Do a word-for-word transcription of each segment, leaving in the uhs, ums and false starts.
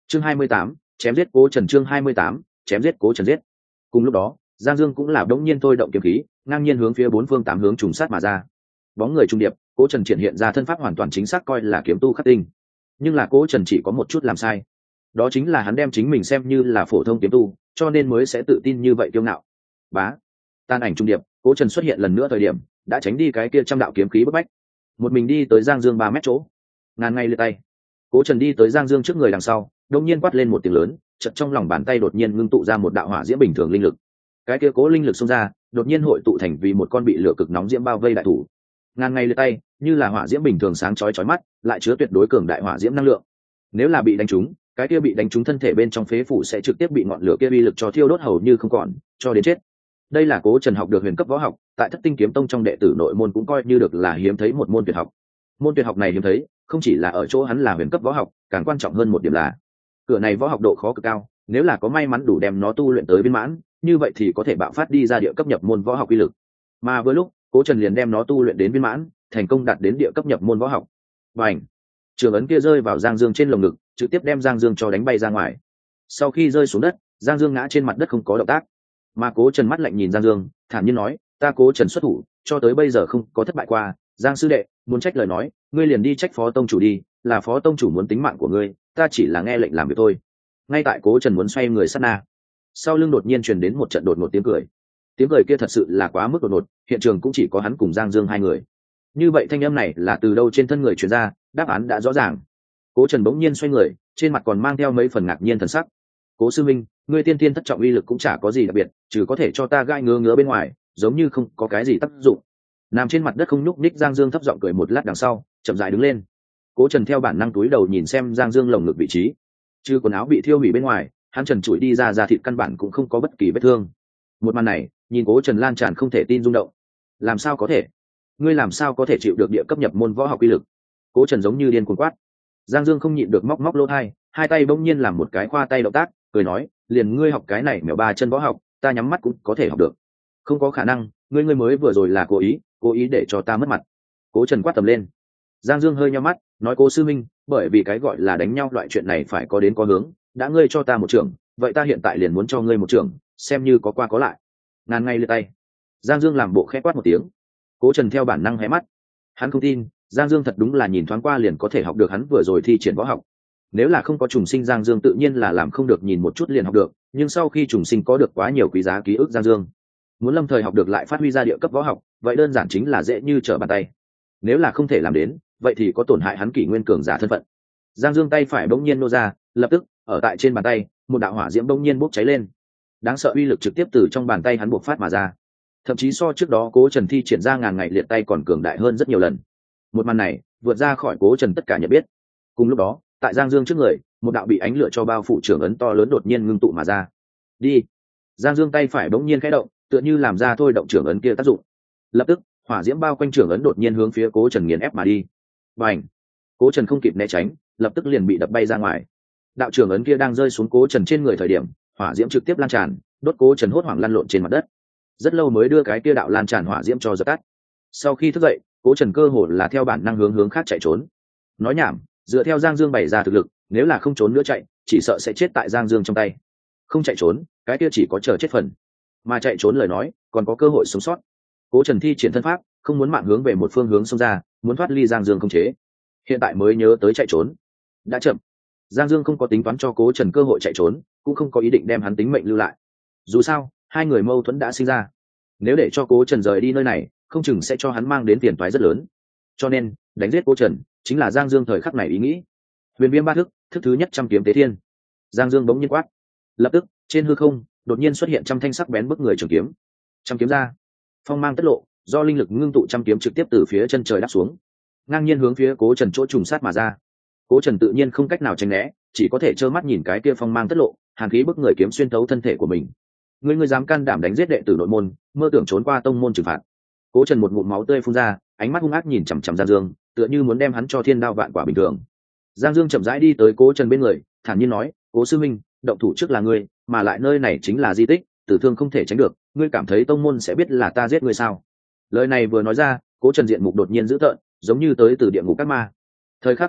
chương hai mươi tám, chém giết Cố Trần. Chương hai mươi tám, chém giết Cố Trần. Giết. Cùng lúc đó, Giang Dương cũng là đống nhiên thôi động kiếm khí, ngang nhiên hướng phía bốn phương tám hướng trùng sát mà ra. Bóng người trung điệp, Cố Trần triển hiện ra thân pháp hoàn toàn chính xác coi là kiếm tu khắc tinh. Nhưng là Cố Trần chỉ có một chút làm sai, đó chính là hắn đem chính mình xem như là phổ thông kiếm tu, cho nên mới sẽ tự tin như vậy kiêu ngạo. Bá, tan ảnh trung điệp, Cố Trần xuất hiện lần nữa thời điểm, đã tránh đi cái kia trăm đạo kiếm khí bức bách, một mình đi tới Giang Dương ba mét chỗ, ngàn ngay lượt tay. Cố Trần đi tới Giang Dương trước người đằng sau, đột nhiên quát lên một tiếng lớn, chợt trong lòng bàn tay đột nhiên ngưng tụ ra một đạo hỏa diễm bình thường linh lực. Cái kia cố linh lực xông ra, đột nhiên hội tụ thành vì một con bị lửa cực nóng diễm bao vây đại thủ. Ngàn ngay lượt tay, như là hỏa diễm bình thường sáng chói chói mắt, lại chứa tuyệt đối cường đại hỏa diễm năng lượng. Nếu là bị đánh trúng, cái kia bị đánh trúng thân thể bên trong phế phủ sẽ trực tiếp bị ngọn lửa kia uy lực cho thiêu đốt hầu như không còn, cho đến chết. Đây là Cố Trần học được huyền cấp võ học, tại Thất Tinh Kiếm Tông trong đệ tử nội môn cũng coi như được là hiếm thấy một môn tuyệt học. Môn tuyệt học này hiếm thấy, không chỉ là ở chỗ hắn là huyền cấp võ học, càng quan trọng hơn một điểm là cửa này võ học độ khó cực cao, nếu là có may mắn đủ đem nó tu luyện tới viên mãn, như vậy thì có thể bạo phát đi ra địa cấp nhập môn võ học uy lực. Mà vừa lúc, Cố Trần liền đem nó tu luyện đến viên mãn, thành công đạt đến địa cấp nhập môn võ học. Bành! Trường ấn kia rơi vào Giang Dương trên lồng ngực, trực tiếp đem Giang Dương cho đánh bay ra ngoài. Sau khi rơi xuống đất, Giang Dương ngã trên mặt đất không có động tác. Mà Cố Trần mắt lạnh nhìn Giang Dương, thản nhiên nói, ta Cố Trần xuất thủ, cho tới bây giờ không có thất bại qua. Giang sư đệ, muốn trách lời nói, ngươi liền đi trách phó tông chủ đi, là phó tông chủ muốn tính mạng của ngươi, ta chỉ là nghe lệnh làm việc thôi. Ngay tại Cố Trần muốn xoay người sát na, sau lưng đột nhiên truyền đến một trận đột ngột tiếng cười. Tiếng cười kia thật sự là quá mức đột ngột, hiện trường cũng chỉ có hắn cùng Giang Dương hai người. Như vậy thanh âm này là từ đâu trên thân người truyền ra, đáp án đã rõ ràng. Cố Trần bỗng nhiên xoay người, trên mặt còn mang theo mấy phần ngạc nhiên thần sắc. Cố sư minh, ngươi tiên tiên thất trọng uy lực cũng chả có gì đặc biệt, trừ có thể cho ta gai ngứa ngứa bên ngoài, giống như không có cái gì tác dụng. Nằm trên mặt đất không nhúc nhích Giang Dương thấp giọng cười một lát đằng sau, chậm rãi đứng lên. Cố Trần theo bản năng túi đầu nhìn xem Giang Dương lồng ngực vị trí, trừ quần áo bị thiêu hủy bên ngoài, hắn trần trụi đi ra da thịt căn bản cũng không có bất kỳ vết thương. Một màn này, nhìn Cố Trần lan tràn không thể tin rung động. Làm sao có thể? Ngươi làm sao có thể chịu được địa cấp nhập môn võ học uy lực? Cố Trần giống như điên cuồng quát. Giang Dương không nhịn được móc móc lỗ tai, hai tay bỗng nhiên làm một cái khoa tay động tác, cười nói, liền ngươi học cái này mèo ba chân võ học, ta nhắm mắt cũng có thể học được. Không có khả năng, ngươi ngươi mới vừa rồi là cố ý, cố ý để cho ta mất mặt. Cố Trần quát tầm lên. Giang Dương hơi nhíu mắt, nói, Cố sư minh, bởi vì cái gọi là đánh nhau loại chuyện này phải có đến có hướng, đã ngươi cho ta một trưởng, vậy ta hiện tại liền muốn cho ngươi một trưởng, xem như có qua có lại. Ngàn ngay lượt tay. Giang Dương làm bộ khẽ quát một tiếng. Cố Trần theo bản năng hé mắt. Hắn không tin, Giang Dương thật đúng là nhìn thoáng qua liền có thể học được hắn vừa rồi thi triển võ học. Nếu là không có trùng sinh, Giang Dương tự nhiên là làm không được nhìn một chút liền học được, nhưng sau khi trùng sinh có được quá nhiều quý giá ký ức Giang Dương, muốn lâm thời học được lại phát huy ra địa cấp võ học, vậy đơn giản chính là dễ như trở bàn tay. Nếu là không thể làm đến, vậy thì có tổn hại hắn kỷ nguyên cường giả thân phận. Giang Dương tay phải bỗng nhiên nô ra, lập tức, ở tại trên bàn tay, một đạo hỏa diễm bỗng nhiên bốc cháy lên. Đáng sợ uy lực trực tiếp từ trong bàn tay hắn bộc phát mà ra. Thậm chí so trước đó Cố Trần thi triển ra ngàn ngày liệt tay còn cường đại hơn rất nhiều lần. Một màn này, vượt ra khỏi Cố Trần tất cả nhận biết. Cùng lúc đó, tại Giang Dương trước người, một đạo bị ánh lửa cho bao phủ trưởng ấn to lớn đột nhiên ngưng tụ mà ra. Đi. Giang Dương tay phải bỗng nhiên khẽ động, tựa như làm ra thôi động trưởng ấn kia tác dụng. Lập tức, hỏa diễm bao quanh trưởng ấn đột nhiên hướng phía Cố Trần nghiền ép mà đi. Bành! Cố Trần không kịp né tránh, lập tức liền bị đập bay ra ngoài. Đạo trưởng ấn kia đang rơi xuống Cố Trần trên người thời điểm, hỏa diễm trực tiếp lan tràn, đốt Cố Trần hốt hoảng lăn lộn trên mặt đất. Rất lâu mới đưa cái kia đạo lan tràn hỏa diễm cho dập tắt. Sau khi thức dậy, Cố Trần cơ hồ là theo bản năng hướng hướng khác chạy trốn. Nói nhảm, dựa theo Giang Dương bày ra thực lực, nếu là không trốn nữa chạy, chỉ sợ sẽ chết tại Giang Dương trong tay. Không chạy trốn, cái kia chỉ có chờ chết phần. Mà chạy trốn lời nói, còn có cơ hội sống sót. Cố Trần thi triển thân pháp, không muốn mạng hướng về một phương hướng xông ra, muốn thoát ly Giang Dương không chế. Hiện tại mới nhớ tới chạy trốn, đã chậm. Giang Dương không có tính toán cho Cố Trần cơ hội chạy trốn, cũng không có ý định đem hắn tính mệnh lưu lại. Dù sao, hai người mâu thuẫn đã sinh ra. Nếu để cho Cố Trần rời đi nơi này, không chừng sẽ cho hắn mang đến phiền toái rất lớn. Cho nên, đánh giết Cố Trần chính là Giang Dương thời khắc này ý nghĩ. Huyền Viêm ba thức, thức thứ nhất trăm kiếm tế thiên. Giang Dương bỗng nhiên quát. Lập tức, trên hư không đột nhiên xuất hiện trăm thanh sắc bén bức người trường kiếm. Trăm kiếm ra, phong mang tất lộ, do linh lực ngưng tụ trăm kiếm trực tiếp từ phía chân trời đáp xuống, ngang nhiên hướng phía Cố Trần chỗ trùng sát mà ra. Cố Trần tự nhiên không cách nào tránh né, chỉ có thể trơ mắt nhìn cái kia phong mang tất lộ, hàn khí bức người kiếm xuyên thấu thân thể của mình. Ngươi ngươi dám can đảm đánh giết đệ tử nội môn, mơ tưởng trốn qua tông môn trừng phạt. Cố Trần một ngụm máu tươi phun ra, ánh mắt hung ác nhìn chằm chằm Giang Dương, tựa như muốn đem hắn cho thiên đao vạn quả bình thường. Giang Dương chậm rãi đi tới Cố Trần bên người, thản nhiên nói, Cố sư minh, động thủ trước là ngươi, mà lại nơi này chính là di tích, tử thương không thể tránh được, ngươi cảm thấy tông môn sẽ biết là ta giết ngươi sao? Lời này vừa nói ra, Cố Trần diện mục đột nhiên dữ tợn, giống như tới từ địa ngục các ma. Thời khắc hấp hối,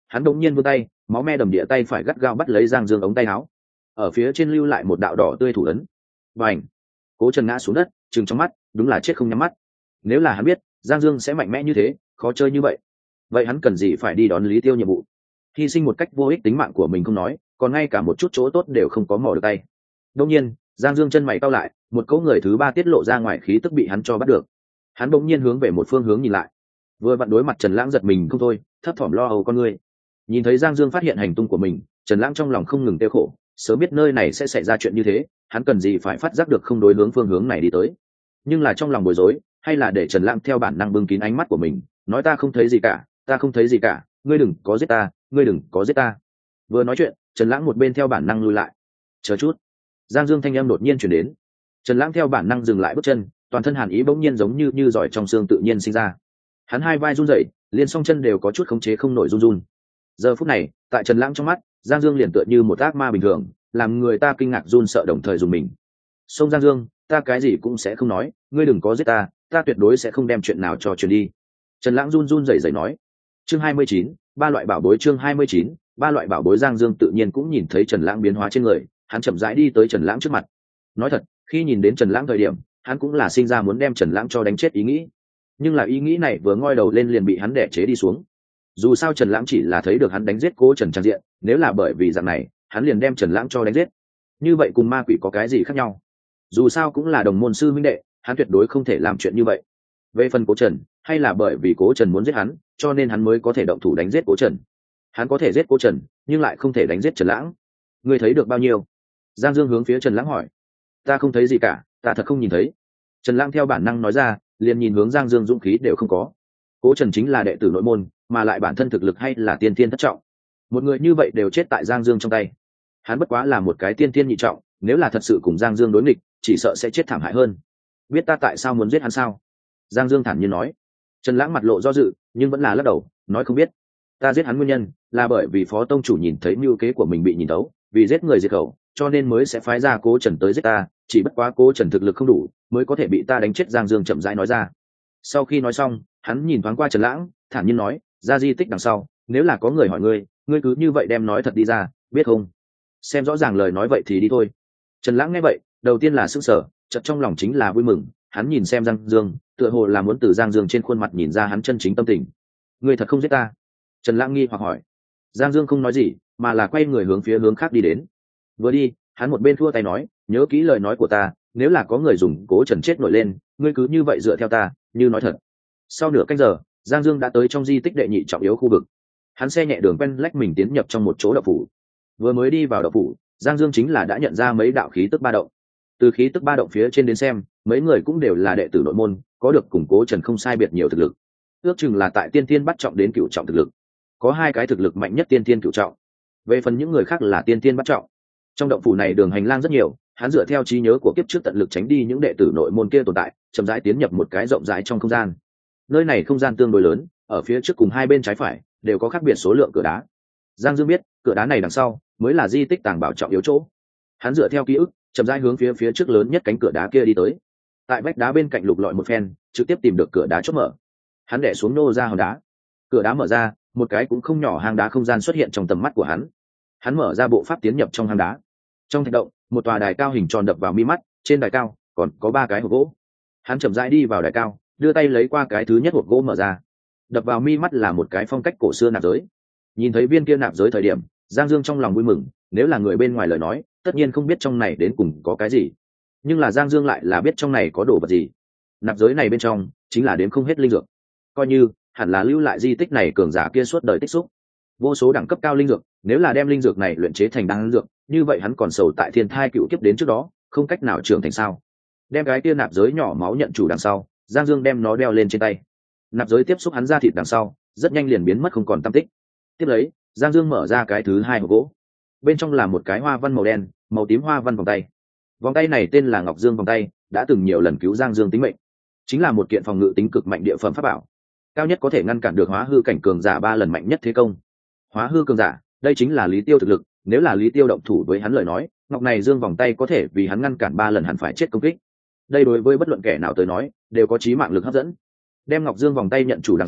hắn đột nhiên vươn tay, máu me đầm địa tay phải gắt gao bắt lấy Giang Dương ống tay áo, ở phía trên lưu lại một đạo đỏ tươi thủ ấn. Bành! Cố Trần ngã xuống đất, trừng trong mắt, đúng là chết không nhắm mắt. Nếu là hắn biết Giang Dương sẽ mạnh mẽ như thế, khó chơi như vậy, vậy hắn cần gì phải đi đón Lý Tiêu nhiệm vụ, hy sinh một cách vô ích tính mạng của mình không nói, còn ngay cả một chút chỗ tốt đều không có mò được tay. Đột nhiên, Giang Dương chân mày cau lại, một cỗ người thứ ba tiết lộ ra ngoài khí tức bị hắn cho bắt được. Hắn bỗng nhiên hướng về một phương hướng nhìn lại, vừa vặn đối mặt Trần Lãng giật mình không thôi, thấp thỏm lo âu con người. Nhìn thấy Giang Dương phát hiện hành tung của mình, Trần Lãng trong lòng không ngừng tiêu khổ, sớm biết nơi này sẽ xảy ra chuyện như thế, hắn cần gì phải phát giác được không đối hướng phương hướng này đi tới. Nhưng là trong lòng bối rối, hay là để Trần Lãng theo bản năng bưng kín ánh mắt của mình, nói ta không thấy gì cả, ta không thấy gì cả, ngươi đừng có giết ta, ngươi đừng có giết ta. Vừa nói chuyện, Trần Lãng một bên theo bản năng lùi lại. Chờ chút. Giang Dương thanh âm đột nhiên truyền đến. Trần Lãng theo bản năng dừng lại bước chân, toàn thân hàn ý bỗng nhiên giống như như giỏi trong xương tự nhiên sinh ra. Hắn hai vai run rẩy, liền song chân đều có chút khống chế không nổi run run. Giờ phút này, tại Trần Lãng trong mắt, Giang Dương liền tựa như một ác ma bình thường, làm người ta kinh ngạc run sợ đồng thời dùng mình. Sông Giang Dương, ta cái gì cũng sẽ không nói, ngươi đừng có giết ta, ta tuyệt đối sẽ không đem chuyện nào cho truyền đi. Trần Lãng run run rẩy rẩy nói. Chương hai mươi chín, ba loại bảo bối. Chương hai mươi chín, ba loại bảo bối. Giang Dương tự nhiên cũng nhìn thấy Trần Lãng biến hóa trên người, hắn chậm rãi đi tới Trần Lãng trước mặt. Nói thật, khi nhìn đến Trần Lãng thời điểm, hắn cũng là sinh ra muốn đem Trần Lãng cho đánh chết ý nghĩ. Nhưng là ý nghĩ này vừa ngoi đầu lên liền bị hắn đè chế đi xuống. Dù sao Trần Lãng chỉ là thấy được hắn đánh giết Cố Trần trang diện, nếu là bởi vì dạng này, hắn liền đem Trần Lãng cho đánh giết. Như vậy cùng ma quỷ có cái gì khác nhau? Dù sao cũng là đồng môn sư huynh đệ, hắn tuyệt đối không thể làm chuyện như vậy. Về phần Cố Trần, hay là bởi vì Cố Trần muốn giết hắn, cho nên hắn mới có thể động thủ đánh giết Cố Trần. Hắn có thể giết Cố Trần, nhưng lại không thể đánh giết Trần Lãng. Ngươi thấy được bao nhiêu? Giang Dương hướng phía Trần Lãng hỏi. Ta không thấy gì cả, ta thật không nhìn thấy. Trần Lãng theo bản năng nói ra, liền nhìn hướng Giang Dương dũng khí đều không có. Cố Trần chính là đệ tử nội môn, mà lại bản thân thực lực hay là tiên tiên thất trọng. Một người như vậy đều chết tại Giang Dương trong tay. Hắn bất quá là một cái tiên tiên nhị trọng, nếu là thật sự cùng Giang Dương đối nghịch, chỉ sợ sẽ chết thảm hại hơn. Biết ta tại sao muốn giết hắn sao? Giang Dương thản nhiên nói. Trần Lãng mặt lộ do dự, nhưng vẫn là lắc đầu, nói không biết. Ta giết hắn nguyên nhân là bởi vì Phó tông chủ nhìn thấy mưu kế của mình bị nhìn thấu, vì giết người diệt khẩu, cho nên mới sẽ phái ra Cố Trần tới giết ta, chỉ bất quá Cố Trần thực lực không đủ, mới có thể bị ta đánh chết. Giang Dương chậm rãi nói ra. Sau khi nói xong, hắn nhìn thoáng qua Trần Lãng, thản nhiên nói, ra di tích đằng sau, nếu là có người hỏi ngươi, ngươi cứ như vậy đem nói thật đi ra, biết không? Xem rõ ràng lời nói vậy thì đi thôi. Trần Lãng nghe vậy, đầu tiên là sững sờ, chợt trong lòng chính là vui mừng, hắn nhìn xem Giang Dương, tựa hồ là muốn từ Giang Dương trên khuôn mặt nhìn ra hắn chân chính tâm tình. Ngươi thật không giết ta? Trần Lãng nghi hoặc hỏi. Giang Dương không nói gì, mà là quay người hướng phía hướng khác đi đến. Vừa đi, hắn một bên thua tay nói, nhớ kỹ lời nói của ta, nếu là có người dùng Cố Trần chết nổi lên, ngươi cứ như vậy dựa theo ta, như nói thật. Sau nửa canh giờ, Giang Dương đã tới trong di tích đệ nhị trọng yếu khu vực. Hắn xe nhẹ đường quen lách mình tiến nhập trong một chỗ động phủ. Vừa mới đi vào động phủ, Giang Dương chính là đã nhận ra mấy đạo khí tức ba động. Từ khí tức ba động phía trên đến xem, mấy người cũng đều là đệ tử nội môn, có được củng Cố Trần không sai biệt nhiều thực lực. Ước chừng là tại tiên tiên bắt trọng đến cửu trọng thực lực. Có hai cái thực lực mạnh nhất tiên tiên cửu trọng. Về phần những người khác là tiên tiên bắt trọng. Trong động phủ này đường hành lang rất nhiều, hắn dựa theo trí nhớ của kiếp trước tận lực tránh đi những đệ tử nội môn kia tồn tại, chậm rãi tiến nhập một cái rộng rãi trong không gian. Nơi này không gian tương đối lớn, ở phía trước cùng hai bên trái phải đều có khác biệt số lượng cửa đá. Giang Dương biết, cửa đá này đằng sau mới là di tích tàng bảo trọng yếu chỗ. Hắn dựa theo ký ức, chậm rãi hướng phía phía trước lớn nhất cánh cửa đá kia đi tới. Tại vách đá bên cạnh lục lọi một phen, trực tiếp tìm được cửa đá chốt mở. Hắn đè xuống nô ra hòn đá. Cửa đá mở ra, một cái cũng không nhỏ hang đá không gian xuất hiện trong tầm mắt của hắn. Hắn mở ra bộ pháp tiến nhập trong hang đá. Trong thạch động, một tòa đài cao hình tròn đập vào mi mắt, trên đài cao còn có ba cái hộp gỗ. Hắn chậm rãi đi vào đài cao, đưa tay lấy qua cái thứ nhất hộp gỗ mở ra. Đập vào mi mắt là một cái phong cách cổ xưa nạp giới. Nhìn thấy viên kia nạp giới thời điểm, Giang Dương trong lòng vui mừng, nếu là người bên ngoài lời nói, tất nhiên không biết trong này đến cùng có cái gì. Nhưng là Giang Dương lại là biết trong này có đồ vật gì. Nạp giới này bên trong chính là đếm không hết linh dược. Coi như hẳn là lưu lại di tích này cường giả kia suốt đời tích xúc. Vô số đẳng cấp cao linh dược, nếu là đem linh dược này luyện chế thành đan dược, như vậy hắn còn sầu tại thiên thai cựu kiếp đến trước đó, không cách nào trưởng thành sao? Đem cái kia nạp giới nhỏ máu nhận chủ đằng sau, Giang Dương đem nó đeo lên trên tay. Nạp giới tiếp xúc hắn ra thịt đằng sau, rất nhanh liền biến mất không còn tăm tích. Tiếp lấy, Giang Dương mở ra cái thứ hai hộp gỗ. Bên trong là một cái hoa văn màu đen, màu tím hoa văn vòng tay. Vòng tay này tên là Ngọc Dương vòng tay, đã từng nhiều lần cứu Giang Dương tính mệnh. Chính là một kiện phòng ngự tính cực mạnh địa phẩm pháp bảo. Cao nhất có thể ngăn cản được hóa hư cảnh cường giả ba lần mạnh nhất thế công. Hóa hư cường giả, đây chính là Lý Tiêu thực lực, nếu là Lý Tiêu động thủ với hắn lời nói, ngọc này dương vòng tay có thể vì hắn ngăn cản ba lần hắn phải chết công kích. Đây đối với bất luận kẻ nào tới nói, đều có chí mạng lực hấp dẫn. Đem Ngọc Dương vòng tay nhận chủ đằng sau,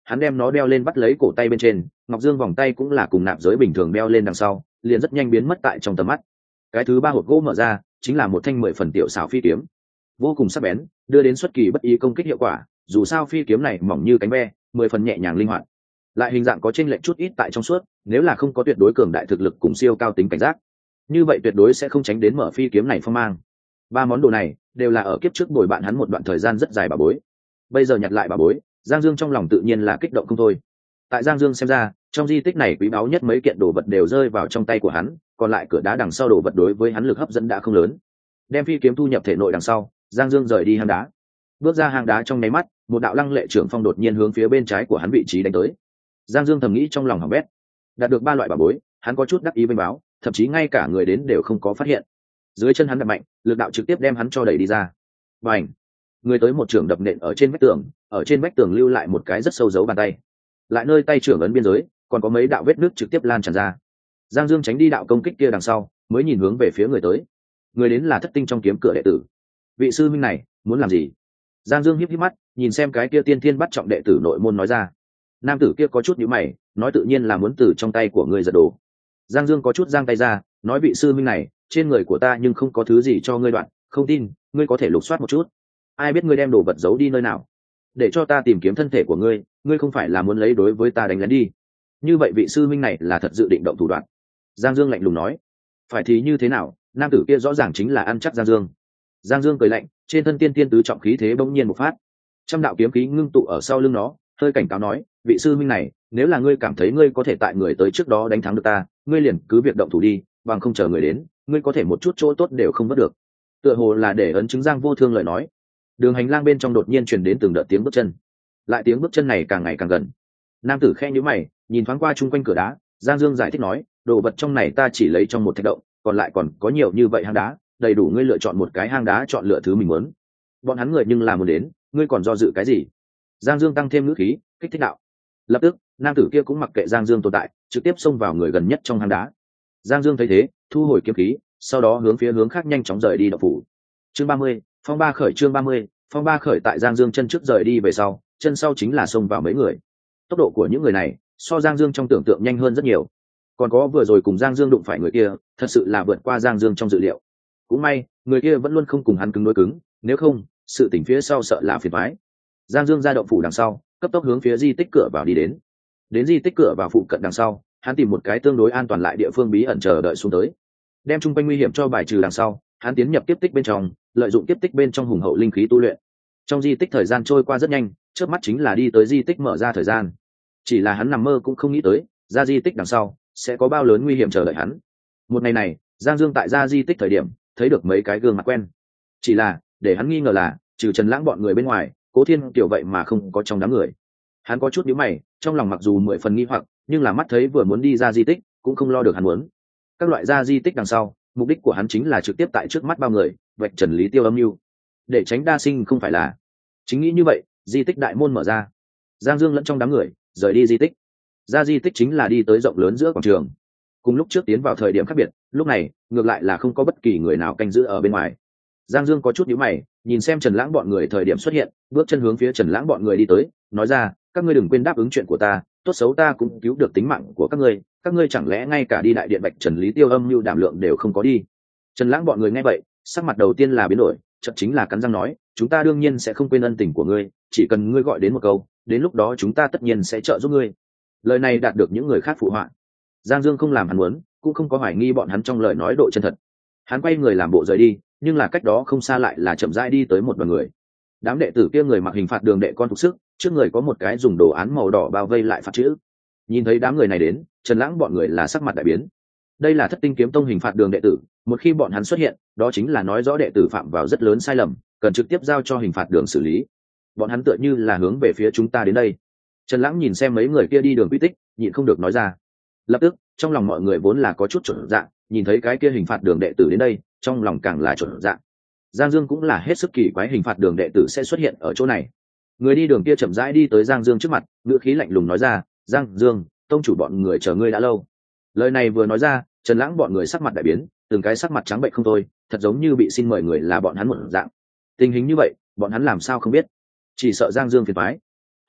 hắn đem nó đeo lên bắt lấy cổ tay bên trên, ngọc dương vòng tay cũng là cùng nạp giới bình thường đeo lên đằng sau, liền rất nhanh biến mất tại trong tầm mắt. Cái thứ ba hộp gỗ mở ra, chính là một thanh mười phần tiểu xảo phi kiếm, vô cùng sắc bén, đưa đến xuất kỳ bất ý công kích hiệu quả. Dù sao phi kiếm này mỏng như cánh ve, mười phần nhẹ nhàng linh hoạt, lại hình dạng có chênh lệch chút ít tại trong suốt, nếu là không có tuyệt đối cường đại thực lực cùng siêu cao tính cảnh giác, như vậy tuyệt đối sẽ không tránh đến mở phi kiếm này phong mang. Ba món đồ này đều là ở kiếp trước bồi bạn hắn một đoạn thời gian rất dài bà bối, bây giờ nhặt lại bà bối, Giang Dương trong lòng tự nhiên là kích động không thôi. Tại Giang Dương xem ra, trong di tích này quý báu nhất mấy kiện đồ vật đều rơi vào trong tay của hắn, còn lại cửa đá đằng sau đồ vật đối với hắn lực hấp dẫn đã không lớn. Đem phi kiếm thu nhập thể nội đằng sau, Giang Dương rời đi hang đá. Bước ra hang đá trong nháy mắt, một đạo lăng lệ trưởng phong đột nhiên hướng phía bên trái của hắn vị trí đánh tới. Giang Dương thầm nghĩ trong lòng hỏng bét, đạt được ba loại bảo bối, hắn có chút đắc ý vênh báo, thậm chí ngay cả người đến đều không có phát hiện. Dưới chân hắn đập mạnh, lực đạo trực tiếp đem hắn cho đẩy đi ra. Bành! Người tới một trưởng đập nện ở trên vách tường, ở trên vách tường lưu lại một cái rất sâu dấu bàn tay. Lại nơi tay trưởng ấn biên giới, còn có mấy đạo vết nước trực tiếp lan tràn ra. Giang Dương tránh đi đạo công kích kia đằng sau, mới nhìn hướng về phía người tới. Người đến là Thất Tinh trong kiếm cửa đệ tử. Vị sư minh này muốn làm gì? Giang Dương híp híp mắt, nhìn xem cái kia tiên thiên bắt trọng đệ tử nội môn nói ra. Nam tử kia có chút nhíu mày, nói tự nhiên là muốn từ trong tay của ngươi giật đồ. Giang Dương có chút giang tay ra, nói vị sư minh này, trên người của ta nhưng không có thứ gì cho ngươi đoạn, không tin, ngươi có thể lục soát một chút. Ai biết ngươi đem đồ vật giấu đi nơi nào? Để cho ta tìm kiếm thân thể của ngươi, ngươi không phải là muốn lấy đối với ta đánh lén đi? Như vậy vị sư minh này là thật dự định động thủ đoạn. Giang Dương lạnh lùng nói. Phải thì như thế nào? Nam tử kia rõ ràng chính là ăn chắc Giang Dương. Giang Dương cười lạnh, trên thân tiên tiên tứ trọng khí thế bỗng nhiên một phát, trăm đạo kiếm khí ngưng tụ ở sau lưng nó, hơi cảnh cáo nói, vị sư minh này, nếu là ngươi cảm thấy ngươi có thể tại người tới trước đó đánh thắng được ta, ngươi liền cứ việc động thủ đi, bằng không chờ người đến, ngươi có thể một chút chỗ tốt đều không mất được. Tựa hồ là để ấn chứng Giang Vô Thương lời nói. Đường hành lang bên trong đột nhiên truyền đến từng đợt tiếng bước chân, lại tiếng bước chân này càng ngày càng gần. Nam tử khẽ nhíu mày, nhìn thoáng qua chung quanh cửa đá. Giang Dương giải thích nói, đồ vật trong này ta chỉ lấy trong một thạch động, còn lại còn có nhiều như vậy hang đá, đầy đủ ngươi lựa chọn một cái hang đá chọn lựa thứ mình muốn. Bọn hắn người nhưng là muốn đến, ngươi còn do dự cái gì? Giang Dương tăng thêm ngữ khí, kích thích đạo. Lập tức, nam tử kia cũng mặc kệ Giang Dương tồn tại, trực tiếp xông vào người gần nhất trong hang đá. Giang Dương thấy thế, thu hồi kiếm khí, sau đó hướng phía hướng khác nhanh chóng rời đi động phủ. Chương ba mươi, phong ba khởi. Chương ba mươi, phong ba khởi. Tại Giang Dương chân trước rời đi về sau, chân sau chính là xông vào mấy người. Tốc độ của những người này so Giang Dương trong tưởng tượng nhanh hơn rất nhiều. Còn có vừa rồi cùng Giang Dương đụng phải người kia, thật sự là vượt qua Giang Dương trong dự liệu. Cũng may, người kia vẫn luôn không cùng hắn cứng đối cứng, nếu không, sự tình phía sau sợ là phiền toái. Giang Dương ra động phủ đằng sau, cấp tốc hướng phía di tích cửa vào đi đến. Đến di tích cửa vào phụ cận đằng sau, hắn tìm một cái tương đối an toàn lại địa phương bí ẩn chờ đợi xuống tới. Đem trung quanh nguy hiểm cho bài trừ đằng sau, hắn tiến nhập tiếp tích bên trong, lợi dụng tiếp tích bên trong hùng hậu linh khí tu luyện. Trong di tích thời gian trôi qua rất nhanh, trước mắt chính là đi tới di tích mở ra thời gian. Chỉ là hắn nằm mơ cũng không nghĩ tới, ra di tích đằng sau sẽ có bao lớn nguy hiểm chờ đợi hắn. Một ngày này, Giang Dương tại ra di tích thời điểm, thấy được mấy cái gương mặt quen. Chỉ là, để hắn nghi ngờ là, trừ Trần Lãng bọn người bên ngoài, Cố Thiên Kiều vậy mà không có trong đám người. Hắn có chút nhíu mày, trong lòng mặc dù mười phần nghi hoặc, nhưng là mắt thấy vừa muốn đi ra di tích, cũng không lo được hắn muốn. Các loại ra di tích đằng sau, mục đích của hắn chính là trực tiếp tại trước mắt bao người, vạch trần Lý Tiêu âm mưu, để tránh đa sinh không phải là. Chính nghĩ như vậy, di tích đại môn mở ra. Giang Dương lẫn trong đám người, rời đi di tích. Ra di tích chính là đi tới rộng lớn giữa quảng trường. Cùng lúc trước tiến vào thời điểm khác biệt, lúc này, ngược lại là không có bất kỳ người nào canh giữ ở bên ngoài. Giang Dương có chút nhíu mày, nhìn xem Trần Lãng bọn người thời điểm xuất hiện, bước chân hướng phía Trần Lãng bọn người đi tới, nói ra, các ngươi đừng quên đáp ứng chuyện của ta, tốt xấu ta cũng cứu được tính mạng của các ngươi, các ngươi chẳng lẽ ngay cả đi đại điện bạch Trần Lý Tiêu âm mưu đảm lượng đều không có đi? Trần Lãng bọn người nghe vậy, sắc mặt đầu tiên là biến đổi, chợt chính là cắn răng nói, chúng ta đương nhiên sẽ không quên ân tình của ngươi, chỉ cần ngươi gọi đến một câu, đến lúc đó chúng ta tất nhiên sẽ trợ giúp ngươi. Lời này đạt được những người khác phụ họa. Giang Dương không làm hắn muốn, cũng không có hoài nghi bọn hắn trong lời nói độ chân thật. Hắn quay người làm bộ rời đi, nhưng là cách đó không xa lại là chậm rãi đi tới một đoàn người. Đám đệ tử kia người mặc hình phạt đường đệ con phục sức, trước người có một cái dùng đồ án màu đỏ bao vây lại phạt chữ. Nhìn thấy đám người này đến, Trần Lãng bọn người là sắc mặt đại biến. Đây là Thất Tinh kiếm tông hình phạt đường đệ tử, một khi bọn hắn xuất hiện, đó chính là nói rõ đệ tử phạm vào rất lớn sai lầm, cần trực tiếp giao cho hình phạt đường xử lý. Bọn hắn tựa như là hướng về phía chúng ta đến đây. Trần Lãng nhìn xem mấy người kia đi đường quy tích, nhịn không được nói ra. Lập tức, trong lòng mọi người vốn là có chút chột dạ, nhìn thấy cái kia hình phạt đường đệ tử đến đây, trong lòng càng là chột dạ. Giang Dương cũng là hết sức kỳ quái hình phạt đường đệ tử sẽ xuất hiện ở chỗ này. Người đi đường kia chậm rãi đi tới Giang Dương trước mặt, ngữ khí lạnh lùng nói ra, "Giang Dương, tông chủ bọn người chờ ngươi đã lâu." Lời này vừa nói ra, Trần Lãng bọn người sắc mặt đại biến, từng cái sắc mặt trắng bệch không thôi, thật giống như bị xin mời người là bọn hắn một dạng. Tình hình như vậy, bọn hắn làm sao không biết? Chỉ sợ Giang Dương phiền toái.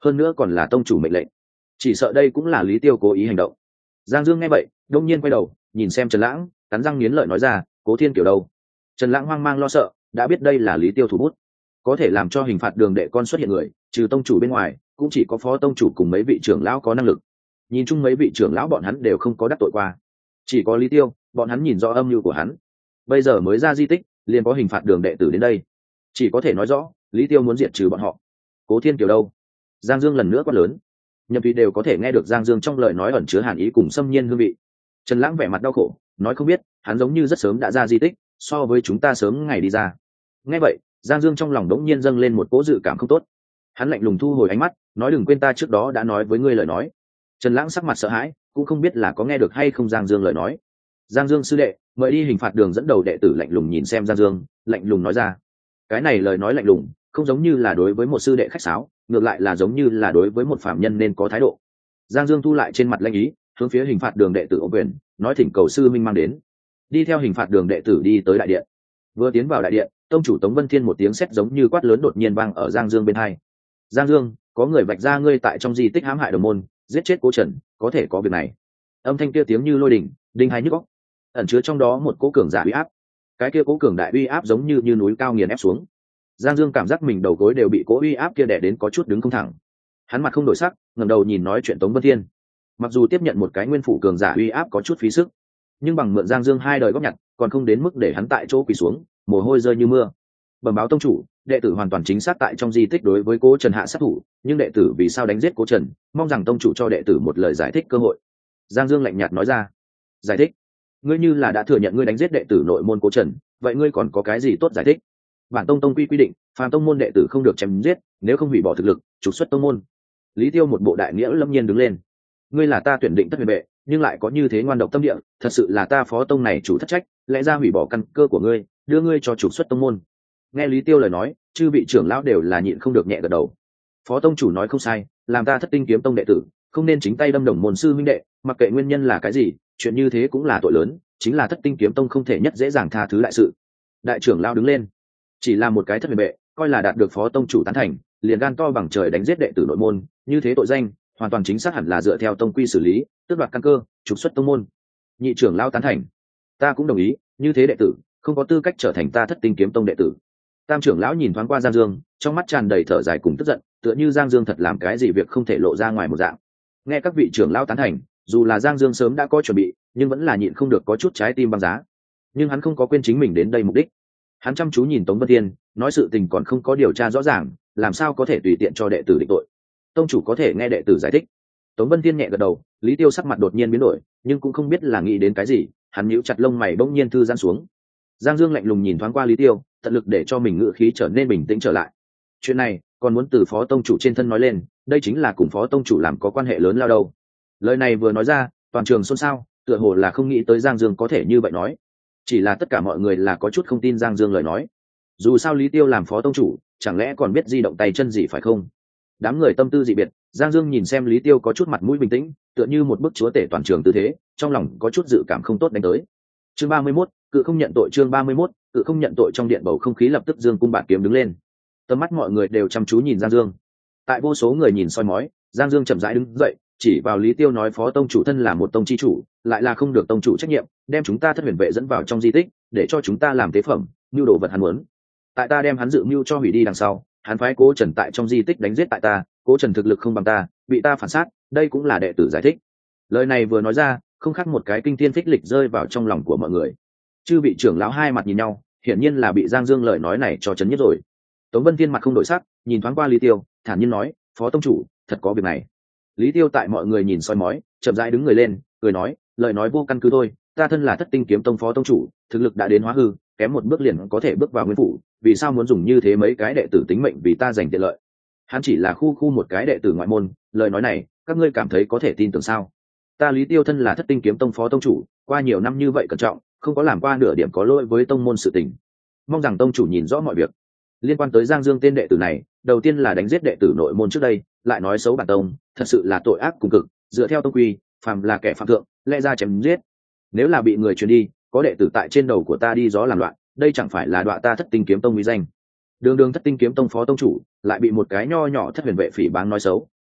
hơn nữa còn là tông chủ mệnh lệnh, chỉ sợ đây cũng là Lý Tiêu cố ý hành động. Giang Dương nghe vậy đông nhiên quay đầu nhìn xem Trần Lãng, cắn răng nghiến lợi nói ra, Cố Thiên Kiều đâu? Trần Lãng hoang mang lo sợ, đã biết đây là Lý Tiêu thủ bút, có thể làm cho hình phạt đường đệ con xuất hiện người, trừ tông chủ bên ngoài cũng chỉ có phó tông chủ cùng mấy vị trưởng lão có năng lực. Nhìn chung mấy vị trưởng lão bọn hắn đều không có đắc tội qua, chỉ có Lý Tiêu, bọn hắn nhìn rõ âm mưu của hắn, bây giờ mới ra di tích liền có hình phạt đường đệ tử đến đây, chỉ có thể nói rõ Lý Tiêu muốn diệt trừ bọn họ. Cố Thiên Kiều đâu? Giang Dương lần nữa quát lớn. Nhậm Thúy đều có thể nghe được Giang Dương trong lời nói ẩn chứa hàn ý cùng xâm nhiên hương vị. Trần Lãng vẻ mặt đau khổ nói không biết, hắn giống như rất sớm đã ra di tích, so với chúng ta sớm ngày đi ra. Nghe vậy Giang Dương trong lòng đống nhiên dâng lên một cỗ dự cảm không tốt, hắn lạnh lùng thu hồi ánh mắt nói, đừng quên ta trước đó đã nói với ngươi lời nói. Trần Lãng sắc mặt sợ hãi, cũng không biết là có nghe được hay không Giang Dương lời nói. Giang Dương sư đệ, mời đi hình phạt đường dẫn đầu đệ tử lạnh lùng nhìn xem Giang Dương, lạnh lùng nói ra. Cái này lời nói lạnh lùng không giống như là đối với một sư đệ khách sáo, ngược lại là giống như là đối với một phạm nhân nên có thái độ. Giang Dương thu lại trên mặt lanh ý, hướng phía hình phạt đường đệ tử ô quyền nói, thỉnh cầu sư minh mang đến. Đi theo hình phạt đường đệ tử đi tới đại điện. Vừa tiến vào đại điện, tông chủ Tống Vân Thiên một tiếng sét giống như quát lớn đột nhiên vang ở Giang Dương bên hai. Giang Dương, có người vạch ra ngươi tại trong di tích hãm hại đồng môn, giết chết Cố Trần, có thể có việc này. Âm thanh kia tiếng như lôi đình, đinh hai nhức óc, ẩn chứa trong đó một cỗ cường giả uy áp. Cái kia cỗ cường đại uy áp giống như như núi cao nghiền ép xuống. Giang Dương cảm giác mình đầu gối đều bị cỗ uy áp kia đè đến có chút đứng không thẳng. Hắn mặt không đổi sắc, ngẩng đầu nhìn nói chuyện Tống Vân Thiên. Mặc dù tiếp nhận một cái nguyên phủ cường giả uy áp có chút phí sức, nhưng bằng mượn Giang Dương hai đời góp nhặt, còn không đến mức để hắn tại chỗ quỳ xuống, mồ hôi rơi như mưa. Bẩm báo tông chủ, đệ tử hoàn toàn chính xác tại trong di tích đối với Cố Trần hạ sát thủ, nhưng đệ tử vì sao đánh giết Cố Trần, mong rằng tông chủ cho đệ tử một lời giải thích cơ hội. Giang Dương lạnh nhạt nói ra. Giải thích? Ngươi như là đã thừa nhận ngươi đánh giết đệ tử nội môn Cố Trần, vậy ngươi còn có cái gì tốt giải thích? Bản tông tông quy quy định, phàm tông môn đệ tử không được chém giết, nếu không hủy bỏ thực lực, trục xuất tông môn. Lý Tiêu một bộ đại nghĩa lâm nhiên đứng lên. Ngươi là ta tuyển định tất huyền bệ, nhưng lại có như thế ngoan độc tâm địa, thật sự là ta phó tông này chủ thất trách, lẽ ra hủy bỏ căn cơ của ngươi, đưa ngươi cho trục xuất tông môn. Nghe Lý Tiêu lời nói, chư vị trưởng lão đều là nhịn không được nhẹ gật đầu. Phó tông chủ nói không sai, làm ta Thất Tinh Kiếm Tông đệ tử, không nên chính tay đâm đồng môn sư minh đệ, mặc kệ nguyên nhân là cái gì, chuyện như thế cũng là tội lớn, chính là Thất Tinh Kiếm Tông không thể nhất dễ dàng tha thứ đại sự. Đại trưởng lão đứng lên. Chỉ là một cái thất huyền bệ, coi là đạt được phó tông chủ tán thành, liền gan to bằng trời đánh giết đệ tử nội môn, như thế tội danh hoàn toàn chính xác hẳn là dựa theo tông quy xử lý, tước đoạt căn cơ, trục xuất tông môn. Nhị trưởng lão tán thành. Ta cũng đồng ý, như thế đệ tử không có tư cách trở thành ta Thất Tinh Kiếm Tông đệ tử. Tam trưởng lão nhìn thoáng qua Giang Dương, trong mắt tràn đầy thở dài cùng tức giận, tựa như Giang Dương thật làm cái gì việc không thể lộ ra ngoài một dạng. Nghe các vị trưởng lão tán thành, dù là Giang Dương sớm đã có chuẩn bị, nhưng vẫn là nhịn không được có chút trái tim băng giá. Nhưng hắn không có quên chính mình đến đây mục đích. Hắn chăm chú nhìn Tống Vân Thiên, nói sự tình còn không có điều tra rõ ràng, làm sao có thể tùy tiện cho đệ tử định tội. Tông chủ có thể nghe đệ tử giải thích. Tống Vân Thiên nhẹ gật đầu. Lý Tiêu sắc mặt đột nhiên biến đổi, nhưng cũng không biết là nghĩ đến cái gì, hắn nhíu chặt lông mày bỗng nhiên thư giãn xuống. Giang Dương lạnh lùng nhìn thoáng qua Lý Tiêu, tận lực để cho mình ngữ khí trở nên bình tĩnh trở lại. Chuyện này còn muốn từ phó tông chủ trên thân nói lên, đây chính là cùng phó tông chủ làm có quan hệ lớn lao đâu. Lời này vừa nói ra, toàn trường xôn xao, tựa hồ là không nghĩ tới Giang Dương có thể như vậy nói. Chỉ là tất cả mọi người là có chút không tin Giang Dương lời nói. Dù sao Lý Tiêu làm phó tông chủ, chẳng lẽ còn biết di động tay chân gì phải không? Đám người tâm tư dị biệt, Giang Dương nhìn xem Lý Tiêu có chút mặt mũi bình tĩnh, tựa như một bức chúa tể toàn trường tư thế, trong lòng có chút dự cảm không tốt đánh tới. Chương ba mươi mốt, cự không nhận tội. Chương ba mươi mốt, cự không nhận tội. Trong điện bầu không khí lập tức dương cung bạt kiếm đứng lên. Tầm mắt mọi người đều chăm chú nhìn Giang Dương. Tại vô số người nhìn soi mói, Giang Dương chậm rãi đứng dậy, chỉ vào Lý Tiêu nói, phó tông chủ thân là một tông chi chủ, lại là không được tông chủ trách nhiệm, đem chúng ta Thất Huyền vệ dẫn vào trong di tích, để cho chúng ta làm tế phẩm, mưu đồ vật hắn muốn. Tại ta đem hắn dự mưu cho hủy đi đằng sau, hắn phái Cố Trần tại trong di tích đánh giết tại ta, Cố Trần thực lực không bằng ta, bị ta phản sát, đây cũng là đệ tử giải thích. Lời này vừa nói ra, không khác một cái kinh thiên phích lịch rơi vào trong lòng của mọi người. Chư vị trưởng lão hai mặt nhìn nhau, hiển nhiên là bị Giang Dương lời nói này cho chấn nhất rồi. Tống Vân Thiên mặt không đổi sắc, nhìn thoáng qua Lý Tiêu, thản nhiên nói, phó tông chủ, thật có việc này. Lý Tiêu tại mọi người nhìn soi mói, chậm rãi đứng người lên, cười nói, lời nói vô căn cứ thôi, ta thân là Thất Tinh Kiếm Tông phó tông chủ, thực lực đã đến hóa hư, kém một bước liền có thể bước vào nguyên phủ, vì sao muốn dùng như thế mấy cái đệ tử tính mệnh vì ta giành tiện lợi? Hắn chỉ là khu khu một cái đệ tử ngoại môn, lời nói này, các ngươi cảm thấy có thể tin tưởng sao? Ta Lý Tiêu thân là Thất Tinh Kiếm Tông phó tông chủ, qua nhiều năm như vậy cẩn trọng, không có làm qua nửa điểm có lỗi với tông môn sự tình. Mong rằng tông chủ nhìn rõ mọi việc. Liên quan tới Giang Dương tên đệ tử này, đầu tiên là đánh giết đệ tử nội môn trước đây, lại nói xấu bản tông, thật sự là tội ác cùng cực, dựa theo tông quy, phàm là kẻ phạm thượng, lẽ ra chém giết. Nếu là bị người truyền đi, có đệ tử tại trên đầu của ta đi gió làm loạn, đây chẳng phải là đọa ta Thất Tinh Kiếm Tông uy danh. Đường đường Thất Tinh Kiếm Tông phó tông chủ, lại bị một cái nho nhỏ Thất Huyền vệ phỉ báng nói xấu,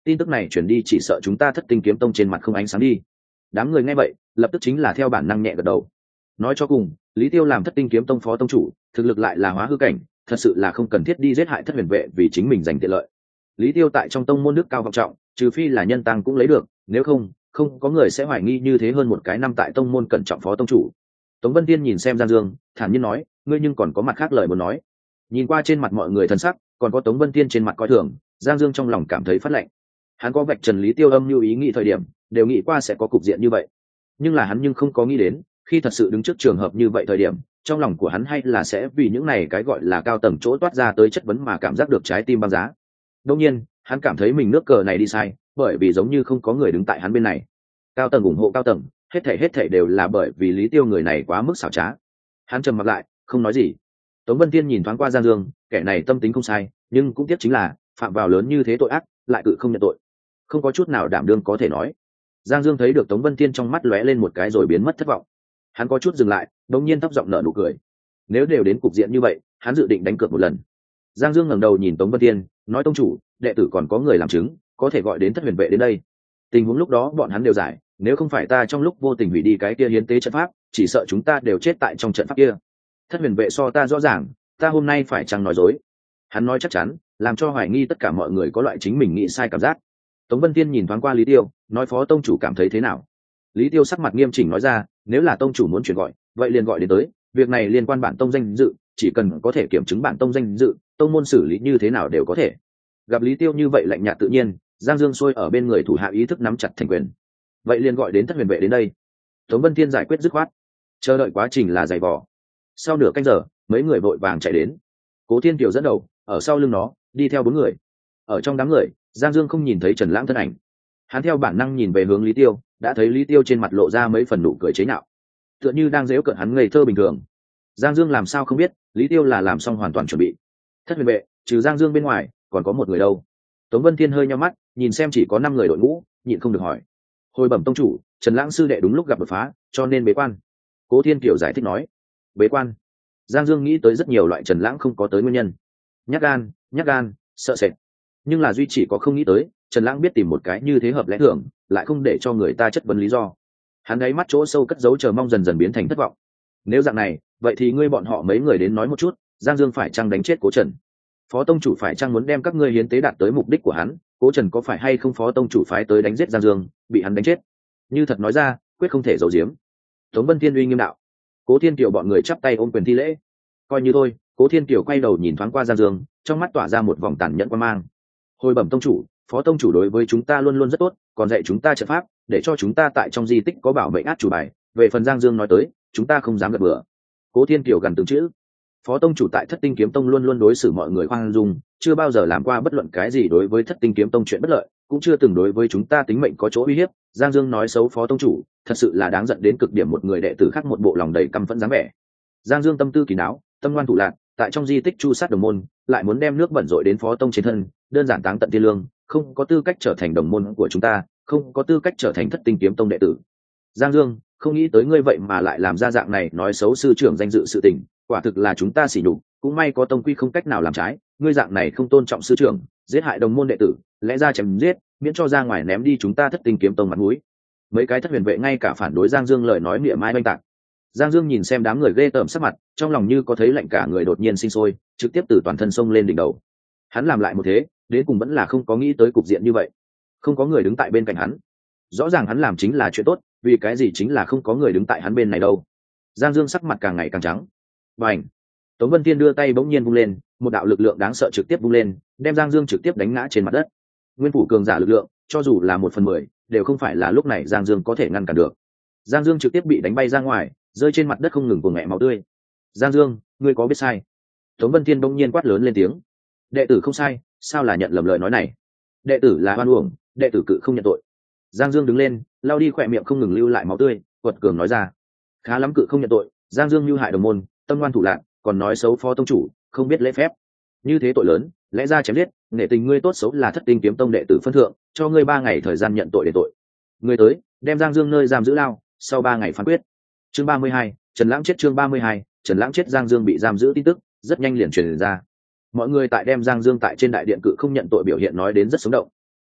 tin tức này chuyển đi chỉ sợ chúng ta thất tinh kiếm tông trên mặt không ánh sáng đi. Đám người nghe vậy lập tức chính là theo bản năng nhẹ gật đầu. Nói cho cùng, Lý Tiêu làm thất tinh kiếm tông phó tông chủ, thực lực lại là hóa hư cảnh, thật sự là không cần thiết đi giết hại thất huyền vệ vì chính mình giành tiện lợi. Lý Tiêu tại trong tông môn nước cao vọng trọng, trừ phi là nhân tăng cũng lấy được, nếu không không có người sẽ hoài nghi như thế hơn một cái năm tại tông môn cẩn trọng phó tông chủ. Tống Vân Tiên nhìn xem Giang Dương, thản nhiên nói, ngươi nhưng còn có mặt khác lời muốn nói. Nhìn qua trên mặt mọi người thân sắc, còn có Tống Vân Tiên trên mặt coi thường, Giang Dương trong lòng cảm thấy phát lạnh. Hắn có vạch trần Lý Tiêu âm mưu ý nghĩ thời điểm, đều nghĩ qua sẽ có cục diện như vậy, nhưng là hắn nhưng không có nghĩ đến, khi thật sự đứng trước trường hợp như vậy thời điểm, trong lòng của hắn hay là sẽ vì những này cái gọi là cao tầng chỗ toát ra tới chất vấn mà cảm giác được trái tim băng giá. Đương nhiên, hắn cảm thấy mình nước cờ này đi sai, bởi vì giống như không có người đứng tại hắn bên này. Cao tầng ủng hộ cao tầng, hết thảy hết thảy đều là bởi vì Lý Tiêu người này quá mức xảo trá. Hắn trầm mặc lại, không nói gì. Tống Vân Tiên nhìn thoáng qua Giang Dương, kẻ này tâm tính không sai, nhưng cũng tiếc chính là phạm vào lớn như thế tội ác, lại cự không nhận tội, không có chút nào đảm đương có thể nói. Giang Dương thấy được Tống Vân Tiên trong mắt lóe lên một cái rồi biến mất thất vọng. Hắn có chút dừng lại, đột nhiên thấp giọng nở nụ cười. Nếu đều đến cục diện như vậy, hắn dự định đánh cược một lần. Giang Dương ngẩng đầu nhìn Tống Vân Tiên, nói tông chủ, đệ tử còn có người làm chứng, có thể gọi đến thất huyền vệ đến đây. Tình huống lúc đó bọn hắn đều giải, nếu không phải ta trong lúc vô tình hủy đi cái kia hiến tế trận pháp, chỉ sợ chúng ta đều chết tại trong trận pháp kia. Thất huyền vệ so ta rõ ràng, ta hôm nay phải chăng nói dối. Hắn nói chắc chắn, làm cho hoài nghi tất cả mọi người có loại chính mình nghĩ sai cảm giác. Tống Vân Tiên nhìn thoáng qua Lý Tiêu, nói phó tông chủ cảm thấy thế nào. Lý Tiêu sắc mặt nghiêm chỉnh nói ra, nếu là tông chủ muốn chuyển gọi, vậy liền gọi đến tới, việc này liên quan bản tông danh dự, chỉ cần có thể kiểm chứng bản tông danh dự, tông môn xử lý như thế nào đều có thể. Gặp Lý Tiêu như vậy lạnh nhạt tự nhiên, Giang Dương xuôi ở bên người thủ hạ ý thức nắm chặt thành quyền. Vậy liền gọi đến thất huyền vệ đến đây. Tống Vân Thiên giải quyết dứt khoát. Chờ đợi quá trình là dày vò. Sau nửa canh giờ, mấy người vội vàng chạy đến. Cố Thiên Kiều dẫn đầu, ở sau lưng nó đi theo bốn người. Ở trong đám người, Giang Dương không nhìn thấy Trần Lãng thân ảnh. Hắn theo bản năng nhìn về hướng Lý Tiêu, đã thấy Lý Tiêu trên mặt lộ ra mấy phần nụ cười chế nhạo, tựa như đang giễu cợt hắn ngây thơ bình thường. Giang Dương làm sao không biết, Lý Tiêu là làm xong hoàn toàn chuẩn bị. Thất huyền vệ, trừ Giang Dương bên ngoài, còn có một người đâu? Tống Vân Thiên hơi nhíu mắt, nhìn xem chỉ có năm người đội ngũ, nhịn không được hỏi. Hồi bẩm tông chủ, Trần Lãng sư đệ đúng lúc gặp đột phá, cho nên bế quan. Cố Thiên Kiều giải thích nói. Bế quan? Giang Dương nghĩ tới rất nhiều loại Trần Lãng không có tới nguyên nhân. Nhát gan, nhát gan, sợ sệt. Nhưng là duy chỉ có không nghĩ tới, Trần Lãng biết tìm một cái như thế hợp lẽ thường, lại không để cho người ta chất vấn lý do. Hắn ấy mắt chỗ sâu cất giấu chờ mong dần dần biến thành thất vọng. Nếu dạng này, vậy thì ngươi bọn họ mấy người đến nói một chút, Giang Dương phải chăng đánh chết Cố Trần? Phó tông chủ phải chăng muốn đem các ngươi hiến tế đạt tới mục đích của hắn? Cố Trần có phải hay không phó tông chủ phái tới đánh giết Giang Dương, bị hắn đánh chết? Như thật nói ra, quyết không thể giấu giếm. Tống Vân Thiên uy nghiêm đạo. Cố Thiên Kiều bọn người chắp tay ôm quyền thi lễ. Coi như thôi. Cố Thiên Kiều quay đầu nhìn thoáng qua Giang Dương, trong mắt tỏa ra một vòng tàn nhẫn quan mang. Hồi bẩm tông chủ, phó tông chủ đối với chúng ta luôn luôn rất tốt, còn dạy chúng ta trận pháp, để cho chúng ta tại trong di tích có bảo mệnh át chủ bài. Về phần Giang Dương nói tới, chúng ta không dám gật bừa. Cố Thiên Kiều gần từng chữ. Phó tông chủ tại Thất Tinh Kiếm Tông luôn luôn đối xử mọi người khoan dung, chưa bao giờ làm qua bất luận cái gì đối với Thất Tinh Kiếm Tông chuyện bất lợi, cũng chưa từng đối với chúng ta tính mệnh có chỗ uy hiếp. Giang Dương nói xấu phó tông chủ, thật sự là đáng giận đến cực điểm, một người đệ tử khác một bộ lòng đầy căm phẫn dáng vẻ. Giang Dương tâm tư kỳ não, tâm ngoan thủ lạc, tại trong di tích chu sát đồng môn, lại muốn đem nước bẩn rội đến phó tông trên thân, đơn giản táng tận thiên lương, không có tư cách trở thành đồng môn của chúng ta, không có tư cách trở thành Thất Tinh Kiếm Tông đệ tử. Giang Dương, không nghĩ tới ngươi vậy mà lại làm ra dạng này nói xấu sư trưởng danh dự sự tình, quả thực là chúng ta sỉ nhục, cũng may có tông quy không cách nào làm trái, ngươi dạng này không tôn trọng sư trưởng, giết hại đồng môn đệ tử, lẽ ra chém giết, miễn cho ra ngoài ném đi chúng ta Thất Tinh Kiếm Tông mặt mũi. Mấy cái thất huyền vệ ngay cả phản đối Giang Dương lời nói mỉa mai oanh tạc. Giang Dương nhìn xem đám người ghê tởm sắc mặt, trong lòng như có thấy lạnh cả người đột nhiên sinh sôi, trực tiếp từ toàn thân sông lên đỉnh đầu. Hắn làm lại một thế, đến cùng vẫn là không có nghĩ tới cục diện như vậy, không có người đứng tại bên cạnh hắn. Rõ ràng hắn làm chính là chuyện tốt, vì cái gì chính là không có người đứng tại hắn bên này đâu. Giang Dương sắc mặt càng ngày càng trắng. Bành! Tống Vân Thiên đưa tay bỗng nhiên vung lên, một đạo lực lượng đáng sợ trực tiếp vung lên, đem Giang Dương trực tiếp đánh ngã trên mặt đất. Nguyên phủ cường giả lực lượng, cho dù là một phần mười, đều không phải là lúc này Giang Dương có thể ngăn cản được. Giang Dương trực tiếp bị đánh bay ra ngoài, rơi trên mặt đất không ngừng cuồng mẹ máu tươi. Giang Dương, ngươi có biết sai? Tống Vân Thiên bỗng nhiên quát lớn lên tiếng. Đệ tử không sai, sao là nhận lầm lời nói này? Đệ tử là oan uổng, đệ tử cự không nhận tội. Giang Dương đứng lên, lau đi khỏe miệng không ngừng lưu lại máu tươi, quật cường nói ra. Khá lắm, cự không nhận tội. Giang Dương mưu hại đồng môn, tâm ngoan thủ lạn, còn nói xấu phó tông chủ, không biết lễ phép. Như thế tội lớn, lẽ ra chém giết, nể tình ngươi tốt xấu là Thất Tinh Kiếm Tông đệ tử phân thượng, cho ngươi ba ngày thời gian nhận tội để tội. Ngươi tới, đem Giang Dương nơi giam giữ lao, sau ba ngày phán quyết. Chương ba mươi hai, Trần Lãng chết. Chương ba mươi hai, Trần Lãng chết. Giang Dương bị giam giữ tin tức rất nhanh liền truyền ra. Mọi người tại đem Giang Dương tại trên đại điện cự không nhận tội biểu hiện nói đến rất sống động.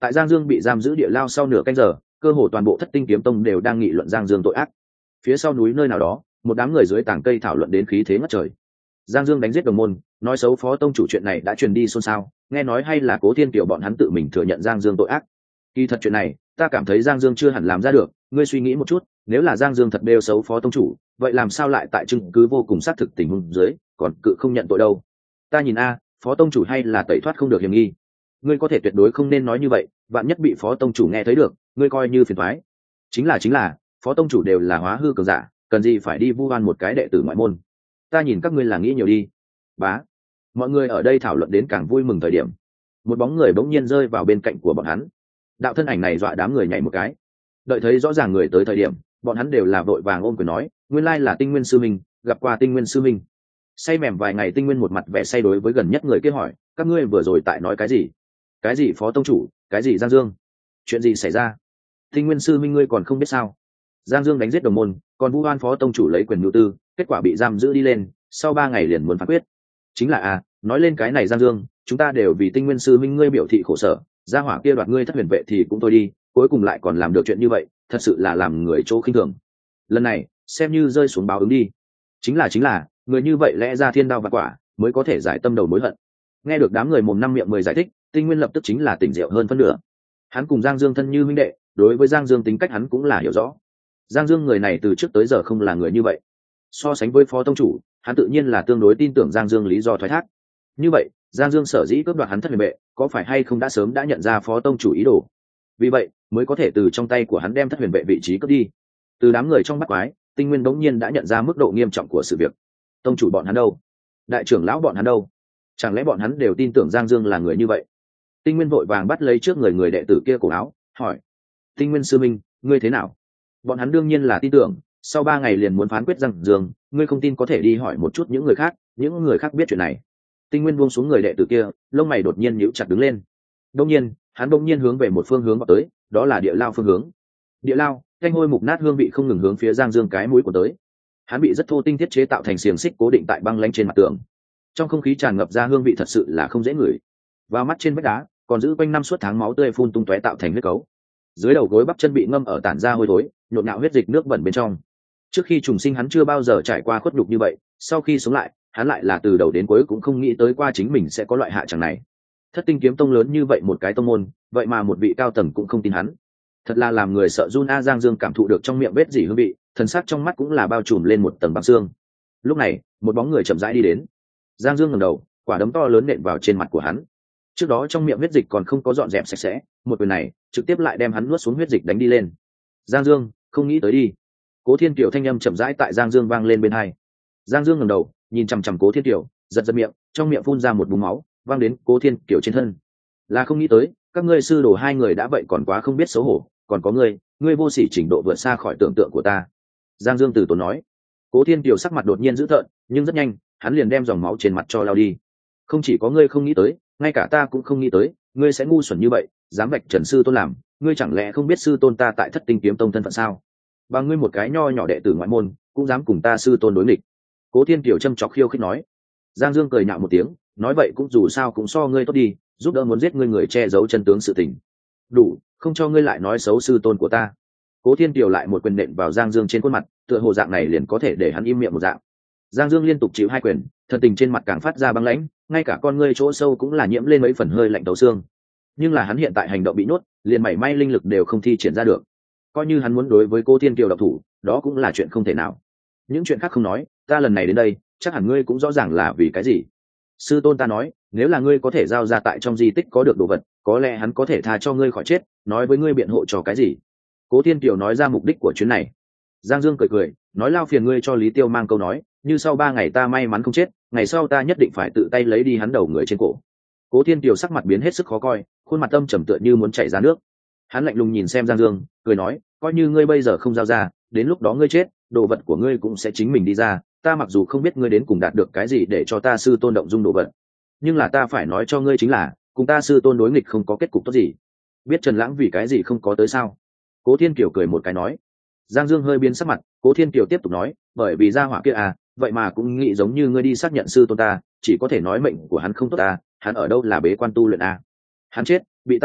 Tại Giang Dương bị giam giữ địa lao sau nửa canh giờ, cơ hồ toàn bộ Thất Tinh Kiếm Tông đều đang nghị luận Giang Dương tội ác. Phía sau núi nơi nào đó, một đám người dưới tảng cây thảo luận đến khí thế ngất trời. Giang Dương đánh giết đồng môn, nói xấu phó tông chủ chuyện này đã truyền đi xôn xao, nghe nói hay là Cố Thiên Kiều bọn hắn tự mình thừa nhận Giang Dương tội ác. Kỳ thật chuyện này, ta cảm thấy Giang Dương chưa hẳn làm ra được, ngươi suy nghĩ một chút, nếu là Giang Dương thật bêu xấu phó tông chủ, vậy làm sao lại tại chứng cứ vô cùng xác thực tình huống dưới, còn cự không nhận tội đâu? Ta nhìn a, phó tông chủ hay là tẩy thoát không được hiểm nghi. Ngươi có thể tuyệt đối không nên nói như vậy, vạn nhất bị phó tông chủ nghe thấy được, ngươi coi như phiền toái. Chính là chính là, phó tông chủ đều là hóa hư cường giả, cần gì phải đi vu oan một cái đệ tử ngoại môn? Ta nhìn các ngươi là nghĩ nhiều đi. Bá. Mọi người ở đây thảo luận đến càng vui mừng thời điểm, một bóng người bỗng nhiên rơi vào bên cạnh của bọn hắn. Đạo thân ảnh này dọa đám người nhảy một cái. Đợi thấy rõ ràng người tới thời điểm, bọn hắn đều là vội vàng ôm quyền nói, nguyên lai là Tinh Nguyên sư minh, gặp qua Tinh Nguyên sư minh. Say mềm vài ngày Tinh Nguyên một mặt vẻ say đối với gần nhất người kia hỏi, các ngươi vừa rồi tại nói cái gì? Cái gì phó tông chủ, cái gì Giang Dương? Chuyện gì xảy ra? Tinh Nguyên sư minh ngươi còn không biết sao? Giang Dương đánh giết đồng môn, còn vu oan phó tông chủ lấy quyền mưu tư, kết quả bị giam giữ đi lên, sau ba ngày liền muốn phán quyết. Chính là à, nói lên cái này Giang Dương, chúng ta đều vì Tinh Nguyên sư minh ngươi biểu thị khổ sở, gia hỏa kia đoạt ngươi thất huyền vệ thì cũng thôi đi, cuối cùng lại còn làm được chuyện như vậy, thật sự là làm người chỗ khinh thường. Lần này, xem như rơi xuống báo ứng đi. Chính là chính là, người như vậy lẽ ra thiên đao vạn quả, mới có thể giải tâm đầu mối hận. Nghe được đám người mồm năm miệng mười giải thích, Tinh Nguyên lập tức chính là tỉnh rượu hơn phân nửa. Hắn cùng Giang Dương thân như huynh đệ, đối với Giang Dương tính cách hắn cũng là hiểu rõ. Giang Dương người này từ trước tới giờ không là người như vậy. So sánh với phó tông chủ, hắn tự nhiên là tương đối tin tưởng Giang Dương lý do thoái thác. Như vậy, Giang Dương sở dĩ cướp đoạt hắn thất huyền vệ, có phải hay không đã sớm đã nhận ra phó tông chủ ý đồ? Vì vậy, mới có thể từ trong tay của hắn đem thất huyền vệ vị trí cướp đi. Từ đám người trong bắt quái, Tinh Nguyên đống nhiên đã nhận ra mức độ nghiêm trọng của sự việc. Tông chủ bọn hắn đâu? Đại trưởng lão bọn hắn đâu? Chẳng lẽ bọn hắn đều tin tưởng Giang Dương là người như vậy? Tinh Nguyên vội vàng bắt lấy trước người người đệ tử kia cổ áo, hỏi: Tinh Nguyên sư minh, ngươi thế nào? Bọn hắn đương nhiên là tin tưởng, sau ba ngày liền muốn phán quyết Giang Dương, ngươi không tin có thể đi hỏi một chút những người khác, những người khác biết chuyện này. Tinh Nguyên buông xuống người đệ tử kia, lông mày đột nhiên nhíu chặt đứng lên. Đột nhiên, hắn đột nhiên hướng về một phương hướng vào tới, đó là địa lao phương hướng. Địa lao, canh hôi mục nát hương vị không ngừng hướng phía Giang Dương cái mũi của tới. Hắn bị rất thô tinh thiết chế tạo thành xiềng xích cố định tại băng lanh trên mặt tường. Trong không khí tràn ngập ra hương vị thật sự là không dễ ngửi. Vào mắt trên vách đá, còn giữ quanh năm suốt tháng máu tươi phun tung tóe tạo thành huyết cấu. Dưới đầu gối bắp chân bị ngâm ở tản ra hôi thối, nhộn nhạo huyết dịch nước bẩn bên trong. Trước khi trùng sinh hắn chưa bao giờ trải qua khuất nhục như vậy, sau khi sống lại, hắn lại là từ đầu đến cuối cũng không nghĩ tới qua chính mình sẽ có loại hạ chẳng này. Thất Tinh Kiếm Tông lớn như vậy một cái tông môn, vậy mà một vị cao tầng cũng không tin hắn. Thật là làm người sợ run. A Giang Dương cảm thụ được trong miệng vết dỉ hương vị, thần sắc trong mắt cũng là bao trùm lên một tầng băng xương. Lúc này, một bóng người chậm rãi đi đến. Giang Dương ngẩng đầu, quả đấm to lớn nện vào trên mặt của hắn. Trước đó trong miệng huyết dịch còn không có dọn dẹp sạch sẽ, một quyền này trực tiếp lại đem hắn nuốt xuống huyết dịch đánh đi lên. Giang Dương, không nghĩ tới đi. Cố Thiên Kiều thanh âm chậm rãi tại Giang Dương vang lên bên hai. Giang Dương ngẩng đầu, nhìn chằm chằm Cố Thiên Kiều, giật giật miệng, trong miệng phun ra một búng máu, vang đến Cố Thiên Kiều trên thân. Là không nghĩ tới, các ngươi sư đồ hai người đã vậy còn quá không biết xấu hổ, còn có ngươi, ngươi vô sỉ trình độ vượt xa khỏi tưởng tượng của ta. Giang Dương từ tốn nói. Cố Thiên Kiều sắc mặt đột nhiên dữ tợn, nhưng rất nhanh, hắn liền đem dòng máu trên mặt cho lau đi. Không chỉ có ngươi không nghĩ tới, ngay cả ta cũng không nghĩ tới, ngươi sẽ ngu xuẩn như vậy, dám vạch trần sư tôn làm, ngươi chẳng lẽ không biết sư tôn ta tại Thất Tinh Kiếm Tông thân phận sao? Bằng ngươi một cái nho nhỏ đệ tử ngoại môn, cũng dám cùng ta sư tôn đối nghịch. Cố Thiên Kiều châm chọc khiêu khích nói. Giang Dương cười nhạo một tiếng, nói vậy cũng dù sao cũng so ngươi tốt đi, giúp đỡ muốn giết ngươi người che giấu chân tướng sự tình. Đủ, không cho ngươi lại nói xấu sư tôn của ta. Cố Thiên Kiều lại một quyền nện vào Giang Dương trên khuôn mặt, tựa hồ dạng này liền có thể để hắn im miệng một dạng. Giang Dương liên tục chịu hai quyền, thân tình trên mặt càng phát ra băng lãnh, ngay cả con ngươi chỗ sâu cũng là nhiễm lên mấy phần hơi lạnh tấu xương. Nhưng là hắn hiện tại hành động bị nhốt, liền mảy may linh lực đều không thi triển ra được. Coi như hắn muốn đối với Cố Thiên Kiều độc thủ, đó cũng là chuyện không thể nào. Những chuyện khác không nói, ta lần này đến đây, chắc hẳn ngươi cũng rõ ràng là vì cái gì. Sư tôn ta nói, nếu là ngươi có thể giao ra tại trong di tích có được đồ vật, có lẽ hắn có thể tha cho ngươi khỏi chết, nói với ngươi biện hộ cho cái gì. Cố Thiên Kiều nói ra mục đích của chuyến này. Giang Dương cười cười, nói lao phiền ngươi cho Lý Tiêu mang câu nói, như sau ba ngày ta may mắn không chết, ngày sau ta nhất định phải tự tay lấy đi hắn đầu người trên cổ. Cố Thiên Kiều sắc mặt biến hết sức khó coi, khuôn mặt âm trầm tựa như muốn chảy ra nước. Hắn lạnh lùng nhìn xem Giang Dương, cười nói, coi như ngươi bây giờ không giao ra, đến lúc đó ngươi chết, đồ vật của ngươi cũng sẽ chính mình đi ra. Ta mặc dù không biết ngươi đến cùng đạt được cái gì để cho ta sư tôn động dung đồ vật, nhưng là ta phải nói cho ngươi chính là, cùng ta sư tôn đối nghịch không có kết cục tốt gì. Biết Trần Lãng vì cái gì không có tới sao? Cố Thiên Kiều cười một cái nói. Giang Dương hơi biến sắc mặt, Cố Thiên Kiều tiếp tục nói, bởi vì gia hỏa kia à, vậy mà cũng nghĩ giống như ngươi đi xác nhận sư tôn ta, chỉ có thể nói mệnh của hắn không tốt ta, hắn ở đâu là bế quan tu luyện à. Hắn chết, bị ta giết,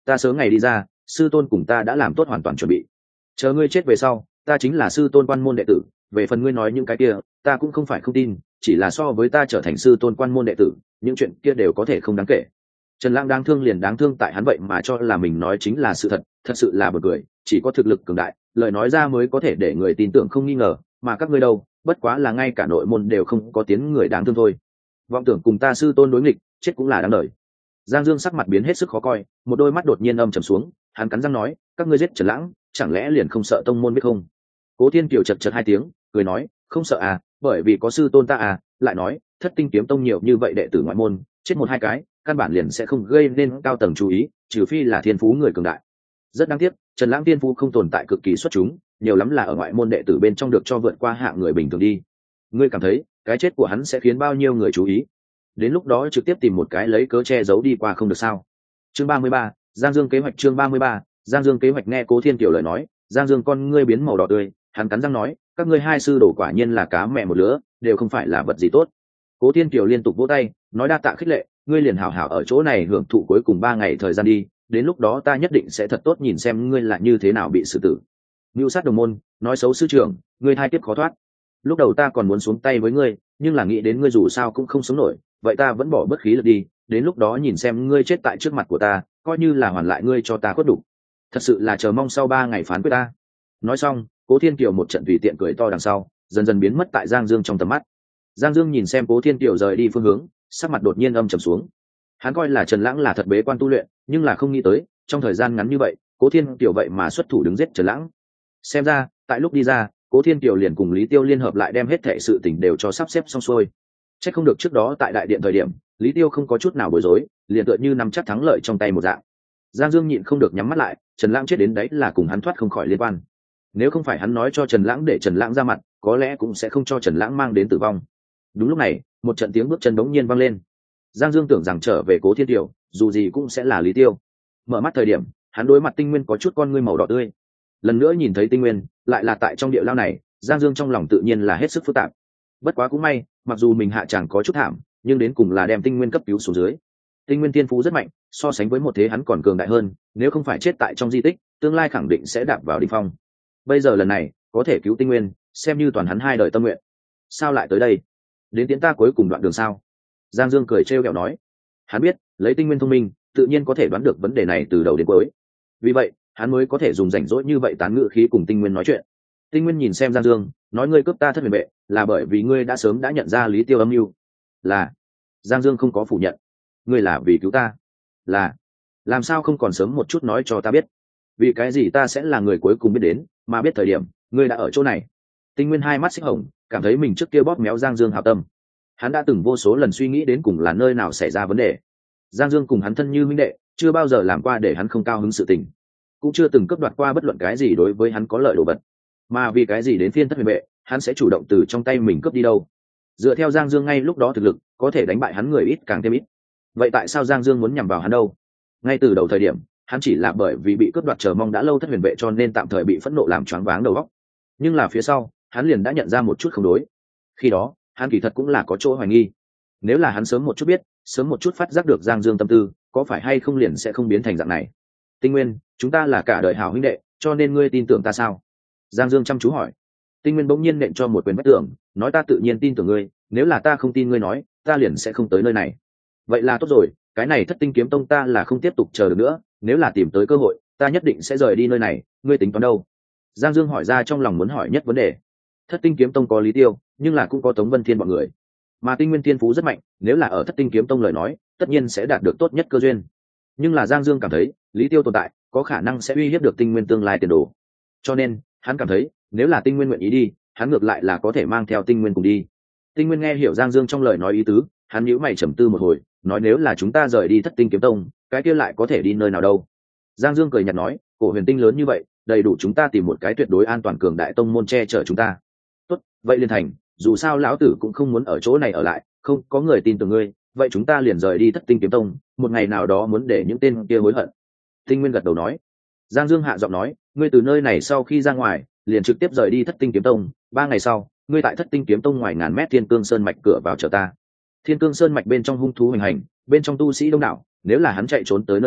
ta sớm ngày đi ra, sư tôn cùng ta đã làm tốt hoàn toàn chuẩn bị, chờ ngươi chết về sau ta chính là sư tôn quan môn đệ tử. Về phần ngươi nói những cái kia ta cũng không phải không tin, chỉ là so với ta trở thành sư tôn quan môn đệ tử, những chuyện kia đều có thể không đáng kể. Trần Lãng đáng thương liền đáng thương tại hắn vậy mà cho là mình nói chính là sự thật, thật sự là buồn cười, chỉ có thực lực cường đại, lời nói ra mới có thể để người tin tưởng không nghi ngờ, mà các ngươi đâu, bất quá là ngay cả nội môn đều không có tiếng người đáng thương thôi. Vọng tưởng cùng ta sư tôn đối nghịch, chết cũng là đáng đời. Giang Dương sắc mặt biến hết sức khó coi, một đôi mắt đột nhiên âm trầm xuống, hắn cắn răng nói, các ngươi giết Trần Lãng, chẳng lẽ liền không sợ tông môn biết không? Cố Thiên Kiều chật chật hai tiếng, cười nói, không sợ à, bởi vì có sư tôn ta à, lại nói, Thất Tinh kiếm tông nhiều như vậy đệ tử ngoại môn, chết một hai cái, căn bản liền sẽ không gây nên cao tầng chú ý, trừ phi là thiên phú người cường đại. Rất đáng tiếc, Trần Lãng thiên phú không tồn tại cực kỳ xuất chúng, nhiều lắm là ở ngoại môn đệ tử bên trong được cho vượt qua hạng người bình thường đi. Ngươi cảm thấy, cái chết của hắn sẽ khiến bao nhiêu người chú ý? Đến lúc đó trực tiếp tìm một cái lấy cớ che giấu đi qua không được sao? Chương ba mươi ba, Giang Dương kế hoạch. Chương ba mươi ba, Giang Dương kế hoạch. Nghe Cố Thiên Kiều lời nói, Giang Dương con ngươi biến màu đỏ tươi, hắn cắn răng nói, các ngươi hai sư đồ quả nhiên là cá mẹ một lứa, đều không phải là vật gì tốt. Cố Thiên Kiều liên tục vỗ tay, nói đa tạ khích lệ, ngươi liền hảo hảo ở chỗ này hưởng thụ cuối cùng ba ngày thời gian đi, đến lúc đó ta nhất định sẽ thật tốt nhìn xem ngươi là như thế nào bị xử tử. Mưu sát đồng môn, nói xấu sư trưởng, ngươi thai tiếp khó thoát. Lúc đầu ta còn muốn xuống tay với ngươi, nhưng là nghĩ đến ngươi dù sao cũng không sống nổi, vậy ta vẫn bỏ bất khí lực đi, đến lúc đó nhìn xem ngươi chết tại trước mặt của ta, coi như là hoàn lại ngươi cho ta khuất đủ. Thật sự là chờ mong sau ba ngày phán quyết ta. Nói xong, Cố Thiên Kiều một trận tùy tiện cười to đằng sau, dần dần biến mất tại Giang Dương trong tầm mắt. Giang Dương nhìn xem Cố Thiên Kiều rời đi phương hướng, sắc mặt đột nhiên âm trầm xuống. Hắn coi là Trần Lãng là thật bế quan tu luyện, nhưng là không nghĩ tới, trong thời gian ngắn như vậy, Cố Thiên Kiều vậy mà xuất thủ đứng giết Trần Lãng. Xem ra, tại lúc đi ra, Cố Thiên Kiều liền cùng Lý Tiêu liên hợp lại đem hết thảy sự tình đều cho sắp xếp xong xuôi. Chắc không được trước đó tại đại điện thời điểm, Lý Tiêu không có chút nào bối rối, liền tựa như nắm chắc thắng lợi trong tay một dạng. Giang Dương nhịn không được nhắm mắt lại, Trần Lãng chết đến đấy là cùng hắn thoát không khỏi liên quan. Nếu không phải hắn nói cho Trần Lãng để Trần Lãng ra mặt, có lẽ cũng sẽ không cho Trần Lãng mang đến tử vong. Đúng lúc này, một trận tiếng bước chân bỗng nhiên vang lên. Giang Dương tưởng rằng trở về Cố Thiên Kiều, dù gì cũng sẽ là Lý Tiêu. Mở mắt thời điểm, hắn đối mặt Tinh Nguyên có chút con ngươi màu đỏ tươi. Lần nữa nhìn thấy Tinh Nguyên, lại là tại trong địa lao này, Giang Dương trong lòng tự nhiên là hết sức phức tạp. Bất quá cũng may, mặc dù mình hạ chẳng có chút thảm, nhưng đến cùng là đem Tinh Nguyên cấp cứu xuống dưới. Tinh Nguyên thiên phú rất mạnh, so sánh với một thế hắn còn cường đại hơn, nếu không phải chết tại trong di tích, tương lai khẳng định sẽ đạp vào đỉnh phong. Bây giờ lần này, có thể cứu Tinh Nguyên, xem như toàn hắn hai đời tâm nguyện. Sao lại tới đây? Đến tiến ta cuối cùng đoạn đường sao? Giang Dương cười trêu ghẹo nói. Hắn biết, lấy Tinh Nguyên thông minh, tự nhiên có thể đoán được vấn đề này từ đầu đến cuối. Vì vậy, hắn mới có thể dùng rảnh rỗi như vậy tán ngữ khí cùng Tinh Nguyên nói chuyện. Tinh Nguyên nhìn xem Giang Dương, nói ngươi cướp ta thất huyền bệ, là bởi vì ngươi đã sớm đã nhận ra Lý Tiêu âm mưu. Là. Giang Dương không có phủ nhận. Ngươi là vì cứu ta. Là. Làm sao không còn sớm một chút nói cho ta biết? Vì cái gì ta sẽ là người cuối cùng biết đến, mà biết thời điểm, ngươi đã ở chỗ này. Tinh Nguyên hai mắt xích hồng, cảm thấy mình trước kia bóp méo Giang Dương hảo tâm. Hắn đã từng vô số lần suy nghĩ đến cùng là nơi nào xảy ra vấn đề. Giang Dương cùng hắn thân như minh đệ, chưa bao giờ làm qua để hắn không cao hứng sự tình, cũng chưa từng cướp đoạt qua bất luận cái gì đối với hắn có lợi đồ vật. Mà vì cái gì đến phiên thất huyền bệ, hắn sẽ chủ động từ trong tay mình cướp đi đâu? Dựa theo Giang Dương ngay lúc đó thực lực, có thể đánh bại hắn người ít càng thêm ít. Vậy tại sao Giang Dương muốn nhằm vào hắn đâu? Ngay từ đầu thời điểm, hắn chỉ là bởi vì bị cướp đoạt chờ mong đã lâu thất huyền bệ cho nên tạm thời bị phẫn nộ làm choáng váng đầu óc. Nhưng là phía sau, hắn liền đã nhận ra một chút không đối. Khi đó, hắn kỳ thật cũng là có chỗ hoài nghi. Nếu là hắn sớm một chút biết, sớm một chút phát giác được Giang Dương tâm tư, có phải hay không liền sẽ không biến thành dạng này. Tinh Nguyên, chúng ta là cả đời hảo huynh đệ, cho nên ngươi tin tưởng ta sao? Giang Dương chăm chú hỏi. Tinh Nguyên bỗng nhiên nện cho một quyền vách tường, nói ta tự nhiên tin tưởng ngươi, nếu là ta không tin ngươi nói, ta liền sẽ không tới nơi này. Vậy là tốt rồi, cái này Thất Tinh kiếm tông ta là không tiếp tục chờ được nữa, nếu là tìm tới cơ hội, ta nhất định sẽ rời đi nơi này, ngươi tính toán đâu? Giang Dương hỏi ra trong lòng muốn hỏi nhất vấn đề. Thất Tinh kiếm tông có Lý Tiêu, nhưng là cũng có Tống Vân Thiên bọn người. Mà Tinh Nguyên thiên phú rất mạnh, nếu là ở Thất Tinh kiếm tông lời nói, tất nhiên sẽ đạt được tốt nhất cơ duyên. Nhưng là Giang Dương cảm thấy, Lý Tiêu tồn tại, có khả năng sẽ uy hiếp được Tinh Nguyên tương lai tiền đồ. Cho nên, hắn cảm thấy, nếu là Tinh Nguyên nguyện ý đi, hắn ngược lại là có thể mang theo Tinh Nguyên cùng đi. Tinh Nguyên nghe hiểu Giang Dương trong lời nói ý tứ, hắn nhíu mày trầm tư một hồi, nói nếu là chúng ta rời đi Thất Tinh kiếm tông, cái kia lại có thể đi nơi nào đâu? Giang Dương cười nhạt nói, cổ huyền tinh lớn như vậy, đầy đủ chúng ta tìm một cái tuyệt đối an toàn cường đại tông môn che chở chúng ta. Tốt, vậy liền thành, dù sao lão tử cũng không muốn ở chỗ này ở lại, không có người tin tưởng ngươi, vậy chúng ta liền rời đi Thất Tinh kiếm tông, một ngày nào đó muốn để những tên kia hối hận. Tinh Nguyên gật đầu nói. Giang Dương hạ giọng nói, ngươi từ nơi này sau khi ra ngoài, liền trực tiếp rời đi Thất Tinh kiếm tông, ba ngày sau, ngươi tại Thất Tinh kiếm tông ngoài ngàn mét Thiên Cương Sơn mạch cửa vào chờ ta. Thiên Cương Sơn mạch bên trong hung thú hoành hành, bên trong tu sĩ đông đảo, nếu là hắn chạy trốn tới nơi đó,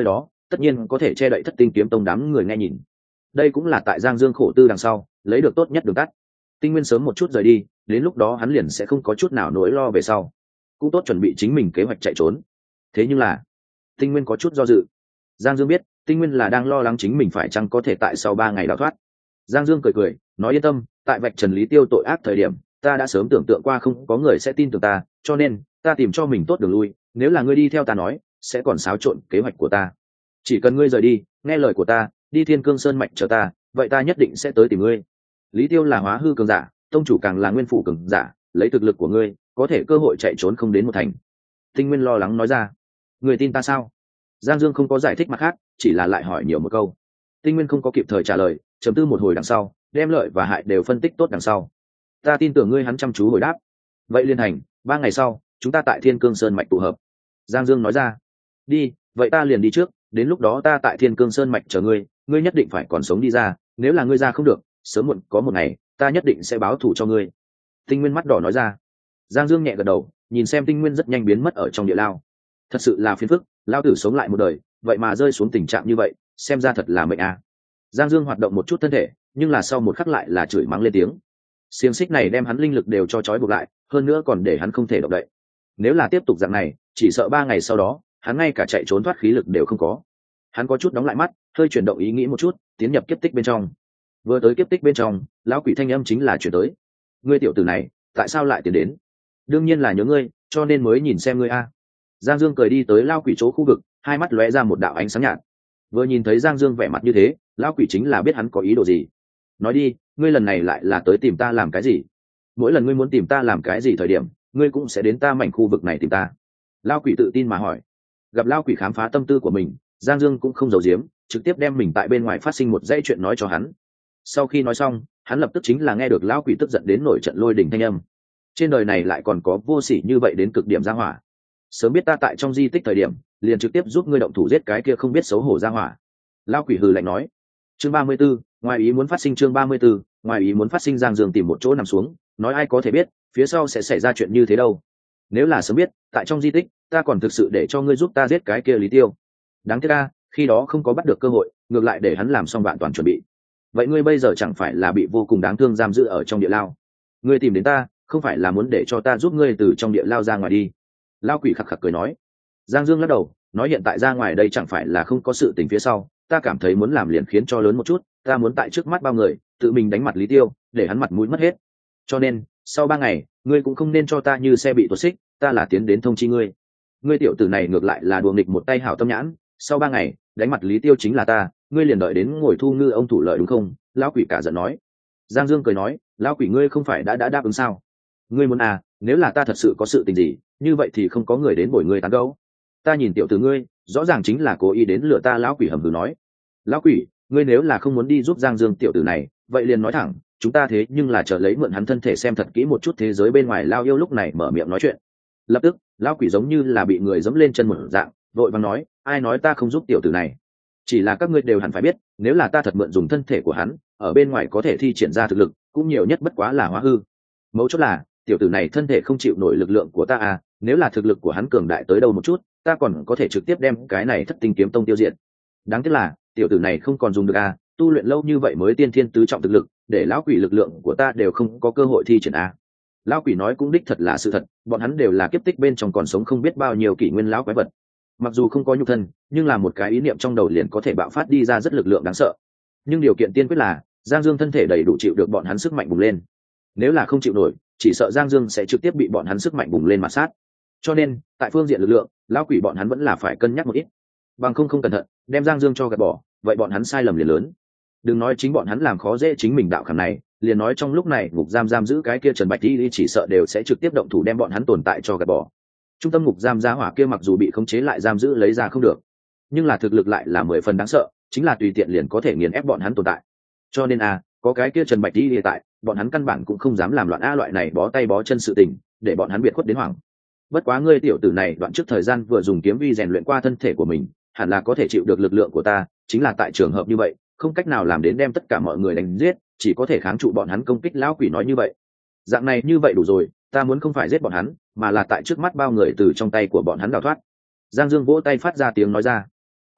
tất nhiên có thể che đậy thất tinh kiếm tông đám người nghe nhìn. Đây cũng là tại Giang Dương khổ tư đằng sau lấy được tốt nhất đường tắt. Tinh Nguyên sớm một chút rời đi, đến lúc đó hắn liền sẽ không có chút nào nỗi lo về sau, cũng tốt chuẩn bị chính mình kế hoạch chạy trốn. Thế nhưng là Tinh Nguyên có chút do dự. Giang Dương biết Tinh Nguyên là đang lo lắng chính mình phải chăng có thể tại sau ba ngày đào thoát. Giang Dương cười cười nói yên tâm, tại vạch trần Lý Tiêu tội ác thời điểm ta đã sớm tưởng tượng qua không có người sẽ tin tưởng ta, cho nên ta tìm cho mình tốt đường lui. Nếu là ngươi đi theo ta nói sẽ còn xáo trộn kế hoạch của ta, chỉ cần ngươi rời đi nghe lời của ta đi Thiên Cương Sơn mạch chờ ta, vậy ta nhất định sẽ tới tìm ngươi. Lý Tiêu là hóa hư cường giả, tông chủ càng là nguyên phủ cường giả, lấy thực lực của ngươi có thể cơ hội chạy trốn không đến một thành. Tinh Nguyên lo lắng nói ra. Người tin ta sao? Giang Dương không có giải thích mặt khác, chỉ là lại hỏi nhiều một câu. Tinh Nguyên không có kịp thời trả lời, trầm tư một hồi đằng sau đem lợi và hại đều phân tích tốt đằng sau. Ta tin tưởng ngươi, hắn chăm chú hồi đáp. Vậy liên hành, ba ngày sau chúng ta tại Thiên Cương Sơn mạch tụ hợp. Giang Dương nói ra. Đi, vậy ta liền đi trước, đến lúc đó ta tại Thiên Cương Sơn mạch chờ ngươi, ngươi nhất định phải còn sống đi ra, nếu là ngươi ra không được, sớm muộn có một ngày ta nhất định sẽ báo thù cho ngươi. Tinh Nguyên mắt đỏ nói ra. Giang Dương nhẹ gật đầu, nhìn xem Tinh Nguyên rất nhanh biến mất ở trong địa lao. Thật sự là phiền phức, lao tử sống lại một đời vậy mà rơi xuống tình trạng như vậy, xem ra thật là mệnh à. Giang Dương hoạt động một chút thân thể, nhưng là sau một khắc lại là chửi mắng lên tiếng. Xiềng xích này đem hắn linh lực đều cho trói buộc lại, hơn nữa còn để hắn không thể động đậy. Nếu là tiếp tục dạng này, chỉ sợ ba ngày sau đó hắn ngay cả chạy trốn thoát khí lực đều không có. Hắn có chút đóng lại mắt, hơi chuyển động ý nghĩ một chút, tiến nhập kiếp tích bên trong. Vừa tới kiếp tích bên trong, lão quỷ thanh âm chính là chuyển tới. Ngươi tiểu tử này tại sao lại tiến đến? Đương nhiên là nhớ ngươi, cho nên mới nhìn xem ngươi a. Giang Dương cười đi tới lão quỷ chỗ khu vực, hai mắt lóe ra một đạo ánh sáng nhạt. Vừa nhìn thấy Giang Dương vẻ mặt như thế, lão quỷ chính là biết hắn có ý đồ gì. Nói đi, ngươi lần này lại là tới tìm ta làm cái gì? Mỗi lần ngươi muốn tìm ta làm cái gì thời điểm, ngươi cũng sẽ đến ta mảnh khu vực này tìm ta. Lão quỷ tự tin mà hỏi. Gặp lão quỷ khám phá tâm tư của mình, Giang Dương cũng không giấu giếm, trực tiếp đem mình tại bên ngoài phát sinh một dãy chuyện nói cho hắn. Sau khi nói xong, hắn lập tức chính là nghe được lão quỷ tức giận đến nổi trận lôi đình thanh âm. Trên đời này lại còn có vô sỉ như vậy đến cực điểm ra hỏa. Sớm biết ta tại trong di tích thời điểm, liền trực tiếp giúp ngươi động thủ giết cái kia không biết xấu hổ ra hỏa. Lão quỷ hừ lạnh nói. Chương ba mươi 34, ngoài ý muốn phát sinh chương ba mươi 34, ngoài ý muốn phát sinh. Giang Dương tìm một chỗ nằm xuống, nói ai có thể biết, phía sau sẽ xảy ra chuyện như thế đâu. Nếu là sớm biết, tại trong di tích, ta còn thực sự để cho ngươi giúp ta giết cái kia Lý Tiêu. Đáng tiếc ta, khi đó không có bắt được cơ hội, ngược lại để hắn làm xong vạn toàn chuẩn bị. Vậy ngươi bây giờ chẳng phải là bị vô cùng đáng thương giam giữ ở trong địa lao? Ngươi tìm đến ta, không phải là muốn để cho ta giúp ngươi từ trong địa lao ra ngoài đi? Lao quỷ khặc khặc cười nói. Giang Dương lắc đầu, nói hiện tại ra ngoài đây chẳng phải là không có sự tình phía sau, ta cảm thấy muốn làm liền khiến cho lớn một chút, ta muốn tại trước mắt bao người tự mình đánh mặt Lý Tiêu, để hắn mặt mũi mất hết. Cho nên sau ba ngày ngươi cũng không nên cho ta như xe bị tuột xích, ta là tiến đến thông chi ngươi. Ngươi tiểu tử này ngược lại là đùa nghịch một tay hảo tâm nhãn, sau ba ngày đánh mặt Lý Tiêu chính là ta, ngươi liền đợi đến ngồi thu ngư ông thủ lợi đúng không? Lão quỷ cả giận nói. Giang Dương cười nói, lão quỷ ngươi không phải đã đã đáp ứng sao? Ngươi muốn à, nếu là ta thật sự có sự tình gì, như vậy thì không có người đến bồi ngươi tán gẫu. Ta nhìn tiểu tử ngươi rõ ràng chính là cố ý đến lừa ta. Lão quỷ hầm hừ nói. Lão quỷ, ngươi nếu là không muốn đi giúp Giang Dương tiểu tử này, vậy liền nói thẳng, chúng ta thế nhưng là chờ lấy mượn hắn thân thể xem thật kỹ một chút thế giới bên ngoài. Lao yêu lúc này mở miệng nói chuyện. Lập tức lão quỷ giống như là bị người giẫm lên chân một dạng, vội vàng nói, ai nói ta không giúp tiểu tử này? Chỉ là các ngươi đều hẳn phải biết, nếu là ta thật mượn dùng thân thể của hắn, ở bên ngoài có thể thi triển ra thực lực, cũng nhiều nhất bất quá là hóa hư. Mấu chốt là tiểu tử này thân thể không chịu nổi lực lượng của ta à, nếu là thực lực của hắn cường đại tới đâu một chút, ta còn có thể trực tiếp đem cái này Thất Tinh Kiếm Tông tiêu diệt. Đáng tiếc là tiểu tử này không còn dùng được à, tu luyện lâu như vậy mới tiên thiên tứ trọng thực lực, để lão quỷ lực lượng của ta đều không có cơ hội thi triển à. Lão quỷ nói cũng đích thật là sự thật, bọn hắn đều là kiếp tích bên trong còn sống không biết bao nhiêu kỷ nguyên lão quái vật. Mặc dù không có nhục thân, nhưng là một cái ý niệm trong đầu liền có thể bạo phát đi ra rất lực lượng đáng sợ. Nhưng điều kiện tiên quyết là Giang Dương thân thể đầy đủ chịu được bọn hắn sức mạnh bùng lên. Nếu là không chịu nổi, chỉ sợ Giang Dương sẽ trực tiếp bị bọn hắn sức mạnh bùng lên mà sát. Cho nên tại phương diện lực lượng, lão quỷ bọn hắn vẫn là phải cân nhắc một ít. Bằng không không cẩn thận đem Giang Dương cho gạt bỏ, vậy bọn hắn sai lầm liền lớn. Đừng nói chính bọn hắn làm khó dễ chính mình đạo khảm này, liền nói trong lúc này ngục giam giam giữ cái kia Trần Bạch Di chỉ sợ đều sẽ trực tiếp động thủ đem bọn hắn tồn tại cho gạt bỏ. Trung tâm ngục giam giá hỏa kia mặc dù bị khống chế lại giam giữ lấy ra không được, nhưng là thực lực lại là mười phần đáng sợ, chính là tùy tiện liền có thể nghiền ép bọn hắn tồn tại. Cho nên a, có cái kia Trần Bạch Di hiện tại, bọn hắn căn bản cũng không dám làm loạn a loại này bó tay bó chân sự tình, để bọn hắn biệt khuất đến hoảng. Bất quá ngươi tiểu tử này đoạn trước thời gian vừa dùng kiếm vi rèn luyện qua thân thể của mình, hẳn là có thể chịu được lực lượng của ta, chính là tại trường hợp như vậy, không cách nào làm đến đem tất cả mọi người đánh giết, chỉ có thể kháng trụ bọn hắn công kích. Lão quỷ nói như vậy. Dạng này như vậy đủ rồi, ta muốn không phải giết bọn hắn, mà là tại trước mắt bao người từ trong tay của bọn hắn đào thoát. Giang Dương vỗ tay phát ra tiếng nói ra.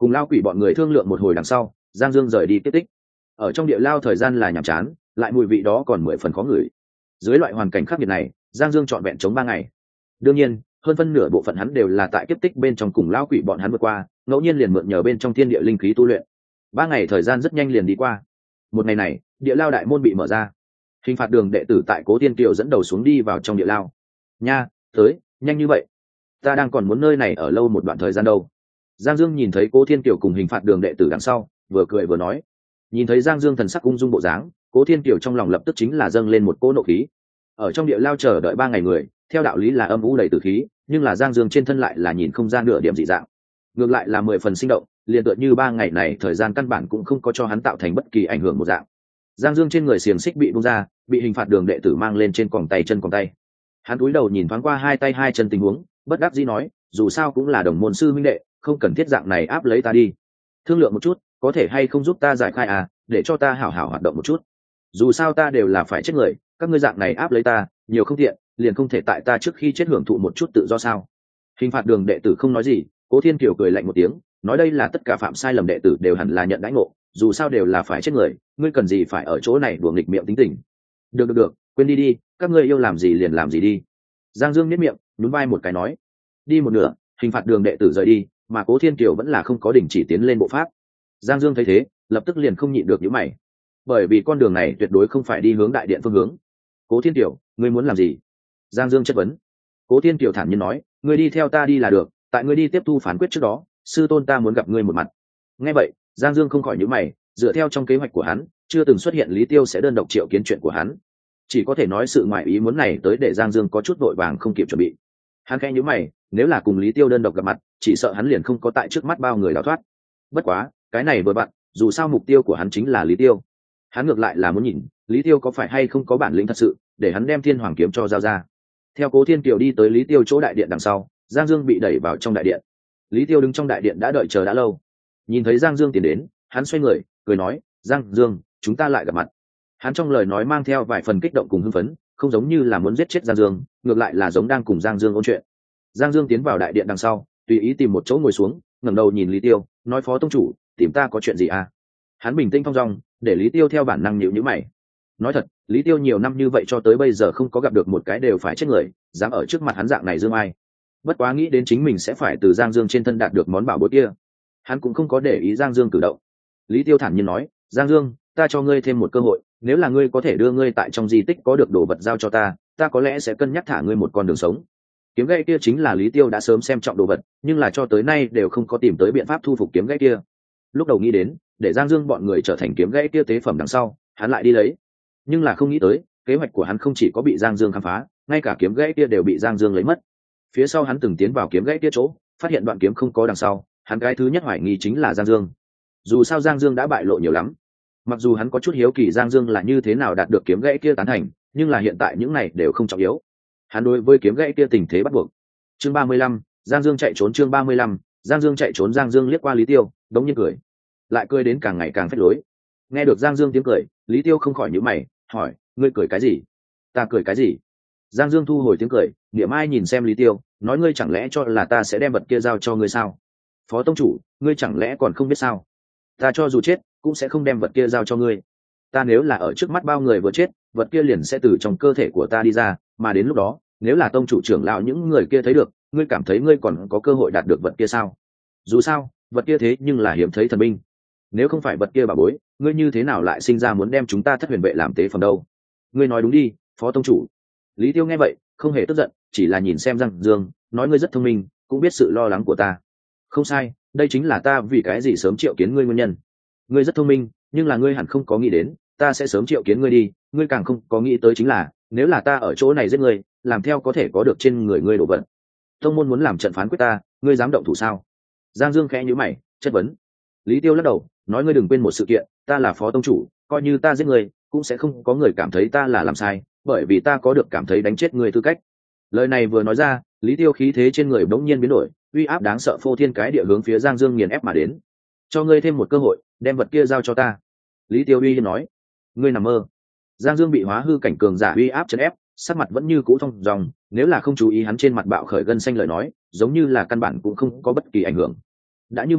Cùng lao quỷ bọn người thương lượng một hồi đằng sau, Giang Dương rời đi tiếp tích. Ở trong địa lao thời gian là nhàm chán, lại mùi vị đó còn mười phần khó ngửi. Dưới loại hoàn cảnh khắc nghiệt này, Giang Dương trọn vẹn chống ba ngày. Đương nhiên, hơn phân nửa bộ phận hắn đều là tại kiếp tích bên trong cùng lao quỷ bọn hắn vượt qua, ngẫu nhiên liền mượn nhờ bên trong thiên địa linh khí tu luyện. Ba ngày thời gian rất nhanh liền đi qua. Một ngày này, địa lao đại môn bị mở ra. Hình phạt đường đệ tử tại Cố Tiên Kiều dẫn đầu xuống đi vào trong địa lao. Nha, tới, nhanh như vậy. Ta đang còn muốn nơi này ở lâu một đoạn thời gian đâu. Giang Dương nhìn thấy Cố Thiên Kiều cùng hình phạt đường đệ tử đằng sau, vừa cười vừa nói. Nhìn thấy Giang Dương thần sắc ung dung bộ dáng, Cố Thiên Kiều trong lòng lập tức chính là dâng lên một cỗ nộ khí. Ở trong địa lao chờ đợi ba ngày người, theo đạo lý là âm u đầy tử khí, nhưng là Giang Dương trên thân lại là nhìn không ra nửa điểm dị dạng. Ngược lại là mười phần sinh động, liền tựa như ba ngày này thời gian căn bản cũng không có cho hắn tạo thành bất kỳ ảnh hưởng một dạng. Giang Dương trên người xiềng xích bị buông ra, bị hình phạt đường đệ tử mang lên trên còng tay chân còng tay. Hắn cúi đầu nhìn thoáng qua hai tay hai chân tình huống, bất đắc dĩ nói, dù sao cũng là đồng môn sư huynh đệ, không cần thiết dạng này áp lấy ta đi. Thương lượng một chút, có thể hay không giúp ta giải khai à, để cho ta hảo hảo hoạt động một chút. Dù sao ta đều là phải chết người, các ngươi dạng này áp lấy ta, nhiều không tiện, liền không thể tại ta trước khi chết hưởng thụ một chút tự do sao? Hình phạt đường đệ tử không nói gì, Cố Thiên Kiều cười lạnh một tiếng, nói đây là tất cả phạm sai lầm đệ tử đều hẳn là nhận đãi ngộ, dù sao đều là phải chết người, ngươi cần gì phải ở chỗ này đùa nghịch miệng tính tình. Được được được, quên đi đi, các ngươi yêu làm gì liền làm gì đi. Giang Dương nhếch miệng, nhún vai một cái nói. Đi một nửa, hình phạt đường đệ tử rời đi, mà Cố Thiên Kiều vẫn là không có đình chỉ tiến lên bộ pháp. Giang Dương thấy thế, lập tức liền không nhịn được nhíu mày, bởi vì con đường này tuyệt đối không phải đi hướng đại điện phương hướng. Cố Thiên Kiều, ngươi muốn làm gì? Giang Dương chất vấn. Cố Thiên Kiều thản nhiên nói, ngươi đi theo ta đi là được, tại ngươi đi tiếp thu phán quyết trước đó, sư tôn ta muốn gặp ngươi một mặt. Nghe vậy, Giang Dương không khỏi nhíu mày, dựa theo trong kế hoạch của hắn, chưa từng xuất hiện Lý Tiêu sẽ đơn độc triệu kiến chuyện của hắn. Chỉ có thể nói sự ngoại ý muốn này tới để Giang Dương có chút vội vàng không kịp chuẩn bị. Hắn khẽ nhíu mày, nếu là cùng Lý Tiêu đơn độc gặp mặt, chỉ sợ hắn liền không có tại trước mắt bao người đào thoát. Bất quá, cái này vừa vặn, dù sao mục tiêu của hắn chính là Lý Tiêu. Hắn ngược lại là muốn nhìn, Lý Tiêu có phải hay không có bản lĩnh thật sự, để hắn đem Thiên Hoàng kiếm cho giao ra. Theo Cố Thiên Kiều đi tới Lý Tiêu chỗ đại điện đằng sau, Giang Dương bị đẩy vào trong đại điện. Lý Tiêu đứng trong đại điện đã đợi chờ đã lâu. Nhìn thấy Giang Dương tiến đến, hắn xoay người, cười nói, Giang Dương, chúng ta lại gặp mặt. Hắn trong lời nói mang theo vài phần kích động cùng hưng phấn, không giống như là muốn giết chết Giang Dương, ngược lại là giống đang cùng Giang Dương ôn chuyện. Giang Dương tiến vào đại điện đằng sau, tùy ý tìm một chỗ ngồi xuống, ngẩng đầu nhìn Lý Tiêu, nói, Phó tông chủ, tìm ta có chuyện gì à? Hắn bình tĩnh thong dong, để Lý Tiêu theo bản năng nhíu nhíu mày. Nói thật, Lý Tiêu nhiều năm như vậy cho tới bây giờ không có gặp được một cái đều phải chết người, dám ở trước mặt hắn dạng này dương ai. Bất quá nghĩ đến chính mình sẽ phải từ Giang Dương trên thân đạt được món bảo bối kia, hắn cũng không có để ý Giang Dương cử động. Lý Tiêu thản nhiên nói, Giang Dương, ta cho ngươi thêm một cơ hội, nếu là ngươi có thể đưa ngươi tại trong di tích có được đồ vật giao cho ta, ta có lẽ sẽ cân nhắc thả ngươi một con đường sống. Kiếm gãy kia chính là Lý Tiêu đã sớm xem trọng đồ vật, nhưng là cho tới nay đều không có tìm tới biện pháp thu phục kiếm gãy kia. Lúc đầu nghĩ đến để Giang Dương bọn người trở thành kiếm gãy kia tế phẩm đằng sau, hắn lại đi lấy, nhưng là không nghĩ tới kế hoạch của hắn không chỉ có bị Giang Dương khám phá, ngay cả kiếm gãy kia đều bị Giang Dương lấy mất. Phía sau hắn từng tiến vào kiếm gãy kia chỗ, phát hiện đoạn kiếm không có đằng sau, hắn cái thứ nhất hoài nghi chính là Giang Dương. Dù sao Giang Dương đã bại lộ nhiều lắm, mặc dù hắn có chút hiếu kỳ Giang Dương là như thế nào đạt được kiếm gãy kia tán thành, nhưng là hiện tại những này đều không trọng yếu. Hắn đối với kiếm gãy kia tình thế bắt buộc. Chương ba mươi lăm, Giang Dương chạy trốn. Chương ba mươi lăm, Giang Dương chạy trốn. Giang Dương liếc qua Lý Tiêu, đống nhiên cười, lại cười đến càng ngày càng phách lối. Nghe được Giang Dương tiếng cười, Lý Tiêu không khỏi nhíu mày, hỏi, ngươi cười cái gì? Ta cười cái gì? Giang Dương thu hồi tiếng cười, niệm ai nhìn xem Lý Tiêu, nói, ngươi chẳng lẽ cho là ta sẽ đem vật kia giao cho ngươi sao? Phó tông chủ, ngươi chẳng lẽ còn không biết sao? Ta cho dù chết cũng sẽ không đem vật kia giao cho ngươi. Ta nếu là ở trước mắt bao người vừa chết, vật kia liền sẽ từ trong cơ thể của ta đi ra, mà đến lúc đó, nếu là tông chủ trưởng lão những người kia thấy được, ngươi cảm thấy ngươi còn có cơ hội đạt được vật kia sao? Dù sao, vật kia thế nhưng là hiếm thấy thần binh. Nếu không phải vật kia bảo bối, ngươi như thế nào lại sinh ra muốn đem chúng ta Thất Huyền vệ làm tế phẩm đâu? Ngươi nói đúng đi, Phó tông chủ. Lý Tiêu nghe vậy, không hề tức giận, chỉ là nhìn xem Giang Dương, nói, ngươi rất thông minh, cũng biết sự lo lắng của ta. Không sai, đây chính là ta vì cái gì sớm triệu kiến ngươi nguyên nhân. Ngươi rất thông minh, nhưng là ngươi hẳn không có nghĩ đến ta sẽ sớm triệu kiến ngươi đi, ngươi càng không có nghĩ tới chính là, nếu là ta ở chỗ này giết ngươi, làm theo có thể có được trên người ngươi đồ vật. Tông môn muốn làm trận phán quyết ta, ngươi dám động thủ sao? Giang Dương khẽ nhíu mày, chất vấn. Lý Tiêu lắc đầu, nói, ngươi đừng quên một sự kiện, ta là phó tông chủ, coi như ta giết ngươi, cũng sẽ không có người cảm thấy ta là làm sai, bởi vì ta có được cảm thấy đánh chết ngươi tư cách. Lời này vừa nói ra, Lý Tiêu khí thế trên người bỗng nhiên biến đổi, uy áp đáng sợ phô thiên cái địa hướng phía Giang Dương nghiền ép mà đến. Cho ngươi thêm một cơ hội, đem vật kia giao cho ta. Lý Tiêu uy hiếp nói. Ngươi nằm mơ. Giang Dương bị hóa hư cảnh cường giả uy áp chấn ép, sắc mặt vẫn như cũ thông dòng, nếu là không chú ý hắn trên mặt bạo khởi gân xanh lời nói, giống như là căn bản cũng không có bất kỳ ảnh hưởng. Đã như vậy,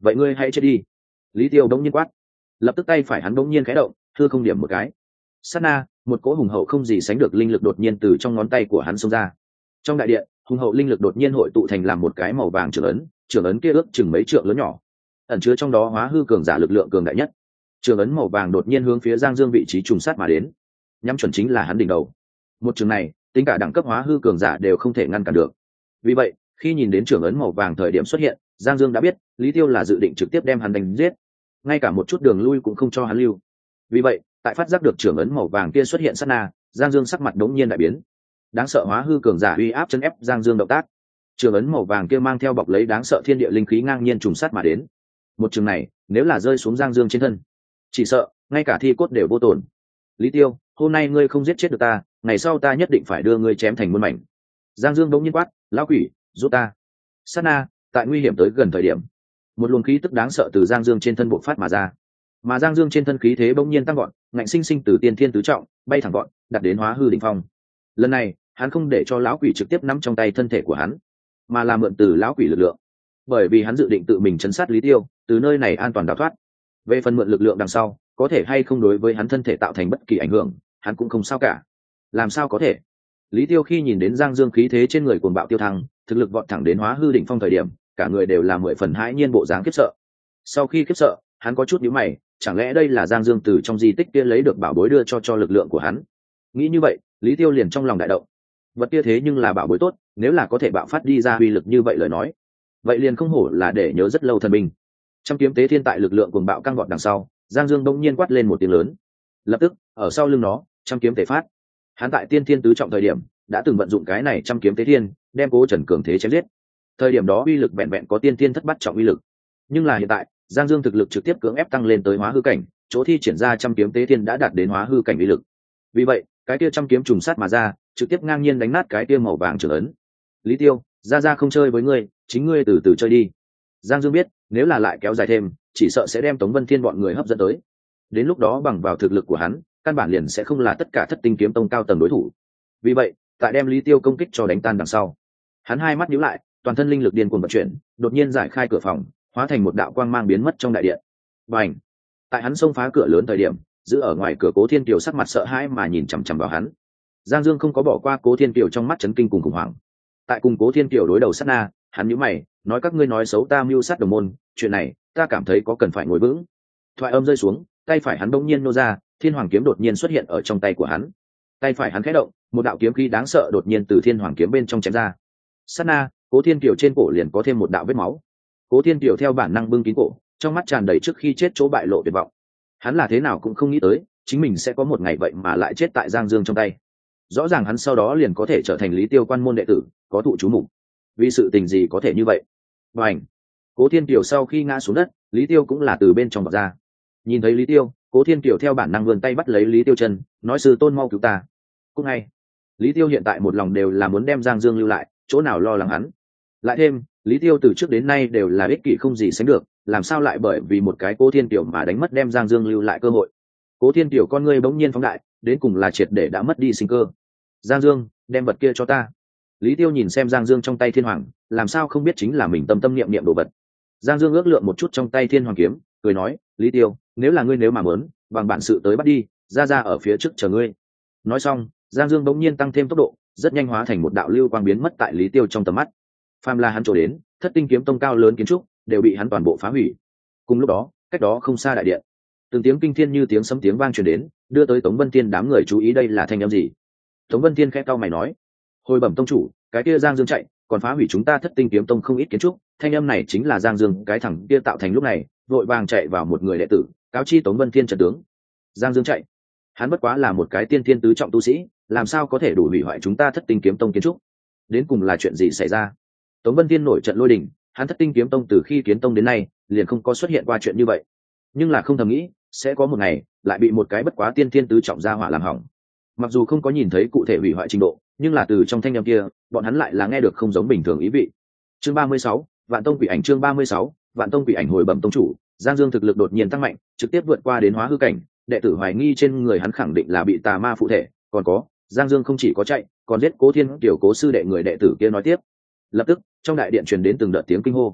vậy ngươi hãy chết đi. Lý Tiêu đống nhiên quát, lập tức tay phải hắn đống nhiên khẽ động, thưa không điểm một cái. Sát na, một cỗ hùng hậu không gì sánh được linh lực đột nhiên từ trong ngón tay của hắn xông ra. Trong đại điện, hùng hậu linh lực đột nhiên hội tụ thành làm một cái màu vàng trưởng ấn, trưởng ấn kia ước chừng mấy trượng lớn nhỏ, ẩn chứa trong đó hóa hư cường giả lực lượng cường đại nhất. Trưởng ấn màu vàng đột nhiên hướng phía Giang Dương vị trí trùng sát mà đến, nhắm chuẩn chính là hắn đỉnh đầu. Một trường này, tính cả đẳng cấp hóa hư cường giả đều không thể ngăn cản được. Vì vậy, khi nhìn đến trưởng ấn màu vàng thời điểm xuất hiện, Giang Dương đã biết Lý Tiêu là dự định trực tiếp đem hắn đánh giết, ngay cả một chút đường lui cũng không cho hắn lưu. Vì vậy, tại phát giác được trưởng ấn màu vàng kia xuất hiện sát na, Giang Dương sắc mặt đống nhiên đại biến. Đáng sợ hóa hư cường giả uy áp chấn ép Giang Dương động tác. Trưởng ấn màu vàng kia mang theo bọc lấy đáng sợ thiên địa linh khí ngang nhiên trùng sát mà đến. Một trường này, nếu là rơi xuống Giang Dương trên thân, chỉ sợ ngay cả thi cốt đều vô tổn. Lý Tiêu, hôm nay ngươi không giết chết được ta, ngày sau ta nhất định phải đưa ngươi chém thành muôn mảnh. Giang Dương đống nhiên quát, lão quỷ, giúp ta. Sát na, tại nguy hiểm tới gần thời điểm, một luồng khí tức đáng sợ từ Giang Dương trên thân bộc phát mà ra. Mà Giang Dương trên thân khí thế bỗng nhiên tăng gọn, ngạnh sinh sinh từ tiên thiên tứ trọng bay thẳng gọn, đạt đến hóa hư đỉnh phong. Lần này, hắn không để cho lão quỷ trực tiếp nắm trong tay thân thể của hắn, mà là mượn từ lão quỷ lực lượng. Bởi vì hắn dự định tự mình chấn sát Lý Tiêu, từ nơi này an toàn đào thoát. Về phần mượn lực lượng đằng sau, có thể hay không đối với hắn thân thể tạo thành bất kỳ ảnh hưởng, hắn cũng không sao cả. Làm sao có thể? Lý Tiêu khi nhìn đến Giang Dương khí thế trên người cuồng bạo tiêu thăng, thực lực vọt thẳng đến hóa hư đỉnh phong thời điểm, cả người đều là mười phần hãi nhiên bộ dáng khiếp sợ. Sau khi khiếp sợ, hắn có chút nhíu mày, chẳng lẽ đây là Giang Dương từ trong di tích kia lấy được bảo bối đưa cho cho lực lượng của hắn? Nghĩ như vậy, Lý Tiêu liền trong lòng đại động. Vật kia thế nhưng là bảo bối tốt, nếu là có thể bạo phát đi ra uy lực như vậy lời nói, vậy liền không hổ là để nhớ rất lâu thần binh. Trăm kiếm tế thiên tại lực lượng cuồng bạo căng vọt đằng sau, Giang Dương đông nhiên quát lên một tiếng lớn. Lập tức, ở sau lưng nó, trăm kiếm tế phát. Hắn tại tiên thiên tứ trọng thời điểm, đã từng vận dụng cái này trăm kiếm tế thiên, đem Cố Trần cường thế chém giết. Thời điểm đó uy lực vẹn vẹn có tiên thiên thất bát trọng uy lực. Nhưng là hiện tại, Giang Dương thực lực trực tiếp cưỡng ép tăng lên tới hóa hư cảnh, chỗ thi triển ra trăm kiếm tế thiên đã đạt đến hóa hư cảnh uy lực. Vì vậy, cái kia trăm kiếm trùng sát mà ra, trực tiếp ngang nhiên đánh nát cái kia màu vàng trưởng ấn. Lý Tiêu, ra ra không chơi với ngươi, chính ngươi từ từ chơi đi. Giang Dương biết, nếu là lại kéo dài thêm, chỉ sợ sẽ đem Tống Vân Thiên bọn người hấp dẫn tới. Đến lúc đó bằng vào thực lực của hắn, căn bản liền sẽ không là tất cả Thất Tinh kiếm tông cao tầng đối thủ. Vì vậy, tại đem Lý Tiêu công kích cho đánh tan đằng sau, hắn hai mắt nhíu lại, toàn thân linh lực điên cuồng vận chuyển, đột nhiên giải khai cửa phòng, hóa thành một đạo quang mang biến mất trong đại điện. Bành! Tại hắn xông phá cửa lớn thời điểm, giữ ở ngoài cửa Cố Thiên Kiều sắc mặt sợ hãi mà nhìn chằm chằm vào hắn. Giang Dương không có bỏ qua Cố Thiên Kiều trong mắt chấn kinh cùng khủng hoảng. Tại cùng Cố Thiên Kiều đối đầu sát na, hắn nhíu mày, nói các ngươi nói xấu ta mưu sát đồng môn, chuyện này, ta cảm thấy có cần phải ngồi vững. Thoại âm rơi xuống, tay phải hắn bỗng nhiên nô ra, Thiên Hoàng kiếm đột nhiên xuất hiện ở trong tay của hắn. Tay phải hắn khẽ động, một đạo kiếm khí đáng sợ đột nhiên từ Thiên Hoàng kiếm bên trong chém ra. Sát na, Cố Thiên Kiều trên cổ liền có thêm một đạo vết máu. Cố Thiên Kiều theo bản năng bưng kín cổ, trong mắt tràn đầy trước khi chết chỗ bại lộ tuyệt vọng. Hắn là thế nào cũng không nghĩ tới, chính mình sẽ có một ngày vậy mà lại chết tại Giang Dương trong tay. Rõ ràng hắn sau đó liền có thể trở thành Lý Tiêu quan môn đệ tử, có thụ chú mục. Vì sự tình gì có thể như vậy? Bành! Cố Thiên Kiều sau khi ngã xuống đất, Lý Tiêu cũng là từ bên trong bọc ra. Nhìn thấy Lý Tiêu, Cố Thiên Kiều theo bản năng vươn tay bắt lấy Lý Tiêu chân, nói sư tôn mau cứu ta. Cũng ngay, Lý Tiêu hiện tại một lòng đều là muốn đem Giang Dương lưu lại, chỗ nào lo lắng hắn. Lại thêm, Lý Tiêu từ trước đến nay đều là ích kỷ không gì sánh được, làm sao lại bởi vì một cái Cố Thiên Kiều mà đánh mất đem Giang Dương lưu lại cơ hội. Cố Thiên Kiều con ngươi bỗng nhiên phóng đại, đến cùng là triệt để đã mất đi sinh cơ. Giang Dương, đem vật kia cho ta. Lý Tiêu nhìn xem Giang Dương trong tay Thiên Hoàng, làm sao không biết chính là mình tâm tâm niệm niệm đồ vật. Giang Dương ước lượng một chút trong tay Thiên Hoàng kiếm, cười nói, Lý Tiêu, nếu là ngươi nếu mà muốn, bằng bản sự tới bắt đi, ra ra ở phía trước chờ ngươi. Nói xong, Giang Dương bỗng nhiên tăng thêm tốc độ, rất nhanh hóa thành một đạo lưu quang biến mất tại Lý Tiêu trong tầm mắt. Phàm là hắn trổ đến, Thất Tinh kiếm tông cao lớn kiến trúc đều bị hắn toàn bộ phá hủy. Cùng lúc đó, cách đó không xa đại điện, từng tiếng kinh thiên như tiếng sấm tiếng vang truyền đến, đưa tới Tống Vân Thiên đám người chú ý đây là thanh âm gì. Tống Vân Thiên khẽ cau mày nói, hồi bẩm tông chủ, cái kia Giang Dương chạy, còn phá hủy chúng ta Thất Tinh kiếm tông không ít kiến trúc, thanh âm này chính là Giang Dương cái thằng kia tạo thành lúc này, vội vàng chạy vào một người đệ tử, cáo chi Tống Vân Thiên trận tướng. Giang Dương chạy, hắn bất quá là một cái tiên thiên tứ trọng tu sĩ, làm sao có thể đủ hủy hoại chúng ta Thất Tinh kiếm tông kiến trúc? Đến cùng là chuyện gì xảy ra? Tống Vân Thiên nổi trận lôi đình, hắn Thất Tinh kiếm tông từ khi kiến tông đến nay, liền không có xuất hiện qua chuyện như vậy. Nhưng là không thầm nghĩ, sẽ có một ngày lại bị một cái bất quá tiên thiên tứ trọng gia hỏa làm hỏng. Mặc dù không có nhìn thấy cụ thể hủy hoại trình độ, nhưng là từ trong thanh âm kia, bọn hắn lại là nghe được không giống bình thường ý vị. Chương ba mươi sáu, Vạn Tông Quỷ Ảnh chương ba mươi sáu, Vạn Tông Quỷ Ảnh hồi bẩm tông chủ, Giang Dương thực lực đột nhiên tăng mạnh, trực tiếp vượt qua đến hóa hư cảnh, đệ tử hoài nghi trên người hắn khẳng định là bị tà ma phụ thể, còn có, Giang Dương không chỉ có chạy, còn giết Cố Thiên Kiều Cố sư đệ người đệ tử kia nói tiếp. Lập tức, trong đại điện truyền đến từng đợt tiếng kinh hô.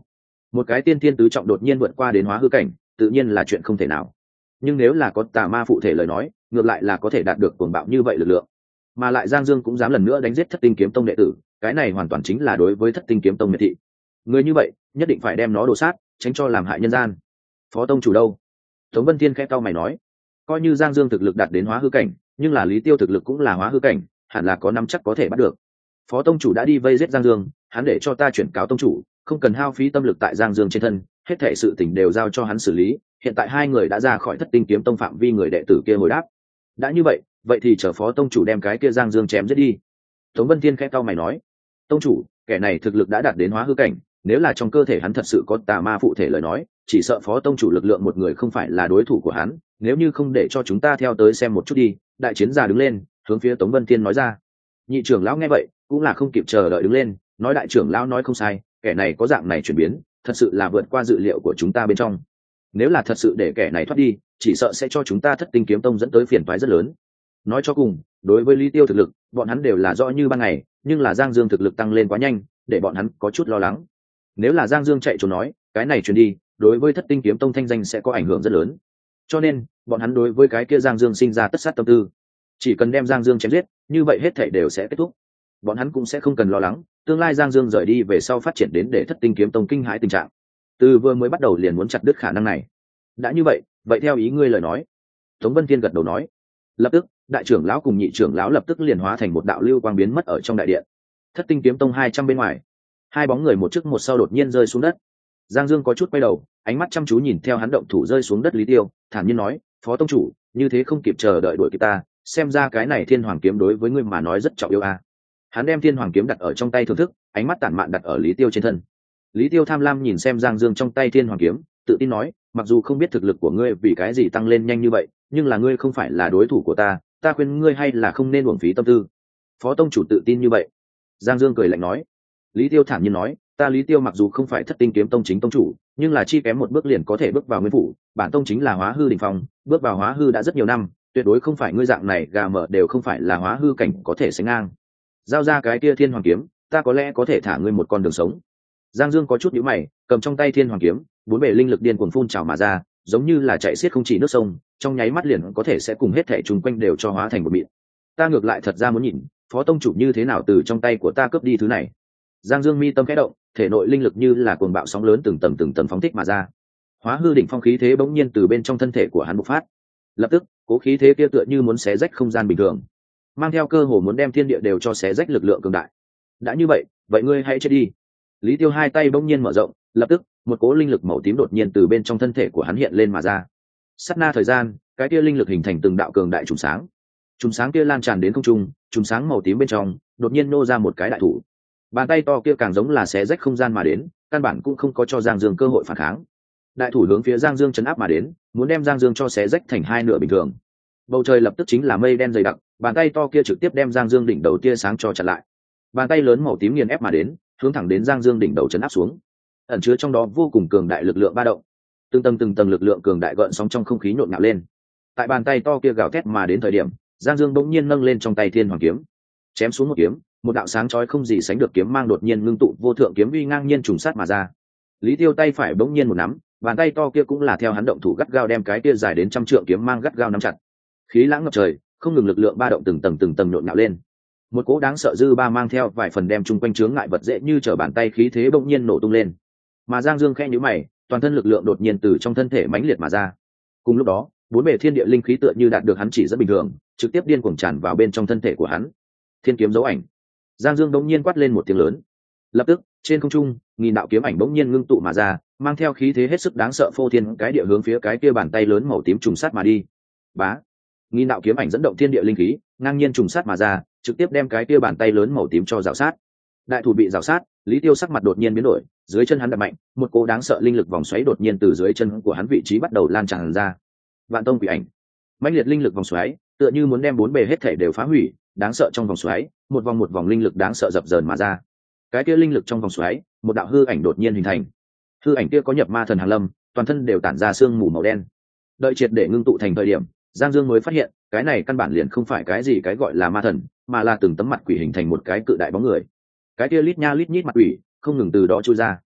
một cái tiên thiên tứ trọng đột nhiên vượt qua đến hóa hư cảnh tự nhiên là chuyện không thể nào, nhưng nếu là có tà ma phụ thể lời nói ngược lại là có thể đạt được cuồng bạo như vậy lực lượng. Mà lại Giang Dương cũng dám lần nữa đánh giết Thất Tinh Kiếm Tông đệ tử, cái này hoàn toàn chính là đối với Thất Tinh Kiếm Tông miệt thị. Người như vậy nhất định phải đem nó đổ sát, tránh cho làm hại nhân gian. Phó tông chủ đâu? Tống Vân Thiên khẽ cau mày nói, coi như Giang Dương thực lực đạt đến hóa hư cảnh, nhưng là Lý Tiêu thực lực cũng là hóa hư cảnh, hẳn là có nắm chắc có thể bắt được. Phó tông chủ đã đi vây giết Giang Dương, hắn để cho ta chuyển cáo tông chủ, không cần hao phí tâm lực tại Giang Dương trên thân, hết thảy sự tình đều giao cho hắn xử lý. Hiện tại hai người đã ra khỏi Thất Tinh Kiếm Tông phạm vi, người đệ tử kia hồi đáp. Đã như vậy, vậy thì chờ Phó tông chủ đem cái kia Giang Dương chém giết đi. Tống Vân Thiên khẽ cau mày nói, tông chủ, kẻ này thực lực đã đạt đến hóa hư cảnh, nếu là trong cơ thể hắn thật sự có tà ma phụ thể lời nói, chỉ sợ Phó tông chủ lực lượng một người không phải là đối thủ của hắn, nếu như không để cho chúng ta theo tới xem một chút đi. Đại chiến già đứng lên, hướng phía Tống Vân Thiên nói ra. Nhị trưởng lão nghe vậy cũng là không kịp chờ đợi đứng lên, nói đại trưởng lão nói không sai, kẻ này có dạng này chuyển biến thật sự là vượt qua dự liệu của chúng ta bên trong. Nếu là thật sự để kẻ này thoát đi, chỉ sợ sẽ cho chúng ta Thất Tinh Kiếm Tông dẫn tới phiền toái rất lớn. Nói cho cùng, đối với Lý Tiêu thực lực, bọn hắn đều là rõ như ban ngày, nhưng là Giang Dương thực lực tăng lên quá nhanh, để bọn hắn có chút lo lắng. Nếu là Giang Dương chạy trốn nói, cái này truyền đi, đối với Thất Tinh Kiếm Tông thanh danh sẽ có ảnh hưởng rất lớn. Cho nên, bọn hắn đối với cái kia Giang Dương sinh ra tất sát tâm tư. Chỉ cần đem Giang Dương chém giết, như vậy hết thảy đều sẽ kết thúc. Bọn hắn cũng sẽ không cần lo lắng, tương lai Giang Dương rời đi về sau phát triển đến để Thất Tinh Kiếm Tông kinh hãi tình trạng. Từ vừa mới bắt đầu liền muốn chặt đứt khả năng này. Đã như vậy, vậy theo ý ngươi lời nói. Tống Vân Thiên gật đầu nói. Lập tức, đại trưởng lão cùng nhị trưởng lão lập tức liền hóa thành một đạo lưu quang biến mất ở trong đại điện. Thất Tinh Kiếm Tông hai trăm bên ngoài, hai bóng người một trước một sau đột nhiên rơi xuống đất. Giang Dương có chút quay đầu, ánh mắt chăm chú nhìn theo hắn động thủ rơi xuống đất Lý Tiêu, thản nhiên nói, Phó tông chủ, như thế không kịp chờ đợi đuổi kịp ta, xem ra cái này Thiên Hoàng kiếm đối với ngươi mà nói rất trọng yếu a. À. Hắn đem Thiên Hoàng kiếm đặt ở trong tay thưởng thức, ánh mắt tản mạn đặt ở Lý Tiêu trên thân. Lý Tiêu tham lam nhìn xem Giang Dương trong tay Thiên Hoàng kiếm, tự tin nói, mặc dù không biết thực lực của ngươi vì cái gì tăng lên nhanh như vậy, nhưng là ngươi không phải là đối thủ của ta, ta khuyên ngươi hay là không nên uổng phí tâm tư. Phó tông chủ tự tin như vậy. Giang Dương cười lạnh nói. Lý Tiêu thản nhiên nói, ta Lý Tiêu mặc dù không phải Thất Tinh Kiếm Tông chính tông chủ, nhưng là chi kém một bước liền có thể bước vào nguyên phủ, bản tông chính là hóa hư đỉnh phong, bước vào hóa hư đã rất nhiều năm, tuyệt đối không phải ngươi dạng này gà mở đều không phải là hóa hư cảnh có thể sánh ngang. Giao ra cái kia Thiên Hoàng kiếm, ta có lẽ có thể thả ngươi một con đường sống. Giang Dương có chút nhíu mày, cầm trong tay Thiên Hoàng kiếm, bốn bề linh lực điên cuồng phun trào mà ra, giống như là chạy xiết không chỉ nước sông, trong nháy mắt liền có thể sẽ cùng hết thảy trùng quanh đều cho hóa thành một mịn. Ta ngược lại thật ra muốn nhìn, Phó tông chủ như thế nào từ trong tay của ta cướp đi thứ này. Giang Dương mi tâm khẽ động, thể nội linh lực như là cuồng bạo sóng lớn từng tầng từng tầng phóng thích mà ra. Hóa hư đỉnh phong khí thế bỗng nhiên từ bên trong thân thể của hắn bộc phát. Lập tức, cố khí thế kia tựa như muốn xé rách không gian bình thường, mang theo cơ hồ muốn đem thiên địa đều cho xé rách lực lượng cường đại. Đã như vậy, vậy ngươi hãy chết đi. Lý Tiêu hai tay bỗng nhiên mở rộng, lập tức, một cỗ linh lực màu tím đột nhiên từ bên trong thân thể của hắn hiện lên mà ra. Sát na thời gian, cái kia linh lực hình thành từng đạo cường đại trùng sáng. Trùng sáng kia lan tràn đến không trung, trùng sáng màu tím bên trong, đột nhiên nô ra một cái đại thủ. Bàn tay to kia càng giống là xé rách không gian mà đến, căn bản cũng không có cho Giang Dương cơ hội phản kháng. Đại thủ hướng phía Giang Dương chấn áp mà đến, muốn đem Giang Dương cho xé rách thành hai nửa bình thường. Bầu trời lập tức chính là mây đen dày đặc, bàn tay to kia trực tiếp đem Giang Dương đỉnh đầu tia sáng cho chặn lại. Bàn tay lớn màu tím nghiền ép mà đến, hướng thẳng đến Giang Dương đỉnh đầu chấn áp xuống. Ẩn chứa trong đó vô cùng cường đại lực lượng ba động. Từng tầng từng tầng lực lượng cường đại gợn sóng trong không khí nhộn nhạo lên. Tại bàn tay to kia gào thét mà đến thời điểm, Giang Dương bỗng nhiên nâng lên trong tay Thiên Hoàng kiếm, chém xuống một kiếm, một đạo sáng chói không gì sánh được kiếm mang đột nhiên ngưng tụ vô thượng kiếm uy ngang nhiên trùng sát mà ra. Lý Tiêu tay phải bỗng nhiên một nắm, bàn tay to kia cũng là theo hắn động thủ gắt gao đem cái kia dài đến trăm trượng kiếm mang gắt gao nắm chặt. Khí lãng ngập trời, không ngừng lực lượng ba động từng tầng từng tầng nhộn nhạo lên. Một cỗ đáng sợ dư ba mang theo vài phần đem chung quanh chướng ngại vật dễ như trở bàn tay khí thế bỗng nhiên nổ tung lên. Mà Giang Dương khẽ nhíu mày, toàn thân lực lượng đột nhiên từ trong thân thể mãnh liệt mà ra. Cùng lúc đó, bốn bề thiên địa linh khí tựa như đạt được hắn chỉ dẫn bình thường, trực tiếp điên cuồng tràn vào bên trong thân thể của hắn. Thiên kiếm dấu ảnh. Giang Dương bỗng nhiên quát lên một tiếng lớn. Lập tức, trên không trung, nghìn đạo kiếm ảnh bỗng nhiên ngưng tụ mà ra, mang theo khí thế hết sức đáng sợ phô thiên cái địa hướng phía cái kia bàn tay lớn màu tím trùng sát mà đi. Bá. Nghìn đạo kiếm ảnh dẫn động thiên địa linh khí, ngang nhiên trùng sát mà ra, trực tiếp đem cái kia bàn tay lớn màu tím cho rào sát. Đại thủ bị rào sát, Lý Tiêu sắc mặt đột nhiên biến đổi, dưới chân hắn đập mạnh, một cỗ đáng sợ linh lực vòng xoáy đột nhiên từ dưới chân của hắn vị trí bắt đầu lan tràn ra. Vạn tông quỷ ảnh. Mãnh liệt linh lực vòng xoáy, tựa như muốn đem bốn bề hết thảy đều phá hủy, đáng sợ trong vòng xoáy, một vòng một vòng linh lực đáng sợ dập dờn mà ra. Cái kia linh lực trong vòng xoáy, một đạo hư ảnh đột nhiên hình thành. Hư ảnh kia có nhập ma thần hàng lâm, toàn thân đều tản ra sương mù màu đen. Đợi triệt để ngưng tụ thành thời điểm, Giang Dương mới phát hiện, cái này căn bản liền không phải cái gì cái gọi là ma thần, mà là từng tấm mặt quỷ hình thành một cái cự đại bóng người. Cái kia lít nha lít nhít mặt quỷ, không ngừng từ đó chui ra.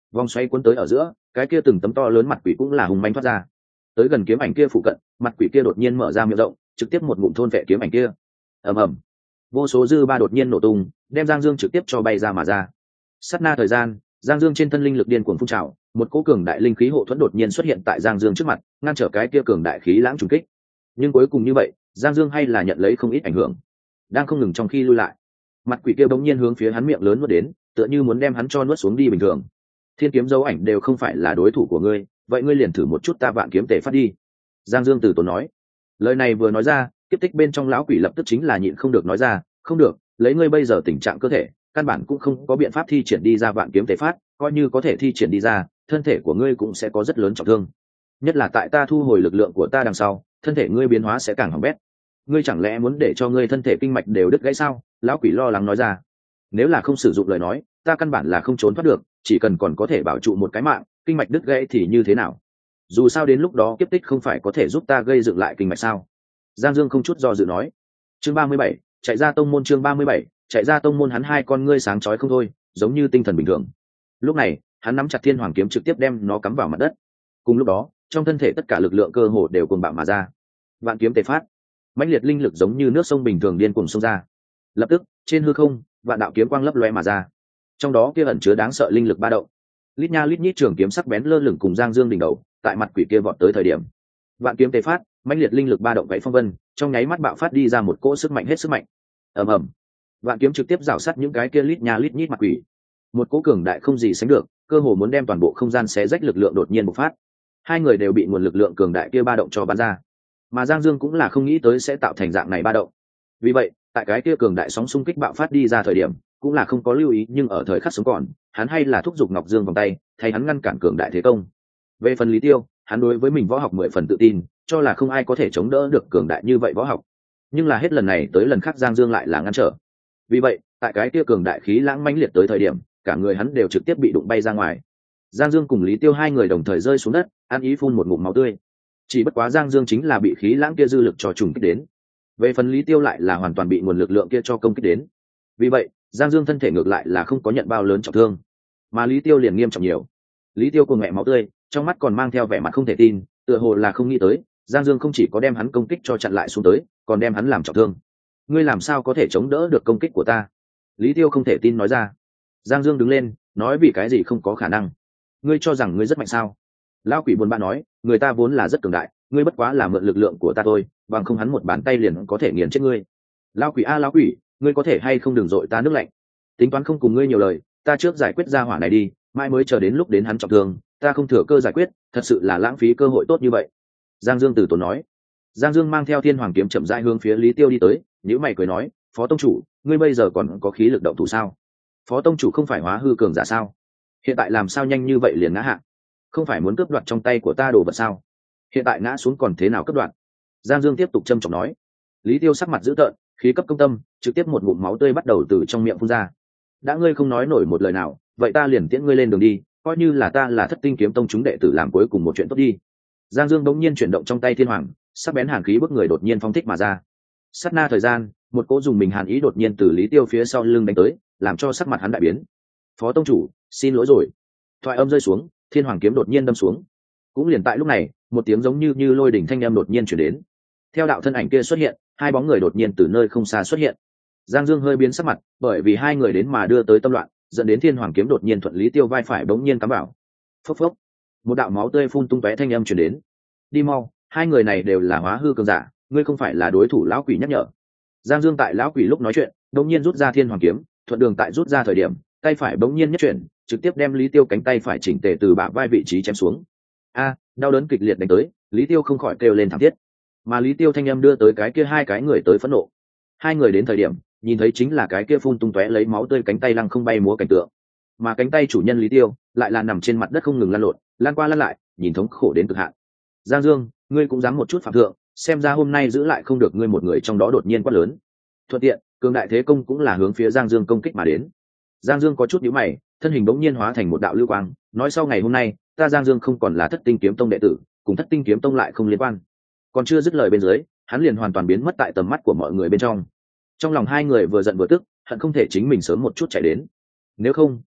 vòng xoay cuốn tới ở giữa, cái kia từng tấm to lớn mặt quỷ cũng là hùng manh thoát ra. Tới gần kiếm ảnh kia phụ cận, mặt quỷ kia đột nhiên mở ra miệng rộng, trực tiếp một ngụm thôn vệ kiếm ảnh kia. Ầm ầm, vô số dư ba đột nhiên nổ tung, đem Giang Dương trực tiếp cho bay ra mà ra. Sát na thời gian, Giang Dương trên thân linh lực điên cuồng phun trào, một cỗ cường đại linh khí hộ thuẫn đột nhiên xuất hiện tại Giang Dương trước mặt, ngăn trở cái kia cường đại khí lãng trùng kích. Nhưng cuối cùng như vậy, Giang Dương hay là nhận lấy không ít ảnh hưởng, đang không ngừng trong khi lui lại. Mặt quỷ kia bỗng nhiên hướng phía hắn miệng lớn nuốt đến, tựa như muốn đem hắn cho nuốt xuống đi bình thường. Thiên kiếm dấu ảnh đều không phải là đối thủ của ngươi, vậy ngươi liền thử một chút ta vạn kiếm tề phát đi. Giang Dương từ tốn nói. Lời này vừa nói ra, kiếp tích bên trong lão quỷ lập tức chính là nhịn không được nói ra, không được, lấy ngươi bây giờ tình trạng cơ thể, căn bản cũng không có biện pháp thi triển đi ra vạn kiếm tề phát, coi như có thể thi triển đi ra, thân thể của ngươi cũng sẽ có rất lớn trọng thương. Nhất là tại ta thu hồi lực lượng của ta đằng sau, thân thể ngươi biến hóa sẽ càng hỏng bét. Ngươi chẳng lẽ muốn để cho ngươi thân thể kinh mạch đều đứt gãy sao? Lão quỷ lo lắng nói ra. Nếu là không sử dụng lời nói, ta căn bản là không trốn thoát được, chỉ cần còn có thể bảo trụ một cái mạng, kinh mạch đứt gãy thì như thế nào? Dù sao đến lúc đó kiếp tích không phải có thể giúp ta gây dựng lại kinh mạch sao? Giang Dương không chút do dự nói. Chương ba mươi bảy, chạy ra tông môn. Chương ba mươi bảy, chạy ra tông môn. Hắn hai con ngươi sáng chói không thôi, giống như tinh thần bình thường. Lúc này, hắn nắm chặt Thiên Hoàng kiếm trực tiếp đem nó cắm vào mặt đất. Cùng lúc đó, trong thân thể tất cả lực lượng cơ hồ đều cuồng bạo mà ra. Vạn kiếm tề phát, mãnh liệt linh lực giống như nước sông bình thường điên cuồng xông ra. Lập tức, trên hư không, vạn đạo kiếm quang lấp loe mà ra. Trong đó kia ẩn chứa đáng sợ linh lực ba động. Lít nha lít nhít trường kiếm sắc bén lơ lửng cùng Giang Dương đỉnh đầu, tại mặt quỷ kia vọt tới thời điểm. Vạn kiếm tề phát, mãnh liệt linh lực ba động gãy phong vân, trong nháy mắt bạo phát đi ra một cỗ sức mạnh hết sức mạnh. Ầm ầm. Vạn kiếm trực tiếp rào sát những cái kia lít nha lít nhít mặt quỷ. Một cỗ cường đại không gì sánh được, cơ hồ muốn đem toàn bộ không gian xé rách lực lượng đột nhiên bộc phát. Hai người đều bị nguồn lực lượng cường đại kia ba động cho bắn ra. Mà Giang Dương cũng là không nghĩ tới sẽ tạo thành dạng này ba động. Vì vậy, tại cái kia cường đại sóng xung kích bạo phát đi ra thời điểm, cũng là không có lưu ý, nhưng ở thời khắc sống còn, hắn hay là thúc giục Ngọc Dương vòng tay, thay hắn ngăn cản cường đại thế công. Về phần Lý Tiêu, hắn đối với mình võ học mười phần tự tin, cho là không ai có thể chống đỡ được cường đại như vậy võ học. Nhưng là hết lần này tới lần khác Giang Dương lại là ngăn trở. Vì vậy, tại cái kia cường đại khí lãng mãnh liệt tới thời điểm, cả người hắn đều trực tiếp bị đụng bay ra ngoài. Giang Dương cùng Lý Tiêu hai người đồng thời rơi xuống đất, ăn ý phun một ngụm máu tươi. Chỉ bất quá Giang Dương chính là bị khí lãng kia dư lực cho trùng kích đến. Về phần Lý Tiêu lại là hoàn toàn bị nguồn lực lượng kia cho công kích đến. Vì vậy, Giang Dương thân thể ngược lại là không có nhận bao lớn trọng thương, mà Lý Tiêu liền nghiêm trọng nhiều. Lý Tiêu cùng mẹ máu tươi, trong mắt còn mang theo vẻ mặt không thể tin, tựa hồ là không nghĩ tới, Giang Dương không chỉ có đem hắn công kích cho chặn lại xuống tới, còn đem hắn làm trọng thương. Ngươi làm sao có thể chống đỡ được công kích của ta? Lý Tiêu không thể tin nói ra. Giang Dương đứng lên, nói vì cái gì không có khả năng? Ngươi cho rằng ngươi rất mạnh sao? Lão quỷ buồn bã nói, người ta vốn là rất cường đại, ngươi bất quá là mượn lực lượng của ta thôi, bằng không hắn một bàn tay liền có thể nghiền chết ngươi. Lão quỷ a lão quỷ, ngươi có thể hay không đừng dội ta nước lạnh. Tính toán không cùng ngươi nhiều lời, ta trước giải quyết ra hỏa này đi, mai mới chờ đến lúc đến hắn trọng thương, ta không thừa cơ giải quyết, thật sự là lãng phí cơ hội tốt như vậy. Giang Dương từ tốn nói. Giang Dương mang theo Thiên Hoàng kiếm chậm rãi hướng phía Lý Tiêu đi tới, nhíu mày cười nói, Phó tông chủ, ngươi bây giờ còn có khí lực động thủ sao? Phó tông chủ không phải hóa hư cường giả sao? Hiện tại làm sao nhanh như vậy liền ngã hạ? Không phải muốn cướp đoạt trong tay của ta đồ vật sao? Hiện tại ngã xuống còn thế nào cướp đoạt? Giang Dương tiếp tục châm chọc nói. Lý Tiêu sắc mặt dữ tợn, khí cấp công tâm, trực tiếp một ngụm máu tươi bắt đầu từ trong miệng phun ra. Đã ngươi không nói nổi một lời nào, vậy ta liền tiễn ngươi lên đường đi, coi như là ta là Thất Tinh kiếm tông chúng đệ tử làm cuối cùng một chuyện tốt đi. Giang Dương bỗng nhiên chuyển động trong tay Thiên Hoàng, sắc bén hàn khí bức người đột nhiên phong thích mà ra. Sát na thời gian, một cỗ dùng mình hàn ý đột nhiên từ Lý Tiêu phía sau lưng đánh tới, làm cho sắc mặt hắn đại biến. Phó tông chủ, xin lỗi rồi. Thoại âm rơi xuống, Thiên Hoàng kiếm đột nhiên đâm xuống. Cũng liền tại lúc này, một tiếng giống như như lôi đỉnh thanh âm đột nhiên chuyển đến. Theo đạo thân ảnh kia xuất hiện, hai bóng người đột nhiên từ nơi không xa xuất hiện. Giang Dương hơi biến sắc mặt, bởi vì hai người đến mà đưa tới tâm loạn, dẫn đến Thiên Hoàng kiếm đột nhiên thuận Lý Tiêu vai phải bỗng nhiên cắm vào. Phốc phốc, một đạo máu tươi phun tung tóe thanh âm truyền đến. Đi mau, hai người này đều là hóa hư cường giả, ngươi không phải là đối thủ. Lão quỷ nhắc nhở. Giang Dương tại lão quỷ lúc nói chuyện, đột nhiên rút ra Thiên Hoàng kiếm, thuận đường tại rút ra thời điểm, tay phải bỗng nhiên nhất chuyển, trực tiếp đem Lý Tiêu cánh tay phải chỉnh tề từ bả vai vị trí chém xuống. A, đau đớn kịch liệt đánh tới, Lý Tiêu không khỏi kêu lên thảm thiết. Mà Lý Tiêu thanh âm đưa tới cái kia hai cái người tới phẫn nộ. Hai người đến thời điểm, nhìn thấy chính là cái kia phun tung tóe lấy máu tươi cánh tay lăng không bay múa cảnh tượng, mà cánh tay chủ nhân Lý Tiêu lại là nằm trên mặt đất không ngừng lăn lộn, lăn qua lăn lại, nhìn thống khổ đến cực hạn. Giang Dương, ngươi cũng dám một chút phạm thượng, xem ra hôm nay giữ lại không được ngươi một người trong đó. Đột nhiên quát lớn. Thuận tiện, cường đại thế công cũng là hướng phía Giang Dương công kích mà đến. Giang Dương có chút nhíu mày, thân hình bỗng nhiên hóa thành một đạo lưu quang, nói sau ngày hôm nay, ta Giang Dương không còn là Thất Tinh kiếm tông đệ tử, cùng Thất Tinh kiếm tông lại không liên quan. Còn chưa dứt lời bên dưới, hắn liền hoàn toàn biến mất tại tầm mắt của mọi người bên trong. Trong lòng hai người vừa giận vừa tức, hận không thể chính mình sớm một chút chạy đến. Nếu không,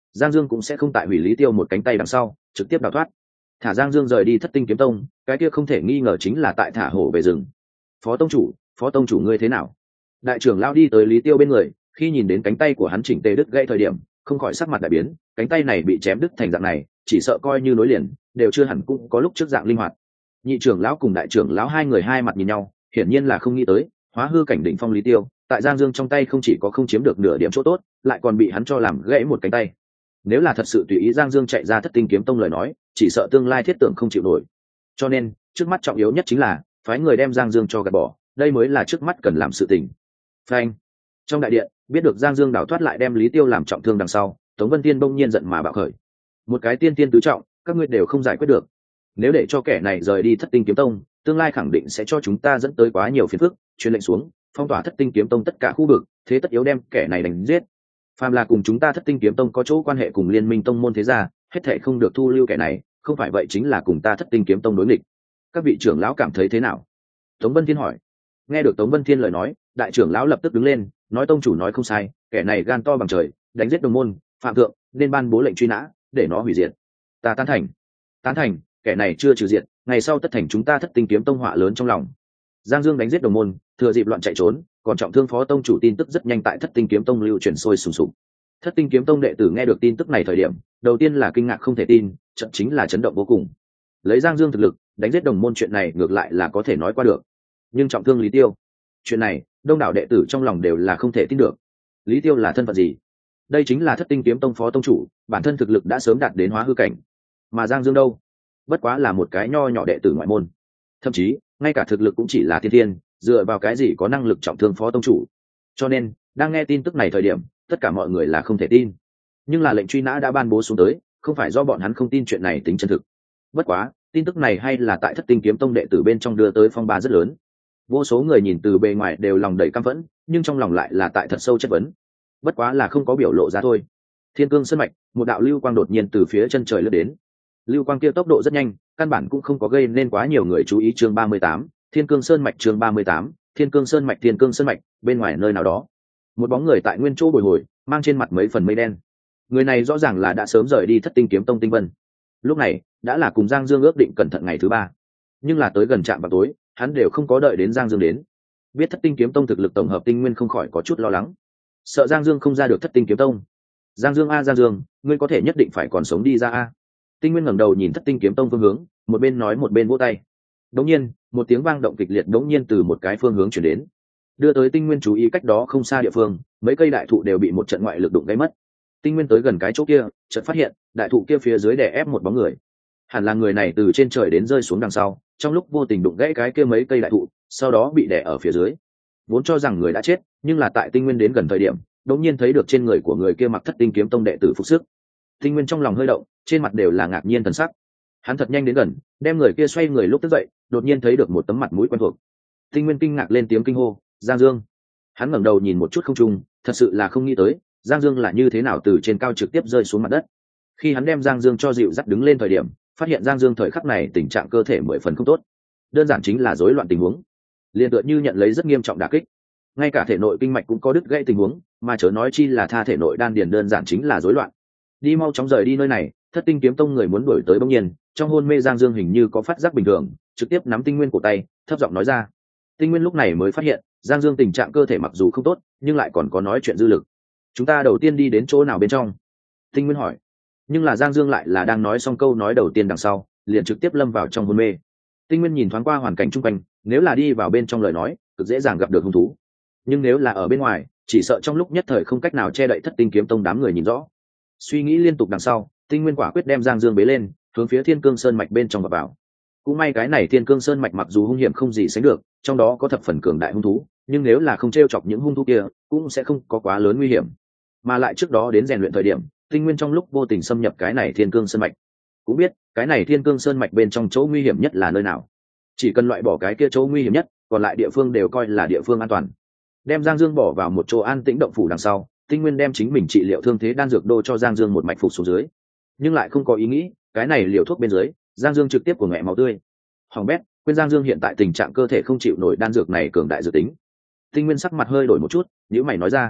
Giang Dương cũng sẽ không tại hủy Lý Tiêu một cánh tay đằng sau trực tiếp đào thoát. Thả Giang Dương rời đi Thất Tinh Kiếm Tông, cái kia không thể nghi ngờ chính là tại thả hổ về rừng. Phó tông chủ, phó tông chủ ngươi thế nào? Đại trưởng lão đi tới Lý Tiêu bên người, khi nhìn đến cánh tay của hắn chỉnh tề đứt gãy thời điểm, không khỏi sắc mặt đại biến. Cánh tay này bị chém đứt thành dạng này, chỉ sợ coi như nối liền đều chưa hẳn cũng có lúc trước dạng linh hoạt. Nhị trưởng lão cùng đại trưởng lão hai người hai mặt nhìn nhau, hiển nhiên là không nghĩ tới hóa hư cảnh đỉnh phong Lý Tiêu tại Giang Dương trong tay không chỉ có không chiếm được nửa điểm chỗ tốt, lại còn bị hắn cho làm gãy một cánh tay. Nếu là thật sự tùy ý Giang Dương chạy ra Thất Tinh Kiếm Tông lời nói, chỉ sợ tương lai thiết tưởng không chịu nổi. Cho nên trước mắt trọng yếu nhất chính là phái người đem Giang Dương cho gạt bỏ, đây mới là trước mắt cần làm sự tình. Phanh. Trong đại điện, biết được Giang Dương đào thoát lại đem Lý Tiêu làm trọng thương đằng sau, Tống Vân Tiên bỗng nhiên giận mà bạo khởi. Một cái tiên tiên tứ trọng, các ngươi đều không giải quyết được. Nếu để cho kẻ này rời đi Thất Tinh Kiếm Tông, tương lai khẳng định sẽ cho chúng ta dẫn tới quá nhiều phiền phức, truyền lệnh xuống, phong tỏa Thất Tinh Kiếm Tông tất cả khu vực, thế tất yếu đem kẻ này đánh giết. Phàm là cùng chúng ta Thất Tinh Kiếm Tông có chỗ quan hệ cùng liên minh tông môn thế gia, hết thảy không được thu lưu kẻ này, không phải vậy chính là cùng ta Thất Tinh Kiếm Tông đối nghịch. Các vị trưởng lão cảm thấy thế nào? Tống Vân Thiên hỏi. Nghe được Tống Vân Thiên lời nói, đại trưởng lão lập tức đứng lên, nói tông chủ nói không sai, kẻ này gan to bằng trời, đánh giết đồng môn, phạm thượng, nên ban bố lệnh truy nã, để nó hủy diệt. Ta tán thành. Tán thành, kẻ này chưa trừ diệt, ngày sau tất thành chúng ta Thất Tinh Kiếm Tông họa lớn trong lòng. Giang Dương đánh giết đồng môn, thừa dịp loạn chạy trốn, còn trọng thương phó tông chủ tin tức rất nhanh tại Thất Tinh Kiếm Tông lưu truyền sôi sùng sục. Thất Tinh Kiếm Tông đệ tử nghe được tin tức này thời điểm, đầu tiên là kinh ngạc không thể tin, trận chính là chấn động vô cùng. Lấy Giang Dương thực lực, đánh giết đồng môn chuyện này ngược lại là có thể nói qua được, nhưng trọng thương Lý Tiêu, chuyện này đông đảo đệ tử trong lòng đều là không thể tin được. Lý Tiêu là thân phận gì? Đây chính là Thất Tinh Kiếm Tông phó tông chủ, bản thân thực lực đã sớm đạt đến hóa hư cảnh, mà Giang Dương đâu, bất quá là một cái nho nhỏ đệ tử ngoại môn, thậm chí ngay cả thực lực cũng chỉ là thiên thiên, dựa vào cái gì có năng lực trọng thương phó tông chủ? Cho nên đang nghe tin tức này thời điểm, tất cả mọi người là không thể tin. Nhưng là lệnh truy nã đã ban bố xuống tới, không phải do bọn hắn không tin chuyện này tính chân thực. Bất quá tin tức này hay là tại Thất Tinh Kiếm Tông đệ tử bên trong đưa tới phong ba rất lớn. Vô số người nhìn từ bề ngoài đều lòng đầy căm phẫn, nhưng trong lòng lại là tại thật sâu chất vấn, bất quá là không có biểu lộ ra thôi. Thiên Cương Sơn mạch, một đạo lưu quang đột nhiên từ phía chân trời lướt đến. Lưu quang kia tốc độ rất nhanh, căn bản cũng không có gây nên quá nhiều người chú ý. Chương ba mươi tám, Thiên Cương Sơn mạch. Chương ba mươi tám, Thiên Cương Sơn mạch. Thiên Cương Sơn mạch, bên ngoài nơi nào đó, một bóng người tại nguyên chỗ bồi hồi, mang trên mặt mấy phần mây đen. Người này rõ ràng là đã sớm rời đi Thất Tinh Kiếm Tông Tinh Vân, lúc này đã là cùng Giang Dương ước định cẩn thận ngày thứ ba, nhưng là tới gần trạm vào tối, hắn đều không có đợi đến Giang Dương đến. Biết Thất Tinh Kiếm Tông thực lực tổng hợp tinh nguyên, không khỏi có chút lo lắng, sợ Giang Dương không ra được Thất Tinh Kiếm Tông. Giang Dương a Giang Dương, ngươi có thể nhất định phải còn sống đi ra a. Tinh Nguyên ngẩng đầu nhìn Thất Tinh Kiếm Tông phương hướng, một bên nói một bên vỗ tay. Đống nhiên, một tiếng vang động kịch liệt đống nhiên từ một cái phương hướng chuyển đến, đưa tới Tinh Nguyên chú ý. Cách đó không xa địa phương, mấy cây đại thụ đều bị một trận ngoại lực đụng gãy mất. Tinh Nguyên tới gần cái chỗ kia, chợt phát hiện đại thụ kia phía dưới đè ép một bóng người. Hẳn là người này từ trên trời đến rơi xuống đằng sau, trong lúc vô tình đụng gãy cái kia mấy cây đại thụ, sau đó bị đè ở phía dưới. Vốn cho rằng người đã chết, nhưng là tại Tinh Nguyên đến gần thời điểm, đống nhiên thấy được trên người của người kia mặc Thất Tinh Kiếm Tông đệ tử phục sức. Tinh Nguyên trong lòng hơi động, trên mặt đều là ngạc nhiên thần sắc. Hắn thật nhanh đến gần, đem người kia xoay người lúc tức dậy, đột nhiên thấy được một tấm mặt mũi quen thuộc. Tinh Nguyên kinh ngạc lên tiếng kinh hô, Giang Dương. Hắn ngẩng đầu nhìn một chút không trung, thật sự là không nghĩ tới Giang Dương là như thế nào từ trên cao trực tiếp rơi xuống mặt đất. Khi hắn đem Giang Dương cho dịu dắt đứng lên thời điểm, phát hiện Giang Dương thời khắc này tình trạng cơ thể mười phần không tốt, đơn giản chính là rối loạn tình huống, liền tựa như nhận lấy rất nghiêm trọng đả kích, ngay cả thể nội kinh mạch cũng có đứt gãy tình huống, mà chớ nói chi là tha thể nội đan điền, đơn giản chính là rối loạn. Đi mau chóng rời đi nơi này. Thất Tinh Kiếm Tông người muốn đuổi tới, bỗng nhiên trong hôn mê Giang Dương hình như có phát giác bình thường, trực tiếp nắm Tinh Nguyên cổ tay, thấp giọng nói ra. Tinh Nguyên lúc này mới phát hiện Giang Dương tình trạng cơ thể mặc dù không tốt, nhưng lại còn có nói chuyện dư lực. Chúng ta đầu tiên đi đến chỗ nào bên trong? Tinh Nguyên hỏi. Nhưng là Giang Dương lại là đang nói xong câu nói đầu tiên đằng sau, liền trực tiếp lâm vào trong hôn mê. Tinh Nguyên nhìn thoáng qua hoàn cảnh chung quanh, nếu là đi vào bên trong lời nói, cực dễ dàng gặp được hung thú, nhưng nếu là ở bên ngoài, chỉ sợ trong lúc nhất thời không cách nào che đậy Thất Tinh Kiếm Tông đám người nhìn rõ. Suy nghĩ liên tục đằng sau, Tinh Nguyên quả quyết đem Giang Dương bế lên, hướng phía Thiên Cương Sơn mạch bên trong vào vào. Cũng may cái này Thiên Cương Sơn mạch mặc dù hung hiểm không gì sánh được, trong đó có thập phần cường đại hung thú, nhưng nếu là không trêu chọc những hung thú kia, cũng sẽ không có quá lớn nguy hiểm. Mà lại trước đó đến rèn luyện thời điểm, Tinh Nguyên trong lúc vô tình xâm nhập cái này Thiên Cương Sơn mạch, cũng biết cái này Thiên Cương Sơn mạch bên trong chỗ nguy hiểm nhất là nơi nào. Chỉ cần loại bỏ cái kia chỗ nguy hiểm nhất, còn lại địa phương đều coi là địa phương an toàn. Đem Giang Dương bỏ vào một chỗ an tĩnh động phủ đằng sau, Tinh Nguyên đem chính mình trị liệu thương thế đan dược đô cho Giang Dương một mạch phục xuống dưới, nhưng lại không có ý nghĩ cái này liều thuốc bên dưới, Giang Dương trực tiếp của mẹ máu tươi. Hoàng bét, quên Giang Dương hiện tại tình trạng cơ thể không chịu nổi đan dược này cường đại dự tính. Tinh Nguyên sắc mặt hơi đổi một chút, nhíu mày nói ra.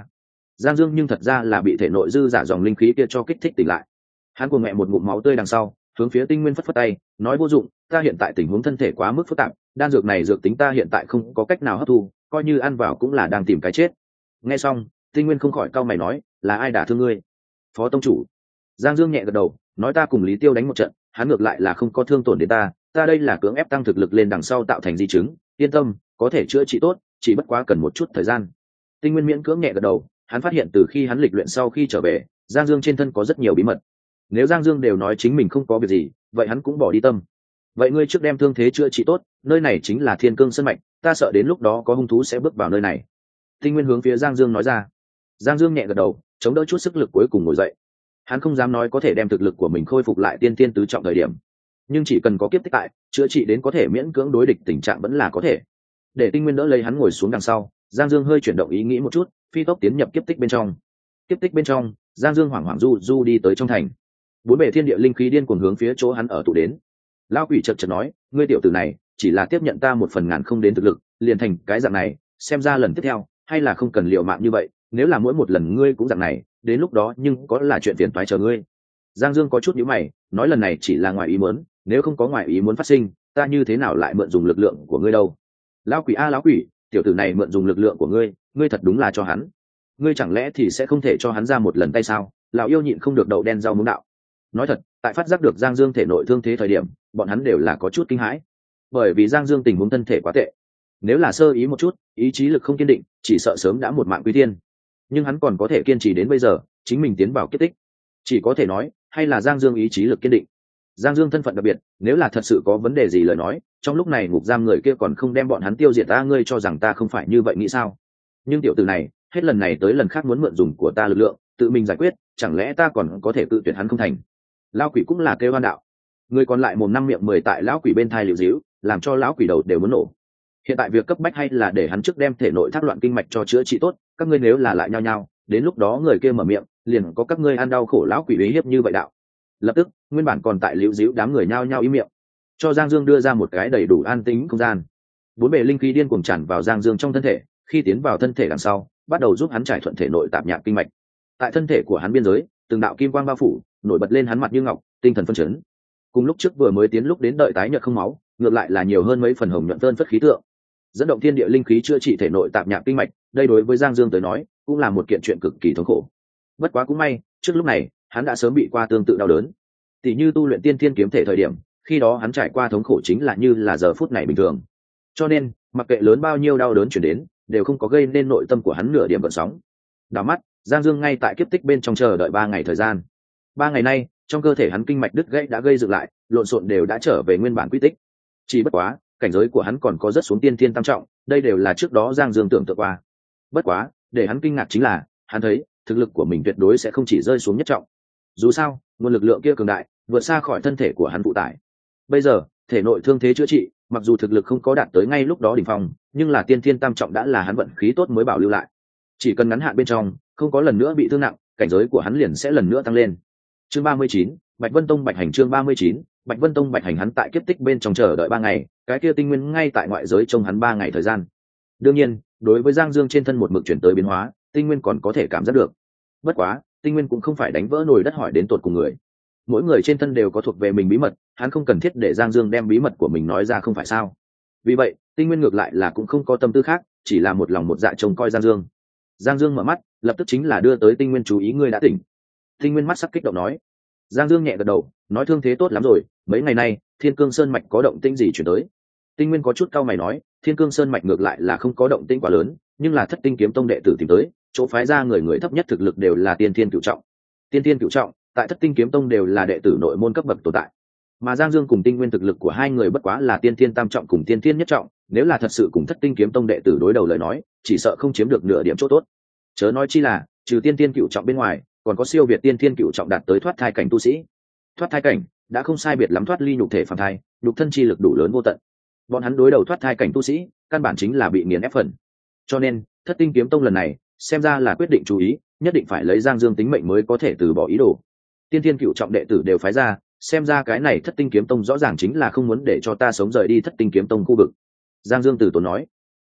Giang Dương nhưng thật ra là bị thể nội dư giả dòng linh khí kia cho kích thích tỉnh lại. Hắn cuồng mẹ một ngụm máu tươi đằng sau, hướng phía Tinh Nguyên phất phất tay, nói vô dụng, ta hiện tại tình huống thân thể quá mức phức tạp, đan dược này dược tính ta hiện tại không có cách nào hấp thu, coi như ăn vào cũng là đang tìm cái chết. Nghe xong, Tinh Nguyên không khỏi cau mày nói, là ai đả thương ngươi? Phó tông chủ. Giang Dương nhẹ gật đầu, nói ta cùng Lý Tiêu đánh một trận, hắn ngược lại là không có thương tổn đến ta, ta đây là cưỡng ép tăng thực lực lên đằng sau tạo thành di chứng, yên tâm, có thể chữa trị tốt, chỉ bất quá cần một chút thời gian. Tinh Nguyên miễn cưỡng nhẹ gật đầu, hắn phát hiện từ khi hắn lịch luyện sau khi trở về, Giang Dương trên thân có rất nhiều bí mật. Nếu Giang Dương đều nói chính mình không có việc gì, vậy hắn cũng bỏ đi tâm. Vậy ngươi trước đem thương thế chữa trị tốt, nơi này chính là Thiên Cương Sơn mạch, ta sợ đến lúc đó có hung thú sẽ bước vào nơi này. Tinh Nguyên hướng phía Giang Dương nói ra. Giang Dương nhẹ gật đầu, chống đỡ chút sức lực cuối cùng ngồi dậy. Hắn không dám nói có thể đem thực lực của mình khôi phục lại tiên tiên tứ trọng thời điểm, nhưng chỉ cần có kiếp tích tại, chữa trị đến có thể miễn cưỡng đối địch tình trạng vẫn là có thể. Để Tinh Nguyên đỡ lấy hắn ngồi xuống đằng sau, Giang Dương hơi chuyển động ý nghĩ một chút, phi tốc tiến nhập kiếp tích bên trong. Kiếp tích bên trong, Giang Dương hoảng hoảng du du đi tới trong thành. Bốn bề thiên địa linh khí điên cuồng hướng phía chỗ hắn ở tụ đến. Lão quỷ chợt chợt nói, ngươi tiểu tử này chỉ là tiếp nhận ta một phần ngàn không đến thực lực, liền thành cái dạng này, xem ra lần tiếp theo hay là không cần liều mạng như vậy, nếu là mỗi một lần ngươi cũng dạng này, đến lúc đó nhưng có là chuyện phiền toái chờ ngươi. Giang Dương có chút nhíu mày, nói lần này chỉ là ngoài ý muốn, nếu không có ngoài ý muốn phát sinh, ta như thế nào lại mượn dùng lực lượng của ngươi đâu? Lão quỷ a lão quỷ, tiểu tử này mượn dùng lực lượng của ngươi, ngươi thật đúng là cho hắn. Ngươi chẳng lẽ thì sẽ không thể cho hắn ra một lần tay sao? Lão yêu nhịn không được đậu đen rau muống đạo. Nói thật, tại phát giác được Giang Dương thể nội thương thế thời điểm, bọn hắn đều là có chút kinh hãi, bởi vì Giang Dương tình huống thân thể quá tệ, nếu là sơ ý một chút, ý chí lực không kiên định, chỉ sợ sớm đã một mạng quy tiên. Nhưng hắn còn có thể kiên trì đến bây giờ, chính mình tiến vào kiếp tích, chỉ có thể nói hay là Giang Dương ý chí lực kiên định. Giang Dương thân phận đặc biệt, nếu là thật sự có vấn đề gì lời nói, trong lúc này ngục giam người kia còn không đem bọn hắn tiêu diệt ta, ngươi cho rằng ta không phải như vậy nghĩ sao? Nhưng tiểu tử này hết lần này tới lần khác muốn mượn dùng của ta lực lượng, tự mình giải quyết, chẳng lẽ ta còn có thể tự tuyệt hắn không thành? Lão quỷ cũng là kêu hoan đạo, người còn lại mồm năm miệng mười tại lão quỷ bên thai liều díu, làm cho lão quỷ đầu đều muốn nổ. Hiện tại việc cấp bách hay là để hắn trước đem thể nội thác loạn kinh mạch cho chữa trị tốt, các ngươi nếu là lại nhau nhau, đến lúc đó người kia mở miệng, liền có các ngươi ăn đau khổ lão quỷ uy hiếp như vậy đạo. Lập tức, nguyên bản còn tại liễu díu đám người nhao nhao im miệng, cho Giang Dương đưa ra một cái đầy đủ an tĩnh không gian. Bốn bề linh khí điên cuồng tràn vào Giang Dương trong thân thể, khi tiến vào thân thể đằng sau, bắt đầu giúp hắn trải thuận thể nội tạp nhạp kinh mạch. Tại thân thể của hắn biên giới, từng đạo kim quang bao phủ, nổi bật lên hắn mặt như ngọc, tinh thần phân chấn. Cùng lúc trước vừa mới tiến lúc đến đợi tái nhợt không máu, ngược lại là nhiều hơn mấy phần hồng nhuận phơn phất khí tượng. Dẫn động thiên địa linh khí chữa trị thể nội tạp nhạp kinh mạch, đây đối với Giang Dương tới nói, cũng là một kiện chuyện cực kỳ thống khổ. Bất quá cũng may, trước lúc này, hắn đã sớm bị qua tương tự đau đớn. Tỷ như tu luyện tiên thiên kiếm thể thời điểm, khi đó hắn trải qua thống khổ chính là như là giờ phút này bình thường. Cho nên, mặc kệ lớn bao nhiêu đau đớn chuyển đến, đều không có gây nên nội tâm của hắn nửa điểm gợn sóng. Đảo mắt, Giang Dương ngay tại kiếp tích bên trong chờ đợi ba ngày thời gian. Ba ngày nay, trong cơ thể hắn kinh mạch đứt gãy đã gây dựng lại, lộn xộn đều đã trở về nguyên bản quy tích. Chỉ bất quá, cảnh giới của hắn còn có rất xuống tiên thiên tam trọng, đây đều là trước đó Giang Dương tưởng tượng qua. Bất quá, để hắn kinh ngạc chính là, hắn thấy thực lực của mình tuyệt đối sẽ không chỉ rơi xuống nhất trọng. Dù sao, nguồn lực lượng kia cường đại, vượt xa khỏi thân thể của hắn phụ tải. Bây giờ, thể nội thương thế chữa trị, mặc dù thực lực không có đạt tới ngay lúc đó đỉnh phong, nhưng là tiên thiên tam trọng đã là hắn vận khí tốt mới bảo lưu lại. Chỉ cần ngắn hạn bên trong, không có lần nữa bị thương nặng, cảnh giới của hắn liền sẽ lần nữa tăng lên. Chương ba mươi chín, Bạch Vân Tông Bạch Hành chương ba mươi chín, Bạch Vân Tông Bạch Hành hắn tại kiếp tích bên trong chờ đợi ba ngày, cái kia tinh nguyên ngay tại ngoại giới trông hắn ba ngày thời gian. Đương nhiên, đối với Giang Dương trên thân một mực chuyển tới biến hóa, tinh nguyên còn có thể cảm giác được. Bất quá, tinh nguyên cũng không phải đánh vỡ nồi đất hỏi đến tột cùng người. Mỗi người trên thân đều có thuộc về mình bí mật, hắn không cần thiết để Giang Dương đem bí mật của mình nói ra không phải sao? Vì vậy, tinh nguyên ngược lại là cũng không có tâm tư khác, chỉ là một lòng một dạ trông coi Giang Dương. Giang Dương mở mắt, lập tức chính là đưa tới tinh nguyên chú ý, ngươi đã tỉnh. Tinh nguyên mắt sắc kích động nói. Giang Dương nhẹ gật đầu, nói thương thế tốt lắm rồi, mấy ngày nay Thiên Cương Sơn mạch có động tĩnh gì chuyển tới? Tinh nguyên có chút cau mày nói, Thiên Cương Sơn mạch ngược lại là không có động tĩnh quá lớn, nhưng là Thất Tinh Kiếm Tông đệ tử tìm tới, chỗ phái ra người người thấp nhất thực lực đều là tiên thiên cửu trọng. Tiên thiên cửu trọng, tại Thất Tinh Kiếm Tông đều là đệ tử nội môn cấp bậc tồn tại. Mà Giang Dương cùng Tinh Nguyên thực lực của hai người bất quá là tiên thiên tam trọng cùng tiên thiên nhất trọng, nếu là thật sự cùng Thất Tinh Kiếm Tông đệ tử đối đầu lời nói, chỉ sợ không chiếm được nửa điểm chỗ tốt. Chớ nói chi là, trừ tiên thiên cửu trọng bên ngoài, còn có siêu việt tiên thiên cửu trọng đạt tới thoát thai cảnh tu sĩ. Thoát thai cảnh đã không sai biệt lắm thoát ly nhục thể phàm thai, nhục thân chi lực đủ lớn vô tận. Bọn hắn đối đầu thoát thai cảnh tu sĩ, căn bản chính là bị nghiền ép phần. Cho nên, Thất Tinh Kiếm Tông lần này, xem ra là quyết định chú ý, nhất định phải lấy Giang Dương tính mệnh mới có thể từ bỏ ý đồ. Tiên thiên cửu trọng đệ tử đều phái ra, xem ra cái này Thất Tinh Kiếm Tông rõ ràng chính là không muốn để cho ta sống rời đi Thất Tinh Kiếm Tông khu vực. Giang Dương từ tốn nói.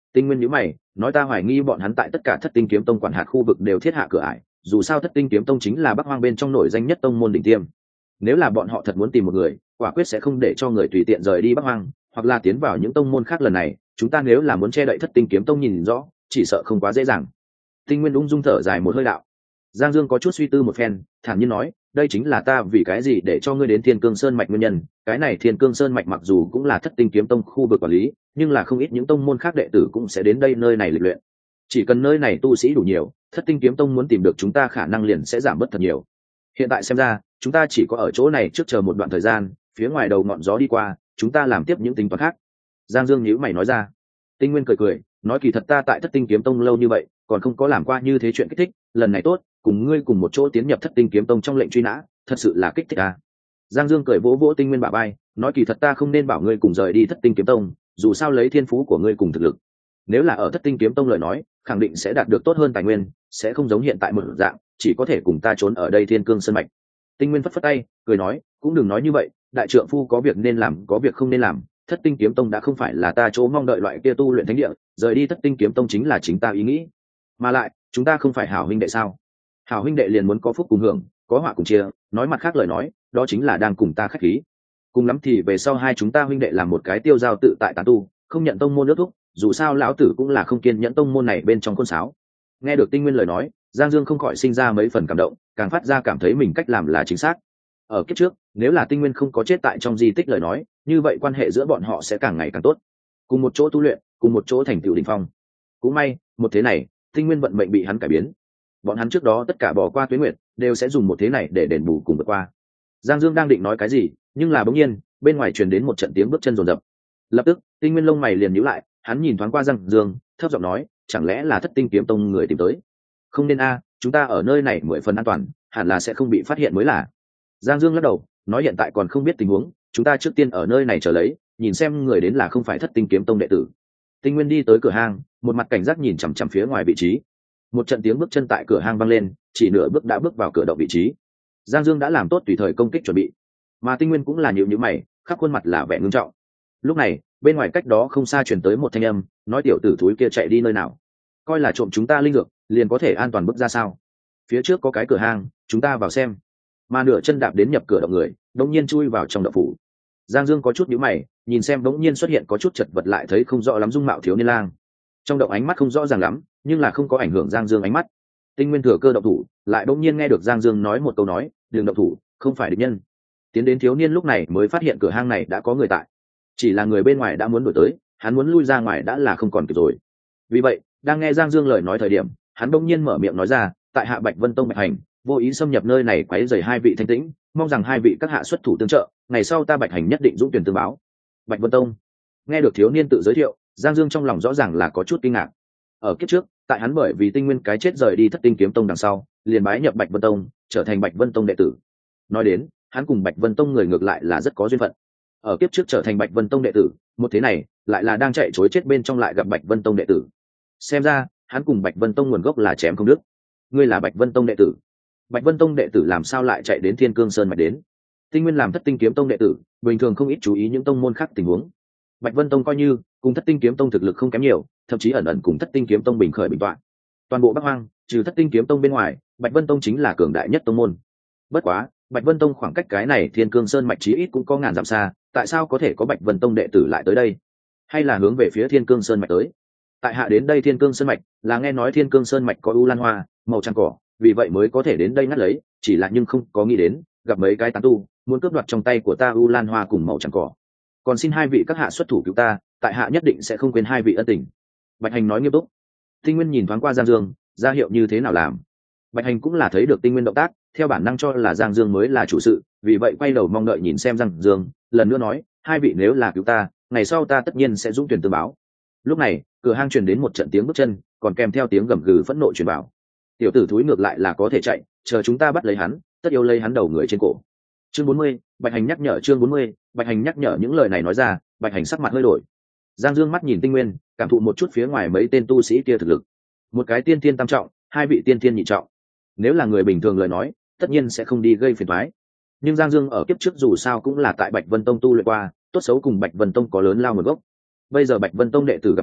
Tinh Nguyên nhíu mày, nói ta hoài nghi bọn hắn tại tất cả Thất Tinh Kiếm Tông quản hạt khu vực đều thiết hạ cửa ải, dù sao Thất Tinh Kiếm Tông chính là Bắc Hoang bên trong nổi danh nhất tông môn đỉnh tiêm. Nếu là bọn họ thật muốn tìm một người, quả quyết sẽ không để cho người tùy tiện rời đi Bắc Hoang, hoặc là tiến vào những tông môn khác. Lần này, chúng ta nếu là muốn che đậy Thất Tinh Kiếm Tông nhìn rõ, chỉ sợ không quá dễ dàng. Tinh Nguyên ung dung thở dài một hơi đạo. Giang Dương có chút suy tư một phen, thản nhiên nói, đây chính là ta vì cái gì để cho ngươi đến Thiên Cương Sơn mạch nguyên nhân. Cái này Thiên Cương Sơn mạch mặc dù cũng là Thất Tinh Kiếm Tông khu vực quản lý, nhưng là không ít những tông môn khác đệ tử cũng sẽ đến đây nơi này lịch luyện. Chỉ cần nơi này tu sĩ đủ nhiều, Thất Tinh Kiếm Tông muốn tìm được chúng ta khả năng liền sẽ giảm bớt thật nhiều. Hiện tại xem ra, chúng ta chỉ có ở chỗ này trước chờ một đoạn thời gian, phía ngoài đầu ngọn gió đi qua, chúng ta làm tiếp những tính toán khác. Giang Dương nhíu mày nói ra. Tinh Nguyên cười cười, nói kỳ thật ta tại Thất Tinh Kiếm Tông lâu như vậy, còn không có làm qua như thế chuyện kích thích, lần này tốt, cùng ngươi cùng một chỗ tiến nhập Thất Tinh Kiếm Tông trong lệnh truy nã, thật sự là kích thích à. Giang Dương cười vỗ vỗ Tinh Nguyên bả vai, nói kỳ thật ta không nên bảo ngươi cùng rời đi Thất Tinh Kiếm Tông, dù sao lấy thiên phú của ngươi cùng thực lực, nếu là ở Thất Tinh Kiếm Tông lời nói, khẳng định sẽ đạt được tốt hơn tài nguyên, sẽ không giống hiện tại một dạng, chỉ có thể cùng ta trốn ở đây Thiên Cương Sơn mạch. Tinh Nguyên phất phất tay, cười nói, cũng đừng nói như vậy, đại trượng phu có việc nên làm, có việc không nên làm. Thất Tinh Kiếm Tông đã không phải là ta chỗ mong đợi loại kia tu luyện thánh địa, rời đi Thất Tinh Kiếm Tông chính là chính ta ý nghĩ. Mà lại, chúng ta không phải hảo huynh đệ sao? Hảo huynh đệ liền muốn có phúc cùng hưởng, có họa cùng chia, nói mặt khác lời nói, đó chính là đang cùng ta khách khí. Cùng lắm thì về sau hai chúng ta huynh đệ làm một cái tiêu giao tự tại tán tu, không nhận tông môn nước thúc, dù sao lão tử cũng là không kiên nhẫn tông môn này bên trong khôn sáo. Nghe được Tinh Nguyên lời nói, Giang Dương không khỏi sinh ra mấy phần cảm động, càng phát ra cảm thấy mình cách làm là chính xác. Ở kiếp trước, nếu là Tinh Nguyên không có chết tại trong di tích lời nói, như vậy quan hệ giữa bọn họ sẽ càng ngày càng tốt, cùng một chỗ tu luyện, cùng một chỗ thành tựu đỉnh phong. Cũng may, một thế này, Tinh Nguyên vận mệnh bị hắn cải biến. Bọn hắn trước đó tất cả bỏ qua tuế nguyệt, đều sẽ dùng một thế này để đền bù cùng vượt qua. Giang Dương đang định nói cái gì, nhưng là bỗng nhiên, bên ngoài truyền đến một trận tiếng bước chân rồn rập. Lập tức, Tinh Nguyên lông mày liền nhíu lại, hắn nhìn thoáng qua Giang Dương, thấp giọng nói, chẳng lẽ là Thất Tinh Kiếm Tông người tìm tới? Không nên a, chúng ta ở nơi này mười phần an toàn, hẳn là sẽ không bị phát hiện mới là. Giang Dương lắc đầu, nói hiện tại còn không biết tình huống, chúng ta trước tiên ở nơi này chờ lấy, nhìn xem người đến là không phải Thất Tinh Kiếm Tông đệ tử. Tinh Nguyên đi tới cửa hang, một mặt cảnh giác nhìn chằm chằm phía ngoài vị trí. Một trận tiếng bước chân tại cửa hang vang lên, chỉ nửa bước đã bước vào cửa động vị trí. Giang Dương đã làm tốt tùy thời công kích chuẩn bị, mà Tinh Nguyên cũng là nhíu nhíu mày, khắp khuôn mặt là vẻ ngưng trọng. Lúc này, bên ngoài cách đó không xa truyền tới một thanh âm, nói tiểu tử thúi kia chạy đi nơi nào? Coi là trộm chúng ta linh dược, liền có thể an toàn bước ra sao? Phía trước có cái cửa hang, chúng ta vào xem. Mà nửa chân đạp đến nhập cửa động người, đống nhiên chui vào trong động phủ. Giang Dương có chút nhíu mày, nhìn xem đống nhiên xuất hiện có chút chật vật lại thấy không rõ lắm dung mạo thiếu niên lang. Trong động ánh mắt không rõ ràng lắm, nhưng là không có ảnh hưởng Giang Dương ánh mắt. Tinh Nguyên thừa cơ động thủ, lại đống nhiên nghe được Giang Dương nói một câu nói, đừng động thủ, không phải địch nhân. Tiến đến thiếu niên lúc này mới phát hiện cửa hang này đã có người tại, chỉ là người bên ngoài đã muốn đuổi tới, hắn muốn lui ra ngoài đã là không còn kịp rồi. Vì vậy, đang nghe Giang Dương lời nói thời điểm, hắn bỗng nhiên mở miệng nói ra, tại hạ Bạch Vân Tông Bạch Hành, vô ý xâm nhập nơi này quấy rầy hai vị thanh tĩnh, mong rằng hai vị các hạ xuất thủ tương trợ, ngày sau ta Bạch Hành nhất định dũng tuyển tương báo. Bạch Vân Tông. Nghe được thiếu niên tự giới thiệu, Giang Dương trong lòng rõ ràng là có chút kinh ngạc. Ở kiếp trước, tại hắn bởi vì Tinh Nguyên cái chết rời đi Thất Tinh Kiếm Tông đằng sau, liền bái nhập Bạch Vân Tông, trở thành Bạch Vân Tông đệ tử. Nói đến, hắn cùng Bạch Vân Tông người ngược lại là rất có duyên phận. Ở kiếp trước trở thành Bạch Vân Tông đệ tử, một thế này lại là đang chạy trối chết bên trong lại gặp Bạch Vân Tông đệ tử. Xem ra, hắn cùng Bạch Vân Tông nguồn gốc là chém không đứt. Ngươi là Bạch Vân Tông đệ tử? Bạch Vân Tông đệ tử làm sao lại chạy đến Thiên Cương Sơn mạch đến? Tinh Nguyên làm Thất Tinh Kiếm Tông đệ tử, bình thường không ít chú ý những tông môn khác tình huống. Bạch Vân Tông coi như cùng Thất Tinh Kiếm Tông thực lực không kém nhiều, thậm chí ẩn ẩn cùng Thất Tinh Kiếm Tông bình khởi bình tọa. Toàn bộ Bắc Hoang, trừ Thất Tinh Kiếm Tông bên ngoài, Bạch Vân Tông chính là cường đại nhất tông môn. Bất quá, Bạch Vân Tông khoảng cách cái này Thiên Cương Sơn mạch chí ít cũng có ngàn dặm xa, tại sao có thể có Bạch Vân Tông đệ tử lại tới đây? Hay là hướng về phía Thiên Cương Sơn mạch tới? Tại hạ đến đây Thiên Cương Sơn mạch, là nghe nói Thiên Cương Sơn mạch có u lan hoa, màu trắng cỏ, vì vậy mới có thể đến đây ngắt lấy, chỉ là nhưng không có nghĩ đến, gặp mấy cái tán tu, muốn cướp đoạt trong tay của ta u lan hoa cùng màu trắng cỏ. Còn xin hai vị các hạ xuất thủ cứu ta, tại hạ nhất định sẽ không quên hai vị ân tình. Bạch Hành nói nghiêm túc. Tinh Nguyên nhìn thoáng qua Giang Dương, ra hiệu như thế nào làm. Bạch Hành cũng là thấy được Tinh Nguyên động tác, theo bản năng cho là Giang Dương mới là chủ sự, vì vậy quay đầu mong đợi nhìn xem Giang Dương, lần nữa nói, hai vị nếu là cứu ta, ngày sau ta tất nhiên sẽ dũng tuyển tương báo. Lúc này, cửa hang truyền đến một trận tiếng bước chân, còn kèm theo tiếng gầm gừ phẫn nộ truyền vào. Tiểu tử thúi ngược lại là có thể chạy, chờ chúng ta bắt lấy hắn, tất yếu lấy hắn đầu người trên cổ. Chương bốn mươi, Bạch Hành nhắc nhở chương bốn mươi, Bạch Hành nhắc nhở những lời này nói ra, Bạch Hành sắc mặt hơi đổi. Giang Dương mắt nhìn Tinh Nguyên, cảm thụ một chút phía ngoài mấy tên tu sĩ kia thực lực. Một cái tiên tiên tam trọng, hai vị tiên tiên nhị trọng. Nếu là người bình thường lời nói, tất nhiên sẽ không đi gây phiền toái. Nhưng Giang Dương ở kiếp trước dù sao cũng là tại Bạch Vân Tông tu luyện qua, tốt xấu cùng Bạch Vân Tông có lớn lao nguồn gốc. Bây giờ Bạch Vân Tông đệ tử gặp nạn,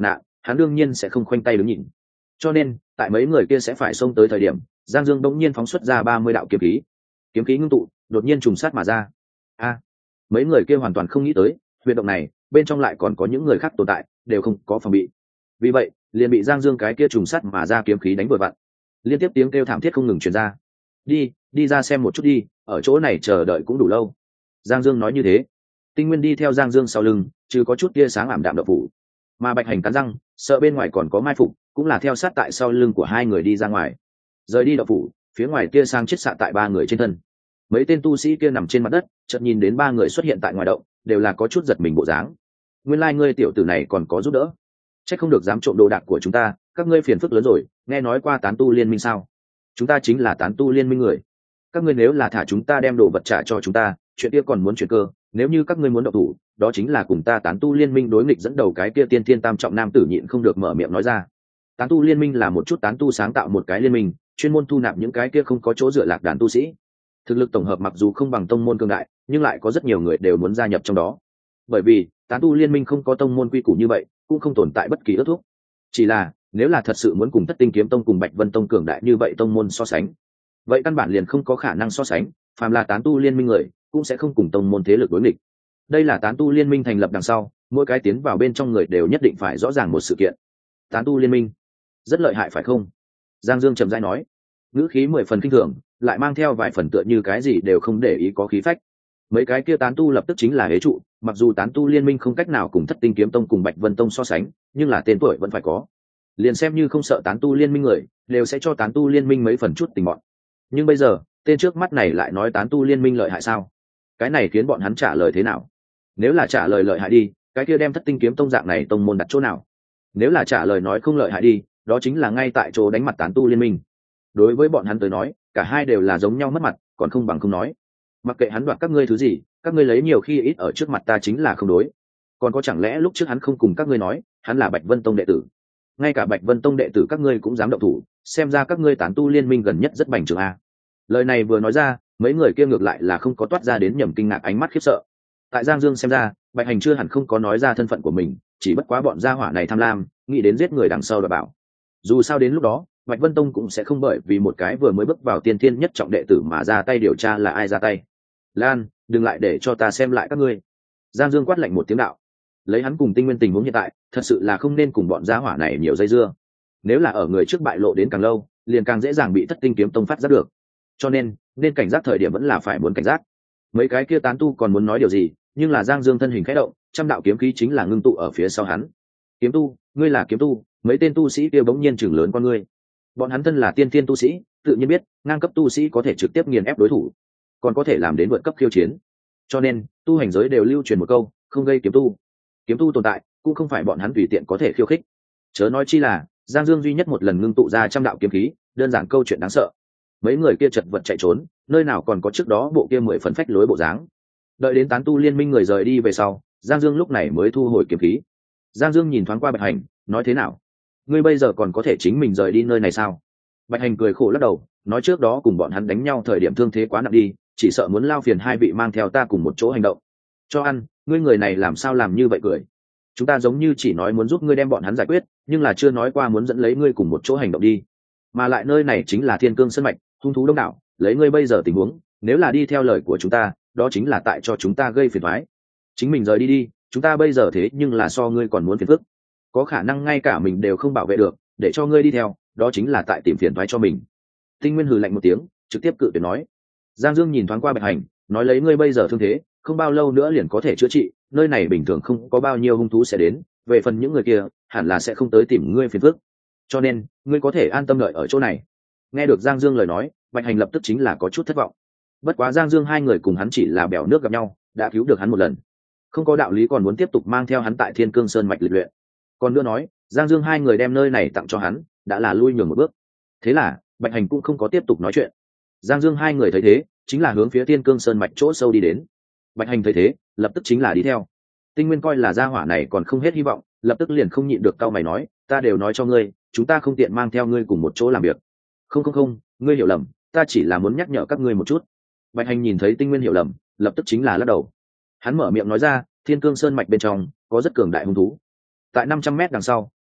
hắn đương nhiên sẽ không khoanh tay đứng nhìn. Cho nên tại mấy người kia sẽ phải xông tới thời điểm, Giang Dương bỗng nhiên phóng xuất ra ba mươi đạo kiếm khí. Kiếm khí ngưng tụ, đột nhiên trùng sát mà ra. A, mấy người kia hoàn toàn không nghĩ tới huyệt động này bên trong lại còn có những người khác tồn tại, đều không có phòng bị. Vì vậy liền bị Giang Dương cái kia trùng sát mà ra kiếm khí đánh vội vặn. Liên tiếp tiếng kêu thảm thiết không ngừng truyền ra. Đi, đi ra xem một chút đi, ở chỗ này chờ đợi cũng đủ lâu. Giang Dương nói như thế. Tinh Nguyên đi theo Giang Dương sau lưng, chứ có chút tia sáng ảm đạm độc phủ. Mà Bạch Hành cắn răng, sợ bên ngoài còn có mai phục, cũng là theo sát tại sau lưng của hai người đi ra ngoài. Rời đi độc phủ, phía ngoài tia sáng chết xạ tại ba người trên thân. Mấy tên tu sĩ kia nằm trên mặt đất, chợt nhìn đến ba người xuất hiện tại ngoài động, đều là có chút giật mình bộ dáng. Nguyên lai like ngươi tiểu tử này còn có giúp đỡ. Chắc không được dám trộm đồ đạc của chúng ta, các ngươi phiền phức lớn rồi, nghe nói qua tán tu liên minh sao? Chúng ta chính là tán tu liên minh người. Các ngươi nếu là thả chúng ta đem đồ vật trả cho chúng ta, chuyện kia còn muốn chuyển cơ, nếu như các ngươi muốn động thủ, đó chính là cùng ta tán tu liên minh đối nghịch dẫn đầu cái kia tiên thiên tam trọng nam tử nhịn không được mở miệng nói ra. Tán tu liên minh là một chút tán tu sáng tạo một cái liên minh, chuyên môn thu nạp những cái kia không có chỗ dựa lạc đàn tu sĩ. Thực lực tổng hợp mặc dù không bằng tông môn cường đại, nhưng lại có rất nhiều người đều muốn gia nhập trong đó. Bởi vì tán tu liên minh không có tông môn quy củ như vậy, cũng không tồn tại bất kỳ ước thúc. Chỉ là nếu là thật sự muốn cùng Thất Tinh Kiếm Tông cùng Bạch Vân Tông cường đại như vậy tông môn so sánh, vậy căn bản liền không có khả năng so sánh. Phàm là tán tu liên minh người, cũng sẽ không cùng tông môn thế lực đối nghịch. Đây là tán tu liên minh thành lập đằng sau, mỗi cái tiến vào bên trong người đều nhất định phải rõ ràng một sự kiện. Tán tu liên minh rất lợi hại phải không? Giang Dương trầm rãi nói, ngữ khí mười phần kinh thường, lại mang theo vài phần tựa như cái gì đều không để ý có khí phách. Mấy cái kia tán tu lập tức chính là hế trụ, mặc dù tán tu liên minh không cách nào cùng Thất Tinh Kiếm Tông cùng Bạch Vân Tông so sánh, nhưng là tên tuổi vẫn phải có. Liền xem như không sợ tán tu liên minh người, đều sẽ cho tán tu liên minh mấy phần chút tình bọn. Nhưng bây giờ tên trước mắt này lại nói tán tu liên minh lợi hại sao? Cái này khiến bọn hắn trả lời thế nào? Nếu là trả lời lợi hại đi, cái kia đem Thất Tinh Kiếm Tông dạng này tông môn đặt chỗ nào? Nếu là trả lời nói không lợi hại đi, đó chính là ngay tại chỗ đánh mặt tán tu liên minh. Đối với bọn hắn tới nói, cả hai đều là giống nhau mất mặt, còn không bằng không nói. Mặc kệ hắn đoạt các ngươi thứ gì, các ngươi lấy nhiều khi ít ở trước mặt ta chính là không đối. Còn có chẳng lẽ lúc trước hắn không cùng các ngươi nói hắn là Bạch Vân Tông đệ tử? Ngay cả Bạch Vân Tông đệ tử các ngươi cũng dám động thủ, xem ra các ngươi tán tu liên minh gần nhất rất bành trướng a. Lời này vừa nói ra, mấy người kia ngược lại là không có toát ra đến nhầm kinh ngạc ánh mắt khiếp sợ. Tại Giang Dương xem ra, Bạch Hành chưa hẳn không có nói ra thân phận của mình, chỉ bất quá bọn gia hỏa này tham lam, nghĩ đến giết người đằng sau đòi bảo. Dù sao đến lúc đó, Bạch Vân Tông cũng sẽ không bởi vì một cái vừa mới bước vào tiên thiên nhất trọng đệ tử mà ra tay điều tra là ai ra tay. Lan, đừng lại để cho ta xem lại các ngươi. Giang Dương quát lạnh một tiếng đạo. Lấy hắn cùng Tinh Nguyên tình huống hiện tại, thật sự là không nên cùng bọn gia hỏa này nhiều dây dưa. Nếu là ở người trước bại lộ đến càng lâu, liền càng dễ dàng bị Thất Tinh Kiếm Tông phát giác được. Cho nên, nên cảnh giác thời điểm vẫn là phải muốn cảnh giác. Mấy cái kia tán tu còn muốn nói điều gì, nhưng là Giang Dương thân hình khẽ động, trăm đạo kiếm khí chính là ngưng tụ ở phía sau hắn. Kiếm tu, ngươi là kiếm tu? Mấy tên tu sĩ kia bỗng nhiên chừng lớn con ngươi. Bọn hắn thân là tiên thiên tu sĩ, tự nhiên biết ngang cấp tu sĩ có thể trực tiếp nghiền ép đối thủ, còn có thể làm đến vượt cấp khiêu chiến. Cho nên tu hành giới đều lưu truyền một câu, không gây kiếm tu. Kiếm tu tồn tại cũng không phải bọn hắn tùy tiện có thể khiêu khích. Chớ nói chi là Giang Dương duy nhất một lần ngưng tụ ra trăm đạo kiếm khí, đơn giản câu chuyện đáng sợ. Mấy người kia chật vật chạy trốn, nơi nào còn có trước đó bộ kia mười phần phách lối bộ dáng. Đợi đến tán tu liên minh người rời đi về sau, Giang Dương lúc này mới thu hồi kiếm khí. Giang Dương nhìn thoáng qua Bạch Hành, nói thế nào? Ngươi bây giờ còn có thể chính mình rời đi nơi này sao? Bạch Hành cười khổ lắc đầu, nói trước đó cùng bọn hắn đánh nhau thời điểm thương thế quá nặng đi, chỉ sợ muốn lao phiền hai vị mang theo ta cùng một chỗ hành động. Cho ăn, ngươi người này làm sao làm như vậy cười? Chúng ta giống như chỉ nói muốn giúp ngươi đem bọn hắn giải quyết, nhưng là chưa nói qua muốn dẫn lấy ngươi cùng một chỗ hành động đi. Mà lại nơi này chính là Thiên Cương Sơn mạch, hung thú đông đảo, lấy ngươi bây giờ tình huống, nếu là đi theo lời của chúng ta, đó chính là tại cho chúng ta gây phiền toái. Chính mình rời đi đi, chúng ta bây giờ thế nhưng là so ngươi còn muốn phiền phức. Có khả năng ngay cả mình đều không bảo vệ được, để cho ngươi đi theo, đó chính là tại tìm phiền toái cho mình. Tinh Nguyên hừ lạnh một tiếng, trực tiếp cự tuyệt nói. Giang Dương nhìn thoáng qua Bạch Hành, nói lấy ngươi bây giờ thương thế, không bao lâu nữa liền có thể chữa trị, nơi này bình thường không có bao nhiêu hung thú sẽ đến, về phần những người kia, hẳn là sẽ không tới tìm ngươi phiền phức. Cho nên, ngươi có thể an tâm đợi ở chỗ này. Nghe được Giang Dương lời nói, Bạch Hành lập tức chính là có chút thất vọng. Bất quá Giang Dương hai người cùng hắn chỉ là bèo nước gặp nhau, đã cứu được hắn một lần, không có đạo lý còn muốn tiếp tục mang theo hắn tại Thiên Cương Sơn mạch lịch luyện. Còn nữa nói, Giang Dương hai người đem nơi này tặng cho hắn, đã là lui nhường một bước. Thế là Bạch Hành cũng không có tiếp tục nói chuyện. Giang Dương hai người thấy thế, chính là hướng phía Thiên Cương Sơn mạch chỗ sâu đi đến. Bạch Hành thấy thế, lập tức chính là đi theo. Tinh Nguyên coi là gia hỏa này còn không hết hy vọng, lập tức liền không nhịn được cau mày nói, ta đều nói cho ngươi, chúng ta không tiện mang theo ngươi cùng một chỗ làm việc. Không không không, ngươi hiểu lầm, ta chỉ là muốn nhắc nhở các ngươi một chút. Bạch Hành nhìn thấy Tinh Nguyên hiểu lầm, lập tức chính là lắc đầu. Hắn mở miệng nói ra, Thiên Cương Sơn mạch bên trong có rất cường đại hung thú. Tại năm trăm mét đằng sau,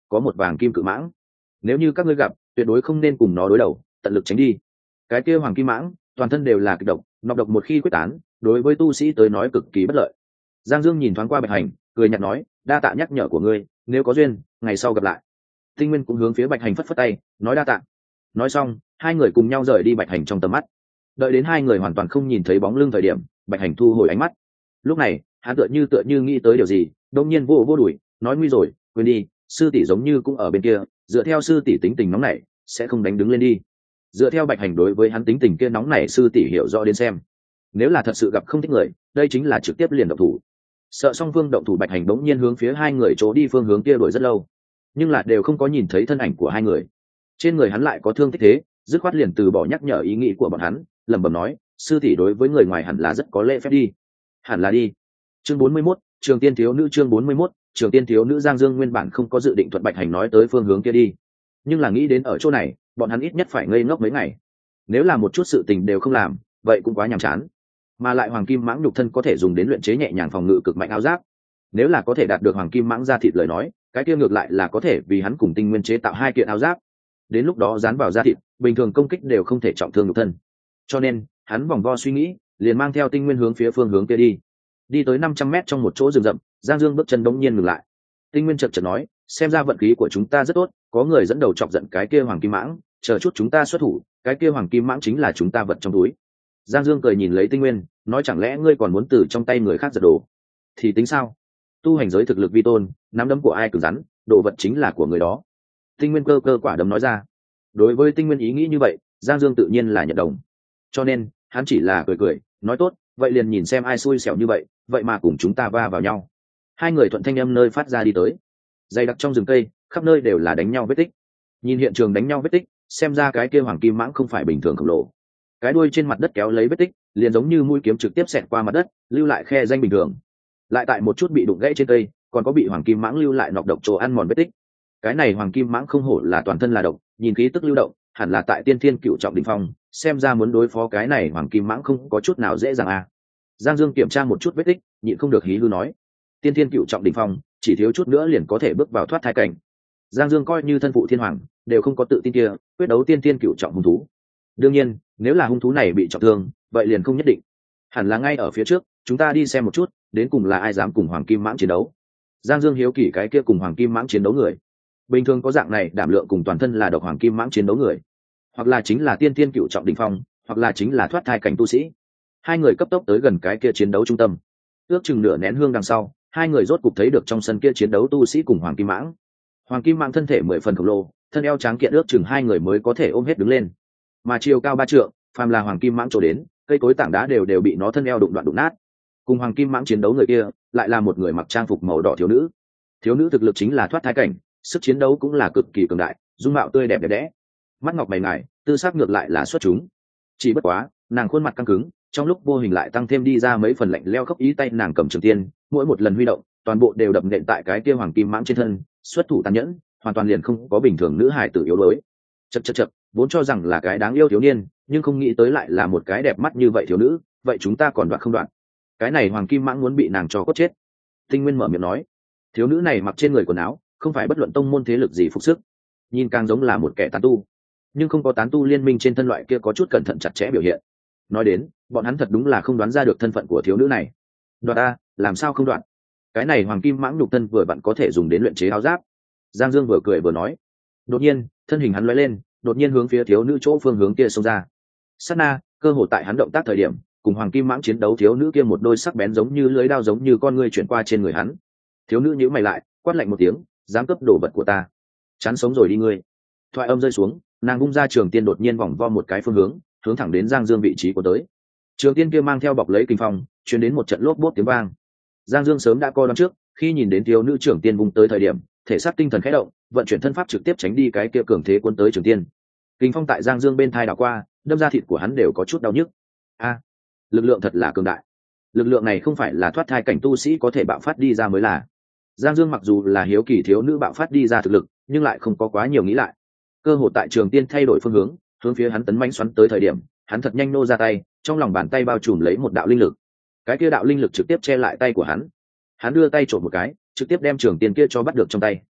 có một vàng kim cự mãng, nếu như các ngươi gặp tuyệt đối không nên cùng nó đối đầu, tận lực tránh đi. Cái kia hoàng kim mãng toàn thân đều là kịch độc, nọc độc một khi quyết tán đối với tu sĩ tới nói cực kỳ bất lợi. Giang Dương nhìn thoáng qua Bạch Hành, cười nhạt nói, đa tạ nhắc nhở của ngươi, nếu có duyên ngày sau gặp lại. Tinh Nguyên cũng hướng phía Bạch Hành phất phất tay, nói đa tạ. Nói xong hai người cùng nhau rời đi Bạch Hành trong tầm mắt. Đợi đến hai người hoàn toàn không nhìn thấy bóng lưng thời điểm, Bạch Hành thu hồi ánh mắt. Lúc này hắn tựa như tựa như nghĩ tới điều gì, đông nhiên vô vô đuổi, nói nguy rồi, quên đi, sư tỷ giống như cũng ở bên kia, dựa theo sư tỷ tính tình nóng nảy sẽ không đánh đứng lên đi. Dựa theo Bạch Hành đối với hắn tính tình kia nóng nảy, sư tỷ hiểu rõ đến xem, nếu là thật sự gặp không thích người, đây chính là trực tiếp liền động thủ. Sợ song phương động thủ, Bạch Hành bỗng nhiên hướng phía hai người chỗ đi phương hướng kia đuổi rất lâu, nhưng là đều không có nhìn thấy thân ảnh của hai người. Trên người hắn lại có thương tích thế, dứt khoát liền từ bỏ nhắc nhở ý nghĩ của bọn hắn, lẩm bẩm nói, sư tỷ đối với người ngoài hẳn là rất có lễ phép đi. Hẳn là đi. Chương bốn mươi mốt, Trường Tiên thiếu nữ. Chương bốn mươi mốt, Trường Tiên thiếu nữ. Giang Dương nguyên bản không có dự định thuận Bạch Hành nói tới phương hướng kia đi, nhưng là nghĩ đến ở chỗ này bọn hắn ít nhất phải ngây ngốc mấy ngày, nếu là một chút sự tình đều không làm vậy cũng quá nhàm chán. Mà lại hoàng kim mãng nhục thân có thể dùng đến luyện chế nhẹ nhàng phòng ngự cực mạnh áo giáp, nếu là có thể đạt được hoàng kim mãng da thịt lời nói, cái kia ngược lại là có thể vì hắn cùng Tinh Nguyên chế tạo hai kiện áo giáp, đến lúc đó dán vào da thịt bình thường công kích đều không thể trọng thương nhục thân. Cho nên hắn vòng vo suy nghĩ, liền mang theo Tinh Nguyên hướng phía phương hướng kia đi. Đi tới năm trăm mét trong một chỗ rừng rậm, Giang Dương bước chân đống nhiên ngừng lại. Tinh Nguyên chợt chợt nói, xem ra vận khí của chúng ta rất tốt, có người dẫn đầu chọc giận cái kia hoàng kim mãng, chờ chút chúng ta xuất thủ, cái kia hoàng kim mãng chính là chúng ta vật trong túi. Giang Dương cười nhìn lấy Tinh Nguyên, nói, chẳng lẽ ngươi còn muốn từ trong tay người khác giật đồ? Thì tính sao? Tu hành giới thực lực vi tôn, nắm đấm của ai cứng rắn, đồ vật chính là của người đó. Tinh Nguyên cơ cơ quả đấm nói ra. Đối với Tinh Nguyên ý nghĩ như vậy, Giang Dương tự nhiên là nhận đồng. Cho nên hắn chỉ là cười cười, nói tốt, vậy liền nhìn xem ai xui xẻo như vậy, vậy mà cùng chúng ta va vào nhau. Hai người thuận thanh âm nơi phát ra đi tới. Dày đặc trong rừng cây, khắp nơi đều là đánh nhau vết tích. Nhìn hiện trường đánh nhau vết tích, xem ra cái kia hoàng kim mãng không phải bình thường khổng lồ. Cái đuôi trên mặt đất kéo lấy vết tích, liền giống như mũi kiếm trực tiếp xẹt qua mặt đất, lưu lại khe danh bình thường. Lại tại một chút bị đụng gãy trên cây, còn có bị hoàng kim mãng lưu lại nọc độc chỗ ăn mòn vết tích. Cái này hoàng kim mãng không hổ là toàn thân là độc, nhìn khí tức lưu động, hẳn là tại tiên thiên cựu trọng đỉnh phong, xem ra muốn đối phó cái này hoàng kim mãng không có chút nào dễ dàng à. Giang Dương kiểm tra một chút vết tích, nhịn không được hí hư nói, tiên thiên cựu trọng đỉnh phong, chỉ thiếu chút nữa liền có thể bước vào thoát thai cảnh. Giang Dương coi như thân phụ thiên hoàng, đều không có tự tin kia quyết đấu tiên thiên cựu trọng hung thú. Đương nhiên, nếu là hung thú này bị trọng thương, vậy liền không nhất định. Hẳn là ngay ở phía trước, chúng ta đi xem một chút, đến cùng là ai dám cùng hoàng kim mãng chiến đấu. Giang Dương hiếu kỳ cái kia cùng hoàng kim mãng chiến đấu người. Bình thường có dạng này đảm lượng cùng toàn thân là độc hoàng kim mãng chiến đấu người, hoặc là chính là tiên thiên cựu trọng đỉnh phong, hoặc là chính là thoát thai cảnh tu sĩ. Hai người cấp tốc tới gần cái kia chiến đấu trung tâm. Ước chừng nửa nén hương đằng sau, hai người rốt cục thấy được trong sân kia chiến đấu tu sĩ cùng hoàng kim mãng. Hoàng kim mãng thân thể mười phần khổng lồ, thân eo tráng kiện, ước chừng hai người mới có thể ôm hết đứng lên. Mà chiều cao ba trượng, phàm là hoàng kim mãng trổ đến, cây cối tảng đá đều đều bị nó thân eo đụng đoạn đụng nát. Cùng hoàng kim mãng chiến đấu người kia, lại là một người mặc trang phục màu đỏ thiếu nữ. Thiếu nữ thực lực chính là thoát thai cảnh, sức chiến đấu cũng là cực kỳ cường đại, dung mạo tươi đẹp đẹp đẽ, mắt ngọc mày ngài, tư sắc ngược lại là xuất chúng. Chỉ bất quá, nàng khuôn mặt căng cứng, trong lúc vô hình lại tăng thêm đi ra mấy phần lạnh leo khốc ý. Tay nàng cầm trường tiên, mỗi một lần huy động, toàn bộ đều đập nện tại cái kia hoàng kim mãng trên thân, xuất thủ tàn nhẫn, hoàn toàn liền không có bình thường nữ hài tử yếu đuối. Chậc chậc chậc, vốn cho rằng là cái đáng yêu thiếu niên, nhưng không nghĩ tới lại là một cái đẹp mắt như vậy thiếu nữ, vậy chúng ta còn đoạn không đoạn? Cái này hoàng kim mãng muốn bị nàng cho cốt chết. Tinh Nguyên mở miệng nói, thiếu nữ này mặc trên người quần áo, không phải bất luận tông môn thế lực gì phục sức, nhìn càng giống là một kẻ tán tu, nhưng không có tán tu liên minh trên thân loại kia có chút cẩn thận chặt chẽ biểu hiện. Nói đến, bọn hắn thật đúng là không đoán ra được thân phận của thiếu nữ này. Đoạt a, làm sao không đoạt? Cái này hoàng kim mãng nhục thân vừa vặn có thể dùng đến luyện chế áo giáp. Giang Dương vừa cười vừa nói. Đột nhiên, thân hình hắn lóe lên, đột nhiên hướng phía thiếu nữ chỗ phương hướng kia xông ra. Sát na, cơ hội tại hắn động tác thời điểm, cùng hoàng kim mãng chiến đấu thiếu nữ kia một đôi sắc bén giống như lưới đao giống như con ngươi chuyển qua trên người hắn. Thiếu nữ nhíu mày lại, quát lạnh một tiếng, dám cướp đồ vật của ta, chán sống rồi đi ngươi. Thoại âm rơi xuống, nàng vung ra trường tiên, đột nhiên vòng vo một cái phương hướng, hướng thẳng đến Giang Dương vị trí của tới. Trường tiên kia mang theo bọc lấy kinh phong, truyền đến một trận lốp bốp tiếng vang. Giang Dương sớm đã coi đoán trước, khi nhìn đến thiếu nữ trưởng tiên vung tới thời điểm, thể xác tinh thần khẽ động, vận chuyển thân pháp trực tiếp tránh đi cái kia cường thế cuốn tới trường tiên. Kinh phong tại Giang Dương bên thai đảo qua, đâm ra thịt của hắn đều có chút đau nhức. A, lực lượng thật là cường đại. Lực lượng này không phải là thoát thai cảnh tu sĩ có thể bạo phát đi ra mới là. Giang Dương mặc dù là hiếu kỳ thiếu nữ bạo phát đi ra thực lực, nhưng lại không có quá nhiều nghĩ lại. Cơ hội tại trường tiên thay đổi phương hướng, hướng phía hắn tấn mãnh xoắn tới thời điểm, hắn thật nhanh nô ra tay, trong lòng bàn tay bao trùm lấy một đạo linh lực. Cái kia đạo linh lực trực tiếp che lại tay của hắn. Hắn đưa tay trộm một cái, trực tiếp đem trường tiên kia cho bắt được trong tay.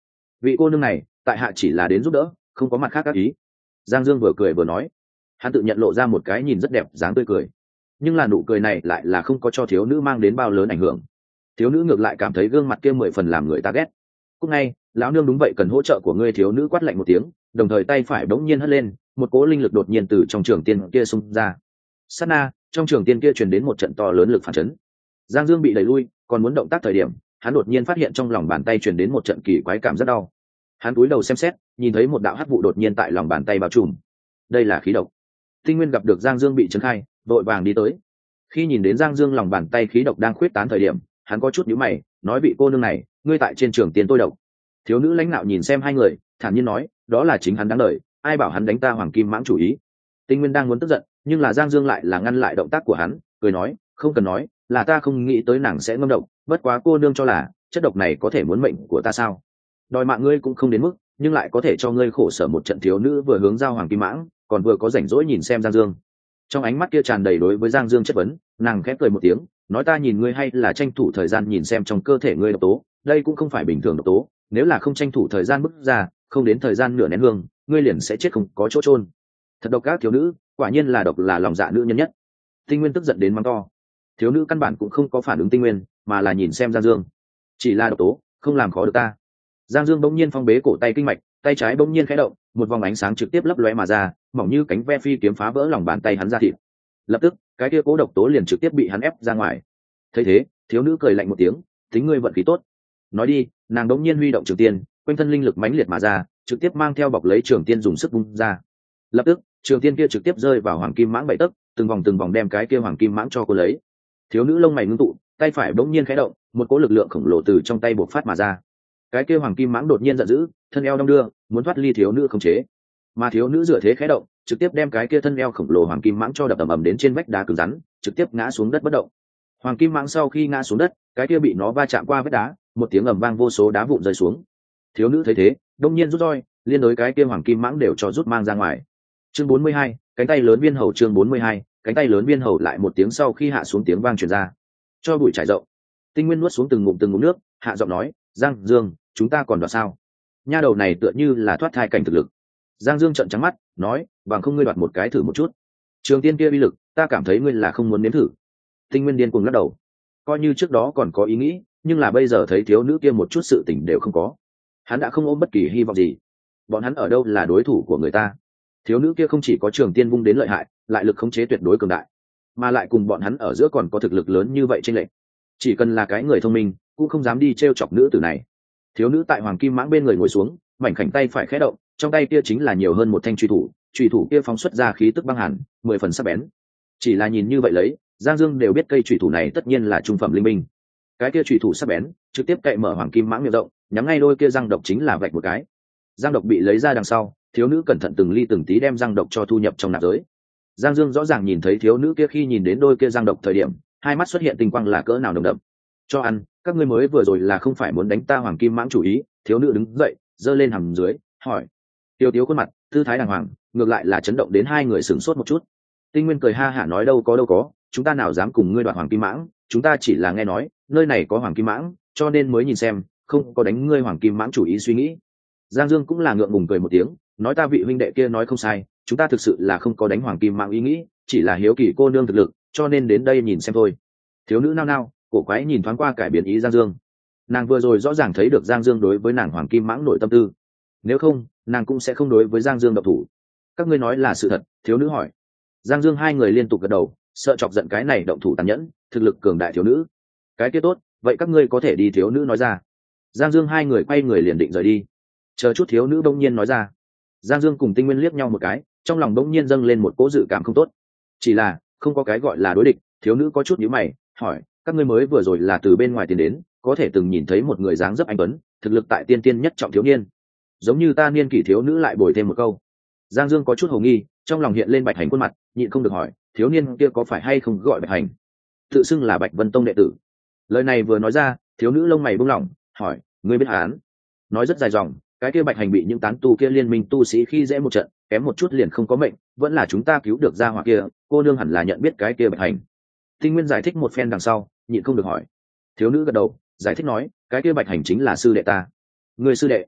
vị cô nương này tại hạ chỉ là đến giúp đỡ, không có mặt khác các ý. Giang Dương vừa cười vừa nói. Hắn tự nhận lộ ra một cái nhìn rất đẹp dáng tươi cười, nhưng là nụ cười này lại là không có cho thiếu nữ mang đến bao lớn ảnh hưởng. Thiếu nữ ngược lại cảm thấy gương mặt kia mười phần làm người ta ghét. Cúc ngay, lão nương đúng vậy, cần hỗ trợ của ngươi. Thiếu nữ quát lạnh một tiếng, đồng thời tay phải bỗng nhiên hất lên, một cỗ linh lực đột nhiên từ trong trường tiên kia xung ra. Sát na, trong trường tiên kia truyền đến một trận to lớn lực phản chấn. Giang Dương bị đẩy lui, còn muốn động tác thời điểm, hắn đột nhiên phát hiện trong lòng bàn tay truyền đến một trận kỳ quái cảm rất đau. Hắn cúi đầu xem xét, nhìn thấy một đạo hắc vụ đột nhiên tại lòng bàn tay bao trùm. Đây là khí độc. Tinh Nguyên gặp được Giang Dương bị chấn khai, vội vàng đi tới. Khi nhìn đến Giang Dương lòng bàn tay khí độc đang khuyết tán thời điểm, hắn có chút nhíu mày, nói vị cô nương này, ngươi tại trên trường tiên tôi độc. Thiếu nữ lãnh nạo nhìn xem hai người, thản nhiên nói, đó là chính hắn đáng đời, ai bảo hắn đánh ta Hoàng Kim Mãng chủ ý. Tinh Nguyên đang muốn tức giận, nhưng là Giang Dương lại là ngăn lại động tác của hắn, cười nói, không cần nói, là ta không nghĩ tới nàng sẽ ngâm độc, bất quá cô nương cho là chất độc này có thể muốn mệnh của ta sao? Đòi mạng ngươi cũng không đến mức, nhưng lại có thể cho ngươi khổ sở một trận. Thiếu nữ vừa hướng giao Hoàng Kim Mãng, còn vừa có rảnh rỗi nhìn xem Giang Dương. Trong ánh mắt kia tràn đầy đối với Giang Dương chất vấn, nàng khẽ cười một tiếng, nói ta nhìn ngươi hay là tranh thủ thời gian nhìn xem trong cơ thể ngươi độc tố, đây cũng không phải bình thường độc tố, nếu là không tranh thủ thời gian bước ra, không đến thời gian nửa nén hương, ngươi liền sẽ chết không có chỗ chôn. Thật độc ác thiếu nữ, quả nhiên là độc là lòng dạ nữ nhân nhất. Tinh Nguyên tức giận đến mắng to. Thiếu nữ căn bản cũng không có phản ứng Tinh Nguyên, mà là nhìn xem Giang Dương. Chỉ là độc tố, không làm khó được ta. Giang Dương bỗng nhiên phong bế cổ tay kinh mạch, tay trái bỗng nhiên khẽ động, một vòng ánh sáng trực tiếp lấp lóe mà ra, mỏng như cánh ve phi kiếm phá vỡ lòng bàn tay hắn ra thịt. Lập tức, cái kia cố độc tố liền trực tiếp bị hắn ép ra ngoài. Thấy thế, thiếu nữ cười lạnh một tiếng, tính ngươi vận khí tốt. Nói đi, nàng bỗng nhiên huy động trường tiên, quanh thân linh lực mãnh liệt mà ra, trực tiếp mang theo bọc lấy trường tiên dùng sức vung ra. Lập tức, trường tiên kia trực tiếp rơi vào Hoàng Kim Mãng bảy tấc, từng vòng từng vòng đem cái kia Hoàng Kim Mãng cho cô lấy. Thiếu nữ lông mày ngưng tụ, tay phải bỗng nhiên khẽ động, một cỗ lực lượng khổng lồ từ trong tay bộc phát mà ra. Cái kia Hoàng Kim Mãng đột nhiên giận dữ, thân eo đong đưa, muốn thoát ly thiếu nữ khống chế. Mà thiếu nữ dựa thế khẽ động, trực tiếp đem cái kia thân eo khổng lồ Hoàng Kim Mãng cho đập ầm ầm đến trên vách đá cứng rắn, trực tiếp ngã xuống đất bất động. Hoàng Kim Mãng sau khi ngã xuống đất, cái kia bị nó va chạm qua vách đá, một tiếng ầm vang vô số đá vụn rơi xuống. Thiếu nữ thấy thế, đông nhiên rút roi, liên đối cái kia Hoàng Kim Mãng đều cho rút mang ra ngoài. Chương bốn mươi hai, cánh tay lớn viên hầu. Chương bốn mươi hai, cánh tay lớn viên hầu. Lại một tiếng sau khi hạ xuống tiếng vang truyền ra, cho bụi trải rộng. Tinh Nguyên nuốt xuống từng ngụm từng ngụm nước, hạ giọng nói, Giang Dương, chúng ta còn đoạt sao? Nha đầu này tựa như là thoát thai cảnh thực lực. Giang Dương trợn trắng mắt, nói, bằng không ngươi đoạt một cái thử một chút. Trường tiên kia uy lực, ta cảm thấy ngươi là không muốn nếm thử. Tinh Nguyên điên cuồng lắc đầu. Coi như trước đó còn có ý nghĩ, nhưng là bây giờ thấy thiếu nữ kia một chút sự tình đều không có, hắn đã không ôm bất kỳ hy vọng gì. Bọn hắn ở đâu là đối thủ của người ta? Thiếu nữ kia không chỉ có trường tiên vung đến lợi hại, lại lực khống chế tuyệt đối cường đại, mà lại cùng bọn hắn ở giữa còn có thực lực lớn như vậy chênh lệch. Chỉ cần là cái người thông minh, cũng không dám đi trêu chọc nữ tử này. Thiếu nữ tại Hoàng Kim Mãng bên người ngồi xuống, mảnh khảnh tay phải khẽ động, trong tay kia chính là nhiều hơn một thanh truy thủ, truy thủ kia phóng xuất ra khí tức băng hàn, mười phần sắc bén. Chỉ là nhìn như vậy lấy, Giang Dương đều biết cây truy thủ này tất nhiên là trung phẩm linh minh. Cái kia truy thủ sắc bén, trực tiếp cậy mở Hoàng Kim Mãng miệng rộng, nhắm ngay đôi kia răng độc chính là vạch một cái. Răng độc bị lấy ra đằng sau, thiếu nữ cẩn thận từng ly từng tí đem răng độc cho thu nhập trong nạp giới. Giang Dương rõ ràng nhìn thấy thiếu nữ kia khi nhìn đến đôi kia răng độc thời điểm, hai mắt xuất hiện tinh quang là cỡ nào nồng đậm. Cho ăn, các ngươi mới vừa rồi là không phải muốn đánh ta Hoàng Kim Mãng chủ ý? Thiếu nữ đứng dậy, giơ lên hàm dưới, hỏi. Tiêu Tiếu khuôn mặt, tư thái đàng hoàng, ngược lại là chấn động đến hai người sửng sốt một chút. Tinh Nguyên cười ha hả nói, đâu có đâu có, chúng ta nào dám cùng ngươi đoạt Hoàng Kim Mãng, chúng ta chỉ là nghe nói nơi này có Hoàng Kim Mãng, cho nên mới nhìn xem, không có đánh ngươi Hoàng Kim Mãng chủ ý suy nghĩ. Giang Dương cũng là ngượng ngùng cười một tiếng, nói ta vị huynh đệ kia nói không sai, chúng ta thực sự là không có đánh Hoàng Kim Mãng ý nghĩ, chỉ là hiếu kỳ cô nương thực lực, cho nên đến đây nhìn xem thôi. Thiếu nữ nao nao, cổ quái nhìn thoáng qua cải biến ý Giang Dương. Nàng vừa rồi rõ ràng thấy được Giang Dương đối với nàng Hoàng Kim Mãng nội tâm tư, nếu không nàng cũng sẽ không đối với Giang Dương độc thủ. Các ngươi nói là sự thật? Thiếu nữ hỏi. Giang Dương hai người liên tục gật đầu, sợ chọc giận cái này động thủ tàn nhẫn, thực lực cường đại thiếu nữ. Cái kia tốt, vậy các ngươi có thể đi. Thiếu nữ nói ra. Giang Dương hai người quay người liền định rời đi, chờ chút thiếu nữ đông nhiên nói ra. Giang Dương cùng Tinh Nguyên liếc nhau một cái, trong lòng đông nhiên dâng lên một cỗ dự cảm không tốt. Chỉ là không có cái gọi là đối địch. Thiếu nữ có chút nhíu mày, hỏi, các ngươi mới vừa rồi là từ bên ngoài tiến đến, có thể từng nhìn thấy một người dáng dấp anh tuấn, thực lực tại tiên tiên nhất trọng thiếu niên, giống như ta niên kỷ? Thiếu nữ lại bồi thêm một câu. Giang Dương có chút hồ nghi, trong lòng hiện lên Bạch Hành khuôn mặt, nhịn không được hỏi, thiếu niên kia có phải hay không gọi Bạch Hành, tự xưng là Bạch Vân Tông đệ tử? Lời này vừa nói ra, thiếu nữ lông mày buông lỏng, hỏi, ngươi biết hắn? Nói rất dài dòng, cái kia Bạch Hành bị những tán tu kia liên minh tu sĩ khi dễ một trận, kém một chút liền không có mệnh, vẫn là chúng ta cứu được ra hỏa kia, cô nương hẳn là nhận biết cái kia Bạch Hành. Tinh Nguyên giải thích một phen đằng sau, nhịn không được hỏi. Thiếu nữ gật đầu, giải thích nói, cái kia Bạch Hành chính là sư đệ ta. Người sư đệ?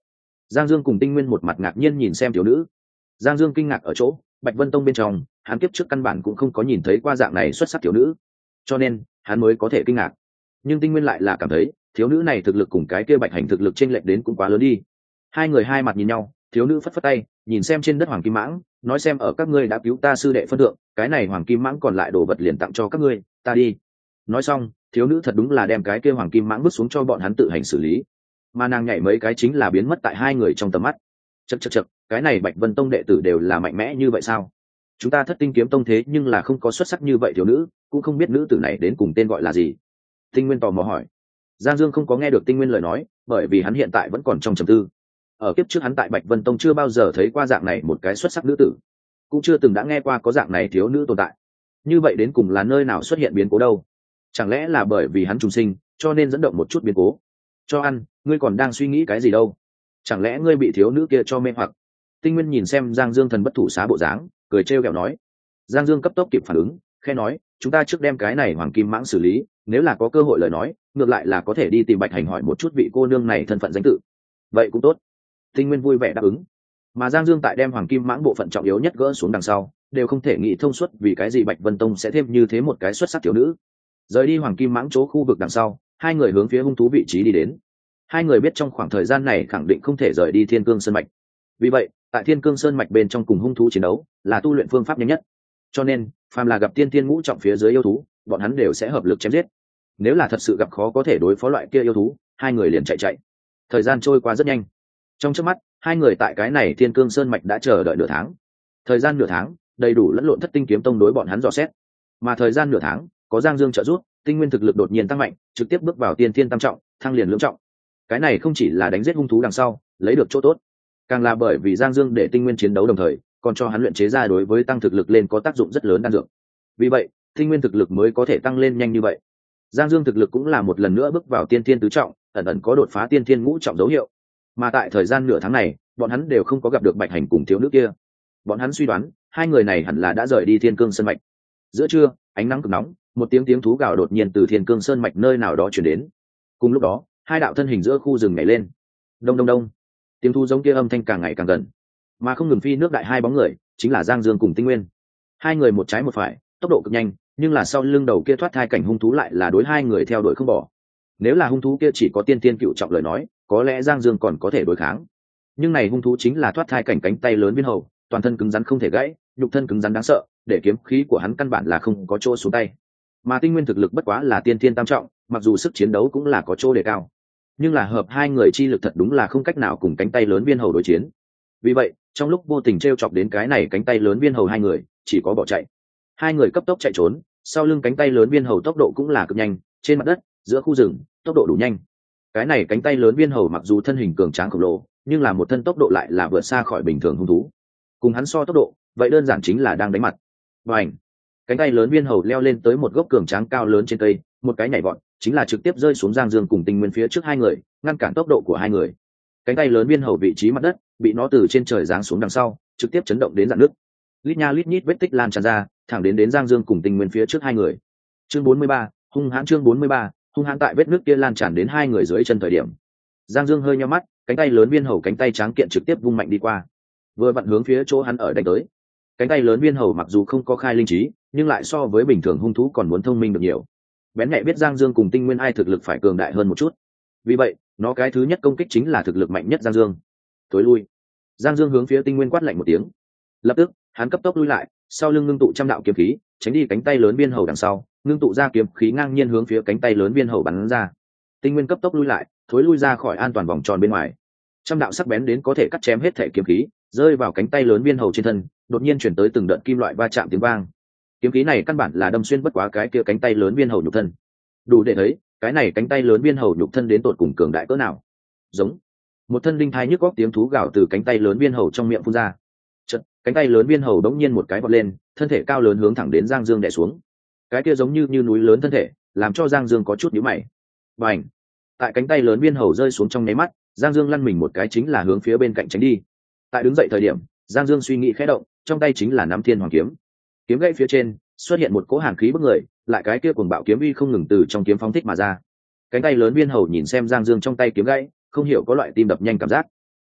Giang Dương cùng Tinh Nguyên một mặt ngạc nhiên nhìn xem thiếu nữ. Giang Dương kinh ngạc ở chỗ Bạch Vân Tông bên trong, hắn kiếp trước căn bản cũng không có nhìn thấy qua dạng này xuất sắc thiếu nữ, cho nên hắn mới có thể kinh ngạc. Nhưng Tinh Nguyên lại là cảm thấy thiếu nữ này thực lực cùng cái kia Bạch Hành thực lực chênh lệch đến cũng quá lớn đi. Hai người hai mặt nhìn nhau, thiếu nữ phất phất tay, nhìn xem trên đất hoàng kim mãng, nói xem ở các ngươi đã cứu ta sư đệ phân thượng, cái này hoàng kim mãng còn lại đồ vật liền tặng cho các ngươi, ta đi. Nói xong, thiếu nữ thật đúng là đem cái kia hoàng kim mãng bước xuống cho bọn hắn tự hành xử lý, mà nàng nhảy mấy cái chính là biến mất tại hai người trong tầm mắt. Chậc chậc chậc, cái này Bạch Vân Tông đệ tử đều là mạnh mẽ như vậy sao? Chúng ta Thất Tinh Kiếm Tông thế nhưng là không có xuất sắc như vậy thiếu nữ, cũng không biết nữ tử này đến cùng tên gọi là gì. Tinh Nguyên tò mò hỏi. Giang Dương không có nghe được Tinh Nguyên lời nói, bởi vì hắn hiện tại vẫn còn trong trầm tư. Ở kiếp trước hắn tại Bạch Vân Tông chưa bao giờ thấy qua dạng này một cái xuất sắc nữ tử, cũng chưa từng đã nghe qua có dạng này thiếu nữ tồn tại. Như vậy đến cùng là nơi nào xuất hiện biến cố đâu? Chẳng lẽ là bởi vì hắn trùng sinh, cho nên dẫn động một chút biến cố? Cho ăn, ngươi còn đang suy nghĩ cái gì đâu? Chẳng lẽ ngươi bị thiếu nữ kia cho mê hoặc? Tinh Nguyên nhìn xem Giang Dương thần bất thủ xá bộ dáng, cười trêu ghẹo nói. Giang Dương cấp tốc kịp phản ứng, khẽ nói, chúng ta trước đem cái này hoàng kim mãng xử lý, nếu là có cơ hội lời nói, ngược lại là có thể đi tìm Bạch Hành hỏi một chút vị cô nương này thân phận danh tự. Vậy cũng tốt. Tinh Nguyên vui vẻ đáp ứng. Mà Giang Dương tại đem hoàng kim mãng bộ phận trọng yếu nhất gỡ xuống đằng sau, đều không thể nghĩ thông suốt vì cái gì Bạch Vân Tông sẽ thêm như thế một cái xuất sắc thiếu nữ. Rời đi hoàng kim mãng chỗ khu vực đằng sau, hai người hướng phía hung thú vị trí đi đến. Hai người biết trong khoảng thời gian này khẳng định không thể rời đi Thiên Cương Sơn mạch. Vì vậy, tại Thiên Cương Sơn mạch bên trong cùng hung thú chiến đấu, là tu luyện phương pháp nhanh nhất. Cho nên, phàm là gặp tiên tiên ngũ trọng phía dưới yêu thú, bọn hắn đều sẽ hợp lực chém giết. Nếu là thật sự gặp khó có thể đối phó loại kia yêu thú, hai người liền chạy chạy. Thời gian trôi qua rất nhanh. Trong chớp mắt, hai người tại cái này Thiên Cương Sơn mạch đã chờ đợi nửa tháng. Thời gian nửa tháng, đầy đủ lẫn lộn Thất Tinh Kiếm Tông đối bọn hắn dò xét. Mà thời gian nửa tháng, có Giang Dương trợ giúp, Tinh Nguyên thực lực đột nhiên tăng mạnh, trực tiếp bước vào tiên thiên tam trọng, thăng liền lưỡng trọng. Cái này không chỉ là đánh giết hung thú đằng sau, lấy được chỗ tốt, càng là bởi vì Giang Dương để Tinh Nguyên chiến đấu đồng thời, còn cho hắn luyện chế ra đối với tăng thực lực lên có tác dụng rất lớn đan dược. Vì vậy, Tinh Nguyên thực lực mới có thể tăng lên nhanh như vậy. Giang Dương thực lực cũng là một lần nữa bước vào tiên thiên tứ trọng, ẩn ẩn có đột phá tiên thiên ngũ trọng dấu hiệu. Mà tại thời gian nửa tháng này, bọn hắn đều không có gặp được Bạch Hành cùng thiếu nữ kia. Bọn hắn suy đoán, hai người này hẳn là đã rời đi Thiên Cương Sơn mạch. Giữa trưa, ánh nắng cực nóng, một tiếng tiếng thú gào đột nhiên từ Thiên Cương Sơn mạch nơi nào đó truyền đến. Cùng lúc đó, hai đạo thân hình giữa khu rừng nhảy lên. Đông đông đông. Tiếng thú giống kia âm thanh càng ngày càng gần, mà không ngừng phi nước đại hai bóng người, chính là Giang Dương cùng Tinh Nguyên. Hai người một trái một phải, tốc độ cực nhanh, nhưng là sau lưng đầu kia thoát thai cảnh hung thú lại là đối hai người theo đuổi không bỏ. Nếu là hung thú kia chỉ có tiên tiên cựu trọng lời nói, có lẽ Giang Dương còn có thể đối kháng. Nhưng này hung thú chính là thoát thai cảnh cánh tay lớn viên hầu, toàn thân cứng rắn không thể gãy, nhục thân cứng rắn đáng sợ, để kiếm khí của hắn căn bản là không có chỗ xuống tay. Mà Tinh Nguyên thực lực bất quá là tiên tiên tam trọng, mặc dù sức chiến đấu cũng là có chỗ đề cao, nhưng là hợp hai người chi lực thật đúng là không cách nào cùng cánh tay lớn viên hầu đối chiến. Vì vậy, trong lúc vô tình t r e o chọc đến cái này cánh tay lớn viên hầu hai người, chỉ có bỏ chạy. Hai người cấp tốc chạy trốn, sau lưng cánh tay lớn viên hầu tốc độ cũng là cực nhanh, trên mặt đất, giữa khu rừng, tốc độ đủ nhanh. Cái này cánh tay lớn viên hầu mặc dù thân hình cường tráng khổng lồ, nhưng là một thân tốc độ lại là vượt xa khỏi bình thường hung thú. Cùng hắn so tốc độ, vậy đơn giản chính là đang đánh mặt. Và ảnh, cánh tay lớn viên hầu leo lên tới một gốc cường tráng cao lớn trên cây, một cái nhảy vọt, chính là trực tiếp rơi xuống Giang Dương cùng Tinh Nguyên phía trước hai người, ngăn cản tốc độ của hai người. Cánh tay lớn viên hầu vị trí mặt đất bị nó từ trên trời giáng xuống đằng sau, trực tiếp chấn động đến rạn nứt. Lít nha lít nhít vết tích lan tràn ra, thẳng đến đến Giang Dương cùng Tinh Nguyên phía trước hai người. Chương bốn mươi ba, hung hãn chương bốn mươi ba, hung hãn tại vết nước kia lan tràn đến hai người dưới chân thời điểm. Giang Dương hơi nhíu mắt, cánh tay lớn viên hầu cánh tay tráng kiện trực tiếp vung mạnh đi qua, vừa vặn hướng phía chỗ hắn ở đánh tới. Cánh tay lớn viên hầu mặc dù không có khai linh trí, nhưng lại so với bình thường hung thú còn muốn thông minh được nhiều. Bén nhạy biết Giang Dương cùng Tinh Nguyên ai thực lực phải cường đại hơn một chút. Vì vậy, nó cái thứ nhất công kích chính là thực lực mạnh nhất Giang Dương. Tối lui. Giang Dương hướng phía Tinh Nguyên quát lạnh một tiếng. Lập tức, hắn cấp tốc lui lại, sau lưng ngưng tụ trăm đạo kiếm khí, tránh đi cánh tay lớn viên hầu đằng sau, ngưng tụ ra kiếm khí ngang nhiên hướng phía cánh tay lớn viên hầu bắn ra. Tinh Nguyên cấp tốc lui lại, thối lui ra khỏi an toàn vòng tròn bên ngoài. Trăm đạo sắc bén đến có thể cắt chém hết thể kiếm khí, rơi vào cánh tay lớn viên hầu trên thân, đột nhiên chuyển tới từng đợt kim loại va chạm tiếng vang. Kiếm khí này căn bản là đâm xuyên bất quá cái kia cánh tay lớn viên hầu nhục thân. Đủ để thấy, cái này cánh tay lớn viên hầu nhục thân đến tột cùng cường đại cỡ nào. Giống một thân linh thai nhức góc tiếng thú gào từ cánh tay lớn viên hầu trong miệng phun ra. Chợt, cánh tay lớn viên hầu đống nhiên một cái vọt lên, thân thể cao lớn hướng thẳng đến Giang Dương đè xuống. Cái kia giống như như núi lớn thân thể, làm cho Giang Dương có chút nhíu mày. Bành! Tại cánh tay lớn viên hầu rơi xuống trong nháy mắt, Giang Dương lăn mình một cái chính là hướng phía bên cạnh tránh đi. Tại đứng dậy thời điểm, Giang Dương suy nghĩ khẽ động, trong tay chính là nắm Thiên Hoàng kiếm. Kiếm gãy phía trên xuất hiện một cỗ hàn khí bức người, lại cái kia cuồng bạo kiếm uy không ngừng từ trong kiếm phóng thích mà ra. Cánh tay lớn viên hầu nhìn xem Giang Dương trong tay kiếm gãy, không hiểu có loại tim đập nhanh cảm giác.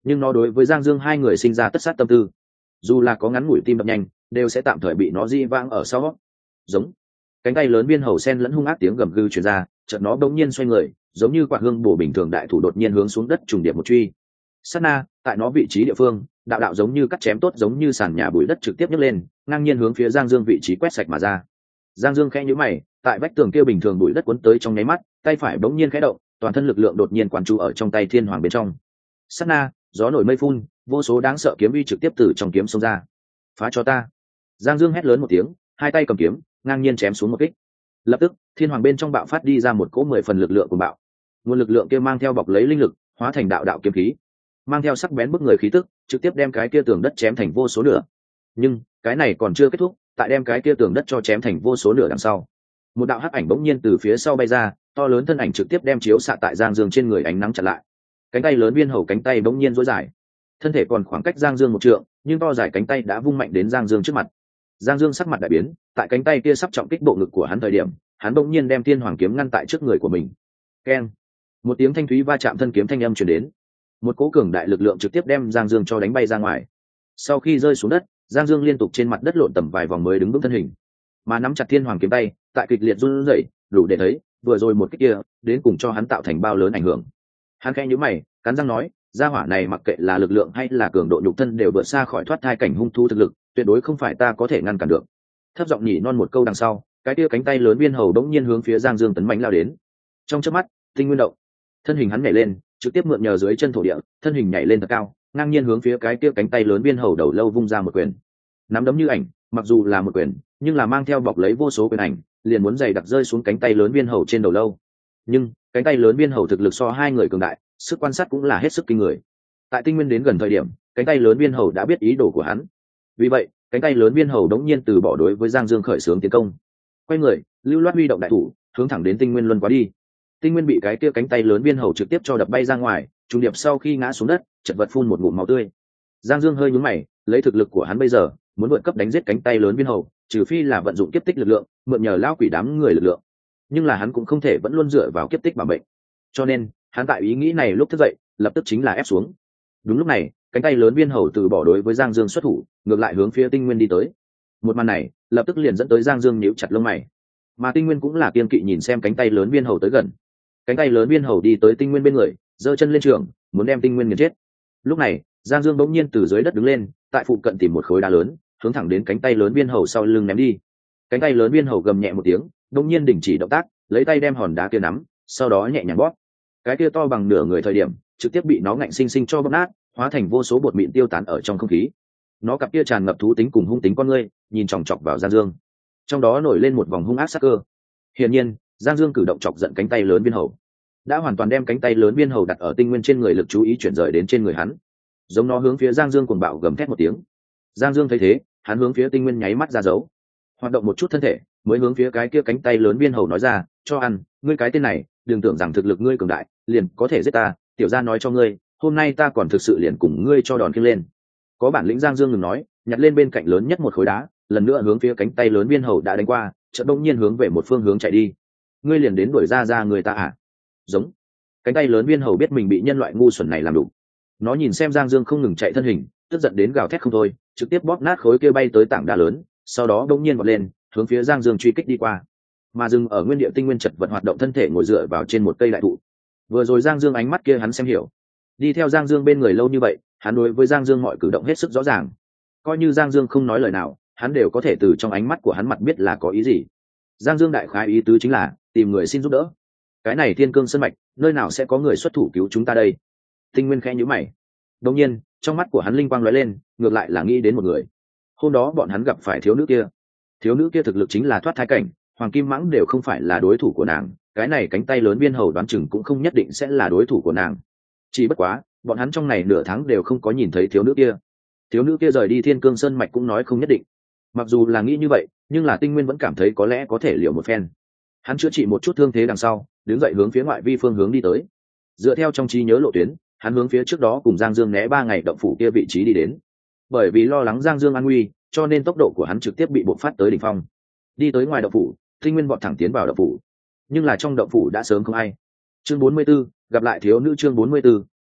nhưng nó đối với Giang Dương hai người sinh ra tất sát tâm tư. Dù là có ngắn ngủi tim đập nhanh, đều sẽ tạm thời bị nó di vang ở sau. Giống. Cánh tay lớn viên hầu sen lẫn hung ác tiếng gầm gừ truyền ra, chợt nó đột nhiên xoay người, giống như quả hương bổ bình thường đại thủ đột nhiên hướng xuống đất trùng điệp một truy. Sát na, tại nó vị trí địa phương, đạo đạo giống như cắt chém tốt giống như sàn nhà bụi đất trực tiếp nhấc lên, ngang nhiên hướng phía Giang Dương vị trí quét sạch mà ra. Giang Dương khẽ nhíu mày, tại vách tường kia bình thường bụi đất cuốn tới trong nháy mắt, tay phải bỗng nhiên khẽ động, toàn thân lực lượng đột nhiên quán chú ở trong tay thiên hoàng bên trong. Sát na, gió nổi mây phun, vô số đáng sợ kiếm uy trực tiếp từ trong kiếm xông ra. Phá cho ta! Giang Dương hét lớn một tiếng, hai tay cầm kiếm, ngang nhiên chém xuống một kích. Lập tức, thiên hoàng bên trong bạo phát đi ra một cỗ mười phần lực lượng của bạo. Nguồn lực lượng kia mang theo bọc lấy linh lực, hóa thành đạo đạo kiếm khí, mang theo sắc bén bức người khí tức, trực tiếp đem cái kia tường đất chém thành vô số nửa. Nhưng cái này còn chưa kết thúc, tại đem cái kia tường đất cho chém thành vô số nửa đằng sau, một đạo hắc ảnh bỗng nhiên từ phía sau bay ra, to lớn thân ảnh trực tiếp đem chiếu xạ tại Giang Dương trên người ánh nắng chặn lại. Cánh tay lớn viên hầu cánh tay bỗng nhiên duỗi dài, thân thể còn khoảng cách Giang Dương một trượng, nhưng to dài cánh tay đã vung mạnh đến Giang Dương trước mặt. Giang Dương sắc mặt đại biến, tại cánh tay kia sắp trọng kích bộ ngực của hắn thời điểm, hắn bỗng nhiên đem thiên hoàng kiếm ngăn tại trước người của mình. Keng! Một tiếng thanh thúy va chạm thân kiếm thanh âm truyền đến. Một cỗ cường đại lực lượng trực tiếp đem Giang Dương cho đánh bay ra ngoài. Sau khi rơi xuống đất, Giang Dương liên tục trên mặt đất lộn tầm vài vòng mới đứng vững thân hình, mà nắm chặt thiên hoàng kiếm tay, tại kịch liệt run rẩy, đủ để thấy, vừa rồi một cái kia, đến cùng cho hắn tạo thành bao lớn ảnh hưởng. Hắn khẽ nhíu mày, cắn răng nói, gia hỏa này mặc kệ là lực lượng hay là cường độ nhục thân đều vượt xa khỏi thoát thai cảnh hung thú thực lực, tuyệt đối không phải ta có thể ngăn cản được. Thấp giọng nhỉ non một câu đằng sau, cái kia cánh tay lớn viên hầu đống nhiên hướng phía Giang Dương tấn mãnh lao đến. Trong chớp mắt, tinh nguyên động, thân hình hắn nhảy lên, trực tiếp mượn nhờ dưới chân thổ địa, thân hình nhảy lên thật cao, ngang nhiên hướng phía cái kia cánh tay lớn viên hầu đầu lâu vung ra một quyền. Nắm đấm như ảnh, mặc dù là một quyền, nhưng là mang theo bọc lấy vô số quyền ảnh, liền muốn dày đặc rơi xuống cánh tay lớn viên hầu trên đầu lâu. Nhưng cánh tay lớn viên hầu thực lực so hai người cường đại, sức quan sát cũng là hết sức kinh người. Tại tinh nguyên đến gần thời điểm, cánh tay lớn viên hầu đã biết ý đồ của hắn. Vì vậy, cánh tay lớn viên hầu đống nhiên từ bỏ đối với Giang Dương khởi xướng tiến công. Quay người, lưu loát huy động đại thủ, hướng thẳng đến tinh nguyên luân quá đi. Tinh nguyên bị cái kia cánh tay lớn viên hầu trực tiếp cho đập bay ra ngoài, trùng điệp sau khi ngã xuống đất, chật vật phun một ngụm máu tươi. Giang Dương hơi nhướng mày, lấy thực lực của hắn bây giờ, muốn vượt cấp đánh giết cánh tay lớn viên hầu, trừ phi là vận dụng kiếp tích lực lượng, mượn nhờ lão quỷ đám người lực lượng. Nhưng là hắn cũng không thể vẫn luôn dựa vào kiếp tích bảo mệnh. Cho nên, hắn tại ý nghĩ này lúc thức dậy, lập tức chính là ép xuống. Đúng lúc này, cánh tay lớn viên hầu từ bỏ đối với Giang Dương xuất thủ, ngược lại hướng phía tinh nguyên đi tới. Một màn này, lập tức liền dẫn tới Giang Dương nhíu chặt lông mày. Mà tinh nguyên cũng là kiên kỵ nhìn xem cánh tay lớn viên hầu tới gần. Cánh tay lớn viên hầu đi tới tinh nguyên bên người, giơ chân lên trường, muốn đem tinh nguyên nghiền chết. Lúc này, Giang Dương bỗng nhiên từ dưới đất đứng lên, tại phụ cận tìm một khối đá lớn, hướng thẳng đến cánh tay lớn viên hầu sau lưng ném đi. Cánh tay lớn viên hầu gầm nhẹ một tiếng, bỗng nhiên đình chỉ động tác, lấy tay đem hòn đá kia nắm, sau đó nhẹ nhàng bóp. Cái kia to bằng nửa người thời điểm, trực tiếp bị nó ngạnh sinh sinh cho bóp nát, hóa thành vô số bột mịn tiêu tán ở trong không khí. Nó cặp kia tràn ngập thú tính cùng hung tính con ngươi, nhìn chòng chọc vào Giang Dương. Trong đó nổi lên một vòng hung ác sắc cơ. Hiển nhiên, Giang Dương cử động chọc giận cánh tay lớn viên hầu, đã hoàn toàn đem cánh tay lớn viên hầu đặt ở tinh nguyên trên người, lực chú ý chuyển rời đến trên người hắn. Giống nó hướng phía Giang Dương cuồng bạo gầm thét một tiếng. Giang Dương thấy thế, hắn hướng phía tinh nguyên nháy mắt ra dấu, hoạt động một chút thân thể, mới hướng phía cái kia cánh tay lớn viên hầu nói ra, cho ăn, ngươi cái tên này, đừng tưởng rằng thực lực ngươi cường đại, liền có thể giết ta, tiểu gia nói cho ngươi, hôm nay ta còn thực sự liền cùng ngươi cho đòn kia lên. Có bản lĩnh. Giang Dương ngừng nói, nhặt lên bên cạnh lớn nhất một khối đá, lần nữa hướng phía cánh tay lớn viên hầu đã đánh qua, chợt đông nhiên hướng về một phương hướng chạy đi. Ngươi liền đến đuổi ra ra người ta à? Giống. Cánh tay lớn viên hầu biết mình bị nhân loại ngu xuẩn này làm đủ. Nó nhìn xem Giang Dương không ngừng chạy thân hình, tức giận đến gào thét không thôi, trực tiếp bóp nát khối kia bay tới tảng đá lớn, sau đó đông nhiên vọt lên, hướng phía Giang Dương truy kích đi qua. Mà dừng ở nguyên địa tinh nguyên chật vật hoạt động thân thể ngồi dựa vào trên một cây đại thụ. Vừa rồi Giang Dương ánh mắt kia hắn xem hiểu. Đi theo Giang Dương bên người lâu như vậy, hắn đối với Giang Dương mọi cử động hết sức rõ ràng. Coi như Giang Dương không nói lời nào, hắn đều có thể từ trong ánh mắt của hắn mặt biết là có ý gì. Giang Dương đại khái ý tứ chính là tìm người xin giúp đỡ. Cái này Thiên Cương Sơn mạch, nơi nào sẽ có người xuất thủ cứu chúng ta đây? Tinh Nguyên khẽ nhíu mày. Đột nhiên, trong mắt của hắn linh quang lóe lên, ngược lại là nghĩ đến một người. Hôm đó bọn hắn gặp phải thiếu nữ kia. Thiếu nữ kia thực lực chính là thoát thai cảnh, Hoàng Kim Mãng đều không phải là đối thủ của nàng, cái này cánh tay lớn viên hầu đoán chừng cũng không nhất định sẽ là đối thủ của nàng. Chỉ bất quá, bọn hắn trong này nửa tháng đều không có nhìn thấy thiếu nữ kia. Thiếu nữ kia rời đi Thiên Cương Sơn mạch cũng nói không nhất định. Mặc dù là nghĩ như vậy, nhưng là Tinh Nguyên vẫn cảm thấy có lẽ có thể liều một phen. Hắn chữa trị một chút thương thế đằng sau, đứng dậy hướng phía ngoại vi phương hướng đi tới. Dựa theo trong trí nhớ lộ tuyến, hắn hướng phía trước đó cùng Giang Dương né ba ngày động phủ kia vị trí đi đến. Bởi vì lo lắng Giang Dương an nguy, cho nên tốc độ của hắn trực tiếp bị bộc phát tới đỉnh phong. Đi tới ngoài động phủ, Tinh Nguyên vọt thẳng tiến vào động phủ. Nhưng là trong động phủ đã sớm không ai. Chương bốn mươi bốn, gặp lại thiếu nữ. Chương bốn mươi 4,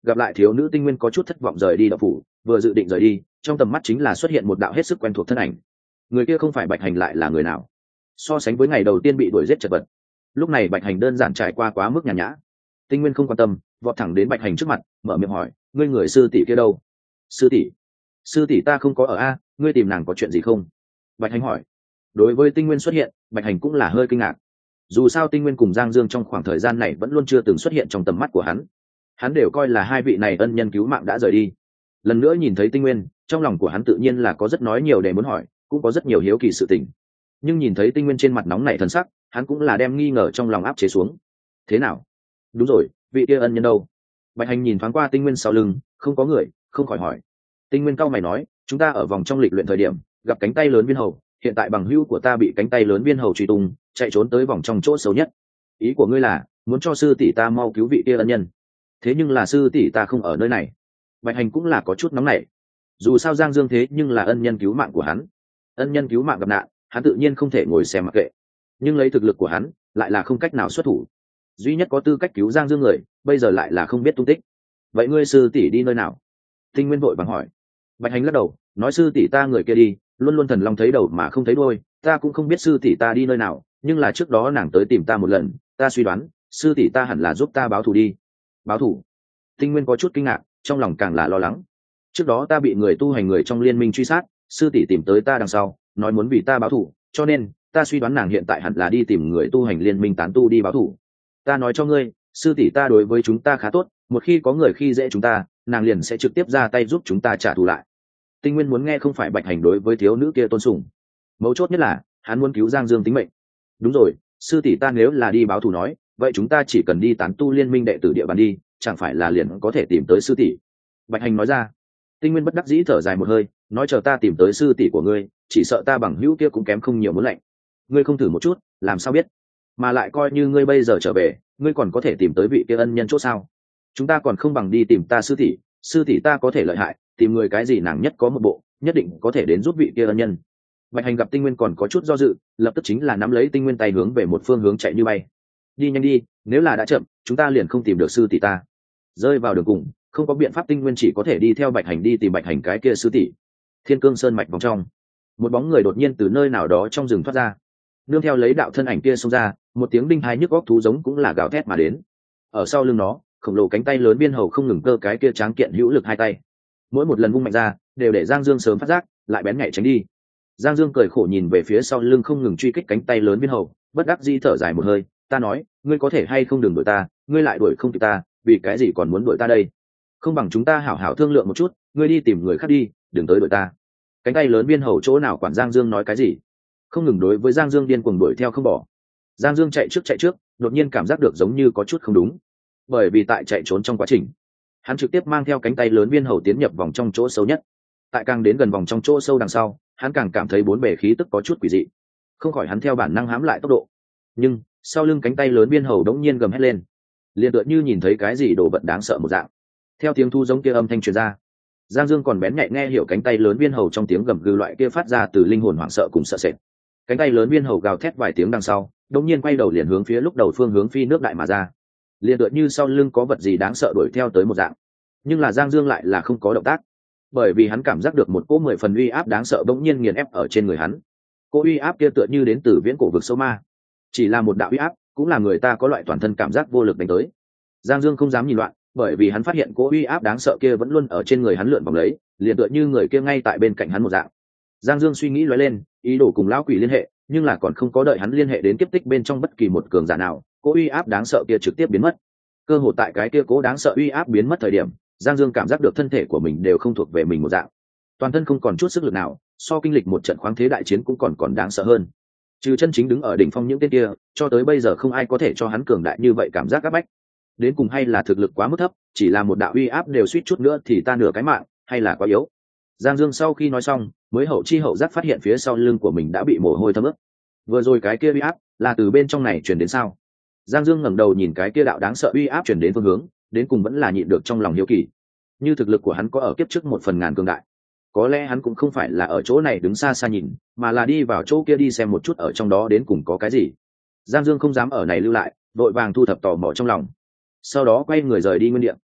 gặp lại thiếu nữ Tinh Nguyên có chút thất vọng rời đi đạo phủ, vừa dự định rời đi, trong tầm mắt chính là xuất hiện một đạo hết sức quen thuộc thân ảnh. Người kia không phải Bạch Hành lại là người nào? So sánh với ngày đầu tiên bị đuổi giết chật vật, lúc này Bạch Hành đơn giản trải qua quá mức nhàn nhã. Tinh Nguyên không quan tâm, vọt thẳng đến Bạch Hành trước mặt, mở miệng hỏi: ngươi người sư tỷ kia đâu? Sư tỷ? Sư tỷ ta không có ở a, ngươi tìm nàng có chuyện gì không? Bạch Hành hỏi. Đối với Tinh Nguyên xuất hiện, Bạch Hành cũng là hơi kinh ngạc. Dù sao Tinh Nguyên cùng Giang Dương trong khoảng thời gian này vẫn luôn chưa từng xuất hiện trong tầm mắt của hắn, hắn đều coi là hai vị này ân nhân cứu mạng đã rời đi. Lần nữa nhìn thấy Tinh Nguyên, trong lòng của hắn tự nhiên là có rất nói nhiều để muốn hỏi, cũng có rất nhiều hiếu kỳ sự tình. Nhưng nhìn thấy Tinh Nguyên trên mặt nóng nảy thần sắc, hắn cũng là đem nghi ngờ trong lòng áp chế xuống. Thế nào? Đúng rồi, vị kia ân nhân đâu? Bạch Hành nhìn thoáng qua Tinh Nguyên sau lưng, không có người, không khỏi hỏi. Tinh Nguyên cau mày nói: chúng ta ở vòng trong lịch luyện thời điểm gặp cánh tay lớn viên hầu, hiện tại bằng hữu của ta bị cánh tay lớn viên hầu truy tung, chạy trốn tới vòng trong chỗ xấu nhất. Ý của ngươi là muốn cho sư tỷ ta mau cứu vị kia ân nhân? Thế nhưng là sư tỷ ta không ở nơi này. Bạch Hành cũng là có chút nóng nảy. Dù sao Giang Dương thế nhưng là ân nhân cứu mạng của hắn, ân nhân cứu mạng gặp nạn, hắn tự nhiên không thể ngồi xem mặc kệ. Nhưng lấy thực lực của hắn, lại là không cách nào xuất thủ. Duy nhất có tư cách cứu Giang Dương người, bây giờ lại là không biết tung tích. Vậy ngươi sư tỷ đi nơi nào? Tinh Nguyên vội vàng hỏi. Bạch Hành lắc đầu, nói: sư tỷ ta người kia đi, luôn luôn thần long thấy đầu mà không thấy đuôi, ta cũng không biết sư tỷ ta đi nơi nào, nhưng là trước đó nàng tới tìm ta một lần, ta suy đoán sư tỷ ta hẳn là giúp ta báo thù đi. Báo thù? Tinh Nguyên có chút kinh ngạc, trong lòng càng là lo lắng. Trước đó ta bị người tu hành người trong liên minh truy sát, sư tỷ tìm tới ta đằng sau, nói muốn vì ta báo thù, cho nên ta suy đoán nàng hiện tại hẳn là đi tìm người tu hành liên minh tán tu đi báo thù. Ta nói cho ngươi, sư tỷ ta đối với chúng ta khá tốt, một khi có người khi dễ chúng ta, nàng liền sẽ trực tiếp ra tay giúp chúng ta trả thù lại. Tinh Nguyên muốn nghe không phải Bạch Hành đối với thiếu nữ kia tôn sùng, mấu chốt nhất là hắn muốn cứu Giang Dương tính mệnh. Đúng rồi, sư tỷ ta nếu là đi báo thù nói, vậy chúng ta chỉ cần đi tán tu liên minh đệ tử địa bàn đi, chẳng phải là liền có thể tìm tới sư tỷ? Bạch Hành nói ra. Tinh Nguyên bất đắc dĩ thở dài một hơi, nói: chờ ta tìm tới sư tỷ của ngươi, chỉ sợ ta bằng hữu kia cũng kém không nhiều muốn lạnh. Ngươi không thử một chút, làm sao biết? Mà lại coi như ngươi bây giờ trở về, ngươi còn có thể tìm tới vị kia ân nhân chỗ sao? Chúng ta còn không bằng đi tìm ta sư tỷ, sư tỷ ta có thể lợi hại, tìm người cái gì nàng nhất có một bộ, nhất định có thể đến giúp vị kia ân nhân. Bạch Hành gặp Tinh Nguyên còn có chút do dự, lập tức chính là nắm lấy Tinh Nguyên tay hướng về một phương hướng chạy như bay. Đi nhanh đi, nếu là đã chậm, chúng ta liền không tìm được sư tỷ ta. Rơi vào đường cùng, không có biện pháp, Tinh Nguyên chỉ có thể đi theo Bạch Hành đi tìm Bạch Hành cái kia sư tỷ. Thiên Cương Sơn mạch vòng trong, một bóng người đột nhiên từ nơi nào đó trong rừng thoát ra, nương theo lấy đạo thân ảnh kia xông ra, một tiếng đinh hai nhức góc thú giống cũng là gào thét mà đến. Ở sau lưng nó, khổng lồ cánh tay lớn biên hầu không ngừng cơ cái kia tráng kiện hữu lực hai tay, mỗi một lần vung mạnh ra đều để Giang Dương sớm phát giác, lại bén nhạy tránh đi. Giang Dương cười khổ nhìn về phía sau lưng không ngừng truy kích cánh tay lớn biên hầu, bất đắc dĩ thở dài một hơi. Ta nói, ngươi có thể hay không đừng đuổi ta, ngươi lại đuổi không kịp ta, vì cái gì còn muốn đuổi ta đây? Không bằng chúng ta hảo hảo thương lượng một chút, ngươi đi tìm người khác đi, đừng tới đuổi ta. Cánh tay lớn biên hầu chỗ nào quản Giang Dương nói cái gì, không ngừng đối với Giang Dương điên cuồng đuổi theo không bỏ. Giang Dương chạy trước chạy trước, đột nhiên cảm giác được giống như có chút không đúng, bởi vì tại chạy trốn trong quá trình, hắn trực tiếp mang theo cánh tay lớn biên hầu tiến nhập vòng trong chỗ sâu nhất. Tại càng đến gần vòng trong chỗ sâu đằng sau, hắn càng cảm thấy bốn bề khí tức có chút quỷ dị, không khỏi hắn theo bản năng hám lại tốc độ. Nhưng sau lưng cánh tay lớn biên hầu đống nhiên gầm hét lên, liền tựa như nhìn thấy cái gì đồ vật đáng sợ một dạng. Theo tiếng thu giống kia âm thanh truyền ra, Giang Dương còn bén nhạy nghe hiểu cánh tay lớn biên hầu trong tiếng gầm gừ loại kia phát ra từ linh hồn hoảng sợ cùng sợ sệt. Cánh tay lớn biên hầu gào thét vài tiếng đằng sau, đống nhiên quay đầu liền hướng phía lúc đầu phương hướng phi nước đại mà ra, liền tựa như sau lưng có vật gì đáng sợ đuổi theo tới một dạng. Nhưng là Giang Dương lại là không có động tác, bởi vì hắn cảm giác được một cỗ mười phần uy áp đáng sợ bỗng nhiên nghiền ép ở trên người hắn. Cỗ uy áp kia tựa như đến từ viễn cổ vực sâu ma, chỉ là một đạo uy áp cũng là người ta có loại toàn thân cảm giác vô lực đánh tới. Giang Dương không dám nhìn loạn, bởi vì hắn phát hiện cỗ uy áp đáng sợ kia vẫn luôn ở trên người hắn lượn vòng lấy, liền tựa như người kia ngay tại bên cạnh hắn một dạng. Giang Dương suy nghĩ lóe lên, ý đồ cùng lão quỷ liên hệ, nhưng là còn không có đợi hắn liên hệ đến kiếp tích bên trong bất kỳ một cường giả nào, cỗ uy áp đáng sợ kia trực tiếp biến mất. Cơ hội tại cái kia cố đáng sợ uy áp biến mất thời điểm, Giang Dương cảm giác được thân thể của mình đều không thuộc về mình một dạng, toàn thân không còn chút sức lực nào, so kinh lịch một trận khoáng thế đại chiến cũng còn còn đáng sợ hơn. Trừ chân chính đứng ở đỉnh phong những tên kia, cho tới bây giờ không ai có thể cho hắn cường đại như vậy cảm giác áp bách. Đến cùng hay là thực lực quá mức thấp, chỉ là một đạo uy áp đều suýt chút nữa thì ta nửa cái mạng, hay là quá yếu. Giang Dương sau khi nói xong, mới hậu chi hậu giác phát hiện phía sau lưng của mình đã bị mồ hôi thấm ướt. Vừa rồi cái kia uy áp là từ bên trong này truyền đến sao? Giang Dương ngẩng đầu nhìn cái kia đạo đáng sợ uy áp truyền đến phương hướng, đến cùng vẫn là nhịn được trong lòng hiếu kỳ. Như thực lực của hắn có ở kiếp trước một phần ngàn cường đại, có lẽ hắn cũng không phải là ở chỗ này đứng xa xa nhìn, mà là đi vào chỗ kia đi xem một chút ở trong đó đến cùng có cái gì. Giang Dương không dám ở này lưu lại, vội vàng thu thập tò mò trong lòng, sau đó quay người rời đi nguyên địa.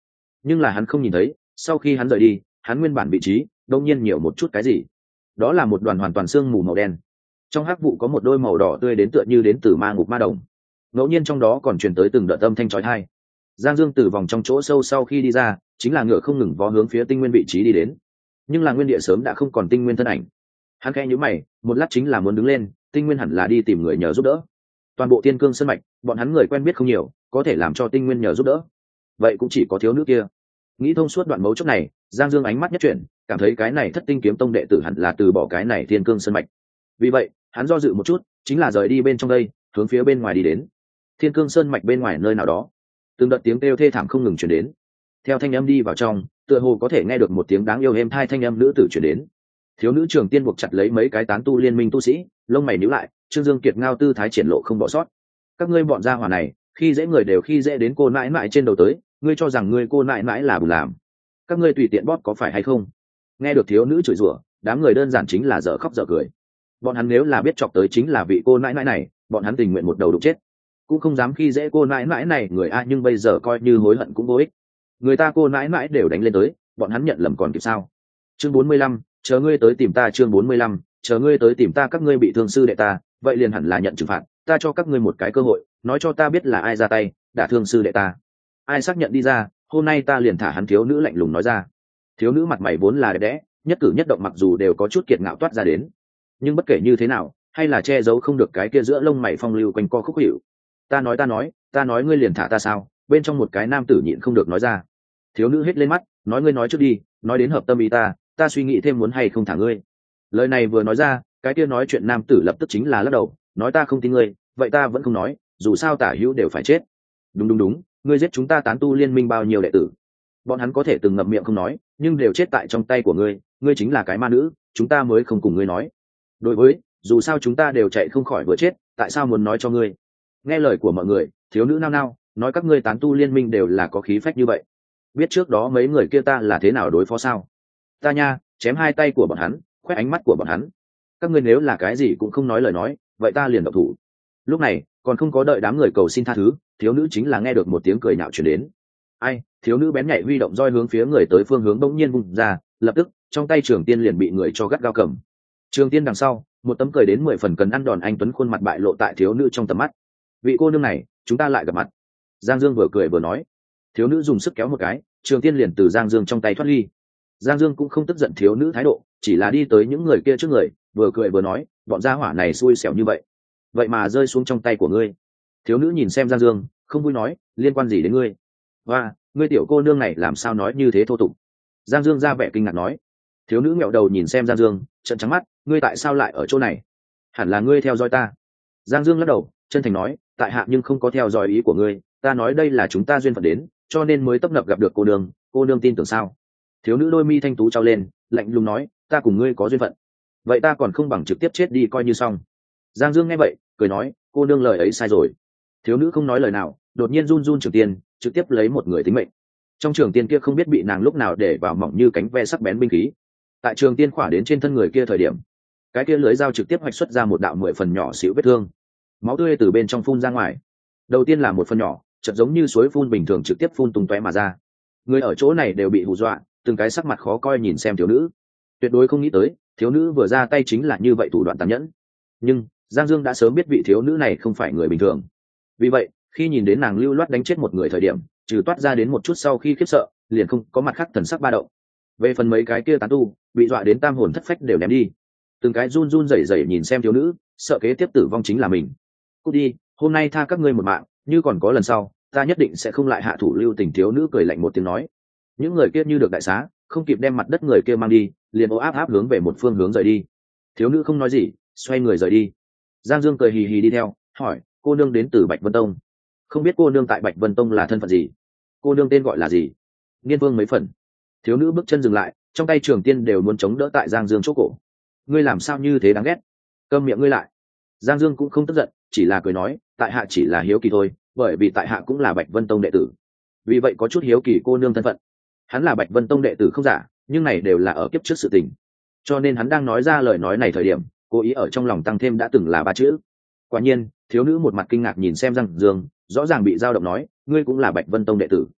nhưng là hắn không nhìn thấy, sau khi hắn rời đi, hắn nguyên bản vị trí đông nhiên nhiều một chút cái gì. Đó là một đoàn hoàn toàn sương mù màu đen, trong hắc vụ có một đôi màu đỏ tươi đến tựa như đến từ ma ngục ma đồng, ngẫu nhiên trong đó còn truyền tới từng đợt âm thanh chói tai. Giang Dương từ vòng trong chỗ sâu sau khi đi ra, chính là ngựa không ngừng vó hướng phía tinh nguyên vị trí đi đến, nhưng là nguyên địa sớm đã không còn tinh nguyên thân ảnh. Hắn khẽ nhíu mày, một lát chính là muốn đứng lên, tinh nguyên hẳn là đi tìm người nhờ giúp đỡ. Toàn bộ Tiên Cương Sơn mạch, bọn hắn người quen biết không nhiều, có thể làm cho tinh nguyên nhờ giúp đỡ, vậy cũng chỉ có thiếu nữ kia. Nghĩ thông suốt đoạn mấu chốt này, Giang Dương ánh mắt nhất chuyển, cảm thấy cái này Thất Tinh Kiếm Tông đệ tử hẳn là từ bỏ cái này Tiên Cương Sơn mạch. Vì vậy, hắn do dự một chút, chính là rời đi bên trong đây, hướng phía bên ngoài đi đến. Thiên Cương Sơn mạch bên ngoài nơi nào đó, từng đợt tiếng kêu thê thảm không ngừng truyền đến. Theo thanh âm đi vào trong, tựa hồ có thể nghe được một tiếng đáng yêu êm thai thanh âm nữ tử truyền đến. Thiếu nữ Trường Tiên buộc chặt lấy mấy cái tán tu liên minh tu sĩ, lông mày nhíu lại, Trương Dương Kiệt ngao tư thái triển lộ không bỏ sót. Các ngươi bọn gia hỏa này, khi dễ người đều khi dễ đến cô nãi nãi trên đầu tới, ngươi cho rằng ngươi cô nãi nãi là bùn làm? Các ngươi tùy tiện bóp có phải hay không? Nghe được thiếu nữ chửi rủa, đám người đơn giản chính là dở khóc dở cười. Bọn hắn nếu là biết chọc tới chính là vị cô nãi nãi này, bọn hắn tình nguyện một đầu đục chết, cũng không dám khi dễ cô nãi nãi này người a. Nhưng bây giờ coi như hối hận cũng vô ích, người ta cô nãi nãi đều đánh lên tới, bọn hắn nhận lầm còn kịp sao? Chương bốn mươi lăm, chờ ngươi tới tìm ta. Chương bốn mươi lăm, chờ ngươi tới tìm ta. Các ngươi bị thương sư đệ ta, vậy liền hẳn là nhận trừng phạt. Ta cho các ngươi một cái cơ hội, nói cho ta biết là ai ra tay đả thương sư đệ ta, ai xác nhận đi ra, hôm nay ta liền thả hắn. Thiếu nữ lạnh lùng nói ra. Thiếu nữ mặt mày vốn là đẹp đẽ, nhất cử nhất động mặc dù đều có chút kiệt ngạo toát ra đến, nhưng bất kể như thế nào, hay là che giấu không được cái kia giữa lông mày phong lưu quanh co khúc hiệu. Ta nói ta nói ta nói ngươi liền thả ta sao? Bên trong một cái nam tử nhịn không được nói ra. Thiếu nữ hết lên mắt, nói ngươi nói trước đi, nói đến hợp tâm ý ta, ta suy nghĩ thêm muốn hay không thả ngươi. Lời này vừa nói ra, cái kia nói chuyện nam tử lập tức chính là lắc đầu, nói ta không tin ngươi, vậy ta vẫn không nói, dù sao tả hữu đều phải chết. Đúng đúng đúng, ngươi giết chúng ta tán tu liên minh bao nhiêu đệ tử, bọn hắn có thể từng ngậm miệng không nói, nhưng đều chết tại trong tay của ngươi, ngươi chính là cái ma nữ, chúng ta mới không cùng ngươi nói. Đối với, dù sao chúng ta đều chạy không khỏi vừa chết, tại sao muốn nói cho ngươi? Nghe lời của mọi người, thiếu nữ nao nao, nói các ngươi tán tu liên minh đều là có khí phách như vậy, biết trước đó mấy người kia ta là thế nào đối phó sao? Ta nha, chém hai tay của bọn hắn, khoét ánh mắt của bọn hắn. Các ngươi nếu là cái gì cũng không nói lời nói, vậy ta liền độc thủ. Lúc này còn không có đợi đám người cầu xin tha thứ, thiếu nữ chính là nghe được một tiếng cười nhạo truyền đến. Ai? Thiếu nữ bén nhạy huy động roi hướng phía người tới phương hướng bỗng nhiên vung ra, lập tức trong tay Trường Tiên liền bị người cho gắt gao cầm. Trường Tiên đằng sau, một tấm cười đến mười phần cần ăn đòn anh tuấn khuôn mặt bại lộ tại thiếu nữ trong tầm mắt. Vị cô nương này, chúng ta lại gặp mặt. Giang Dương vừa cười vừa nói. Thiếu nữ dùng sức kéo một cái, Trường Tiên liền từ Giang Dương trong tay thoát ly. Giang Dương cũng không tức giận thiếu nữ thái độ, chỉ là đi tới những người kia trước người, vừa cười vừa nói, bọn gia hỏa này xui xẻo như vậy, vậy mà rơi xuống trong tay của ngươi. Thiếu nữ nhìn xem Giang Dương, không vui nói, liên quan gì đến ngươi? Và ngươi tiểu cô nương này làm sao nói như thế thô tục? Giang Dương ra vẻ kinh ngạc nói. Thiếu nữ nghẹo đầu nhìn xem Giang Dương, trợn trắng mắt, ngươi tại sao lại ở chỗ này? Hẳn là ngươi theo dõi ta. Giang Dương lắc đầu, chân thành nói, tại hạ nhưng không có theo dõi ý của ngươi, ta nói đây là chúng ta duyên phận đến, cho nên mới tấp nập gặp được cô nương, cô nương tin tưởng sao? Thiếu nữ đôi mi thanh tú trao lên, lạnh lùng nói, ta cùng ngươi có duyên phận, vậy ta còn không bằng trực tiếp chết đi coi như xong. Giang Dương nghe vậy, cười nói, cô nương lời ấy sai rồi. Thiếu nữ không nói lời nào, đột nhiên run run Trường Tiên, trực tiếp lấy một người tính mệnh. Trong Trường Tiên kia không biết bị nàng lúc nào để vào mỏng như cánh ve sắc bén binh khí. Tại Trường Tiên khỏa đến trên thân người kia thời điểm, cái kia lưới dao trực tiếp hoạch xuất ra một đạo mười phần nhỏ xíu vết thương, máu tươi từ bên trong phun ra ngoài. Đầu tiên là một phần nhỏ, chợt giống như suối phun bình thường trực tiếp phun tung tóe mà ra. Người ở chỗ này đều bị hù dọa, từng cái sắc mặt khó coi nhìn xem thiếu nữ, tuyệt đối không nghĩ tới thiếu nữ vừa ra tay chính là như vậy thủ đoạn tàn nhẫn. Nhưng Giang Dương đã sớm biết vị thiếu nữ này không phải người bình thường, vì vậy khi nhìn đến nàng lưu loát đánh chết một người thời điểm, trừ toát ra đến một chút sau khi khiếp sợ, liền không có mặt khác thần sắc ba động. Về phần mấy cái kia tán tu bị dọa đến tam hồn thất phách đều ném đi, từng cái run run rẩy rẩy nhìn xem thiếu nữ, sợ kế tiếp tử vong chính là mình. Cút đi, hôm nay tha các ngươi một mạng, như còn có lần sau ta nhất định sẽ không lại hạ thủ lưu tình. Thiếu nữ cười lạnh một tiếng nói. Những người kia như được đại xá, không kịp đem mặt đất người kia mang đi, liền ô áp áp hướng về một phương hướng rời đi. Thiếu nữ không nói gì, xoay người rời đi. Giang Dương cười hì hì đi theo, hỏi, cô nương đến từ Bạch Vân Tông, không biết cô nương tại Bạch Vân Tông là thân phận gì? Cô nương tên gọi là gì? Niên vương mấy phần? Thiếu nữ bước chân dừng lại, trong tay Trường Tiên đều muốn chống đỡ tại Giang Dương chỗ cổ. Ngươi làm sao như thế đáng ghét? Câm miệng ngươi lại. Giang Dương cũng không tức giận, chỉ là cười nói, tại hạ chỉ là hiếu kỳ thôi, bởi vì tại hạ cũng là Bạch Vân Tông đệ tử, vì vậy có chút hiếu kỳ cô nương thân phận. Hắn là Bạch Vân Tông đệ tử không giả, nhưng này đều là ở kiếp trước sự tình, cho nên hắn đang nói ra lời nói này thời điểm, cố ý ở trong lòng tăng thêm đã từng là ba chữ. Quả nhiên, thiếu nữ một mặt kinh ngạc nhìn xem Giang Dương, rõ ràng bị dao động nói, ngươi cũng là Bạch Vân Tông đệ tử.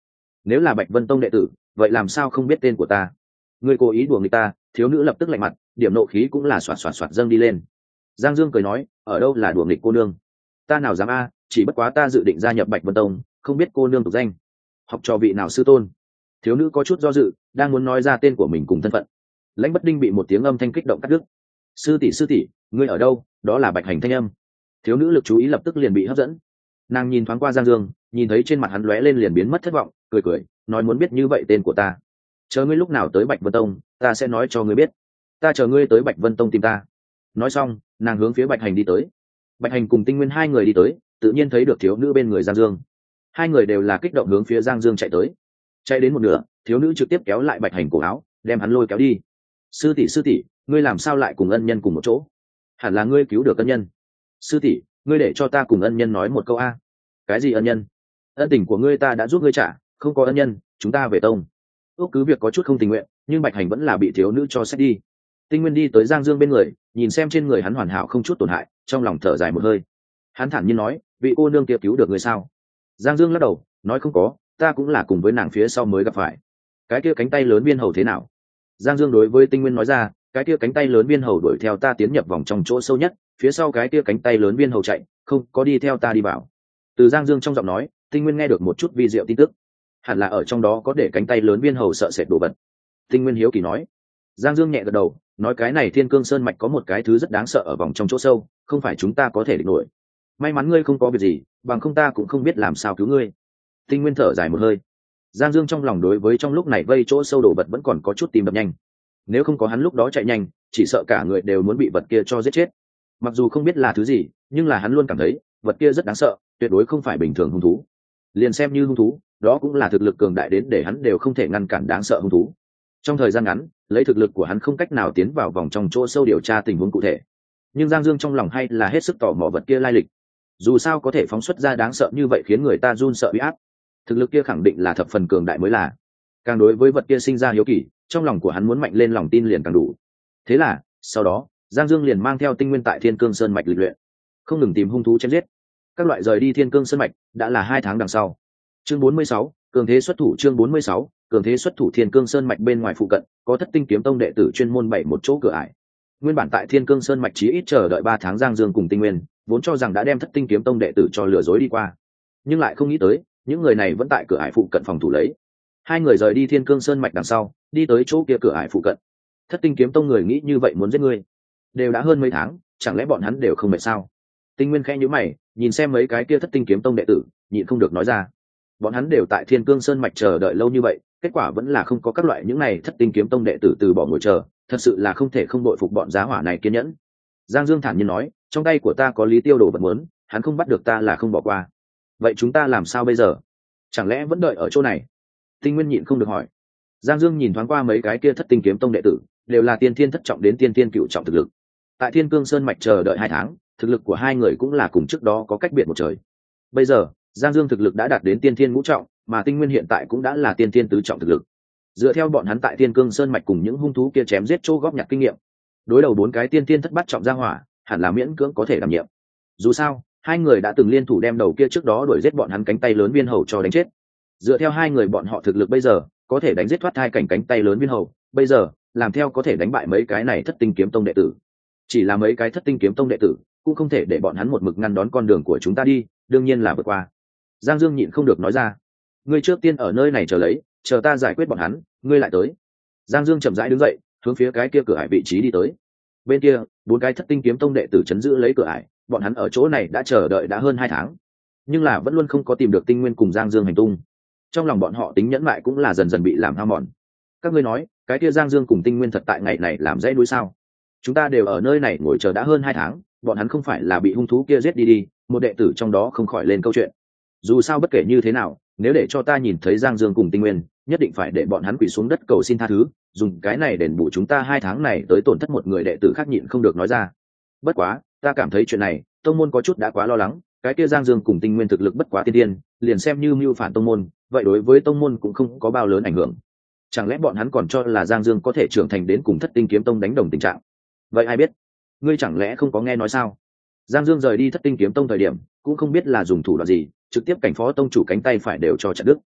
nếu là Bạch Vân Tông đệ tử vậy làm sao không biết tên của ta? Ngươi cố ý đùa người ta. Thiếu nữ lập tức lạnh mặt, điểm nộ khí cũng là xoạt xoạt xoạt dâng đi lên. Giang Dương cười nói, ở đâu là đùa nghịch cô nương, ta nào dám a, chỉ bất quá ta dự định gia nhập Bạch Vân Tông, không biết cô nương tục danh, học trò vị nào sư tôn? Thiếu nữ có chút do dự, đang muốn nói ra tên của mình cùng thân phận. Lãnh Bất Đinh bị một tiếng âm thanh kích động cắt đứt. Sư tỷ sư tỷ, ngươi ở đâu? Đó là Bạch Hành thanh âm. Thiếu nữ lực chú ý lập tức liền bị hấp dẫn. Nàng nhìn thoáng qua Giang Dương, nhìn thấy trên mặt hắn lóe lên liền biến mất thất vọng, cười cười nói, muốn biết như vậy tên của ta, chờ ngươi lúc nào tới Bạch Vân Tông ta sẽ nói cho ngươi biết, ta chờ ngươi tới Bạch Vân Tông tìm ta. Nói xong nàng hướng phía Bạch Hành đi tới. Bạch Hành cùng Tinh Nguyên hai người đi tới, tự nhiên thấy được thiếu nữ bên người Giang Dương. Hai người đều là kích động hướng phía Giang Dương chạy tới. Chạy đến một nửa, thiếu nữ trực tiếp kéo lại Bạch Hành cổ áo, đem hắn lôi kéo đi. Sư tỷ sư tỷ, ngươi làm sao lại cùng ân nhân cùng một chỗ? Hẳn là ngươi cứu được ân nhân. Sư tỷ, ngươi để cho ta cùng ân nhân nói một câu a. Cái gì ân nhân? Ân tình của ngươi ta đã giúp ngươi trả, không có ân nhân chúng ta về tông. Ước cứ việc có chút không tình nguyện, nhưng Bạch Hành vẫn là bị thiếu nữ cho xét đi. Tinh Nguyên đi tới Giang Dương bên người, nhìn xem trên người hắn hoàn hảo không chút tổn hại, trong lòng thở dài một hơi. Hắn thản nhiên nói, vị cô nương kia cứu được người sao? Giang Dương lắc đầu nói, không có, ta cũng là cùng với nàng phía sau mới gặp phải. Cái kia cánh tay lớn viên hầu thế nào? Giang Dương đối với Tinh Nguyên nói ra, cái kia cánh tay lớn viên hầu đuổi theo ta tiến nhập vòng trong chỗ sâu nhất, phía sau cái kia cánh tay lớn viên hầu chạy, không có đi theo ta đi vào. Từ Giang Dương trong giọng nói, Tinh Nguyên nghe được một chút vi diệu tin tức, hẳn là ở trong đó có để cánh tay lớn viên hầu sợ sệt đồ vật. Tinh Nguyên hiếu kỳ nói. Giang Dương nhẹ gật đầu nói, cái này Thiên Cương Sơn mạch có một cái thứ rất đáng sợ ở vòng trong chỗ sâu, không phải chúng ta có thể địch nổi. May mắn ngươi không có việc gì, bằng không ta cũng không biết làm sao cứu ngươi. Tinh Nguyên thở dài một hơi. Giang Dương trong lòng đối với trong lúc này vây chỗ sâu đồ vật vẫn còn có chút tìm đập nhanh. Nếu không có hắn lúc đó chạy nhanh, chỉ sợ cả người đều muốn bị vật kia cho giết chết. Mặc dù không biết là thứ gì, nhưng là hắn luôn cảm thấy vật kia rất đáng sợ, tuyệt đối không phải bình thường hung thú. Liền xem như hung thú, đó cũng là thực lực cường đại đến để hắn đều không thể ngăn cản đáng sợ hung thú. Trong thời gian ngắn, lấy thực lực của hắn không cách nào tiến vào vòng trong chỗ sâu điều tra tình huống cụ thể. Nhưng Giang Dương trong lòng hay là hết sức tò mò vật kia lai lịch. Dù sao có thể phóng xuất ra đáng sợ như vậy khiến người ta run sợ uy áp, thực lực kia khẳng định là thập phần cường đại mới là. Càng đối với vật kia sinh ra hiếu kỳ, trong lòng của hắn muốn mạnh lên lòng tin liền càng đủ. Thế là, sau đó, Giang Dương liền mang theo Tinh Nguyên tại Thiên Cương Sơn mạch lịch luyện, không ngừng tìm hung thú chém giết. Các loại rời đi Thiên Cương Sơn mạch đã là hai tháng đằng sau. Chương bốn mươi sáu, cường thế xuất thủ. Chương bốn mươi sáu, cường thế xuất thủ. Thiên Cương Sơn mạch bên ngoài phụ cận có Thất Tinh Kiếm Tông đệ tử chuyên môn bày một chỗ cửa ải. Nguyên bản tại Thiên Cương Sơn mạch chí ít chờ đợi ba tháng, Giang Dương cùng Tinh Nguyên vốn cho rằng đã đem Thất Tinh Kiếm Tông đệ tử cho lừa dối đi qua, nhưng lại không nghĩ tới những người này vẫn tại cửa ải phụ cận phòng thủ lấy. Hai người rời đi Thiên Cương Sơn mạch đằng sau, đi tới chỗ kia cửa ải phụ cận. Thất Tinh Kiếm Tông người nghĩ như vậy muốn giết ngươi, đều đã hơn mấy tháng, chẳng lẽ bọn hắn đều không mệt sao? Tinh Nguyên khẽ nhíu mày, nhìn xem mấy cái kia Thất Tinh Kiếm Tông đệ tử, nhịn không được nói ra. Bọn hắn đều tại Thiên Cương Sơn mạch chờ đợi lâu như vậy, kết quả vẫn là không có các loại những này Thất Tinh Kiếm Tông đệ tử từ bỏ ngồi chờ, thật sự là không thể không đội phục bọn giá hỏa này kiên nhẫn. Giang Dương thản nhiên nói, trong tay của ta có Lý Tiêu đồ vật muốn, hắn không bắt được ta là không bỏ qua. Vậy chúng ta làm sao bây giờ? Chẳng lẽ vẫn đợi ở chỗ này? Tinh Nguyên nhịn không được hỏi. Giang Dương nhìn thoáng qua mấy cái kia Thất Tinh Kiếm Tông đệ tử, đều là tiên thiên thất trọng đến tiên thiên cựu trọng thực lực. Tại Thiên Cương Sơn mạch chờ đợi hai tháng, thực lực của hai người cũng là cùng trước đó có cách biệt một trời. Bây giờ, Giang Dương thực lực đã đạt đến tiên thiên ngũ trọng, mà Tinh Nguyên hiện tại cũng đã là tiên thiên tứ trọng thực lực. Dựa theo bọn hắn tại Thiên Cương Sơn mạch cùng những hung thú kia chém giết chỗ góp nhặt kinh nghiệm, đối đầu bốn cái tiên thiên thất bát trọng gia hỏa, hẳn là miễn cưỡng có thể đảm nhiệm. Dù sao, hai người đã từng liên thủ đem đầu kia trước đó đuổi giết bọn hắn cánh tay lớn viên hầu cho đánh chết. Dựa theo hai người bọn họ thực lực bây giờ, có thể đánh giết thoát thai cảnh cánh tay lớn viên hầu, bây giờ, làm theo có thể đánh bại mấy cái này Thất Tinh Kiếm Tông đệ tử. Chỉ là mấy cái Thất Tinh Kiếm Tông đệ tử, cũng không thể để bọn hắn một mực ngăn đón con đường của chúng ta đi, đương nhiên là vượt qua. Giang Dương nhịn không được nói ra, ngươi trước tiên ở nơi này chờ lấy, chờ ta giải quyết bọn hắn, ngươi lại tới. Giang Dương chậm rãi đứng dậy, hướng phía cái kia cửa ải vị trí đi tới. Bên kia, bốn cái Thất Tinh Kiếm Tông đệ tử chấn giữ lấy cửa ải, bọn hắn ở chỗ này đã chờ đợi đã hơn hai tháng, nhưng là vẫn luôn không có tìm được Tinh Nguyên cùng Giang Dương hành tung. Trong lòng bọn họ tính nhẫn mại cũng là dần dần bị làm hao mòn. Các ngươi nói, cái kia Giang Dương cùng Tinh Nguyên thật tại ngày này làm dãy núi sao? Chúng ta đều ở nơi này ngồi chờ đã hơn hai tháng, bọn hắn không phải là bị hung thú kia giết đi đi? Một đệ tử trong đó không khỏi lên câu chuyện. Dù sao bất kể như thế nào, nếu để cho ta nhìn thấy Giang Dương cùng Tinh Nguyên, nhất định phải để bọn hắn quỳ xuống đất cầu xin tha thứ, dùng cái này đền bù chúng ta hai tháng này tới tổn thất một người đệ tử khác, nhịn không được nói ra. Bất quá, ta cảm thấy chuyện này, tông môn có chút đã quá lo lắng, cái kia Giang Dương cùng Tinh Nguyên thực lực bất quá tiên tiên, liền xem như mưu phản tông môn, vậy đối với tông môn cũng không có bao lớn ảnh hưởng. Chẳng lẽ bọn hắn còn cho là Giang Dương có thể trưởng thành đến cùng Thất Tinh Kiếm Tông đánh đồng tình trạng? Vậy ai biết? Ngươi chẳng lẽ không có nghe nói sao? Giang Dương rời đi Thất Tinh Kiếm Tông thời điểm, cũng không biết là dùng thủ đoạn gì, trực tiếp cảnh phó tông chủ cánh tay phải đều cho chặt đứt.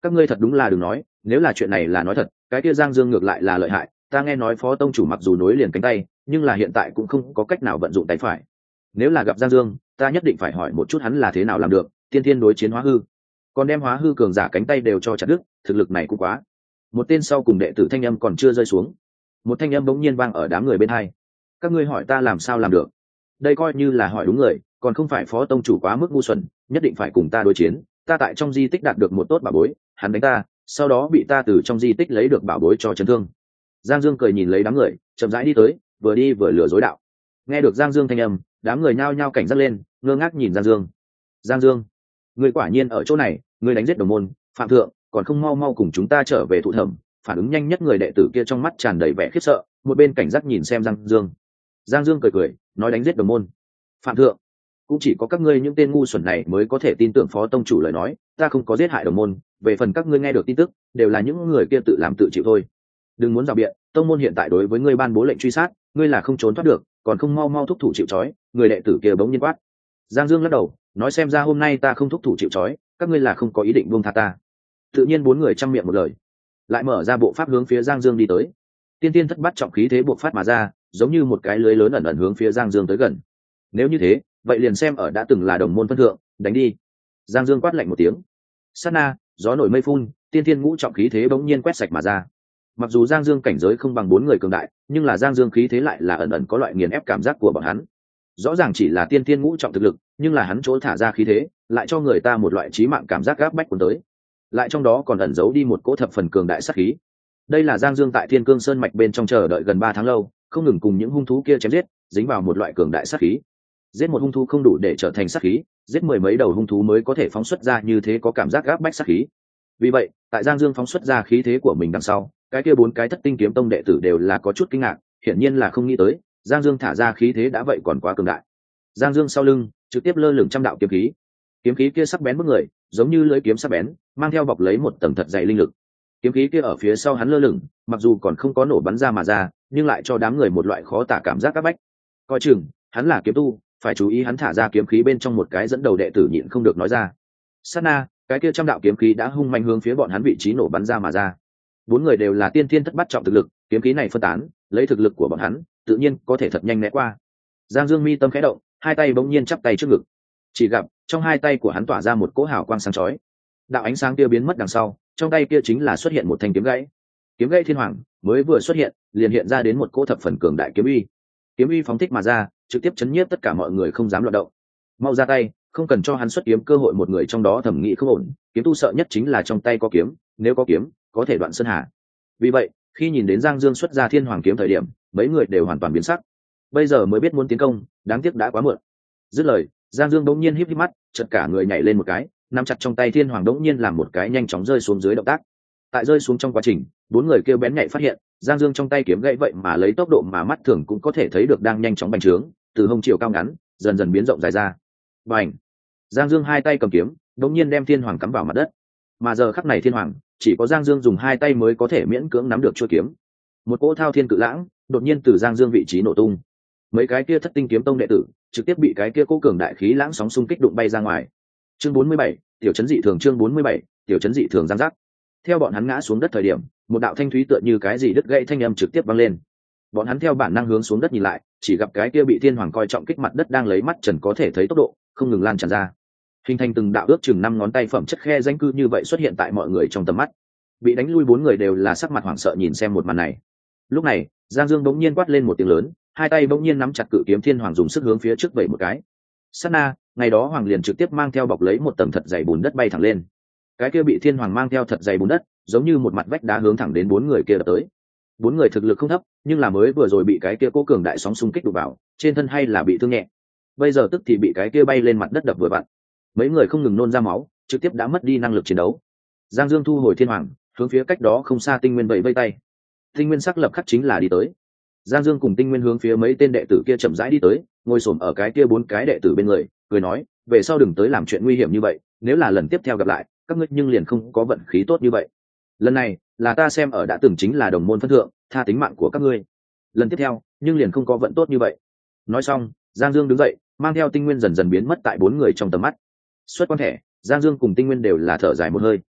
các ngươi thật đúng là đừng nói, nếu là chuyện này là nói thật, cái kia Giang Dương ngược lại là lợi hại, ta nghe nói phó tông chủ mặc dù nối liền cánh tay, nhưng là hiện tại cũng không có cách nào vận dụng tay phải. Nếu là gặp Giang Dương, ta nhất định phải hỏi một chút hắn là thế nào làm được tiên thiên đối chiến hóa hư, còn đem hóa hư cường giả cánh tay đều cho chặt đứt, thực lực này cũng quá. Một tên sau cùng đệ tử thanh âm còn chưa rơi xuống, một thanh âm bỗng nhiên vang ở đám người bên hai. Các ngươi hỏi ta làm sao làm được? Đây coi như là hỏi đúng người, còn không phải phó tông chủ quá mức ngu xuẩn, nhất định phải cùng ta đối chiến. Ta tại trong di tích đạt được một tốt bảo bối, hắn đánh ta, sau đó bị ta từ trong di tích lấy được bảo bối cho chấn thương. Giang Dương cười nhìn lấy đám người, chậm rãi đi tới, vừa đi vừa lừa dối đạo. Nghe được Giang Dương thanh âm, đám người nhao nhao cảnh giác lên, ngơ ngác nhìn Giang Dương. Giang Dương, người quả nhiên ở chỗ này, người đánh giết đồng môn phạm thượng, còn không mau mau cùng chúng ta trở về thụ thẩm. Phản ứng nhanh nhất người đệ tử kia trong mắt tràn đầy vẻ khiếp sợ, một bên cảnh giác nhìn xem Giang Dương. Giang Dương cười cười, nói đánh giết đồng môn phạm thượng, cũng chỉ có các ngươi những tên ngu xuẩn này mới có thể tin tưởng phó tông chủ lời nói, ta không có giết hại đồng môn, về phần các ngươi nghe được tin tức đều là những người kia tự làm tự chịu thôi. Đừng muốn rào biện, tông môn hiện tại đối với ngươi ban bố lệnh truy sát, ngươi là không trốn thoát được, còn không mau mau thúc thủ chịu trói. Người đệ tử kia bỗng nhiên quát. Giang Dương lắc đầu, nói xem ra hôm nay ta không thúc thủ chịu trói, các ngươi là không có ý định buông tha ta. Tự nhiên bốn người chăm miệng một lời, lại mở ra bộ pháp hướng phía Giang Dương đi tới. Tiên tiên thất bát trọng khí thế buộc phát mà ra, giống như một cái lưới lớn ẩn ẩn hướng phía Giang Dương tới gần. Nếu như thế, vậy liền xem ở đã từng là đồng môn phân thượng, đánh đi. Giang Dương quát lạnh một tiếng. Sát na, gió nổi mây phun, tiên tiên ngũ trọng khí thế bỗng nhiên quét sạch mà ra. Mặc dù Giang Dương cảnh giới không bằng bốn người cường đại, nhưng là Giang Dương khí thế lại là ẩn ẩn có loại nghiền ép cảm giác của bọn hắn. Rõ ràng chỉ là tiên tiên ngũ trọng thực lực, nhưng là hắn chỗ thả ra khí thế, lại cho người ta một loại chí mạng cảm giác gáp bách cuốn tới. Lại trong đó còn ẩn giấu đi một cỗ thập phần cường đại sát khí. Đây là Giang Dương tại Thiên Cương Sơn mạch bên trong chờ đợi gần ba tháng lâu, không ngừng cùng những hung thú kia chém giết, dính vào một loại cường đại sát khí. Giết một hung thú không đủ để trở thành sát khí, giết mười mấy đầu hung thú mới có thể phóng xuất ra như thế có cảm giác gáp bách sát khí. Vì vậy, tại Giang Dương phóng xuất ra khí thế của mình đằng sau, cái kia bốn cái Thất Tinh Kiếm Tông đệ tử đều là có chút kinh ngạc, hiển nhiên là không nghĩ tới, Giang Dương thả ra khí thế đã vậy còn quá cường đại. Giang Dương sau lưng, trực tiếp lơ lửng trăm đạo kiếm khí. Kiếm khí kia sắc bén bức người, giống như lưỡi kiếm sắc bén, mang theo bọc lấy một tầng thật dày linh lực. Kiếm khí kia ở phía sau hắn lơ lửng, mặc dù còn không có nổ bắn ra mà ra, nhưng lại cho đám người một loại khó tả cảm giác các bách. Coi chừng, hắn là kiếm tu, phải chú ý. Hắn thả ra kiếm khí bên trong một cái dẫn đầu đệ tử nhịn không được nói ra. Sát na, cái kia trăm đạo kiếm khí đã hung manh hướng phía bọn hắn vị trí nổ bắn ra mà ra. Bốn người đều là tiên thiên thất bát trọng thực lực, kiếm khí này phân tán, lấy thực lực của bọn hắn, tự nhiên có thể thật nhanh né qua. Giang Dương mi tâm khẽ động, hai tay bỗng nhiên chắp tay trước ngực. Chỉ gặp trong hai tay của hắn tỏa ra một cỗ hào quang sáng chói. Đạo ánh sáng kia biến mất đằng sau, trong tay kia chính là xuất hiện một thanh kiếm gãy. Kiếm gãy thiên hoàng mới vừa xuất hiện, liền hiện ra đến một cỗ thập phần cường đại kiếm uy. Kiếm uy phóng thích mà ra, trực tiếp chấn nhiếp tất cả mọi người không dám loạn động. Mau ra tay, không cần cho hắn xuất kiếm cơ hội. Một người trong đó thẩm nghĩ không ổn, kiếm tu sợ nhất chính là trong tay có kiếm, nếu có kiếm, có thể đoạn sơn hà. Vì vậy, khi nhìn đến Giang Dương xuất ra thiên hoàng kiếm thời điểm, mấy người đều hoàn toàn biến sắc. Bây giờ mới biết muốn tiến công, đáng tiếc đã quá muộn. Dứt lời, Giang Dương đống nhiên híp híp mắt, chợt cả người nhảy lên một cái, nắm chặt trong tay thiên hoàng đống nhiên làm một cái nhanh chóng rơi xuống dưới động tác. Tại rơi xuống trong quá trình, bốn người kêu bén nhạy phát hiện, Giang Dương trong tay kiếm gãy vậy mà lấy tốc độ mà mắt thường cũng có thể thấy được đang nhanh chóng bành trướng, từ hông chiều cao ngắn, dần dần biến rộng dài ra. Bành! Giang Dương hai tay cầm kiếm, đống nhiên đem thiên hoàng cắm vào mặt đất. Mà giờ khắc này thiên hoàng, chỉ có Giang Dương dùng hai tay mới có thể miễn cưỡng nắm được chuôi kiếm. Một cỗ thao thiên cự lãng, đột nhiên từ Giang Dương vị trí nổ tung. Mấy cái kia Thất Tinh Kiếm Tông đệ tử, trực tiếp bị cái kia cỗ cường đại khí lãng sóng xung kích đụng bay ra ngoài. Chương bốn mươi bảy, tiểu trấn dị thường. Chương bốn mươi bảy, tiểu trấn dị thường. Giang giác. Theo bọn hắn ngã xuống đất thời điểm, một đạo thanh thúy tựa như cái gì đứt gãy thanh âm trực tiếp vang lên. Bọn hắn theo bản năng hướng xuống đất nhìn lại, chỉ gặp cái kia bị thiên hoàng coi trọng kích mặt đất đang lấy mắt trần có thể thấy tốc độ không ngừng lan tràn ra, hình thành từng đạo ước chừng năm ngón tay phẩm chất khe danh cư như vậy xuất hiện tại mọi người trong tầm mắt. Bị đánh lui bốn người đều là sắc mặt hoảng sợ nhìn xem một màn này. Lúc này, Giang Dương bỗng nhiên quát lên một tiếng lớn, hai tay bỗng nhiên nắm chặt cự kiếm thiên hoàng dùng sức hướng phía trước vẩy một cái. Sát na, ngày đó hoàng liền trực tiếp mang theo bọc lấy một tầng thật dày bùn đất bay thẳng lên. Cái kia bị thiên hoàng mang theo thật dày bùn đất, giống như một mặt vách đá hướng thẳng đến bốn người kia đập tới. Bốn người thực lực không thấp, nhưng là mới vừa rồi bị cái kia cố cường đại sóng xung kích đụng vào, trên thân hay là bị thương nhẹ. Bây giờ tức thì bị cái kia bay lên mặt đất đập vừa vặn. Mấy người không ngừng nôn ra máu, trực tiếp đã mất đi năng lực chiến đấu. Giang Dương thu hồi thiên hoàng, hướng phía cách đó không xa Tinh Nguyên vẫy vây tay. Tinh Nguyên sắc lập khắc chính là đi tới. Giang Dương cùng Tinh Nguyên hướng phía mấy tên đệ tử kia chậm rãi đi tới, ngồi xổm ở cái kia bốn cái đệ tử bên người, cười nói, về sau đừng tới làm chuyện nguy hiểm như vậy, nếu là lần tiếp theo gặp lại, các ngươi nhưng liền không có vận khí tốt như vậy. Lần này, là ta xem ở đã từng chính là đồng môn phân thượng, tha tính mạng của các ngươi. Lần tiếp theo, nhưng liền không có vận tốt như vậy. Nói xong, Giang Dương đứng dậy, mang theo Tinh Nguyên dần dần biến mất tại bốn người trong tầm mắt. Xuất quan thẻ, Giang Dương cùng Tinh Nguyên đều là thở dài một hơi.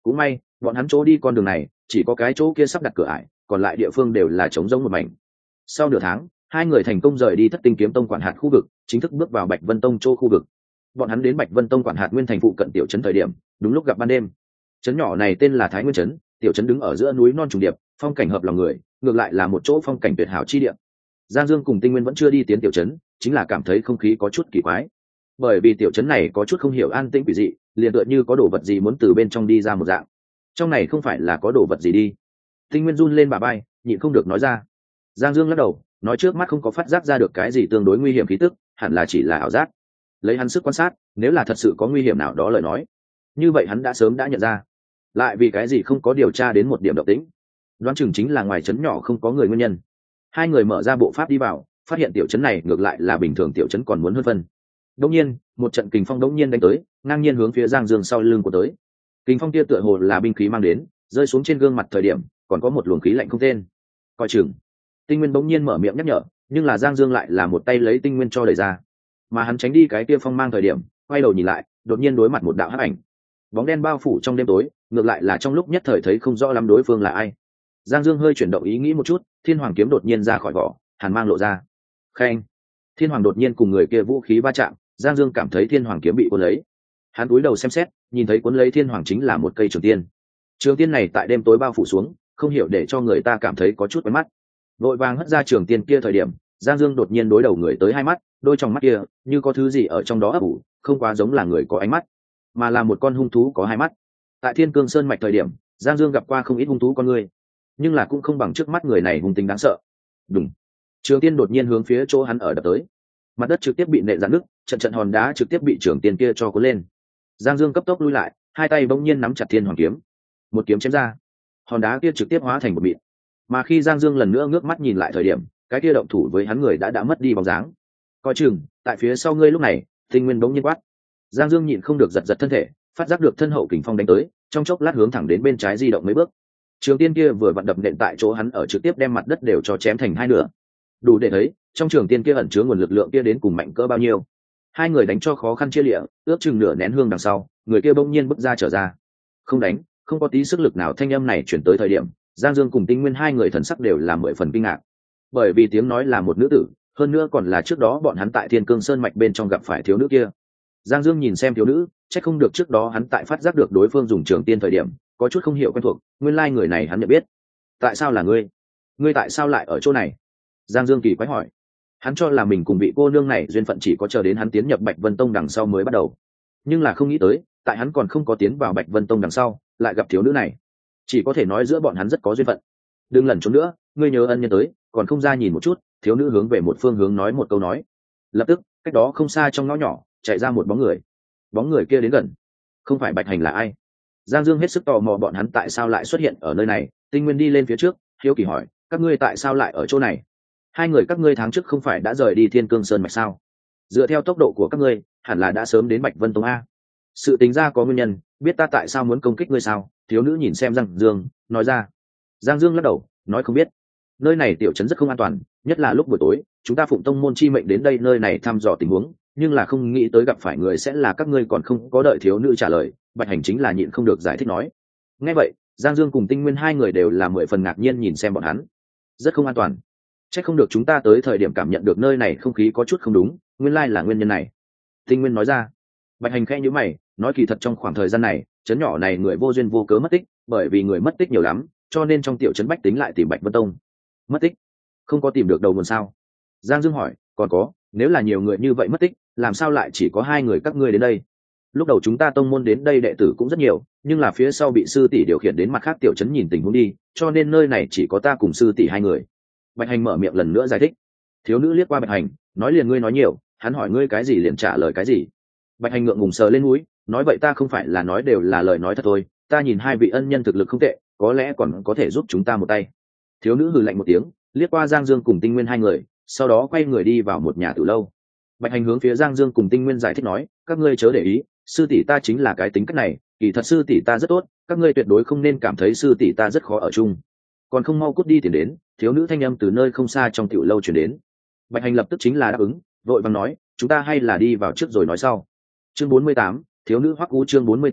cũng may bọn hắn chỗ đi con đường này chỉ có cái chỗ kia sắp đặt cửa ải, còn lại địa phương đều là trống rỗng một mảnh. Sau nửa tháng, hai người thành công rời đi Thất Tinh Kiếm Tông quản hạt khu vực, chính thức bước vào Bạch Vân Tông chỗ khu vực. Bọn hắn đến Bạch Vân Tông quản hạt nguyên thành phụ cận tiểu trấn thời điểm, đúng lúc gặp ban đêm. Trấn nhỏ này tên là Thái Nguyên trấn, tiểu trấn đứng ở giữa núi non trùng điệp, phong cảnh hợp lòng người, ngược lại là một chỗ phong cảnh tuyệt hảo chi địa. Giang Dương cùng Tinh Nguyên vẫn chưa đi tiến tiểu trấn, chính là cảm thấy không khí có chút kỳ quái. Bởi vì tiểu trấn này có chút không hiểu an tĩnh quỷ dị, liền tựa như có đồ vật gì muốn từ bên trong đi ra một dạng. Trong này không phải là có đồ vật gì đi. Tinh Nguyên run lên bả vai, nhịn không được nói ra. Giang Dương lắc đầu, nói trước mắt không có phát giác ra được cái gì tương đối nguy hiểm khí tức, hẳn là chỉ là ảo giác. Lấy hắn sức quan sát, nếu là thật sự có nguy hiểm nào đó lời nói, như vậy hắn đã sớm đã nhận ra. Lại vì cái gì không có điều tra đến một điểm động tĩnh? Đoán chừng chính là ngoài trấn nhỏ không có người nguyên nhân. Hai người mở ra bộ pháp đi vào, phát hiện tiểu trấn này ngược lại là bình thường tiểu trấn còn muốn hơn phân. Đống nhiên, một trận kình phong đống nhiên đánh tới, ngang nhiên hướng phía Giang Dương sau lưng của tới. Kình phong kia tựa hồ là binh khí mang đến, rơi xuống trên gương mặt thời điểm, còn có một luồng khí lạnh không tên. Coi chừng. Tinh Nguyên bỗng nhiên mở miệng nhắc nhở, nhưng là Giang Dương lại là một tay lấy Tinh Nguyên cho đẩy ra. Mà hắn tránh đi cái kia phong mang thời điểm, quay đầu nhìn lại, đột nhiên đối mặt một đạo hắc ảnh. Bóng đen bao phủ trong đêm tối, ngược lại là trong lúc nhất thời thấy không rõ lắm đối phương là ai. Giang Dương hơi chuyển động ý nghĩ một chút, Thiên Hoàng kiếm đột nhiên ra khỏi vỏ, hàn mang lộ ra. Khen. Thiên Hoàng đột nhiên cùng người kia vũ khí va chạm, Giang Dương cảm thấy Thiên Hoàng kiếm bị cuốn lấy. Hắn cúi đầu xem xét, nhìn thấy cuốn lấy Thiên Hoàng chính là một cây trường tiên. Trường tiên này tại đêm tối bao phủ xuống, không hiểu để cho người ta cảm thấy có chút quen mắt. Vội vàng hất ra trường tiên kia thời điểm, Giang Dương đột nhiên đối đầu người tới hai mắt, đôi trong mắt kia như có thứ gì ở trong đó ấp ủ, không quá giống là người có ánh mắt, mà là một con hung thú có hai mắt. Tại Thiên Cương Sơn mạch thời điểm, Giang Dương gặp qua không ít hung thú con người, nhưng là cũng không bằng trước mắt người này hung tính đáng sợ. Đùng. Trường tiên đột nhiên hướng phía chỗ hắn ở đập tới, mặt đất trực tiếp bị nện rạn nứt, trận trận hòn đá trực tiếp bị trường tiên kia cho cuốn lên. Giang Dương cấp tốc lui lại, hai tay bỗng nhiên nắm chặt Thiên Hoàng kiếm, một kiếm chém ra, hòn đá kia trực tiếp hóa thành một mịn. Mà khi Giang Dương lần nữa ngước mắt nhìn lại thời điểm, cái kia động thủ với hắn người đã đã mất đi bóng dáng. Coi chừng, tại phía sau ngươi lúc này, Tinh Nguyên bỗng nhiên quát. Giang Dương nhịn không được giật giật thân thể, phát giác được thân hậu kình phong đánh tới, trong chốc lát hướng thẳng đến bên trái di động mấy bước. Trường tiên kia vừa vặn đập nện tại chỗ hắn ở, trực tiếp đem mặt đất đều cho chém thành hai nửa. Đủ để thấy, trong trường tiên kia ẩn chứa nguồn lực lượng kia đến cùng mạnh cỡ bao nhiêu. Hai người đánh cho khó khăn chia lịa, ước chừng nửa nén hương đằng sau, người kia bỗng nhiên bước ra trở ra. Không đánh, không có tí sức lực nào thanh âm này chuyển tới thời điểm, Giang Dương cùng Tinh Nguyên hai người thần sắc đều là mười phần kinh ngạc. Bởi vì tiếng nói là một nữ tử, hơn nữa còn là trước đó bọn hắn tại Thiên Cương Sơn mạch bên trong gặp phải thiếu nữ kia. Giang Dương nhìn xem thiếu nữ, chắc không được trước đó hắn tại phát giác được đối phương dùng trường tiên thời điểm, có chút không hiểu quen thuộc, nguyên lai người này hắn nhận biết. Tại sao là ngươi? Ngươi tại sao lại ở chỗ này? Giang Dương kỳ quái hỏi. Hắn cho là mình cùng vị cô nương này duyên phận chỉ có chờ đến hắn tiến nhập Bạch Vân Tông đằng sau mới bắt đầu, nhưng là không nghĩ tới, tại hắn còn không có tiến vào Bạch Vân Tông đằng sau, lại gặp thiếu nữ này. Chỉ có thể nói giữa bọn hắn rất có duyên phận. Đừng lẩn trốn nữa, ngươi nhớ ân nhân tới, còn không ra nhìn một chút. Thiếu nữ hướng về một phương hướng nói một câu nói. Lập tức, cách đó không xa trong ngõ nhỏ chạy ra một bóng người. Bóng người kia đến gần, không phải Bạch Hành là ai? Giang Dương hết sức tò mò bọn hắn tại sao lại xuất hiện ở nơi này. Tinh Nguyên đi lên phía trước, hiếu kỳ hỏi, các ngươi tại sao lại ở chỗ này? Hai người các ngươi tháng trước không phải đã rời đi Thiên Cương Sơn mạch sao? Dựa theo tốc độ của các ngươi, hẳn là đã sớm đến Bạch Vân Tông a. Sự tính ra có nguyên nhân, biết ta tại sao muốn công kích ngươi sao? Thiếu nữ nhìn xem Giang Dương, nói ra. Giang Dương lắc đầu, nói không biết. Nơi này tiểu trấn rất không an toàn, nhất là lúc buổi tối, chúng ta phụng tông môn chi mệnh đến đây nơi này thăm dò tình huống, nhưng là không nghĩ tới gặp phải người sẽ là các ngươi, còn không có đợi thiếu nữ trả lời, Bạch Hành chính là nhịn không được giải thích nói. Nghe vậy, Giang Dương cùng Tinh Nguyên hai người đều là mười phần ngạc nhiên nhìn xem bọn hắn. Rất không an toàn. Chắc không được chúng ta tới thời điểm cảm nhận được nơi này không khí có chút không đúng, nguyên lai là nguyên nhân này. Tinh Nguyên nói ra. Bạch Hành khẽ nhíu mày, nói kỳ thật trong khoảng thời gian này, trấn nhỏ này người vô duyên vô cớ mất tích, bởi vì người mất tích nhiều lắm, cho nên trong tiểu trấn bách tính lại tìm Bạch Vân Tông. Mất tích? Không có tìm được đầu nguồn sao? Giang Dương hỏi. Còn có, nếu là nhiều người như vậy mất tích, làm sao lại chỉ có hai người các ngươi đến đây? Lúc đầu chúng ta tông môn đến đây đệ tử cũng rất nhiều, nhưng là phía sau bị sư tỷ điều khiển đến mặt khác tiểu trấn nhìn tình huống đi, cho nên nơi này chỉ có ta cùng sư tỷ hai người. Bạch Hành mở miệng lần nữa giải thích. Thiếu nữ liếc qua Bạch Hành, nói liền ngươi nói nhiều, hắn hỏi ngươi cái gì liền trả lời cái gì. Bạch Hành ngượng ngùng sờ lên mũi, nói vậy ta không phải là nói đều là lời nói thật thôi, ta nhìn hai vị ân nhân thực lực không tệ, có lẽ còn có thể giúp chúng ta một tay. Thiếu nữ hừ lạnh một tiếng, liếc qua Giang Dương cùng Tinh Nguyên hai người, sau đó quay người đi vào một nhà tử lâu. Bạch Hành hướng phía Giang Dương cùng Tinh Nguyên giải thích nói, các ngươi chớ để ý, sư tỷ ta chính là cái tính cách này, kỳ thật sư tỷ ta rất tốt, các ngươi tuyệt đối không nên cảm thấy sư tỷ ta rất khó ở chung. Còn không mau cút đi tiền đến. Thiếu nữ thanh âm từ nơi không xa trong tiểu lâu truyền đến. Bạch Hành lập tức chính là đáp ứng, vội vàng nói, chúng ta hay là đi vào trước rồi nói sau. Chương bốn mươi tám, thiếu nữ Hoắc Cú chương bốn mươi tám,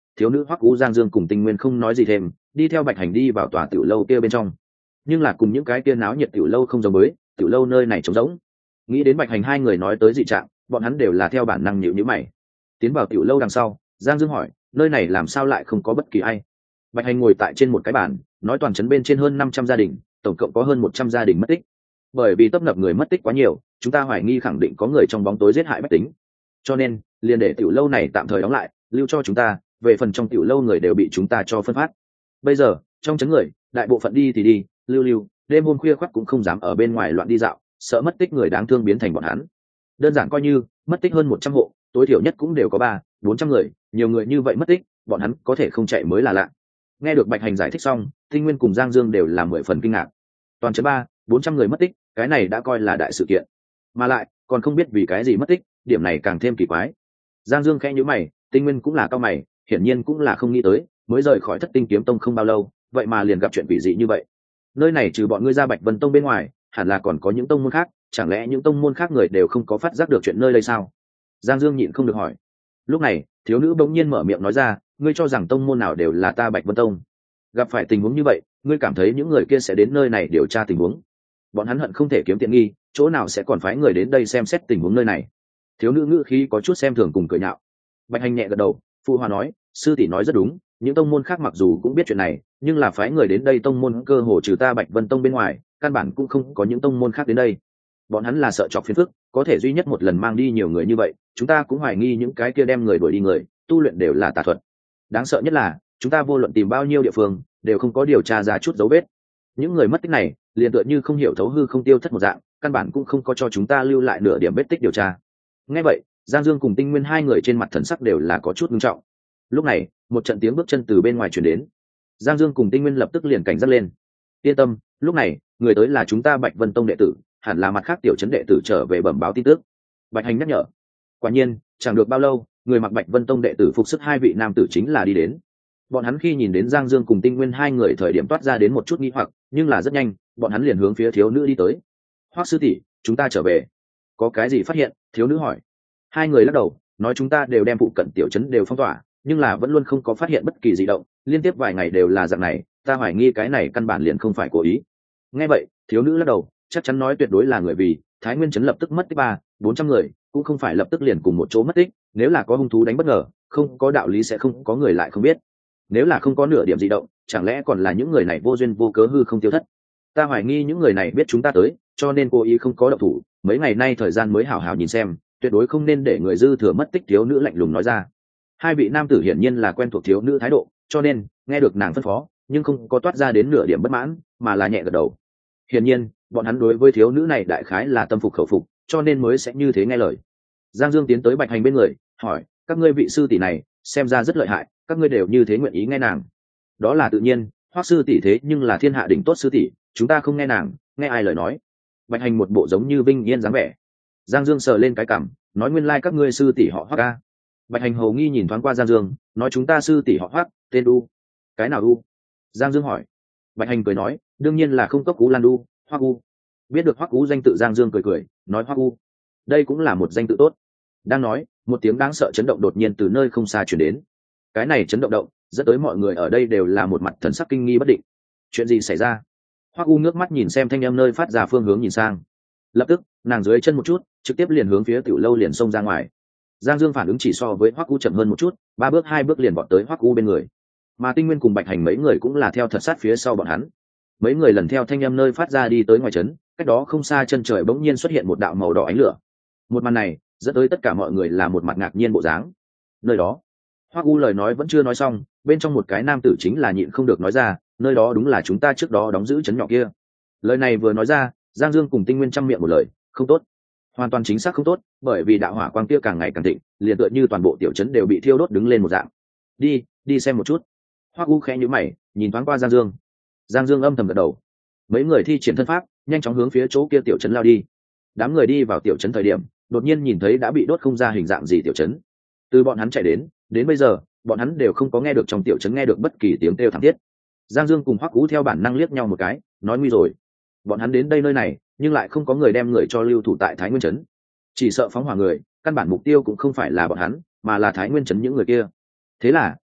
thiếu nữ Hoắc Vũ, Giang Dương cùng Tinh Nguyên không nói gì thêm, đi theo Bạch Hành đi vào tòa tiểu lâu kia bên trong. Nhưng là cùng những cái kia náo nhiệt tiểu lâu không giống với, tiểu lâu nơi này trống rỗng. Nghĩ đến Bạch Hành hai người nói tới dị trạng, bọn hắn đều là theo bản năng nhíu nhíu mày. Tiến vào tiểu lâu đằng sau, Giang Dương hỏi, nơi này làm sao lại không có bất kỳ ai? Bạch Hành ngồi tại trên một cái bàn, nói toàn trấn bên trên hơn năm trăm gia đình, tổng cộng có hơn một trăm gia đình mất tích. Bởi vì tấp nập người mất tích quá nhiều, chúng ta hoài nghi khẳng định có người trong bóng tối giết hại bách tính. Cho nên, liền để tiểu lâu này tạm thời đóng lại, lưu cho chúng ta, về phần trong tiểu lâu người đều bị chúng ta cho phân phát. Bây giờ, trong trấn người, đại bộ phận đi thì đi, lưu lưu, đêm hôm khuya khoắt cũng không dám ở bên ngoài loạn đi dạo, sợ mất tích người đáng thương biến thành bọn hắn. Đơn giản coi như mất tích hơn một trăm hộ, tối thiểu nhất cũng đều có ba, bốn trăm người, nhiều người như vậy mất tích, bọn hắn có thể không chạy mới là lạ. Nghe được Bạch Hành giải thích xong, Tinh Nguyên cùng Giang Dương đều là mười phần kinh ngạc. Toàn trấn ba, bốn trăm người mất tích, cái này đã coi là đại sự kiện. Mà lại, còn không biết vì cái gì mất tích, điểm này càng thêm kỳ quái. Giang Dương khẽ nhíu mày, Tinh Nguyên cũng là cao mày, hiển nhiên cũng là không nghĩ tới, mới rời khỏi Thất Tinh Kiếm Tông không bao lâu, vậy mà liền gặp chuyện quỷ dị như vậy. Nơi này trừ bọn ngươi ra Bạch Vân Tông bên ngoài, hẳn là còn có những tông môn khác, chẳng lẽ những tông môn khác người đều không có phát giác được chuyện nơi đây sao? Giang Dương nhịn không được hỏi. Lúc này, thiếu nữ bỗng nhiên mở miệng nói ra, ngươi cho rằng tông môn nào đều là ta Bạch Vân Tông? Gặp phải tình huống như vậy, ngươi cảm thấy những người kia sẽ đến nơi này điều tra tình huống? Bọn hắn hận không thể kiếm tiện nghi, chỗ nào sẽ còn phái người đến đây xem xét tình huống nơi này? Thiếu nữ ngữ khí có chút xem thường cùng cười nhạo. Bạch Hành nhẹ gật đầu, phụ hòa nói, sư tỷ nói rất đúng, những tông môn khác mặc dù cũng biết chuyện này, nhưng là phái người đến đây tông môn cơ hồ trừ ta Bạch Vân Tông bên ngoài, căn bản cũng không có những tông môn khác đến đây. Bọn hắn là sợ chọc phiền phức, có thể duy nhất một lần mang đi nhiều người như vậy, chúng ta cũng hoài nghi những cái kia đem người đuổi đi người, tu luyện đều là tà thuật. Đáng sợ nhất là, chúng ta vô luận tìm bao nhiêu địa phương, đều không có điều tra ra chút dấu vết. Những người mất tích này, liền tựa như không hiểu thấu hư không tiêu thất một dạng, căn bản cũng không có cho chúng ta lưu lại nửa điểm vết tích điều tra. Nghe vậy, Giang Dương cùng Tinh Nguyên hai người trên mặt thần sắc đều là có chút nghiêm trọng. Lúc này, một trận tiếng bước chân từ bên ngoài truyền đến. Giang Dương cùng Tinh Nguyên lập tức liền cảnh giác lên. Yên tâm, lúc này, người tới là chúng ta Bạch Vân Tông đệ tử, hẳn là mặt khác tiểu trấn đệ tử trở về bẩm báo tin tức. Bạch Hành nhắc nhở. Quả nhiên, chẳng được bao lâu, người mặc Bạch Vân Tông đệ tử phục sức hai vị nam tử chính là đi đến. Bọn hắn khi nhìn đến Giang Dương cùng Tinh Nguyên hai người thời điểm toát ra đến một chút nghi hoặc, nhưng là rất nhanh, bọn hắn liền hướng phía thiếu nữ đi tới. Hoắc sư tỷ, chúng ta trở về. Có cái gì phát hiện? Thiếu nữ hỏi. Hai người lắc đầu, nói chúng ta đều đem phụ cận tiểu trấn đều phong tỏa, nhưng là vẫn luôn không có phát hiện bất kỳ dị động, liên tiếp vài ngày đều là dạng này, ta hoài nghi cái này căn bản liền không phải cố ý. Nghe vậy, thiếu nữ lắc đầu, chắc chắn nói tuyệt đối là người vì Thái Nguyên trấn lập tức mất tích ba, bốn trăm người, cũng không phải lập tức liền cùng một chỗ mất tích, nếu là có hung thú đánh bất ngờ, không có đạo lý sẽ không có người lại không biết. Nếu là không có nửa điểm dị động, chẳng lẽ còn là những người này vô duyên vô cớ hư không tiêu thất? Ta hoài nghi những người này biết chúng ta tới, cho nên cố ý không có động thủ, mấy ngày nay thời gian mới hào hào nhìn xem, tuyệt đối không nên để người dư thừa mất tích. Thiếu nữ lạnh lùng nói ra. Hai vị nam tử hiển nhiên là quen thuộc thiếu nữ thái độ, cho nên nghe được nàng phân phó, nhưng không có toát ra đến nửa điểm bất mãn, mà là nhẹ gật đầu. Hiển nhiên, bọn hắn đối với thiếu nữ này đại khái là tâm phục khẩu phục, cho nên mới sẽ như thế nghe lời. Giang Dương tiến tới Bạch Hành bên người, hỏi, các ngươi vị sư tỷ này xem ra rất lợi hại, các ngươi đều như thế nguyện ý nghe nàng? Đó là tự nhiên, Hoắc sư tỷ thế nhưng là thiên hạ đỉnh tốt sư tỷ, chúng ta không nghe nàng, nghe ai lời nói? Bạch Hành một bộ giống như vinh yên dáng vẻ. Giang Dương sờ lên cái cằm, nói nguyên lai like các ngươi sư tỷ họ Hoắc a. Bạch Hành hầu nghi nhìn thoáng qua Giang Dương, nói chúng ta sư tỷ họ Hoắc, tên U. Cái nào U? Giang Dương hỏi. Bạch Hành cười nói, đương nhiên là không cấp U Lan U, Hoắc U. Biết được Hoắc U danh tự, Giang Dương cười cười, nói Hoắc U, đây cũng là một danh tự tốt. Đang nói, một tiếng đáng sợ chấn động đột nhiên từ nơi không xa truyền đến. Cái này chấn động động, dẫn tới mọi người ở đây đều là một mặt thần sắc kinh nghi bất định. Chuyện gì xảy ra? Hoắc U ngước mắt nhìn xem thanh âm nơi phát ra phương hướng nhìn sang. Lập tức, nàng dưới chân một chút, trực tiếp liền hướng phía tiểu lâu liền xông ra ngoài. Giang Dương phản ứng chỉ so với Hoắc U chậm hơn một chút, ba bước hai bước liền vọt tới Hoắc U bên người. Mà Tinh Nguyên cùng Bạch Hành mấy người cũng là theo thật sát phía sau bọn hắn. Mấy người lần theo thanh âm nơi phát ra đi tới ngoài trấn, cách đó không xa chân trời bỗng nhiên xuất hiện một đạo màu đỏ ánh lửa. Một màn này dẫn tới tất cả mọi người là một mặt ngạc nhiên bộ dáng. Nơi đó, Hoắc U lời nói vẫn chưa nói xong, bên trong một cái nam tử chính là nhịn không được nói ra, nơi đó đúng là chúng ta trước đó đóng giữ trấn nhỏ kia. Lời này vừa nói ra, Giang Dương cùng Tinh Nguyên trăm miệng một lời, không tốt. Hoàn toàn chính xác không tốt, bởi vì đạo hỏa quang kia càng ngày càng thịnh, liền tựa như toàn bộ tiểu trấn đều bị thiêu đốt đứng lên một dạng. Đi, đi xem một chút. Hoắc U khẽ nhíu mày, nhìn thoáng qua Giang Dương. Giang Dương âm thầm gật đầu. Mấy người thi triển thân pháp, nhanh chóng hướng phía chỗ kia tiểu trấn lao đi. Đám người đi vào tiểu trấn thời điểm, đột nhiên nhìn thấy đã bị đốt không ra hình dạng gì tiểu trấn. Từ bọn hắn chạy đến, đến bây giờ, bọn hắn đều không có nghe được trong tiểu trấn nghe được bất kỳ tiếng kêu thảm thiết. Giang Dương cùng Hoắc U theo bản năng liếc nhau một cái, nói nguy rồi. Bọn hắn đến đây nơi này, nhưng lại không có người đem người cho lưu thủ tại Thái Nguyên trấn. Chỉ sợ phóng hỏa người, căn bản mục tiêu cũng không phải là bọn hắn, mà là Thái Nguyên trấn những người kia. Thế là,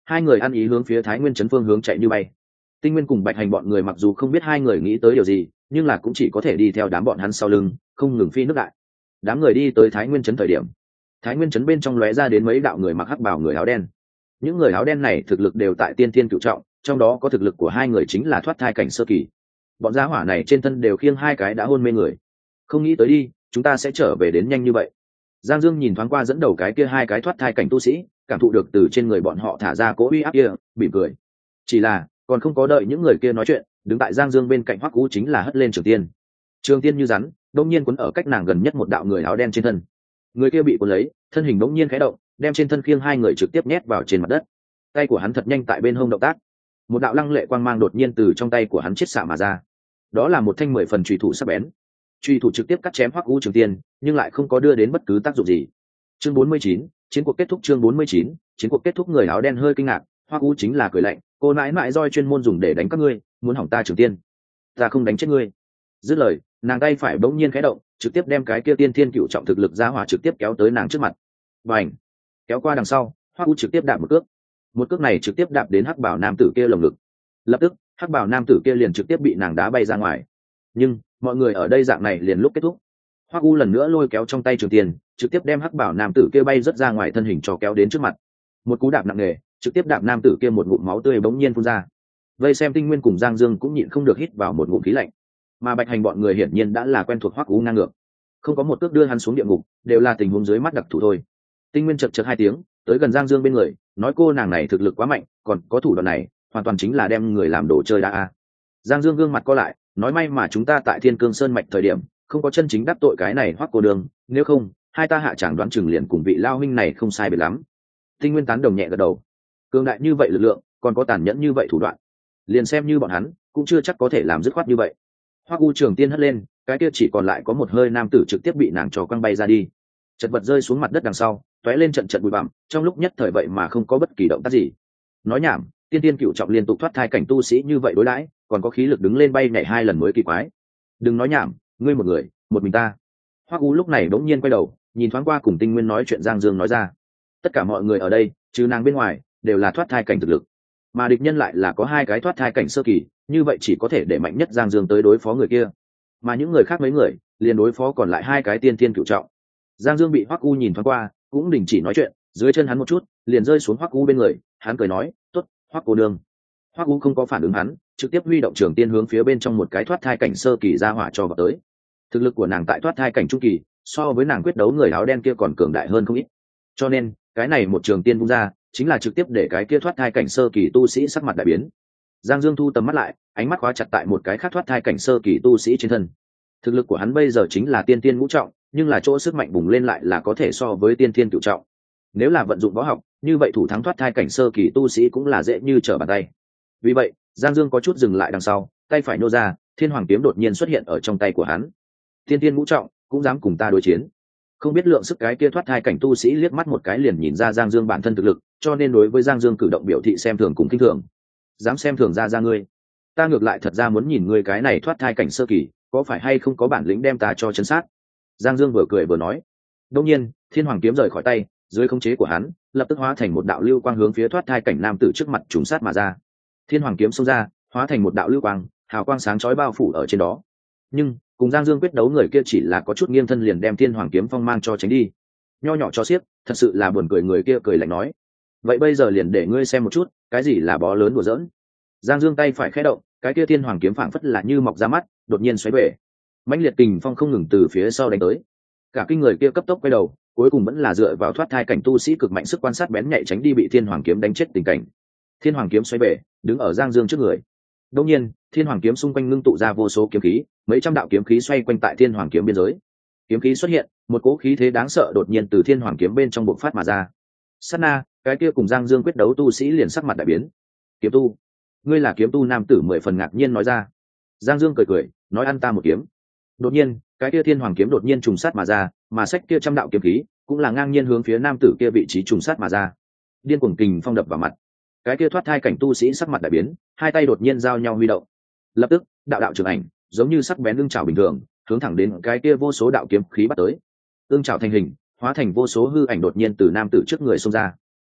hai người ăn ý hướng phía Thái Nguyên trấn phương hướng chạy như bay. Tinh Nguyên cùng Bạch Hành bọn người mặc dù không biết hai người nghĩ tới điều gì, nhưng là cũng chỉ có thể đi theo đám bọn hắn sau lưng, không ngừng phi nước đại. Đám người đi tới Thái Nguyên trấn thời điểm, Thái Nguyên trấn bên trong lóe ra đến mấy đạo người mặc hắc bào người áo đen. Những người áo đen này thực lực đều tại tiên thiên cửu trọng, trong đó có thực lực của hai người chính là thoát thai cảnh sơ kỳ. Bọn gia hỏa này trên thân đều khiêng hai cái đã hôn mê người. Không nghĩ tới đi, chúng ta sẽ trở về đến nhanh như vậy. Giang Dương nhìn thoáng qua dẫn đầu cái kia hai cái thoát thai cảnh tu sĩ, cảm thụ được từ trên người bọn họ thả ra cỗ uy áp kia, mỉm cười. Chỉ là, còn không có đợi những người kia nói chuyện, đứng tại Giang Dương bên cạnh Hoắc Vũ chính là hất lên Trường Tiên. Trường Tiên như rắn, đột nhiên cuốn ở cách nàng gần nhất một đạo người áo đen trên thân. Người kia bị cuốn lấy, thân hình đột nhiên khẽ động, đem trên thân khiêng hai người trực tiếp nhét vào trên mặt đất. Tay của hắn thật nhanh tại bên hông động tác, một đạo lăng lệ quang mang đột nhiên từ trong tay của hắn chiết xạ mà ra. Đó là một thanh mười phần chùy thủ sắc bén. Chùy thủ trực tiếp cắt chém Hoắc Vũ Trường Tiên, nhưng lại không có đưa đến bất cứ tác dụng gì. Chương bốn mươi chín, chiến cuộc kết thúc. Chương bốn mươi chín, chiến cuộc kết thúc. Người áo đen hơi kinh ngạc, Hoắc Vũ chính là cười lạnh, cô nãi nãi roi chuyên môn dùng để đánh các ngươi, muốn hỏng ta Trường Tiên, ta không đánh chết ngươi. Dứt lời, nàng tay phải bỗng nhiên khẽ động, trực tiếp đem cái kia tiên thiên cựu trọng thực lực ra hỏa trực tiếp kéo tới nàng trước mặt. Bành! Kéo qua đằng sau, Hoắc Vũ trực tiếp đạp một cước. Một cước này trực tiếp đạp đến hắc bảo nam tử kia lồng ngực. Lập tức, hắc bảo nam tử kia liền trực tiếp bị nàng đá bay ra ngoài. Nhưng, mọi người ở đây dạng này liền lúc kết thúc. Hoắc Vũ lần nữa lôi kéo trong tay Trường Tiên, trực tiếp đem hắc bảo nam tử kia bay rất ra ngoài thân hình cho kéo đến trước mặt. Một cú đạp nặng nề, trực tiếp đạp nam tử kia một ngụm máu tươi bỗng nhiên phun ra. Vây xem Tinh Nguyên cùng Giang Dương cũng nhịn không được hít vào một ngụm khí lạnh. Mà Bạch Hành bọn người hiển nhiên đã là quen thuộc Hoắc Vũ ngang ngược, không có một cước đưa hắn xuống địa ngục, đều là tình huống dưới mắt đặc thù thôi. Tinh Nguyên chật chật hai tiếng, tới gần Giang Dương bên người, nói cô nàng này thực lực quá mạnh, còn có thủ đoạn này, hoàn toàn chính là đem người làm đồ chơi đã a. Giang Dương gương mặt co lại, nói may mà chúng ta tại Thiên Cương Sơn mạch thời điểm, không có chân chính đắc tội cái này Hoắc cô đường, nếu không, hai ta hạ chẳng đoán chừng liền cùng vị lao huynh này không sai biệt lắm. Tinh Nguyên tán đồng nhẹ gật đầu. Cường đại như vậy lực lượng, còn có tàn nhẫn như vậy thủ đoạn, liền xem như bọn hắn, cũng chưa chắc có thể làm dứt khoát như vậy. Hoắc U Trường Tiên hất lên, cái kia chỉ còn lại có một hơi nam tử trực tiếp bị nàng trò quăng bay ra đi, chật vật rơi xuống mặt đất đằng sau, tóe lên trận trận bụi bặm, trong lúc nhất thời vậy mà không có bất kỳ động tác gì. Nói nhảm, tiên tiên cựu trọng liên tục thoát thai cảnh tu sĩ như vậy đối đãi, còn có khí lực đứng lên bay nhảy hai lần mới kỳ quái. Đừng nói nhảm, ngươi một người, một mình ta. Hoắc U lúc này đống nhiên quay đầu, nhìn thoáng qua cùng Tinh Nguyên nói chuyện Giang Dương nói ra, tất cả mọi người ở đây, trừ nàng bên ngoài, đều là thoát thai cảnh thực lực, mà địch nhân lại là có hai cái thoát thai cảnh sơ kỳ, như vậy chỉ có thể để mạnh nhất Giang Dương tới đối phó người kia, mà những người khác mấy người liền đối phó còn lại hai cái tiên tiên cựu trọng. Giang Dương bị Hoắc U nhìn thoáng qua, cũng đình chỉ nói chuyện, dưới chân hắn một chút, liền rơi xuống Hoắc U bên người, hắn cười nói, "Tốt, Hoắc cô nương." Hoắc U không có phản ứng hắn, trực tiếp huy động Trường Tiên hướng phía bên trong một cái thoát thai cảnh sơ kỳ ra hỏa cho vào tới. Thực lực của nàng tại thoát thai cảnh trung kỳ, so với nàng quyết đấu người áo đen kia còn cường đại hơn không ít. Cho nên, cái này một Trường Tiên vung ra, chính là trực tiếp để cái kia thoát thai cảnh sơ kỳ tu sĩ sắc mặt đại biến. Giang Dương thu tầm mắt lại, ánh mắt khóa chặt tại một cái khác thoát thai cảnh sơ kỳ tu sĩ trên thân. Thực lực của hắn bây giờ chính là tiên tiên ngũ trọng, nhưng là chỗ sức mạnh bùng lên lại là có thể so với tiên tiên cửu trọng. Nếu là vận dụng võ học, như vậy thủ thắng thoát thai cảnh sơ kỳ tu sĩ cũng là dễ như trở bàn tay. Vì vậy, Giang Dương có chút dừng lại đằng sau, tay phải nô ra, Thiên Hoàng kiếm đột nhiên xuất hiện ở trong tay của hắn. Tiên tiên ngũ trọng, cũng dám cùng ta đối chiến? Không biết lượng sức cái kia thoát thai cảnh tu sĩ liếc mắt một cái liền nhìn ra Giang Dương bản thân thực lực, cho nên đối với Giang Dương cử động biểu thị xem thường cùng kinh thường. Dám xem thường ra ra ngươi, ta ngược lại thật ra muốn nhìn ngươi cái này thoát thai cảnh sơ kỳ, có phải hay không có bản lĩnh đem ta cho chân sát. Giang Dương vừa cười vừa nói. Đông nhiên, Thiên Hoàng kiếm rời khỏi tay, dưới khống chế của hắn, lập tức hóa thành một đạo lưu quang hướng phía thoát thai cảnh nam tử trước mặt trùng sát mà ra. Thiên Hoàng kiếm xông ra, hóa thành một đạo lưu quang, hào quang sáng chói bao phủ ở trên đó. Nhưng, cùng Giang Dương quyết đấu người kia chỉ là có chút nghiêng thân liền đem Thiên Hoàng kiếm phong mang cho tránh đi. Nho nhỏ cho xiếc, thật sự là buồn cười. Người kia cười lạnh nói, vậy bây giờ liền để ngươi xem một chút, cái gì là bó lớn đùa giỡn. Giang Dương tay phải khẽ động, cái kia Thiên Hoàng kiếm phảng phất là như mọc ra mắt, đột nhiên xoáy bể. Mãnh liệt kình phong không ngừng từ phía sau đánh tới. Cả kinh người kia cấp tốc quay đầu, cuối cùng vẫn là dựa vào thoát thai cảnh tu sĩ cực mạnh sức quan sát bén nhạy tránh đi bị Thiên Hoàng kiếm đánh chết tình cảnh. Thiên Hoàng kiếm xoáy bể, đứng ở Giang Dương trước người. Đột nhiên, Thiên Hoàng kiếm xung quanh ngưng tụ ra vô số kiếm khí, mấy trăm đạo kiếm khí xoay quanh tại Thiên Hoàng kiếm biên giới. Kiếm khí xuất hiện, một cỗ khí thế đáng sợ đột nhiên từ Thiên Hoàng kiếm bên trong bộc phát mà ra. Sát na, cái kia cùng Giang Dương quyết đấu tu sĩ liền sắc mặt đại biến. Kiếm tu, ngươi là kiếm tu? Nam tử mười phần ngạc nhiên nói ra. Giang Dương cười cười, nói ăn ta một kiếm. Đột nhiên, cái kia Thiên Hoàng kiếm đột nhiên trùng sát mà ra, mà sách kia trăm đạo kiếm khí cũng là ngang nhiên hướng phía nam tử kia vị trí trùng sát mà ra. Điên cuồng kình phong đập vào mặt, cái kia thoát thai cảnh tu sĩ sắc mặt đại biến, hai tay đột nhiên giao nhau huy động. Lập tức, đạo đạo trường ảnh giống như sắc bén ương chảo bình thường, hướng thẳng đến cái kia vô số đạo kiếm khí bắt tới. Ương chảo thành hình, hóa thành vô số hư ảnh đột nhiên từ nam tử trước người xông ra.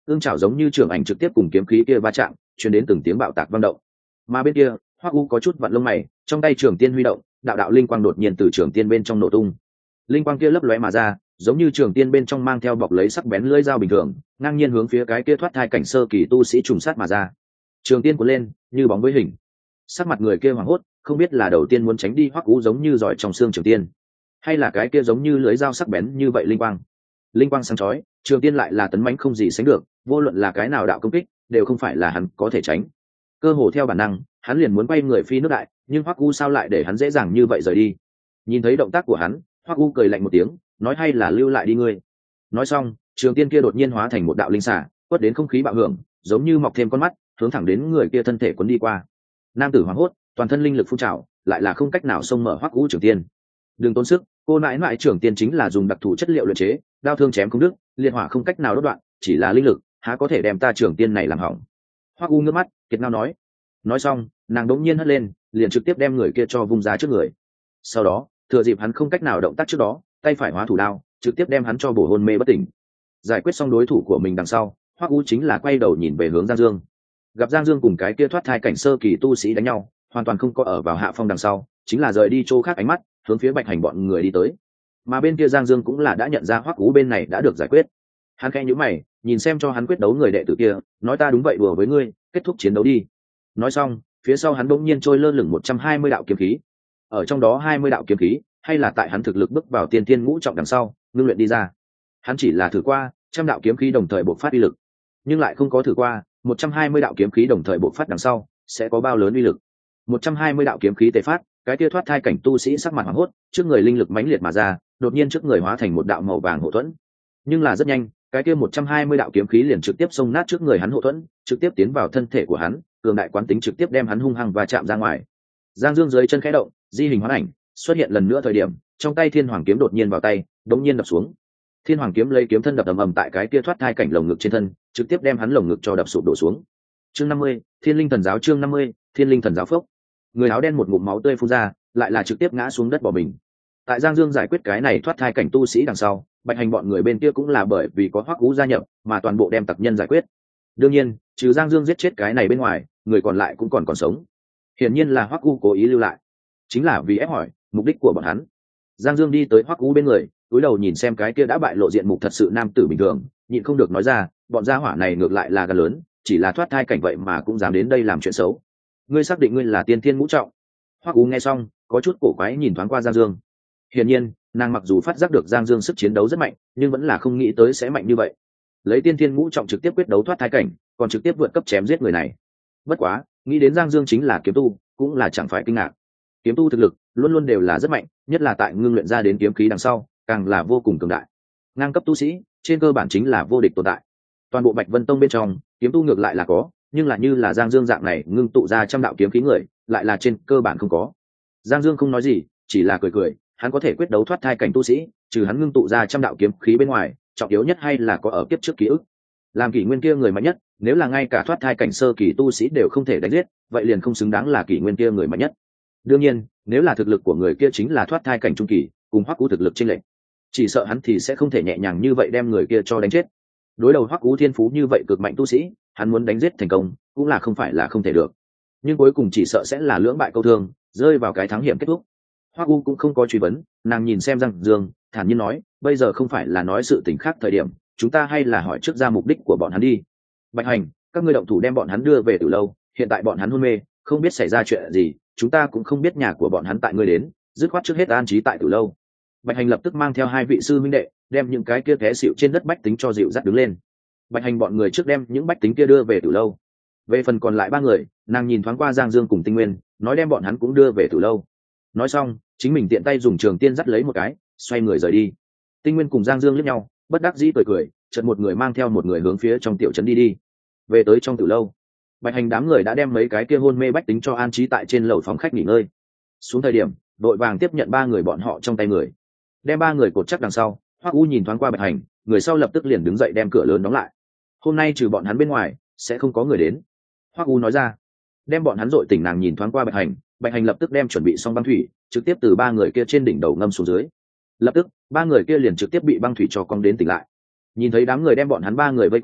ương chảo giống như trường ảnh trực tiếp cùng kiếm khí kia va chạm, truyền đến từng tiếng bạo tạc vang động. Mà bên kia Hoắc U có chút vặn lông mày, trong tay trường tiên huy động, đạo đạo linh quang đột nhiên từ trường tiên bên trong nổ tung. Linh quang kia lấp lóe mà ra, giống như trường tiên bên trong mang theo bọc lấy sắc bén lưỡi dao bình thường, ngang nhiên hướng phía cái kia thoát thai cảnh sơ kỳ tu sĩ trùng sát mà ra. Trường tiên cuốn lên như bóng với hình, sắc mặt người kia hoảng hốt, không biết là đầu tiên muốn tránh đi Hoắc U giống như giỏi trong xương trường tiên, hay là cái kia giống như lưỡi dao sắc bén như vậy linh quang. Linh quang sáng chói, trường tiên lại là tấn mãnh không gì sánh được, vô luận là cái nào đạo công kích đều không phải là hắn có thể tránh. Cơ hồ theo bản năng, hắn liền muốn quay người phi nước đại, nhưng Hoắc U sao lại để hắn dễ dàng như vậy rời đi. Nhìn thấy động tác của hắn, Hoắc U cười lạnh một tiếng, nói hay là lưu lại đi ngươi. Nói xong, trường tiên kia đột nhiên hóa thành một đạo linh xà, quất đến không khí bạo hưởng, giống như mọc thêm con mắt, hướng thẳng đến người kia thân thể cuốn đi qua. Nam tử hoảng hốt, toàn thân linh lực phun trào, lại là không cách nào xông mở Hoắc U trường tiên. Đừng tốn sức, cô nãi nãi trường tiên chính là dùng đặc thù chất liệu luyện chế, đao thương chém không đứt, liệt hỏa không cách nào đốt đoạn, chỉ là linh lực, há có thể đem ta trường tiên này làm hỏng. Hoắc U ngước mắt, kiệt ngao nói. Nói xong, nàng đống nhiên hất lên, liền trực tiếp đem người kia cho vung ra trước người. Sau đó, thừa dịp hắn không cách nào động tác trước đó, tay phải hóa thủ đao, trực tiếp đem hắn cho bổ hôn mê bất tỉnh. Giải quyết xong đối thủ của mình đằng sau, Hoắc U chính là quay đầu nhìn về hướng Giang Dương. Gặp Giang Dương cùng cái kia thoát thai cảnh sơ kỳ tu sĩ đánh nhau, hoàn toàn không có ở vào hạ phong đằng sau, chính là rời đi chỗ khác ánh mắt, hướng phía Bạch Hành bọn người đi tới. Mà bên kia Giang Dương cũng là đã nhận ra Hoắc U bên này đã được giải quyết. Hắn khẽ nhíu mày, nhìn xem cho hắn quyết đấu người đệ tử kia, nói ta đúng vậy đùa với ngươi, kết thúc chiến đấu đi. Nói xong, phía sau hắn bỗng nhiên trôi lơ lửng một trăm hai mươi đạo kiếm khí. Ở trong đó hai mươi đạo kiếm khí, hay là tại hắn thực lực bước vào tiên thiên ngũ trọng đằng sau, ngưng luyện đi ra. Hắn chỉ là thử qua, trăm đạo kiếm khí đồng thời bộc phát uy lực, nhưng lại không có thử qua, một trăm hai mươi đạo kiếm khí đồng thời bộc phát đằng sau, sẽ có bao lớn uy lực. một trăm hai mươi đạo kiếm khí tề phát, cái kia thoát thai cảnh tu sĩ sắc mặt hoảng hốt, trước người linh lực mãnh liệt mà ra, đột nhiên trước người hóa thành một đạo màu vàng hộ thuẫn. Nhưng là rất nhanh, cái kia một trăm hai mươi đạo kiếm khí liền trực tiếp xông nát trước người hắn hộ thuẫn, trực tiếp tiến vào thân thể của hắn, cường đại quán tính trực tiếp đem hắn hung hăng và chạm ra ngoài. Giang Dương dưới chân khẽ động, di hình hóa ảnh xuất hiện lần nữa thời điểm, trong tay Thiên Hoàng kiếm đột nhiên vào tay, đống nhiên đập xuống. Thiên Hoàng kiếm lấy kiếm thân đập ầm ầm tại cái kia thoát thai cảnh lồng ngực trên thân, trực tiếp đem hắn lồng ngực cho đập sụp đổ xuống. Chương năm mươi, Thiên Linh Thần Giáo chương năm mươi, Thiên Linh Thần Giáo phốc. Người áo đen một ngụm máu tươi phun ra, lại là trực tiếp ngã xuống đất bỏ mình. Tại Giang Dương giải quyết cái này thoát thai cảnh tu sĩ đằng sau, Bạch Hành bọn người bên kia cũng là bởi vì có Hoắc U gia nhập, mà toàn bộ đem tặc nhân giải quyết. Đương nhiên, trừ Giang Dương giết chết cái này bên ngoài, người còn lại cũng còn còn sống. Hiển nhiên là Hoắc U cố ý lưu lại, chính là vì ép hỏi mục đích của bọn hắn. Giang Dương đi tới Hoắc U bên người, cúi đầu nhìn xem cái kia đã bại lộ diện mục thật sự nam tử bình thường, nhịn không được nói ra, bọn gia hỏa này ngược lại là gan lớn, chỉ là thoát thai cảnh vậy mà cũng dám đến đây làm chuyện xấu. Ngươi xác định ngươi là tiên thiên ngũ trọng? Hoắc U nghe xong, có chút cổ quái nhìn thoáng qua Giang Dương. Hiển nhiên, nàng mặc dù phát giác được Giang Dương sức chiến đấu rất mạnh, nhưng vẫn là không nghĩ tới sẽ mạnh như vậy. Lấy tiên thiên ngũ trọng trực tiếp quyết đấu thoát thai cảnh, còn trực tiếp vượt cấp chém giết người này. Bất quá, nghĩ đến Giang Dương chính là kiếm tu, cũng là chẳng phải kinh ngạc. Kiếm tu thực lực luôn luôn đều là rất mạnh, nhất là tại ngưng luyện ra đến kiếm khí đằng sau, càng là vô cùng cường đại. Ngang cấp tu sĩ, trên cơ bản chính là vô địch tồn tại. Toàn bộ Bạch Vân Tông bên trong, kiếm tu ngược lại là có, nhưng là như là Giang Dương dạng này ngưng tụ ra trăm đạo kiếm khí người, lại là trên cơ bản không có. Giang Dương không nói gì, chỉ là cười cười, hắn có thể quyết đấu thoát thai cảnh tu sĩ, trừ hắn ngưng tụ ra trăm đạo kiếm khí bên ngoài, trọng yếu nhất hay là có ở kiếp trước ký ức. Làm kỷ nguyên kia người mạnh nhất, nếu là ngay cả thoát thai cảnh sơ kỳ tu sĩ đều không thể đánh giết, vậy liền không xứng đáng là kỷ nguyên kia người mạnh nhất. Đương nhiên, nếu là thực lực của người kia chính là thoát thai cảnh trung kỳ, cùng Hoắc U thực lực chênh lệch, chỉ sợ hắn thì sẽ không thể nhẹ nhàng như vậy đem người kia cho đánh chết. Đối đầu Hoắc U thiên phú như vậy cực mạnh tu sĩ, hắn muốn đánh giết thành công, cũng là không phải là không thể được. Nhưng cuối cùng chỉ sợ sẽ là lưỡng bại câu thương, rơi vào cái thắng hiểm kết thúc. Hoắc U cũng không có truy vấn, nàng nhìn xem Giang Dương, thản nhiên nói, bây giờ không phải là nói sự tình khác thời điểm, chúng ta hay là hỏi trước ra mục đích của bọn hắn đi. Bạch Hành, các ngươi động thủ đem bọn hắn đưa về từ lâu, hiện tại bọn hắn hôn mê, không biết xảy ra chuyện gì, chúng ta cũng không biết nhà của bọn hắn tại ngươi đến, dứt khoát trước hết an trí tại từ lâu. Bạch Hành lập tức mang theo hai vị sư minh đệ, đem những cái kia té xỉu trên đất bách tính cho dịu dắt đứng lên. Bạch Hành bọn người trước đem những bách tính kia đưa về từ lâu. Về phần còn lại ba người, nàng nhìn thoáng qua Giang Dương cùng Tinh Nguyên, nói đem bọn hắn cũng đưa về từ lâu. Nói xong, chính mình tiện tay dùng trường tiên dắt lấy một cái, xoay người rời đi. Tinh Nguyên cùng Giang Dương liếc nhau, bất đắc dĩ cười cười, chợt một người mang theo một người hướng phía trong tiểu trấn đi đi. Về tới trong tử lâu, Bạch Hành đám người đã đem mấy cái kia hôn mê bách tính cho an trí tại trên lầu phòng khách nghỉ ngơi. Xuống thời điểm, đội vàng tiếp nhận ba người bọn họ trong tay người, đem ba người cột chắc đằng sau. Hoắc U nhìn thoáng qua Bạch Hành, người sau lập tức liền đứng dậy đem cửa lớn đóng lại. Hôm nay trừ bọn hắn bên ngoài, sẽ không có người đến. Hoắc U nói ra, đem bọn hắn dội tỉnh. Nàng nhìn thoáng qua Bạch Hành, Bạch Hành lập tức đem chuẩn bị xong băng thủy, trực tiếp từ ba người kia trên đỉnh đầu ngâm xuống dưới. Lập tức, ba người kia liền trực tiếp bị băng thủy cho cong đến tỉnh lại. Nhìn thấy đám người đem bọn hắn ba người vây quanh,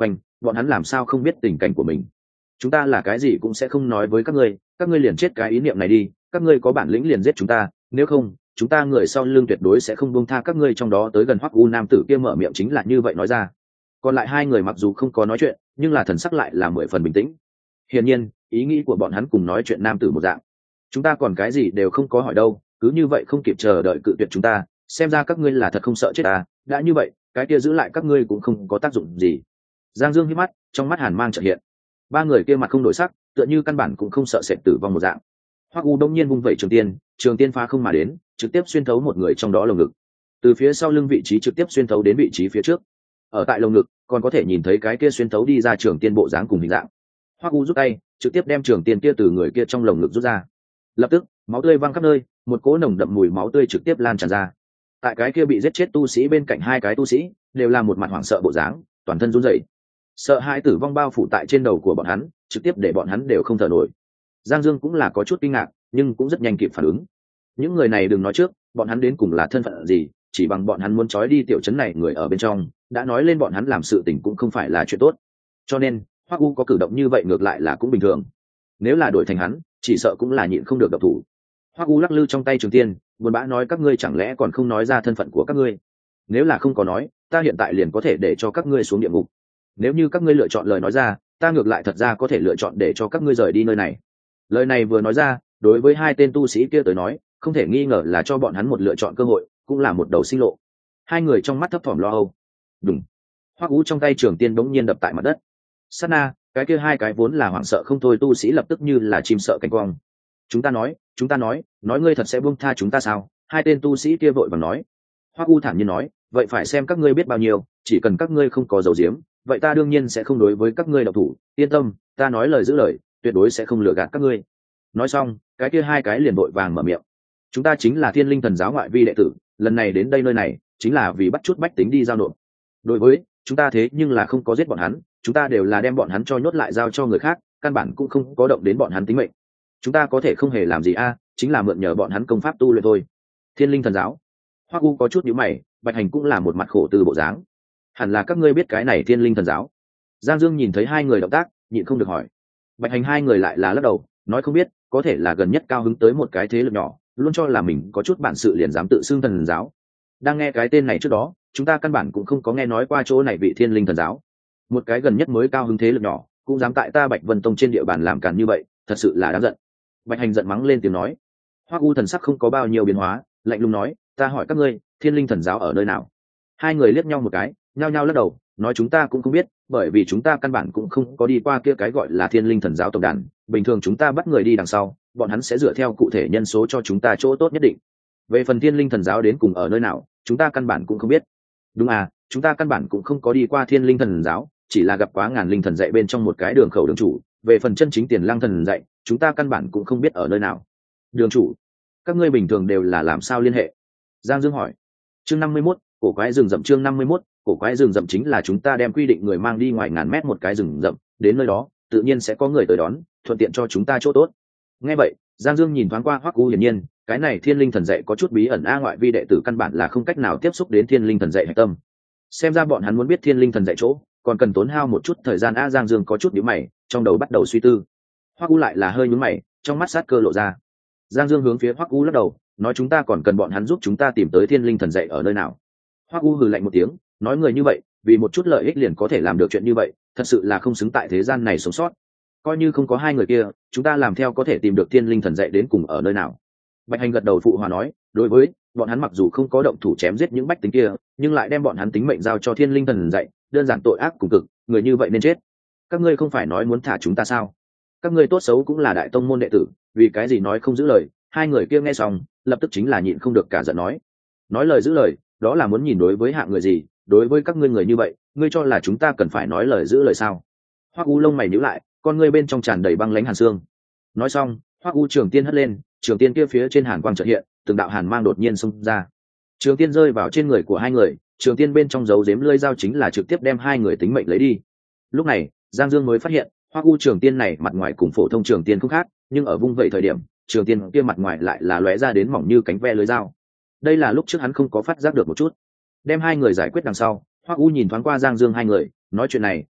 bọn hắn làm sao không biết tình cảnh của mình. Chúng ta là cái gì cũng sẽ không nói với các ngươi, các ngươi liền chết cái ý niệm này đi, các ngươi có bản lĩnh liền giết chúng ta, nếu không chúng ta người sau lưng tuyệt đối sẽ không buông tha các ngươi. Trong đó tới gần Hoắc U nam tử kia mở miệng chính là như vậy nói ra. Còn lại hai người mặc dù không có nói chuyện, nhưng là thần sắc lại là mười phần bình tĩnh. Hiển nhiên ý nghĩ của bọn hắn cùng nói chuyện nam tử một dạng. Chúng ta còn cái gì đều không có hỏi đâu, cứ như vậy không kịp chờ đợi cự tuyệt chúng ta, xem ra các ngươi là thật không sợ chết à, đã như vậy cái kia giữ lại các ngươi cũng không có tác dụng gì. Giang Dương hít mắt, trong mắt hàn mang chợt hiện. Ba người kia mặt không đổi sắc, tựa như căn bản cũng không sợ sệt tử vong một dạng. Hoắc U đông nhiên vung vẩy trường tiên, trường tiên phá không mà đến, trực tiếp xuyên thấu một người trong đó lồng ngực, từ phía sau lưng vị trí trực tiếp xuyên thấu đến vị trí phía trước. Ở tại lồng ngực còn có thể nhìn thấy cái kia xuyên thấu đi ra trường tiên bộ dáng cùng hình dạng. Hoắc U rút tay, trực tiếp đem trường tiên kia từ người kia trong lồng ngực rút ra. Lập tức máu tươi văng khắp nơi, một cỗ nồng đậm mùi máu tươi trực tiếp lan tràn ra. Tại cái kia bị giết chết tu sĩ bên cạnh hai cái tu sĩ đều là một mặt hoảng sợ bộ dáng, toàn thân run rẩy, sợ hãi tử vong bao phủ tại trên đầu của bọn hắn, trực tiếp để bọn hắn đều không thở nổi. Giang Dương cũng là có chút kinh ngạc, nhưng cũng rất nhanh kịp phản ứng. Những người này đừng nói trước bọn hắn đến cùng là thân phận gì, chỉ bằng bọn hắn muốn trói đi tiểu trấn này người ở bên trong, đã nói lên bọn hắn làm sự tình cũng không phải là chuyện tốt. Cho nên Hoắc U có cử động như vậy ngược lại là cũng bình thường. Nếu là đổi thành hắn, chỉ sợ cũng là nhịn không được động thủ. Hoắc U lắc lư trong tay trường tiên, buồn bã nói các ngươi chẳng lẽ còn không nói ra thân phận của các ngươi? Nếu là không có nói, ta hiện tại liền có thể để cho các ngươi xuống địa ngục. Nếu như các ngươi lựa chọn lời nói ra, ta ngược lại thật ra có thể lựa chọn để cho các ngươi rời đi nơi này. Lời này vừa nói ra, đối với hai tên tu sĩ kia tới nói, không thể nghi ngờ là cho bọn hắn một lựa chọn cơ hội, cũng là một đầu sinh lộ. Hai người trong mắt thấp thỏm lo âu. Đùng. Hoắc U trong tay trường tiên bỗng nhiên đập tại mặt đất. Sát na, cái kia hai cái vốn là hoảng sợ không thôi tu sĩ lập tức như là chim sợ cánh quang. Chúng ta nói, chúng ta nói, nói ngươi thật sẽ buông tha chúng ta sao? Hai tên tu sĩ kia vội vàng nói. Hoắc U thản nhiên nói, vậy phải xem các ngươi biết bao nhiêu, chỉ cần các ngươi không có dấu diếm, vậy ta đương nhiên sẽ không đối với các ngươi động thủ, yên tâm, ta nói lời giữ lời, tuyệt đối sẽ không lừa gạt các ngươi. Nói xong, cái kia hai cái liền vội vàng mở miệng. Chúng ta chính là Thiên Linh Thần giáo ngoại vi đệ tử, lần này đến đây nơi này, chính là vì bắt chút bách tính đi giao nộp. Đối với chúng ta thế nhưng là không có giết bọn hắn, chúng ta đều là đem bọn hắn cho nhốt lại giao cho người khác, căn bản cũng không có động đến bọn hắn tính mệnh. Chúng ta có thể không hề làm gì a, à, chính là mượn nhờ bọn hắn công pháp tu luyện thôi. Thiên Linh Thần giáo. Hoắc U có chút nhíu mày, Bạch Hành cũng là một mặt khổ từ bộ dáng. Hẳn là các ngươi biết cái này Thiên Linh Thần giáo. Giang Dương nhìn thấy hai người động tác, nhịn không được hỏi. Bạch Hành hai người lại là lắc đầu, nói không biết, có thể là gần nhất cao hứng tới một cái thế lực nhỏ, luôn cho là mình có chút bản sự liền dám tự xưng thần giáo. Đang nghe cái tên này trước đó, chúng ta căn bản cũng không có nghe nói qua chỗ này vị Thiên Linh Thần giáo. Một cái gần nhất mới cao hứng thế lực nhỏ, cũng dám tại ta Bạch Vân Tông trên địa bàn làm càn như vậy, thật sự là đáng giận. Bạch Hành giận mắng lên tiếng nói. Hoắc U thần sắc không có bao nhiêu biến hóa, lạnh lùng nói, ta hỏi các ngươi, Thiên Linh Thần giáo ở nơi nào? Hai người liếc nhau một cái, nhao nhao lắc đầu, nói chúng ta cũng không biết, bởi vì chúng ta căn bản cũng không có đi qua kia cái gọi là Thiên Linh Thần giáo tổng đàn, bình thường chúng ta bắt người đi đằng sau, bọn hắn sẽ dựa theo cụ thể nhân số cho chúng ta chỗ tốt nhất định. Về phần Thiên Linh Thần giáo đến cùng ở nơi nào, chúng ta căn bản cũng không biết. Đúng à, chúng ta căn bản cũng không có đi qua Thiên Linh Thần giáo, chỉ là gặp quá ngàn linh thần dạy bên trong một cái đường khẩu đường chủ, về phần chân chính Tiền Lăng thần dạy, chúng ta căn bản cũng không biết ở nơi nào. Đường chủ, các ngươi bình thường đều là làm sao liên hệ? Giang Dương hỏi. Chương năm mươi mốt, cổ quái rừng rậm. Chương năm mươi mốt, cổ quái rừng rậm chính là chúng ta đem quy định người mang đi ngoài ngàn mét một cái rừng rậm, đến nơi đó tự nhiên sẽ có người tới đón, thuận tiện cho chúng ta chỗ tốt. Nghe vậy, Giang Dương nhìn thoáng qua Hoắc U, hiển nhiên cái này Thiên Linh Thần dạy có chút bí ẩn a, ngoại vi đệ tử căn bản là không cách nào tiếp xúc đến Thiên Linh Thần dạy hạch tâm. Xem ra bọn hắn muốn biết Thiên Linh Thần dạy chỗ, còn cần tốn hao một chút thời gian a. Giang Dương có chút nhíu mày, trong đầu bắt đầu suy tư. Hoắc U lại là hơi nhíu mày, trong mắt sát cơ lộ ra. Giang Dương hướng phía Hoắc U lắc đầu, nói chúng ta còn cần bọn hắn giúp chúng ta tìm tới Thiên Linh Thần dạy ở nơi nào. Hoắc U hừ lạnh một tiếng, nói người như vậy, vì một chút lợi ích liền có thể làm được chuyện như vậy, thật sự là không xứng tại thế gian này sống sót. Coi như không có hai người kia, chúng ta làm theo có thể tìm được Thiên Linh Thần dạy đến cùng ở nơi nào. Bạch Hành gật đầu phụ hòa nói, đối với bọn hắn mặc dù không có động thủ chém giết những bách tính kia, nhưng lại đem bọn hắn tính mệnh giao cho Thiên Linh Thần dạy, đơn giản tội ác cùng cực, người như vậy nên chết. Các ngươi không phải nói muốn thả chúng ta sao? Các ngươi tốt xấu cũng là đại tông môn đệ tử, vì cái gì nói không giữ lời? Hai người kia nghe xong, lập tức chính là nhịn không được cả giận nói, nói lời giữ lời, đó là muốn nhìn đối với hạng người gì? Đối với các ngươi người như vậy, ngươi cho là chúng ta cần phải nói lời giữ lời sao? Hoắc U lông mày nhíu lại, con ngươi bên trong tràn đầy băng lãnh hàn xương. Nói xong, Hoắc U trường tiên hất lên, trường tiên kia phía trên hàn quang chợt hiện, từng đạo hàn mang đột nhiên xông ra. Trường tiên rơi vào trên người của hai người, trường tiên bên trong dấu giếm lưỡi dao chính là trực tiếp đem hai người tính mệnh lấy đi. Lúc này, Giang Dương mới phát hiện, Hoắc U trường tiên này mặt ngoài cùng phổ thông trường tiên không khác, nhưng ở vung vậy thời điểm, trường tiên kia mặt ngoài lại là lóe ra đến mỏng như cánh ve lưới dao. Đây là lúc trước hắn không có phát giác được một chút. Đem hai người giải quyết đằng sau, Hoắc U nhìn thoáng qua Giang Dương hai người, nói chuyện này,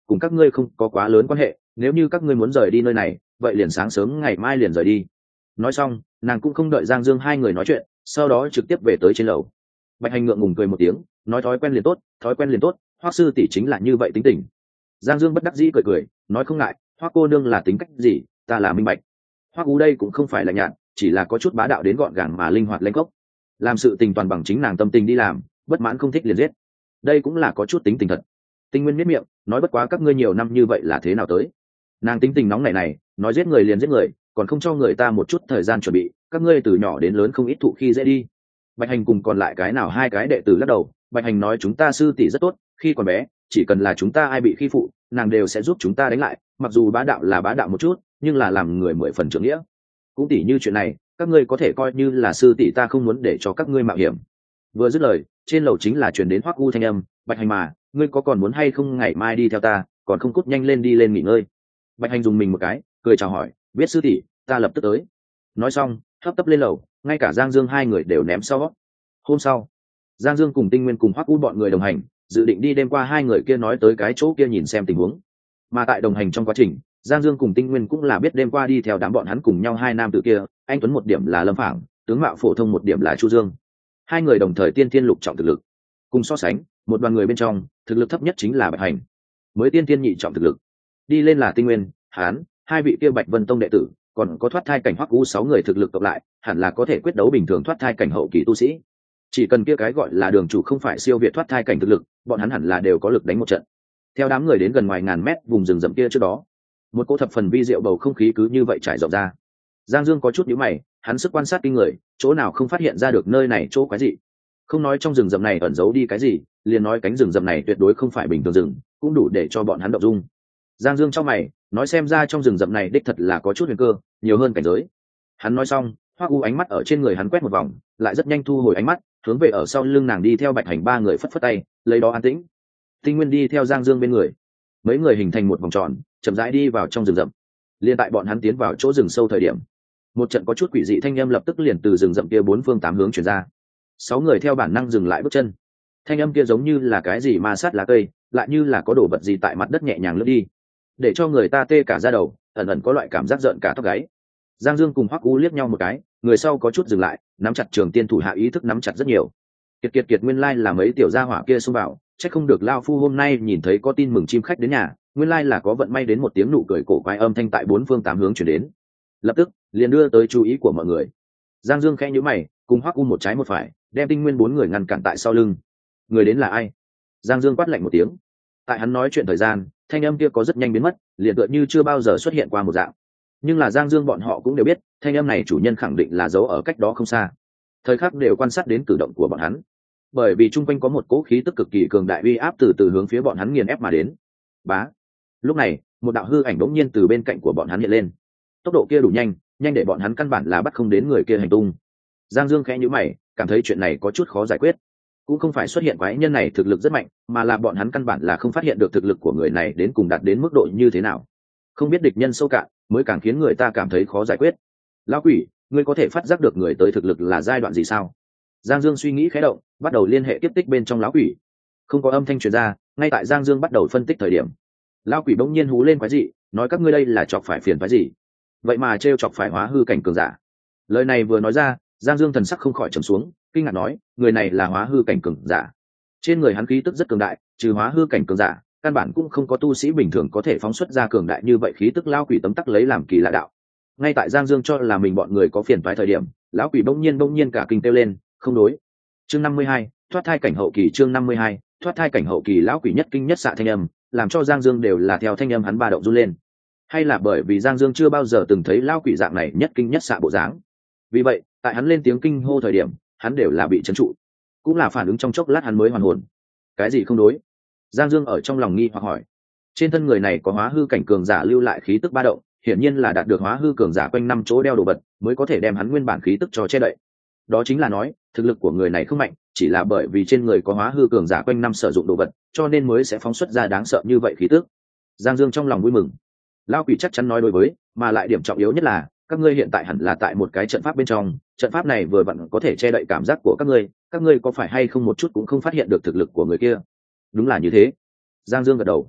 cùng các ngươi không có quá lớn quan hệ, nếu như các ngươi muốn rời đi nơi này vậy liền sáng sớm ngày mai liền rời đi. Nói xong nàng cũng không đợi Giang Dương hai người nói chuyện, sau đó trực tiếp về tới trên lầu. Bạch Hành ngượng ngùng cười một tiếng, nói thói quen liền tốt, thói quen liền tốt, Hoắc sư tỷ chính là như vậy tính tình. Giang Dương bất đắc dĩ cười cười, nói không ngại, Hoắc cô nương là tính cách gì ta là minh bạch. Hoắc Ú đây cũng không phải là nhạt, chỉ là có chút bá đạo đến gọn gàng mà linh hoạt lanh gốc, làm sự tình toàn bằng chính nàng tâm tình đi làm, bất mãn không thích liền giết, đây cũng là có chút tính tình thật. Tinh Nguyên miết miệng nói bất quá các ngươi nhiều năm như vậy là thế nào tới. Nàng tính tình nóng này này, nói giết người liền giết người, còn không cho người ta một chút thời gian chuẩn bị, các ngươi từ nhỏ đến lớn không ít thụ khi dễ đi. Bạch Hành cùng còn lại cái nào hai cái đệ tử lắc đầu. Bạch Hành nói chúng ta sư tỷ rất tốt, khi còn bé chỉ cần là chúng ta ai bị khi phụ nàng đều sẽ giúp chúng ta đánh lại, mặc dù bá đạo là bá đạo một chút nhưng là làm người mười phần trưởng nghĩa. Cũng tỷ như chuyện này các ngươi có thể coi như là sư tỷ ta không muốn để cho các ngươi mạo hiểm. Vừa dứt lời trên lầu chính là truyền đến Hoắc U thanh âm, Bạch Hành mà ngươi có còn muốn hay không ngày mai đi theo ta, còn không cút nhanh lên đi lên nghỉ ngơi. Bạch Hành dùng mình một cái cười chào hỏi, biết sư tỷ ta lập tức tới. Nói xong hấp tấp lên lầu, ngay cả Giang Dương hai người đều ném sau. Hôm sau Giang Dương cùng Tinh Nguyên cùng Hoắc U bọn người đồng hành, dự định đi đêm qua hai người kia nói tới cái chỗ kia nhìn xem tình huống. Mà tại đồng hành trong quá trình Giang Dương cùng Tinh Nguyên cũng là biết đêm qua đi theo đám bọn hắn cùng nhau hai nam tử kia, anh tuấn một điểm là Lâm Phảng, tướng mạo phổ thông một điểm là Chu Dương. Hai người đồng thời tiên tiên lục trọng thực lực, cùng so sánh một đoàn người bên trong thực lực thấp nhất chính là Bạch Hành, mới tiên tiên nhị trọng thực lực, đi lên là Tinh Nguyên, Hán, hai vị kia Bạch Vân Tông đệ tử, còn có thoát thai cảnh Hoắc U sáu người thực lực cộng lại hẳn là có thể quyết đấu bình thường thoát thai cảnh hậu kỳ tu sĩ. Chỉ cần kia cái gọi là đường chủ không phải siêu việt thoát thai cảnh thực lực, bọn hắn hẳn là đều có lực đánh một trận. Theo đám người đến gần ngoài ngàn mét vùng rừng rậm kia trước đó, một cỗ thập phần vi diệu bầu không khí cứ như vậy trải rộng ra. Giang Dương có chút nhíu mày, hắn sức quan sát kinh người, chỗ nào không phát hiện ra được nơi này chỗ quái gì. Không nói trong rừng rậm này ẩn giấu đi cái gì, liền nói cánh rừng rậm này tuyệt đối không phải bình thường rừng, cũng đủ để cho bọn hắn động dung. Giang Dương trong mày, nói xem ra trong rừng rậm này đích thật là có chút huyền cơ, nhiều hơn cảnh giới. Hắn nói xong, Hoắc U ánh mắt ở trên người hắn quét một vòng, lại rất nhanh thu hồi ánh mắt, hướng về ở sau lưng nàng đi theo Bạch Hành ba người phất phất tay, lấy đó an tĩnh. Tinh Nguyên đi theo Giang Dương bên người, mấy người hình thành một vòng tròn, chậm rãi đi vào trong rừng rậm. Liên tại bọn hắn tiến vào chỗ rừng sâu thời điểm, một trận có chút quỷ dị thanh âm lập tức liền từ rừng rậm kia bốn phương tám hướng truyền ra. Sáu người theo bản năng dừng lại bước chân. Thanh âm kia giống như là cái gì ma sát lá cây, lại như là có đồ vật gì tại mặt đất nhẹ nhàng lướt đi, để cho người ta tê cả da đầu, ẩn ẩn có loại cảm giác rợn cả tóc gáy. Giang Dương cùng Hoắc U liếc nhau một cái, người sau có chút dừng lại, nắm chặt trường tiên thủ hạ ý thức nắm chặt rất nhiều. Kiệt kiệt kiệt nguyên lai là mấy tiểu gia hỏa kia xông vào, chắc không được lao phu hôm nay nhìn thấy có tin mừng chim khách đến nhà, nguyên lai là có vận may đến một tiếng nụ cười cổ quái âm thanh tại bốn phương tám hướng truyền đến. Lập tức liền đưa tới chú ý của mọi người. Giang Dương khẽ nhíu mày, cùng Hoắc U một trái một phải, đem Tinh Nguyên bốn người ngăn cản tại sau lưng. Người đến là ai? Giang Dương quát lạnh một tiếng. Tại hắn nói chuyện thời gian, thanh âm kia có rất nhanh biến mất, liền tựa như chưa bao giờ xuất hiện qua một dạng. Nhưng là Giang Dương bọn họ cũng đều biết, thanh âm này chủ nhân khẳng định là giấu ở cách đó không xa. Thời khắc đều quan sát đến cử động của bọn hắn, bởi vì chung quanh có một cỗ khí tức cực kỳ cường đại uy áp từ từ hướng phía bọn hắn nghiền ép mà đến. Bá. Lúc này, một đạo hư ảnh bỗng nhiên từ bên cạnh của bọn hắn hiện lên. Tốc độ kia đủ nhanh, nhanh để bọn hắn căn bản là bắt không đến người kia hành tung. Giang Dương khẽ nhíu mày, cảm thấy chuyện này có chút khó giải quyết. Cũng không phải xuất hiện quái nhân này thực lực rất mạnh, mà là bọn hắn căn bản là không phát hiện được thực lực của người này đến cùng đạt đến mức độ như thế nào. Không biết địch nhân sâu cạn, mới càng khiến người ta cảm thấy khó giải quyết. Lão quỷ, ngươi có thể phát giác được người tới thực lực là giai đoạn gì sao? Giang Dương suy nghĩ khẽ động, bắt đầu liên hệ tiếp tích bên trong lão quỷ. Không có âm thanh truyền ra, ngay tại Giang Dương bắt đầu phân tích thời điểm, lão quỷ bỗng nhiên hú lên quái dị, nói các ngươi đây là chọc phải phiền phái gì? Vậy mà trêu chọc phải hóa hư cảnh cường giả. Lời này vừa nói ra, Giang Dương thần sắc không khỏi trầm xuống, kinh ngạc nói, người này là hóa hư cảnh cường giả. Trên người hắn khí tức rất cường đại, trừ hóa hư cảnh cường giả, căn bản cũng không có tu sĩ bình thường có thể phóng xuất ra cường đại như vậy khí tức. Lão quỷ tấm tắc lấy làm kỳ lạ đạo. Ngay tại Giang Dương cho là mình bọn người có phiền toái thời điểm, lão quỷ bỗng nhiên bỗng nhiên cả kinh kêu lên, không đối. Chương năm mươi hai, thoát thai cảnh hậu kỳ. Chương năm mươi hai, thoát thai cảnh hậu kỳ. Lão quỷ nhất kinh nhất xạ thanh âm, làm cho Giang Dương đều là theo thanh âm hắn ba động run lên. Hay là bởi vì Giang Dương chưa bao giờ từng thấy lão quỷ dạng này nhất kinh nhất xạ bộ dáng. Vì vậy, tại hắn lên tiếng kinh hô thời điểm, hắn đều là bị trấn trụ, cũng là phản ứng trong chốc lát hắn mới hoàn hồn. Cái gì không đối? Giang Dương ở trong lòng nghi hoặc hỏi. Trên thân người này có hóa hư cảnh cường giả lưu lại khí tức ba động, hiển nhiên là đạt được hóa hư cường giả quanh năm chỗ đeo đồ vật, mới có thể đem hắn nguyên bản khí tức cho che đậy. Đó chính là nói, thực lực của người này không mạnh, chỉ là bởi vì trên người có hóa hư cường giả quanh năm sử dụng đồ vật, cho nên mới sẽ phóng xuất ra đáng sợ như vậy khí tức. Giang Dương trong lòng vui mừng. Lão quỷ chắc chắn nói đối với, mà lại điểm trọng yếu nhất là, các ngươi hiện tại hẳn là tại một cái trận pháp bên trong, trận pháp này vừa vặn có thể che đậy cảm giác của các ngươi, các ngươi có phải hay không một chút cũng không phát hiện được thực lực của người kia? Đúng là như thế. Giang Dương gật đầu.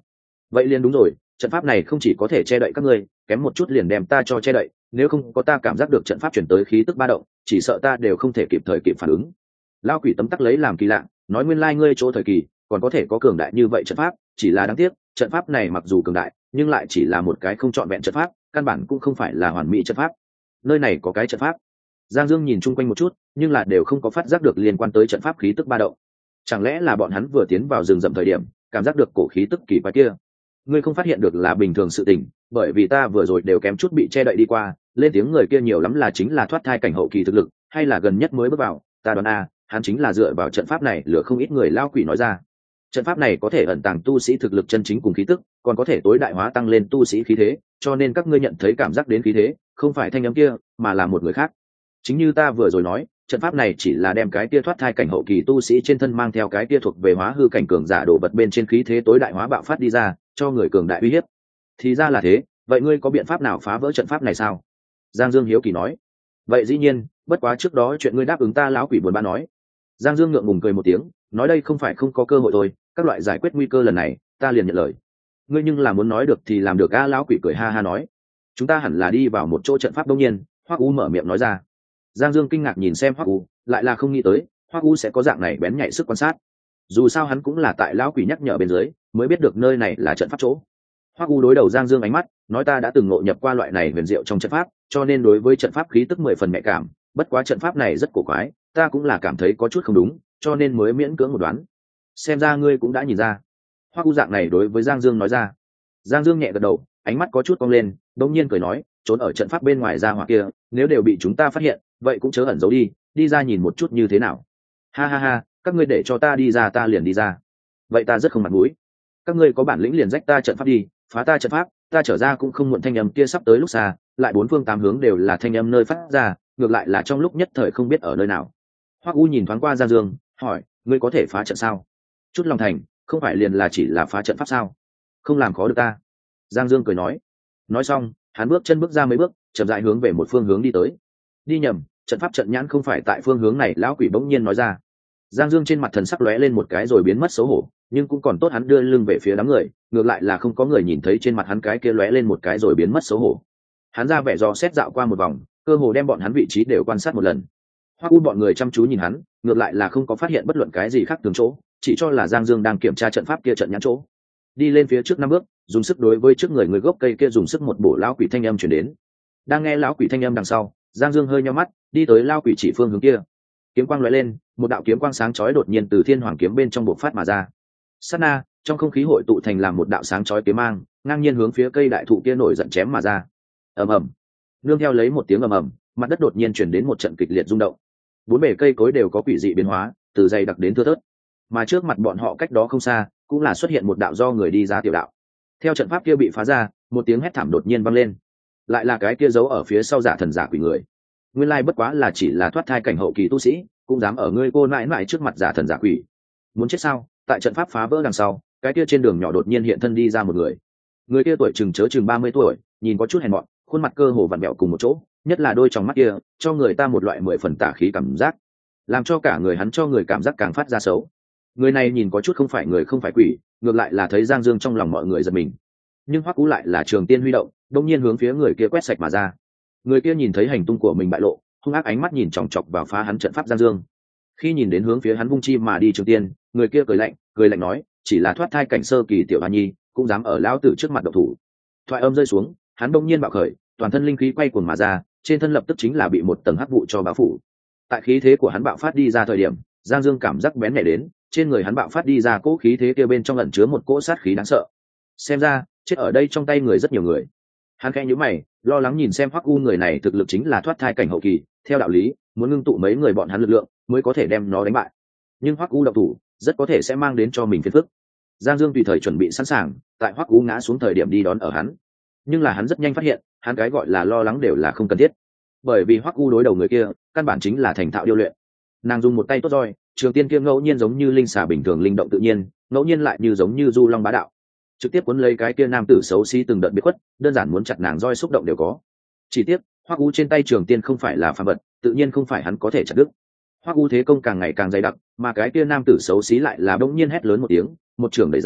vậy liền đúng rồi, trận pháp này không chỉ có thể che đậy các ngươi, kém một chút liền đem ta cho che đậy, nếu không có ta cảm giác được trận pháp chuyển tới khí tức ba động, chỉ sợ ta đều không thể kịp thời kịp phản ứng. Lao quỷ tấm tắc lấy làm kỳ lạ, nói nguyên lai ngươi chỗ thời kỳ còn có thể có cường đại như vậy trận pháp, chỉ là đáng tiếc trận pháp này mặc dù cường đại nhưng lại chỉ là một cái không trọn vẹn trận pháp, căn bản cũng không phải là hoàn mỹ trận pháp. Nơi này có cái trận pháp. Giang Dương nhìn chung quanh một chút nhưng là đều không có phát giác được liên quan tới trận pháp khí tức ba động. Chẳng lẽ là bọn hắn vừa tiến vào rừng rậm thời điểm cảm giác được cổ khí tức kỳ quái kia? Ngươi không phát hiện được là bình thường sự tình, bởi vì ta vừa rồi đều kém chút bị che đậy đi qua. Lên tiếng người kia nhiều lắm là chính là thoát thai cảnh hậu kỳ thực lực, hay là gần nhất mới bước vào, ta đoán a hắn chính là dựa vào trận pháp này lừa không ít người. Lao quỷ nói ra, trận pháp này có thể ẩn tàng tu sĩ thực lực chân chính cùng khí tức, còn có thể tối đại hóa tăng lên tu sĩ khí thế, cho nên các ngươi nhận thấy cảm giác đến khí thế không phải thanh âm kia mà là một người khác. Chính như ta vừa rồi nói, trận pháp này chỉ là đem cái kia thoát thai cảnh hậu kỳ tu sĩ trên thân mang theo cái kia thuộc về hóa hư cảnh cường giả đổ vật bên trên khí thế tối đại hóa bạo phát đi ra, cho người cường đại uy hiếp. Thì ra là thế, vậy ngươi có biện pháp nào phá vỡ trận pháp này sao? Giang Dương hiếu kỳ nói. Vậy dĩ nhiên, bất quá trước đó chuyện ngươi đáp ứng ta, lão quỷ buồn bã nói. Giang Dương ngượng ngùng cười một tiếng, nói đây không phải không có cơ hội thôi, các loại giải quyết nguy cơ lần này ta liền nhận lời. Ngươi nhưng là muốn nói được thì làm được a. Lão quỷ cười ha ha nói. Chúng ta hẳn là đi vào một chỗ trận pháp. Đông nhiên Hoắc U mở miệng nói ra. Giang Dương kinh ngạc nhìn xem Hoắc U, lại là không nghĩ tới Hoắc U sẽ có dạng này bén nhạy sức quan sát. Dù sao hắn cũng là tại lão quỷ nhắc nhở bên dưới mới biết được nơi này là trận pháp chỗ. Hoắc U đối đầu Giang Dương ánh mắt, nói ta đã từng ngộ nhập qua loại này huyền diệu trong trận pháp, cho nên đối với trận pháp khí tức mười phần nhạy cảm, bất quá trận pháp này rất cổ quái, ta cũng là cảm thấy có chút không đúng, cho nên mới miễn cưỡng một đoán. Xem ra ngươi cũng đã nhìn ra. Hoắc U dạng này đối với Giang Dương nói ra. Giang Dương nhẹ gật đầu, ánh mắt có chút cong lên, đột nhiên cười nói, trốn ở trận pháp bên ngoài ra hỏa kia, nếu đều bị chúng ta phát hiện, vậy cũng chớ ẩn giấu đi, đi ra nhìn một chút như thế nào. Ha ha ha, các ngươi để cho ta đi ra ta liền đi ra. Vậy ta rất không mặt mũi. Các ngươi có bản lĩnh liền rách ta trận pháp đi, phá ta trận pháp, ta trở ra cũng không muộn. Thanh âm kia sắp tới lúc xa, lại bốn phương tám hướng đều là thanh âm nơi phát ra, ngược lại là trong lúc nhất thời không biết ở nơi nào. Hoắc U nhìn thoáng qua Giang Dương, hỏi, ngươi có thể phá trận sao? Chút lòng thành, không phải liền là chỉ là phá trận pháp sao? Không làm khó được ta. Giang Dương cười nói. Nói xong, hắn bước chân bước ra mấy bước, chậm rãi hướng về một phương hướng đi tới. Đi nhầm, trận pháp trận nhãn không phải tại phương hướng này. Lão quỷ bỗng nhiên nói ra. Giang Dương trên mặt thần sắc lóe lên một cái rồi biến mất xấu hổ, nhưng cũng còn tốt hắn đưa lưng về phía đám người, ngược lại là không có người nhìn thấy trên mặt hắn cái kia lóe lên một cái rồi biến mất xấu hổ. Hắn ra vẻ dò xét dạo qua một vòng, cơ hồ đem bọn hắn vị trí đều quan sát một lần. Hoắc U bọn người chăm chú nhìn hắn, ngược lại là không có phát hiện bất luận cái gì khác thường chỗ, chỉ cho là Giang Dương đang kiểm tra trận pháp kia trận nhãn chỗ. Đi lên phía trước năm bước, dùng sức đối với trước người người gốc cây kia dùng sức một bổ. Lão quỷ thanh âm truyền đến. Đang nghe lão quỷ thanh âm đằng sau, Giang Dương hơi nhíu mắt, đi tới lão quỷ chỉ phương hướng kia. Kiếm quang lóe lên, một đạo kiếm quang sáng chói đột nhiên từ Thiên Hoàng kiếm bên trong bộc phát mà ra. Sát na, trong không khí hội tụ thành làm một đạo sáng chói kiếm mang, ngang nhiên hướng phía cây đại thụ kia nổi giận chém mà ra. Ầm ầm. Nương theo lấy một tiếng ầm ầm, mặt đất đột nhiên chuyển đến một trận kịch liệt rung động. Bốn bề cây cối đều có quỷ dị biến hóa, từ dày đặc đến thưa thớt. Mà trước mặt bọn họ cách đó không xa, cũng là xuất hiện một đạo do người đi ra tiểu đạo. Theo trận pháp kia bị phá ra, một tiếng hét thảm đột nhiên vang lên. Lại là cái kia giấu ở phía sau giả thần giả quỷ người. Nguyên lai bất quá là chỉ là thoát thai cảnh hậu kỳ tu sĩ, cũng dám ở ngươi cô nãi nãi trước mặt giả thần giả quỷ. Muốn chết sao? Tại trận pháp phá vỡ đằng sau, cái kia trên đường nhỏ đột nhiên hiện thân đi ra một người. Người kia tuổi chừng chớ chừng ba mươi tuổi, nhìn có chút hèn mọn, khuôn mặt cơ hồ vặn vẹo cùng một chỗ, nhất là đôi tròng mắt kia, cho người ta một loại mười phần tà khí cảm giác, làm cho cả người hắn cho người cảm giác càng phát ra xấu. Người này nhìn có chút không phải người không phải quỷ, ngược lại là thấy Giang Dương trong lòng mọi người giật mình. Nhưng Hoắc Ú lại là trường tiên huy động, đột nhiên hướng phía người kia quét sạch mà ra. Người kia nhìn thấy hành tung của mình bại lộ, hung ác ánh mắt nhìn chòng chọc vào phá hắn trận pháp Giang Dương. Khi nhìn đến hướng phía hắn vung chi mà đi trường tiên, người kia cười lạnh, cười lạnh nói, chỉ là thoát thai cảnh sơ kỳ tiểu hoa nhi, cũng dám ở lão tử trước mặt độc thủ. Thoại âm rơi xuống, hắn bỗng nhiên bạo khởi, toàn thân linh khí quay cuồng mà ra, trên thân lập tức chính là bị một tầng hắc vụ cho bao phủ. Tại khí thế của hắn bạo phát đi ra thời điểm, Giang Dương cảm giác bén nhạy đến, trên người hắn bạo phát đi ra cỗ khí thế kia bên trong ẩn chứa một cỗ sát khí đáng sợ. Xem ra, chết ở đây trong tay người rất nhiều người. Hắn khẽ nhíu mày, lo lắng nhìn xem Hoắc U người này thực lực chính là thoát thai cảnh hậu kỳ, theo đạo lý, muốn ngưng tụ mấy người bọn hắn lực lượng, mới có thể đem nó đánh bại. Nhưng Hoắc U động thủ, rất có thể sẽ mang đến cho mình phiền phức. Giang Dương tùy thời chuẩn bị sẵn sàng, tại Hoắc U ngã xuống thời điểm đi đón ở hắn. Nhưng là hắn rất nhanh phát hiện, hắn cái gọi là lo lắng đều là không cần thiết. Bởi vì Hoắc U đối đầu người kia, căn bản chính là thành thạo điêu luyện. Nàng dùng một tay tốt roi, trường tiên kia ngẫu nhiên giống như linh xà bình thường linh động tự nhiên, ngẫu nhiên lại như giống như du long bá đạo, trực tiếp cuốn lấy cái kia nam tử xấu xí từng đợt biệt khuất, đơn giản muốn chặt nàng roi xúc động đều có. Chỉ tiếc, Hoắc U trên tay trường tiên không phải là phàm vật, tự nhiên không phải hắn có thể chặt đứt. Hoắc U thế công càng ngày càng dày đặc, mà cái kia nam tử xấu xí lại là bỗng nhiên hét lớn một tiếng, một trường đẩy ra,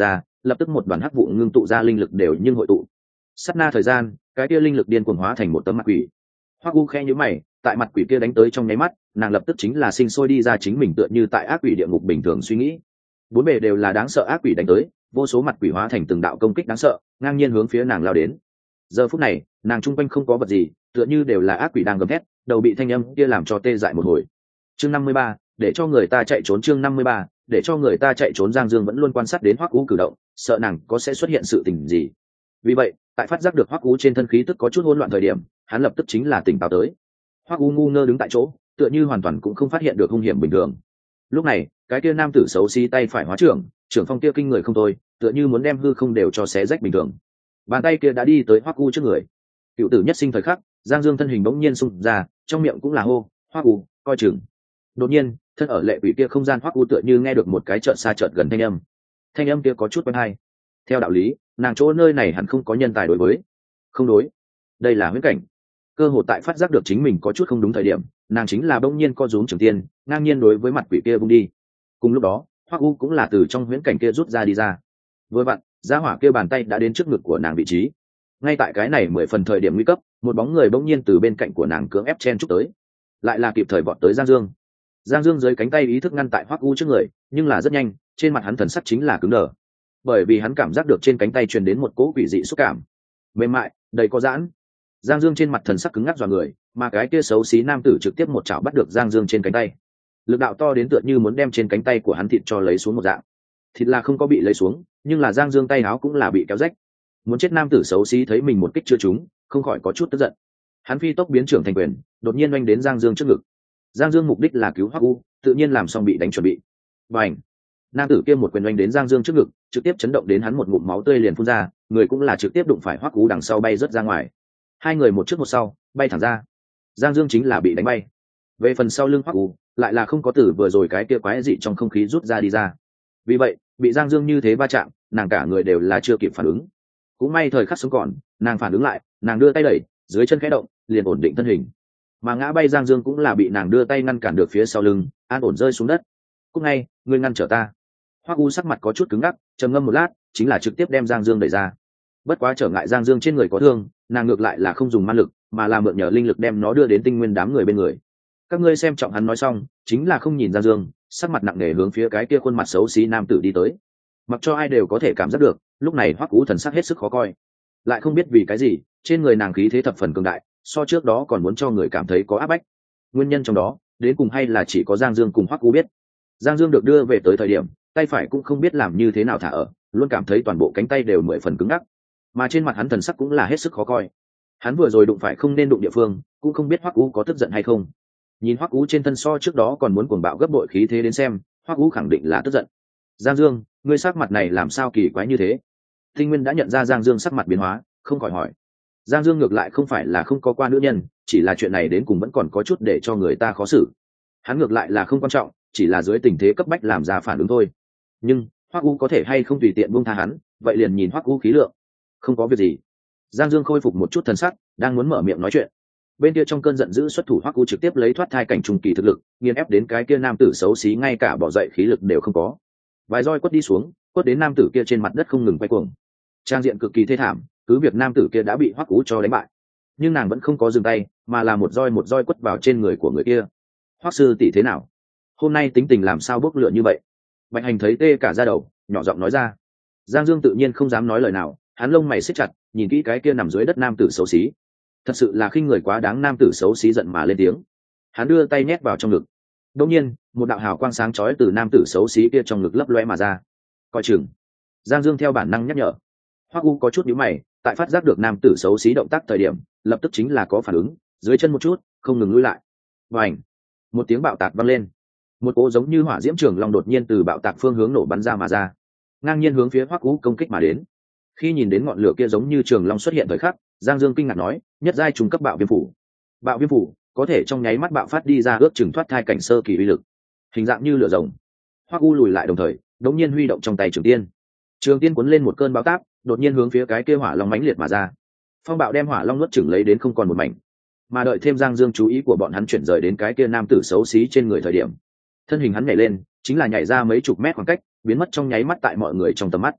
lập tức một đoàn hắc vụ ngưng tụ ra linh lực đều nhưng hội tụ. Sát na thời gian, cái kia linh lực điên cuồng hóa thành một tấm mặt quỷ. Hoắc U khẽ nhíu mày, tại mặt quỷ kia đánh tới trong nháy mắt, nàng lập tức chính là sinh sôi đi ra chính mình tựa như tại ác quỷ địa ngục bình thường suy nghĩ. Bốn bề đều là đáng sợ ác quỷ đánh tới, vô số mặt quỷ hóa thành từng đạo công kích đáng sợ, ngang nhiên hướng phía nàng lao đến. Giờ phút này, nàng trung quanh không có vật gì, tựa như đều là ác quỷ đang gầm thét, đầu bị thanh âm kia làm cho tê dại một hồi. Chương năm mươi ba, để cho người ta chạy trốn. Chương năm mươi ba, để cho người ta chạy trốn. Giang Dương vẫn luôn quan sát đến Hoắc U cử động, sợ nàng có sẽ xuất hiện sự tình gì. Vì vậy, tại phát giác được Hoắc U trên thân khí tức có chút hỗn loạn thời điểm, hắn lập tức chính là tỉnh táo tới. Hoắc U ngu ngơ đứng tại chỗ, tựa như hoàn toàn cũng không phát hiện được hung hiểm bình thường. Lúc này, cái kia nam tử xấu xí tay phải hóa trưởng, trưởng phong kia kinh người không thôi, tựa như muốn đem hư không đều cho xé rách bình thường. Bàn tay kia đã đi tới Hoắc U trước người. Cựu tử nhất sinh thời khắc, Giang Dương thân hình bỗng nhiên xung ra, trong miệng cũng là hô, Hoắc U, coi chừng. Đột nhiên, thân ở lệ quỷ kia không gian Hoắc U tựa như nghe được một cái chợt xa chợt gần thanh âm. Thanh âm kia có chút quen hay. Theo đạo lý, nàng chỗ nơi này hẳn không có nhân tài đối với. Không đối. Đây là huyễn cảnh. Cơ hội tại phát giác được chính mình có chút không đúng thời điểm, nàng chính là bỗng nhiên co rúm trường tiên, ngang nhiên đối với mặt quỷ kia vung đi. Cùng lúc đó, Hoắc U cũng là từ trong huyễn cảnh kia rút ra đi ra. Vừa vặn, giá hỏa kia bàn tay đã đến trước ngực của nàng vị trí. Ngay tại cái này mười phần thời điểm nguy cấp, một bóng người bỗng nhiên từ bên cạnh của nàng cưỡng ép chen chúc tới, lại là kịp thời vọt tới Giang Dương. Giang Dương dưới cánh tay ý thức ngăn tại Hoắc U trước người, nhưng là rất nhanh, trên mặt hắn thần sắc chính là cứng đờ, bởi vì hắn cảm giác được trên cánh tay truyền đến một cỗ quỷ dị xúc cảm, mềm mại, đầy có giãn. Giang Dương trên mặt thần sắc cứng ngắc dọa người, mà cái kia xấu xí nam tử trực tiếp một chảo bắt được Giang Dương trên cánh tay, lực đạo to đến tựa như muốn đem trên cánh tay của hắn thịt cho lấy xuống một dạng. Thịt là không có bị lấy xuống, nhưng là Giang Dương tay áo cũng là bị kéo rách. Muốn chết nam tử xấu xí thấy mình một kích chưa trúng, không khỏi có chút tức giận. Hắn phi tốc biến trưởng thành quyền, đột nhiên oanh đến Giang Dương trước ngực. Giang Dương mục đích là cứu Hoắc U, tự nhiên làm xong bị đánh chuẩn bị. Bành! Nam tử kia một quyền oanh đến Giang Dương trước ngực, trực tiếp chấn động đến hắn một ngụm máu tươi liền phun ra, người cũng là trực tiếp đụng phải Hoắc U đằng sau bay rớt ra ngoài. Hai người một trước một sau, bay thẳng ra. Giang Dương chính là bị đánh bay. Về phần sau lưng Hoắc U, lại là không có tử vừa rồi cái kia quái dị trong không khí rút ra đi ra. Vì vậy, bị Giang Dương như thế va chạm, nàng cả người đều là chưa kịp phản ứng. Cũng may thời khắc sống còn, nàng phản ứng lại, nàng đưa tay đẩy, dưới chân khẽ động, liền ổn định thân hình. Mà ngã bay Giang Dương cũng là bị nàng đưa tay ngăn cản được phía sau lưng, an ổn rơi xuống đất. Cúc ngay, ngươi ngăn trở ta. Hoắc U sắc mặt có chút cứng ngắc, trầm ngâm một lát, chính là trực tiếp đem Giang Dương đẩy ra. Bất quá trở ngại Giang Dương trên người có thương, nàng ngược lại là không dùng ma lực, mà là mượn nhờ linh lực đem nó đưa đến tinh nguyên đám người bên người. Các ngươi xem trọng hắn nói xong, chính là không nhìn Giang Dương, sắc mặt nặng nề hướng phía cái kia khuôn mặt xấu xí nam tử đi tới. Mặc cho ai đều có thể cảm giác được, lúc này Hoắc U thần sắc hết sức khó coi. Lại không biết vì cái gì, trên người nàng khí thế thập phần cường đại, so trước đó còn muốn cho người cảm thấy có áp bách. Nguyên nhân trong đó, đến cùng hay là chỉ có Giang Dương cùng Hoắc U biết. Giang Dương được đưa về tới thời điểm, tay phải cũng không biết làm như thế nào thả ở, luôn cảm thấy toàn bộ cánh tay đều mười phần cứng ngắc, mà trên mặt hắn thần sắc cũng là hết sức khó coi. Hắn vừa rồi đụng phải không nên đụng địa phương, cũng không biết Hoắc U có tức giận hay không. Nhìn Hoắc U trên thân so trước đó còn muốn cuồng bạo gấp bội khí thế đến xem, Hoắc U khẳng định là tức giận. Giang Dương, ngươi sắc mặt này làm sao kỳ quái như thế? Tinh Nguyên đã nhận ra Giang Dương sắc mặt biến hóa, không khỏi hỏi. Giang Dương ngược lại không phải là không có qua nữ nhân, chỉ là chuyện này đến cùng vẫn còn có chút để cho người ta khó xử. Hắn ngược lại là không quan trọng, chỉ là dưới tình thế cấp bách làm ra phản ứng thôi. Nhưng Hoắc U có thể hay không tùy tiện buông tha hắn, vậy liền nhìn Hoắc U khí lượng. Không có việc gì. Giang Dương khôi phục một chút thần sắc, đang muốn mở miệng nói chuyện. Bên kia trong cơn giận dữ xuất thủ Hoắc U trực tiếp lấy thoát thai cảnh trung kỳ thực lực, nghiền ép đến cái kia nam tử xấu xí ngay cả bỏ dậy khí lực đều không có. Vài roi quất đi xuống, quất đến nam tử kia trên mặt đất không ngừng quay cuồng. Trang diện cực kỳ thê thảm, cứ việc nam tử kia đã bị Hoắc U cho đánh bại, nhưng nàng vẫn không có dừng tay, mà là một roi một roi quất vào trên người của người kia. Hoắc sư tỷ thế nào? Hôm nay tính tình làm sao bốc lửa như vậy? Bạch Hành thấy tê cả da đầu, nhỏ giọng nói ra. Giang Dương tự nhiên không dám nói lời nào, hắn lông mày siết chặt, nhìn kỹ cái kia nằm dưới đất nam tử xấu xí. Thật sự là khinh người quá đáng, nam tử xấu xí giận mà lên tiếng. Hắn đưa tay nhét vào trong ngực. Đột nhiên, một đạo hào quang sáng chói từ nam tử xấu xí kia trong ngực lấp lóe mà ra. Coi chừng. Giang Dương theo bản năng nhắc nhở. Hoắc U có chút nhíu mày, tại phát giác được nam tử xấu xí động tác thời điểm, lập tức chính là có phản ứng, dưới chân một chút, không ngừng lùi lại. Vành. Một tiếng bạo tạc vang lên. Một cỗ giống như hỏa diễm trường long đột nhiên từ bạo tạc phương hướng nổ bắn ra mà ra, ngang nhiên hướng phía Hoắc U công kích mà đến. Khi nhìn đến ngọn lửa kia giống như trường long xuất hiện thời khắc, Giang Dương kinh ngạc nói, nhất giai trung cấp bạo viêm phủ. Bạo viêm phủ có thể trong nháy mắt bạo phát đi ra ước chừng thoát thai cảnh sơ kỳ uy lực, hình dạng như lửa rồng. Hoắc U lùi lại đồng thời, đống nhiên huy động trong tay trường tiên. Trường tiên cuốn lên một cơn bão táp, đột nhiên hướng phía cái kia hỏa long mãnh liệt mà ra. Phong bạo đem hỏa long nuốt chửng lấy đến không còn một mảnh. Mà đợi thêm Giang Dương chú ý của bọn hắn chuyển rời đến cái kia nam tử xấu xí trên người thời điểm, thân hình hắn nhảy lên, chính là nhảy ra mấy chục mét khoảng cách, biến mất trong nháy mắt tại mọi người trong tầm mắt.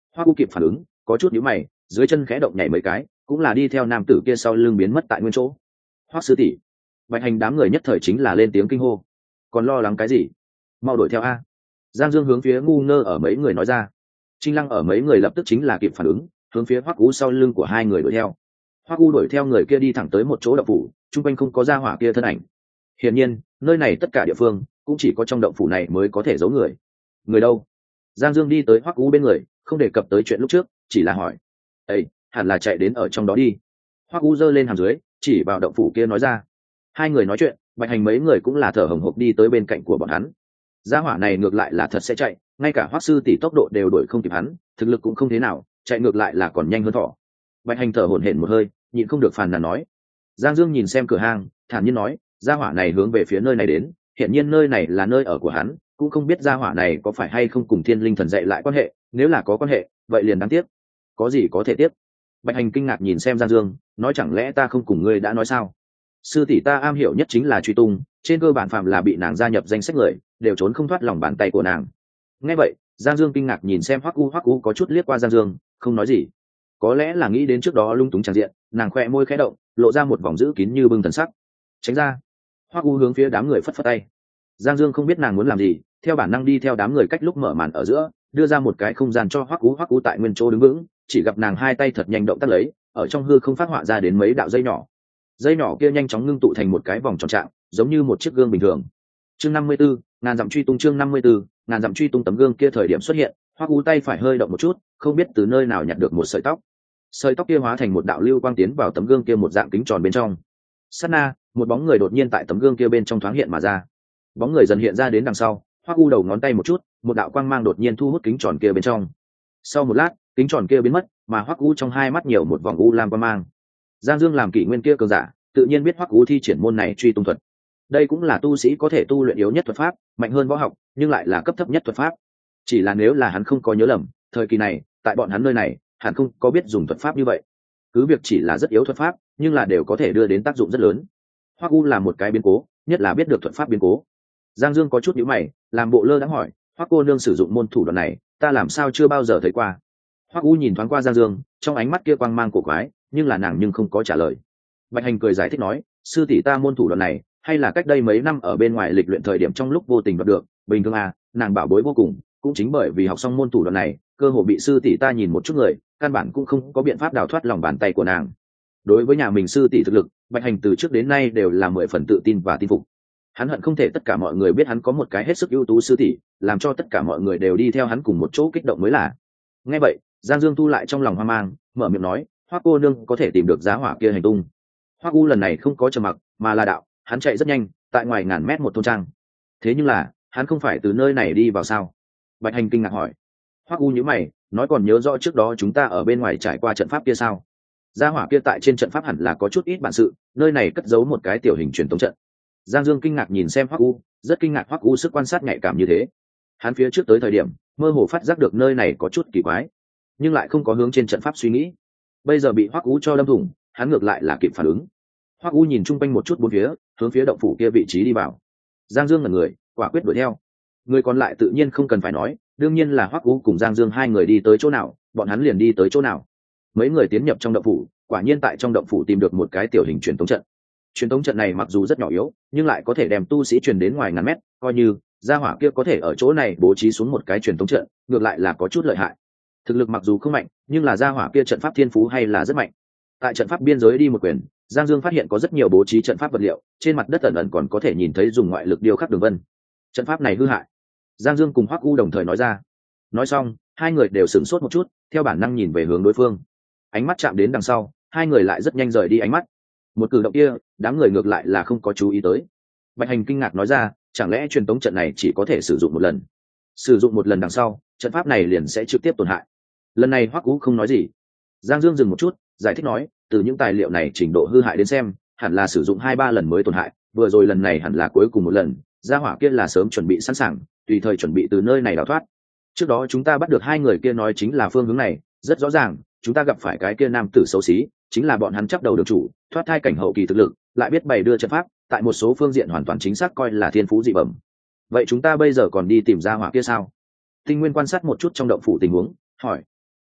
Hoắc U kịp phản ứng, có chút nhíu mày, dưới chân khẽ động nhảy mấy cái, cũng là đi theo nam tử kia sau lưng biến mất tại nguyên chỗ. Hoắc sư tỷ. Bạch Hành đám người nhất thời chính là lên tiếng kinh hô. Còn lo lắng cái gì? Mau đuổi theo a. Giang Dương hướng phía ngu ngơ ở mấy người nói ra. Trinh Lăng ở mấy người lập tức chính là kịp phản ứng, hướng phía Hoắc U sau lưng của hai người đuổi theo. Hoắc U đuổi theo người kia đi thẳng tới một chỗ động phủ, chung quanh không có gia hỏa kia thân ảnh. Hiển nhiên, nơi này tất cả địa phương cũng chỉ có trong động phủ này mới có thể giấu người. Người đâu? Giang Dương đi tới Hoắc U bên người, không đề cập tới chuyện lúc trước, chỉ là hỏi. Ê, hẳn là chạy đến ở trong đó đi. Hoắc U giơ lên hàm dưới, chỉ vào động phủ kia nói ra. Hai người nói chuyện, Bạch Hành mấy người cũng là thở hổn hộc đi tới bên cạnh của bọn hắn. Gia hỏa này ngược lại là thật sẽ chạy, ngay cả Hoắc sư tỷ tốc độ đều đuổi không kịp hắn, thực lực cũng không thế nào, chạy ngược lại là còn nhanh hơn thỏ. Bạch Hành thở hổn hển một hơi, nhịn không được phàn nàn nói. Giang Dương nhìn xem cửa hang, thản nhiên nói, gia hỏa này hướng về phía nơi này đến, hiện nhiên nơi này là nơi ở của hắn, cũng không biết gia hỏa này có phải hay không cùng Thiên Linh Thần dạy lại quan hệ, nếu là có quan hệ, vậy liền đáng tiếc. Có gì có thể tiếp? Bạch Hành kinh ngạc nhìn xem Giang Dương, nói chẳng lẽ ta không cùng ngươi đã nói sao? Sư tỷ ta am hiểu nhất chính là truy tung, trên cơ bản phạm là bị nàng gia nhập danh sách người, đều trốn không thoát lòng bàn tay của nàng. Nghe vậy, Giang Dương kinh ngạc nhìn xem Hoắc U, Hoắc U có chút liếc qua Giang Dương, không nói gì. Có lẽ là nghĩ đến trước đó lung túng tràn diện, nàng khẽ môi khẽ động, lộ ra một vòng giữ kín như bưng thần sắc. Tránh ra. Hoắc U hướng phía đám người phất phất tay. Giang Dương không biết nàng muốn làm gì, theo bản năng đi theo đám người cách lúc mở màn ở giữa, đưa ra một cái không gian cho Hoắc U, Hoắc U tại nguyên chỗ đứng vững, chỉ gặp nàng hai tay thật nhanh động tác lấy, ở trong hư không phát họa ra đến mấy đạo dây nhỏ. Dây nhỏ kia nhanh chóng ngưng tụ thành một cái vòng tròn trạng, giống như một chiếc gương bình thường. Chương năm mươi tư, ngàn dặm truy tung chương năm mươi tư, ngàn dặm truy tung tấm gương kia thời điểm xuất hiện, Hoắc U tay phải hơi động một chút, không biết từ nơi nào nhặt được một sợi tóc. Sợi tóc kia hóa thành một đạo lưu quang tiến vào tấm gương kia một dạng kính tròn bên trong. Sát na, một bóng người đột nhiên tại tấm gương kia bên trong thoáng hiện mà ra. Bóng người dần hiện ra đến đằng sau, Hoắc U đầu ngón tay một chút, một đạo quang mang đột nhiên thu hút kính tròn kia bên trong. Sau một lát, kính tròn kia biến mất, mà Hoắc U trong hai mắt nhiều một vòng u lam quang mang. Giang Dương làm kỷ nguyên kia cường giả, tự nhiên biết Hoắc U thi triển môn này truy tung thuật. Đây cũng là tu sĩ có thể tu luyện yếu nhất thuật pháp, mạnh hơn võ học, nhưng lại là cấp thấp nhất thuật pháp. Chỉ là nếu là hắn không có nhớ lầm, thời kỳ này, tại bọn hắn nơi này, hắn không có biết dùng thuật pháp như vậy. Cứ việc chỉ là rất yếu thuật pháp, nhưng là đều có thể đưa đến tác dụng rất lớn. Hoắc U là một cái biến cố, nhất là biết được thuật pháp biến cố. Giang Dương có chút nhíu mày, làm bộ lơ đãng hỏi, Hoắc cô nương sử dụng môn thủ đoạn này, ta làm sao chưa bao giờ thấy qua. Hoắc U nhìn thoáng qua Giang Dương, trong ánh mắt kia quang mang cổ quái, nhưng là nàng nhưng không có trả lời. Bạch Hành cười giải thích nói, sư tỷ ta môn thủ đoạn này, hay là cách đây mấy năm ở bên ngoài lịch luyện thời điểm trong lúc vô tình đoạt được, bình thường à, nàng bảo bối vô cùng, cũng chính bởi vì học xong môn thủ đoạn này, cơ hội bị sư tỷ ta nhìn một chút người, căn bản cũng không có biện pháp đào thoát lòng bàn tay của nàng. Đối với nhà mình sư tỷ thực lực, Bạch Hành từ trước đến nay đều là mười phần tự tin và tin phục. Hắn hận không thể tất cả mọi người biết hắn có một cái hết sức ưu tú sư tỷ, làm cho tất cả mọi người đều đi theo hắn cùng một chỗ kích động mới là. Nghe vậy, Giang Dương thu lại trong lòng hoang mang, mở miệng nói, Hoắc cô nương có thể tìm được giá hỏa kia hành tung. Hoắc U lần này không có trầm mặc, mà là đạo, hắn chạy rất nhanh, tại ngoài ngàn mét một thôn trang. Thế nhưng là, hắn không phải từ nơi này đi vào sao? Bạch Hành kinh ngạc hỏi. Hoắc U nhíu mày, nói còn nhớ rõ trước đó chúng ta ở bên ngoài trải qua trận pháp kia sao? Gia hỏa kia tại trên trận pháp hẳn là có chút ít bản sự, nơi này cất giấu một cái tiểu hình truyền tống trận. Giang Dương kinh ngạc nhìn xem Hoắc U, rất kinh ngạc Hoắc U sức quan sát nhạy cảm như thế. Hắn phía trước tới thời điểm, mơ hồ phát giác được nơi này có chút kỳ quái, nhưng lại không có hướng trên trận pháp suy nghĩ. Bây giờ bị Hoắc U cho đâm thủng, hắn ngược lại là kịp phản ứng. Hoắc U nhìn chung quanh một chút bốn phía, hướng phía động phủ kia vị trí đi vào. Giang Dương là người, quả quyết đuổi theo. Người còn lại tự nhiên không cần phải nói, đương nhiên là Hoắc U cùng Giang Dương hai người đi tới chỗ nào, bọn hắn liền đi tới chỗ nào. Mấy người tiến nhập trong động phủ, quả nhiên tại trong động phủ tìm được một cái tiểu hình truyền tống trận. Truyền tống trận này mặc dù rất nhỏ yếu, nhưng lại có thể đem tu sĩ truyền đến ngoài ngàn mét, coi như gia hỏa kia có thể ở chỗ này bố trí xuống một cái truyền tống trận, ngược lại là có chút lợi hại. Thực lực mặc dù không mạnh, nhưng là gia hỏa kia trận pháp thiên phú hay là rất mạnh. Tại trận pháp biên giới đi một quyền, Giang Dương phát hiện có rất nhiều bố trí trận pháp vật liệu, trên mặt đất ẩn ẩn còn có thể nhìn thấy dùng ngoại lực điêu khắc đường vân. Trận pháp này hư hại. Giang Dương cùng Hoắc U đồng thời nói ra. Nói xong, hai người đều sửng sốt một chút, theo bản năng nhìn về hướng đối phương. Ánh mắt chạm đến đằng sau, hai người lại rất nhanh rời đi ánh mắt. Một cử động kia, đám người ngược lại là không có chú ý tới. Bạch Hành kinh ngạc nói ra, chẳng lẽ truyền tống trận này chỉ có thể sử dụng một lần? Sử dụng một lần đằng sau, trận pháp này liền sẽ trực tiếp tổn hại. Lần này Hoắc U không nói gì. Giang Dương dừng một chút, giải thích nói, từ những tài liệu này trình độ hư hại đến xem, hẳn là sử dụng hai ba lần mới tổn hại, vừa rồi lần này hẳn là cuối cùng một lần, gia hỏa kia là sớm chuẩn bị sẵn sàng, tùy thời chuẩn bị từ nơi này đào thoát. Trước đó chúng ta bắt được hai người kia nói chính là phương hướng này, rất rõ ràng, chúng ta gặp phải cái kia nam tử xấu xí, chính là bọn hắn chấp đầu được chủ, thoát thai cảnh hậu kỳ thực lực, lại biết bày đưa trận pháp, tại một số phương diện hoàn toàn chính xác coi là thiên phú dị bẩm. Vậy chúng ta bây giờ còn đi tìm gia hỏa kia sao? Tinh Nguyên quan sát một chút trong động phủ tình huống, hỏi.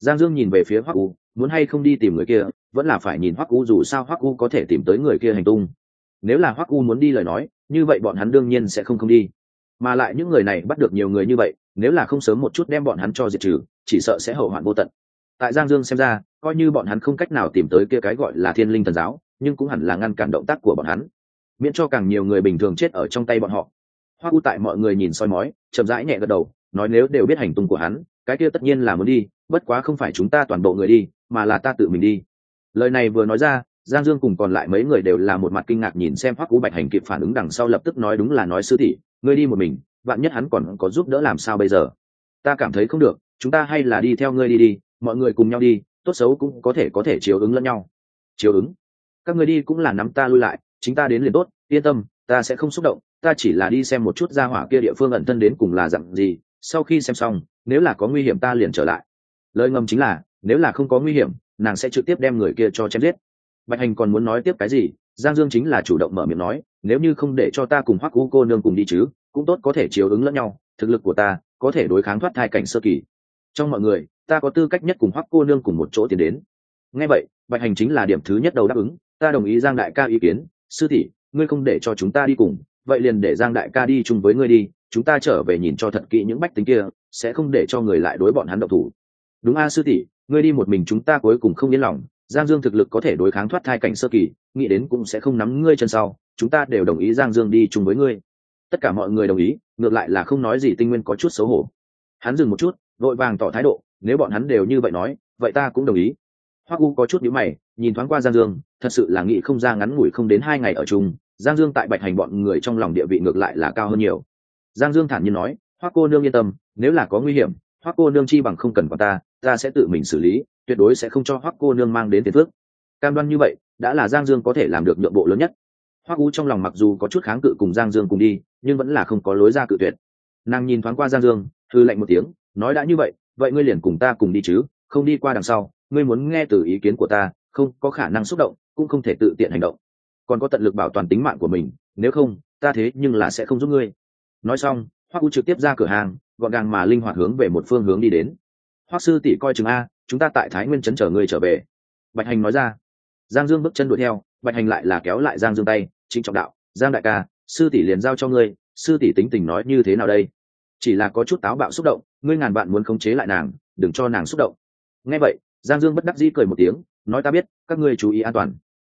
Giang Dương nhìn về phía Hoắc U, muốn hay không đi tìm người kia, vẫn là phải nhìn Hoắc U, dù sao Hoắc U có thể tìm tới người kia hành tung. Nếu là Hoắc U muốn đi lời nói, như vậy bọn hắn đương nhiên sẽ không không đi. Mà lại những người này bắt được nhiều người như vậy, nếu là không sớm một chút đem bọn hắn cho diệt trừ, chỉ sợ sẽ hậu hoạn vô tận. Tại Giang Dương xem ra, coi như bọn hắn không cách nào tìm tới kia cái gọi là Thiên Linh Thần giáo, nhưng cũng hẳn là ngăn cản động tác của bọn hắn, miễn cho càng nhiều người bình thường chết ở trong tay bọn họ. Hoắc U tại mọi người nhìn soi mói, chậm rãi nhẹ gật đầu, nói nếu đều biết hành tung của hắn, cái kia tất nhiên là muốn đi, bất quá không phải chúng ta toàn bộ người đi, mà là ta tự mình đi. Lời này vừa nói ra, Giang Dương cùng còn lại mấy người đều là một mặt kinh ngạc nhìn xem Hoắc U. Bạch Hành kịp phản ứng đằng sau lập tức nói đúng là nói sư tỷ, ngươi đi một mình, vạn nhất hắn còn có giúp đỡ làm sao bây giờ? Ta cảm thấy không được, chúng ta hay là đi theo ngươi đi đi, mọi người cùng nhau đi, tốt xấu cũng có thể có thể chiếu ứng lẫn nhau. Chiếu ứng? Các ngươi đi cũng là nắm ta lui lại, chính ta đến liền tốt, yên tâm, ta sẽ không xúc động, ta chỉ là đi xem một chút gia hỏa kia địa phương ẩn thân đến cùng là dạng gì, sau khi xem xong, nếu là có nguy hiểm ta liền trở lại. Lời ngầm chính là, nếu là không có nguy hiểm, nàng sẽ trực tiếp đem người kia cho chém giết. Bạch Hành còn muốn nói tiếp cái gì, Giang Dương chính là chủ động mở miệng nói, nếu như không để cho ta cùng Hoắc U cô nương cùng đi chứ, cũng tốt có thể chiếu ứng lẫn nhau, thực lực của ta có thể đối kháng thoát thai cảnh sơ kỳ. Trong mọi người, ta có tư cách nhất cùng Hoắc cô nương cùng một chỗ tiến đến. Nghe vậy, Bạch Hành chính là điểm thứ nhất đầu đáp ứng, ta đồng ý Giang đại ca ý kiến, sư tỷ, ngươi không để cho chúng ta đi cùng, vậy liền để Giang đại ca đi chung với ngươi đi, chúng ta trở về nhìn cho thật kỹ những bách tính kia, sẽ không để cho người lại đối bọn hắn động thủ. Đúng a sư tỷ, ngươi đi một mình chúng ta cuối cùng không yên lòng, Giang Dương thực lực có thể đối kháng thoát thai cảnh sơ kỳ, nghĩ đến cũng sẽ không nắm ngươi chân sau, chúng ta đều đồng ý Giang Dương đi chung với ngươi. Tất cả mọi người đồng ý, ngược lại là không nói gì Tinh Nguyên có chút xấu hổ. Hắn dừng một chút, vội vàng tỏ thái độ, nếu bọn hắn đều như vậy nói, vậy ta cũng đồng ý. Hoắc U có chút nhíu mày, nhìn thoáng qua Giang Dương, thật sự là nghĩ không ra ngắn ngủi không đến hai ngày ở chung, Giang Dương tại Bạch Hành bọn người trong lòng địa vị ngược lại là cao hơn nhiều. Giang Dương thản nhiên nói, Hoắc cô nương yên tâm, nếu là có nguy hiểm, Hoắc cô nương chi bằng không cần quản ta, ta sẽ tự mình xử lý, tuyệt đối sẽ không cho Hoắc cô nương mang đến phiền phức. Cam đoan như vậy, đã là Giang Dương có thể làm được nhượng bộ lớn nhất. Hoắc U trong lòng mặc dù có chút kháng cự cùng Giang Dương cùng đi, nhưng vẫn là không có lối ra cự tuyệt. Nàng nhìn thoáng qua Giang Dương, hừ lạnh một tiếng, nói đã như vậy, vậy ngươi liền cùng ta cùng đi chứ, không đi qua đằng sau, ngươi muốn nghe từ ý kiến của ta, không có khả năng xúc động, cũng không thể tự tiện hành động, còn có tận lực bảo toàn tính mạng của mình, nếu không, ta thế nhưng là sẽ không giúp ngươi. Nói xong, Hoắc U trực tiếp ra cửa hàng, gọn gàng mà linh hoạt hướng về một phương hướng đi đến. Hoắc sư tỷ coi chừng a, chúng ta tại Thái Nguyên trấn chờ ngươi trở về. Bạch Hành nói ra. Giang Dương bước chân đuổi theo, Bạch Hành lại là kéo lại Giang Dương tay, trịnh trọng đạo, Giang đại ca, sư tỷ liền giao cho ngươi, sư tỷ tính tình nói như thế nào đây? Chỉ là có chút táo bạo xúc động, ngươi ngàn vạn muốn khống chế lại nàng, đừng cho nàng xúc động. Nghe vậy, Giang Dương bất đắc dĩ cười một tiếng, nói ta biết, các ngươi chú ý an toàn.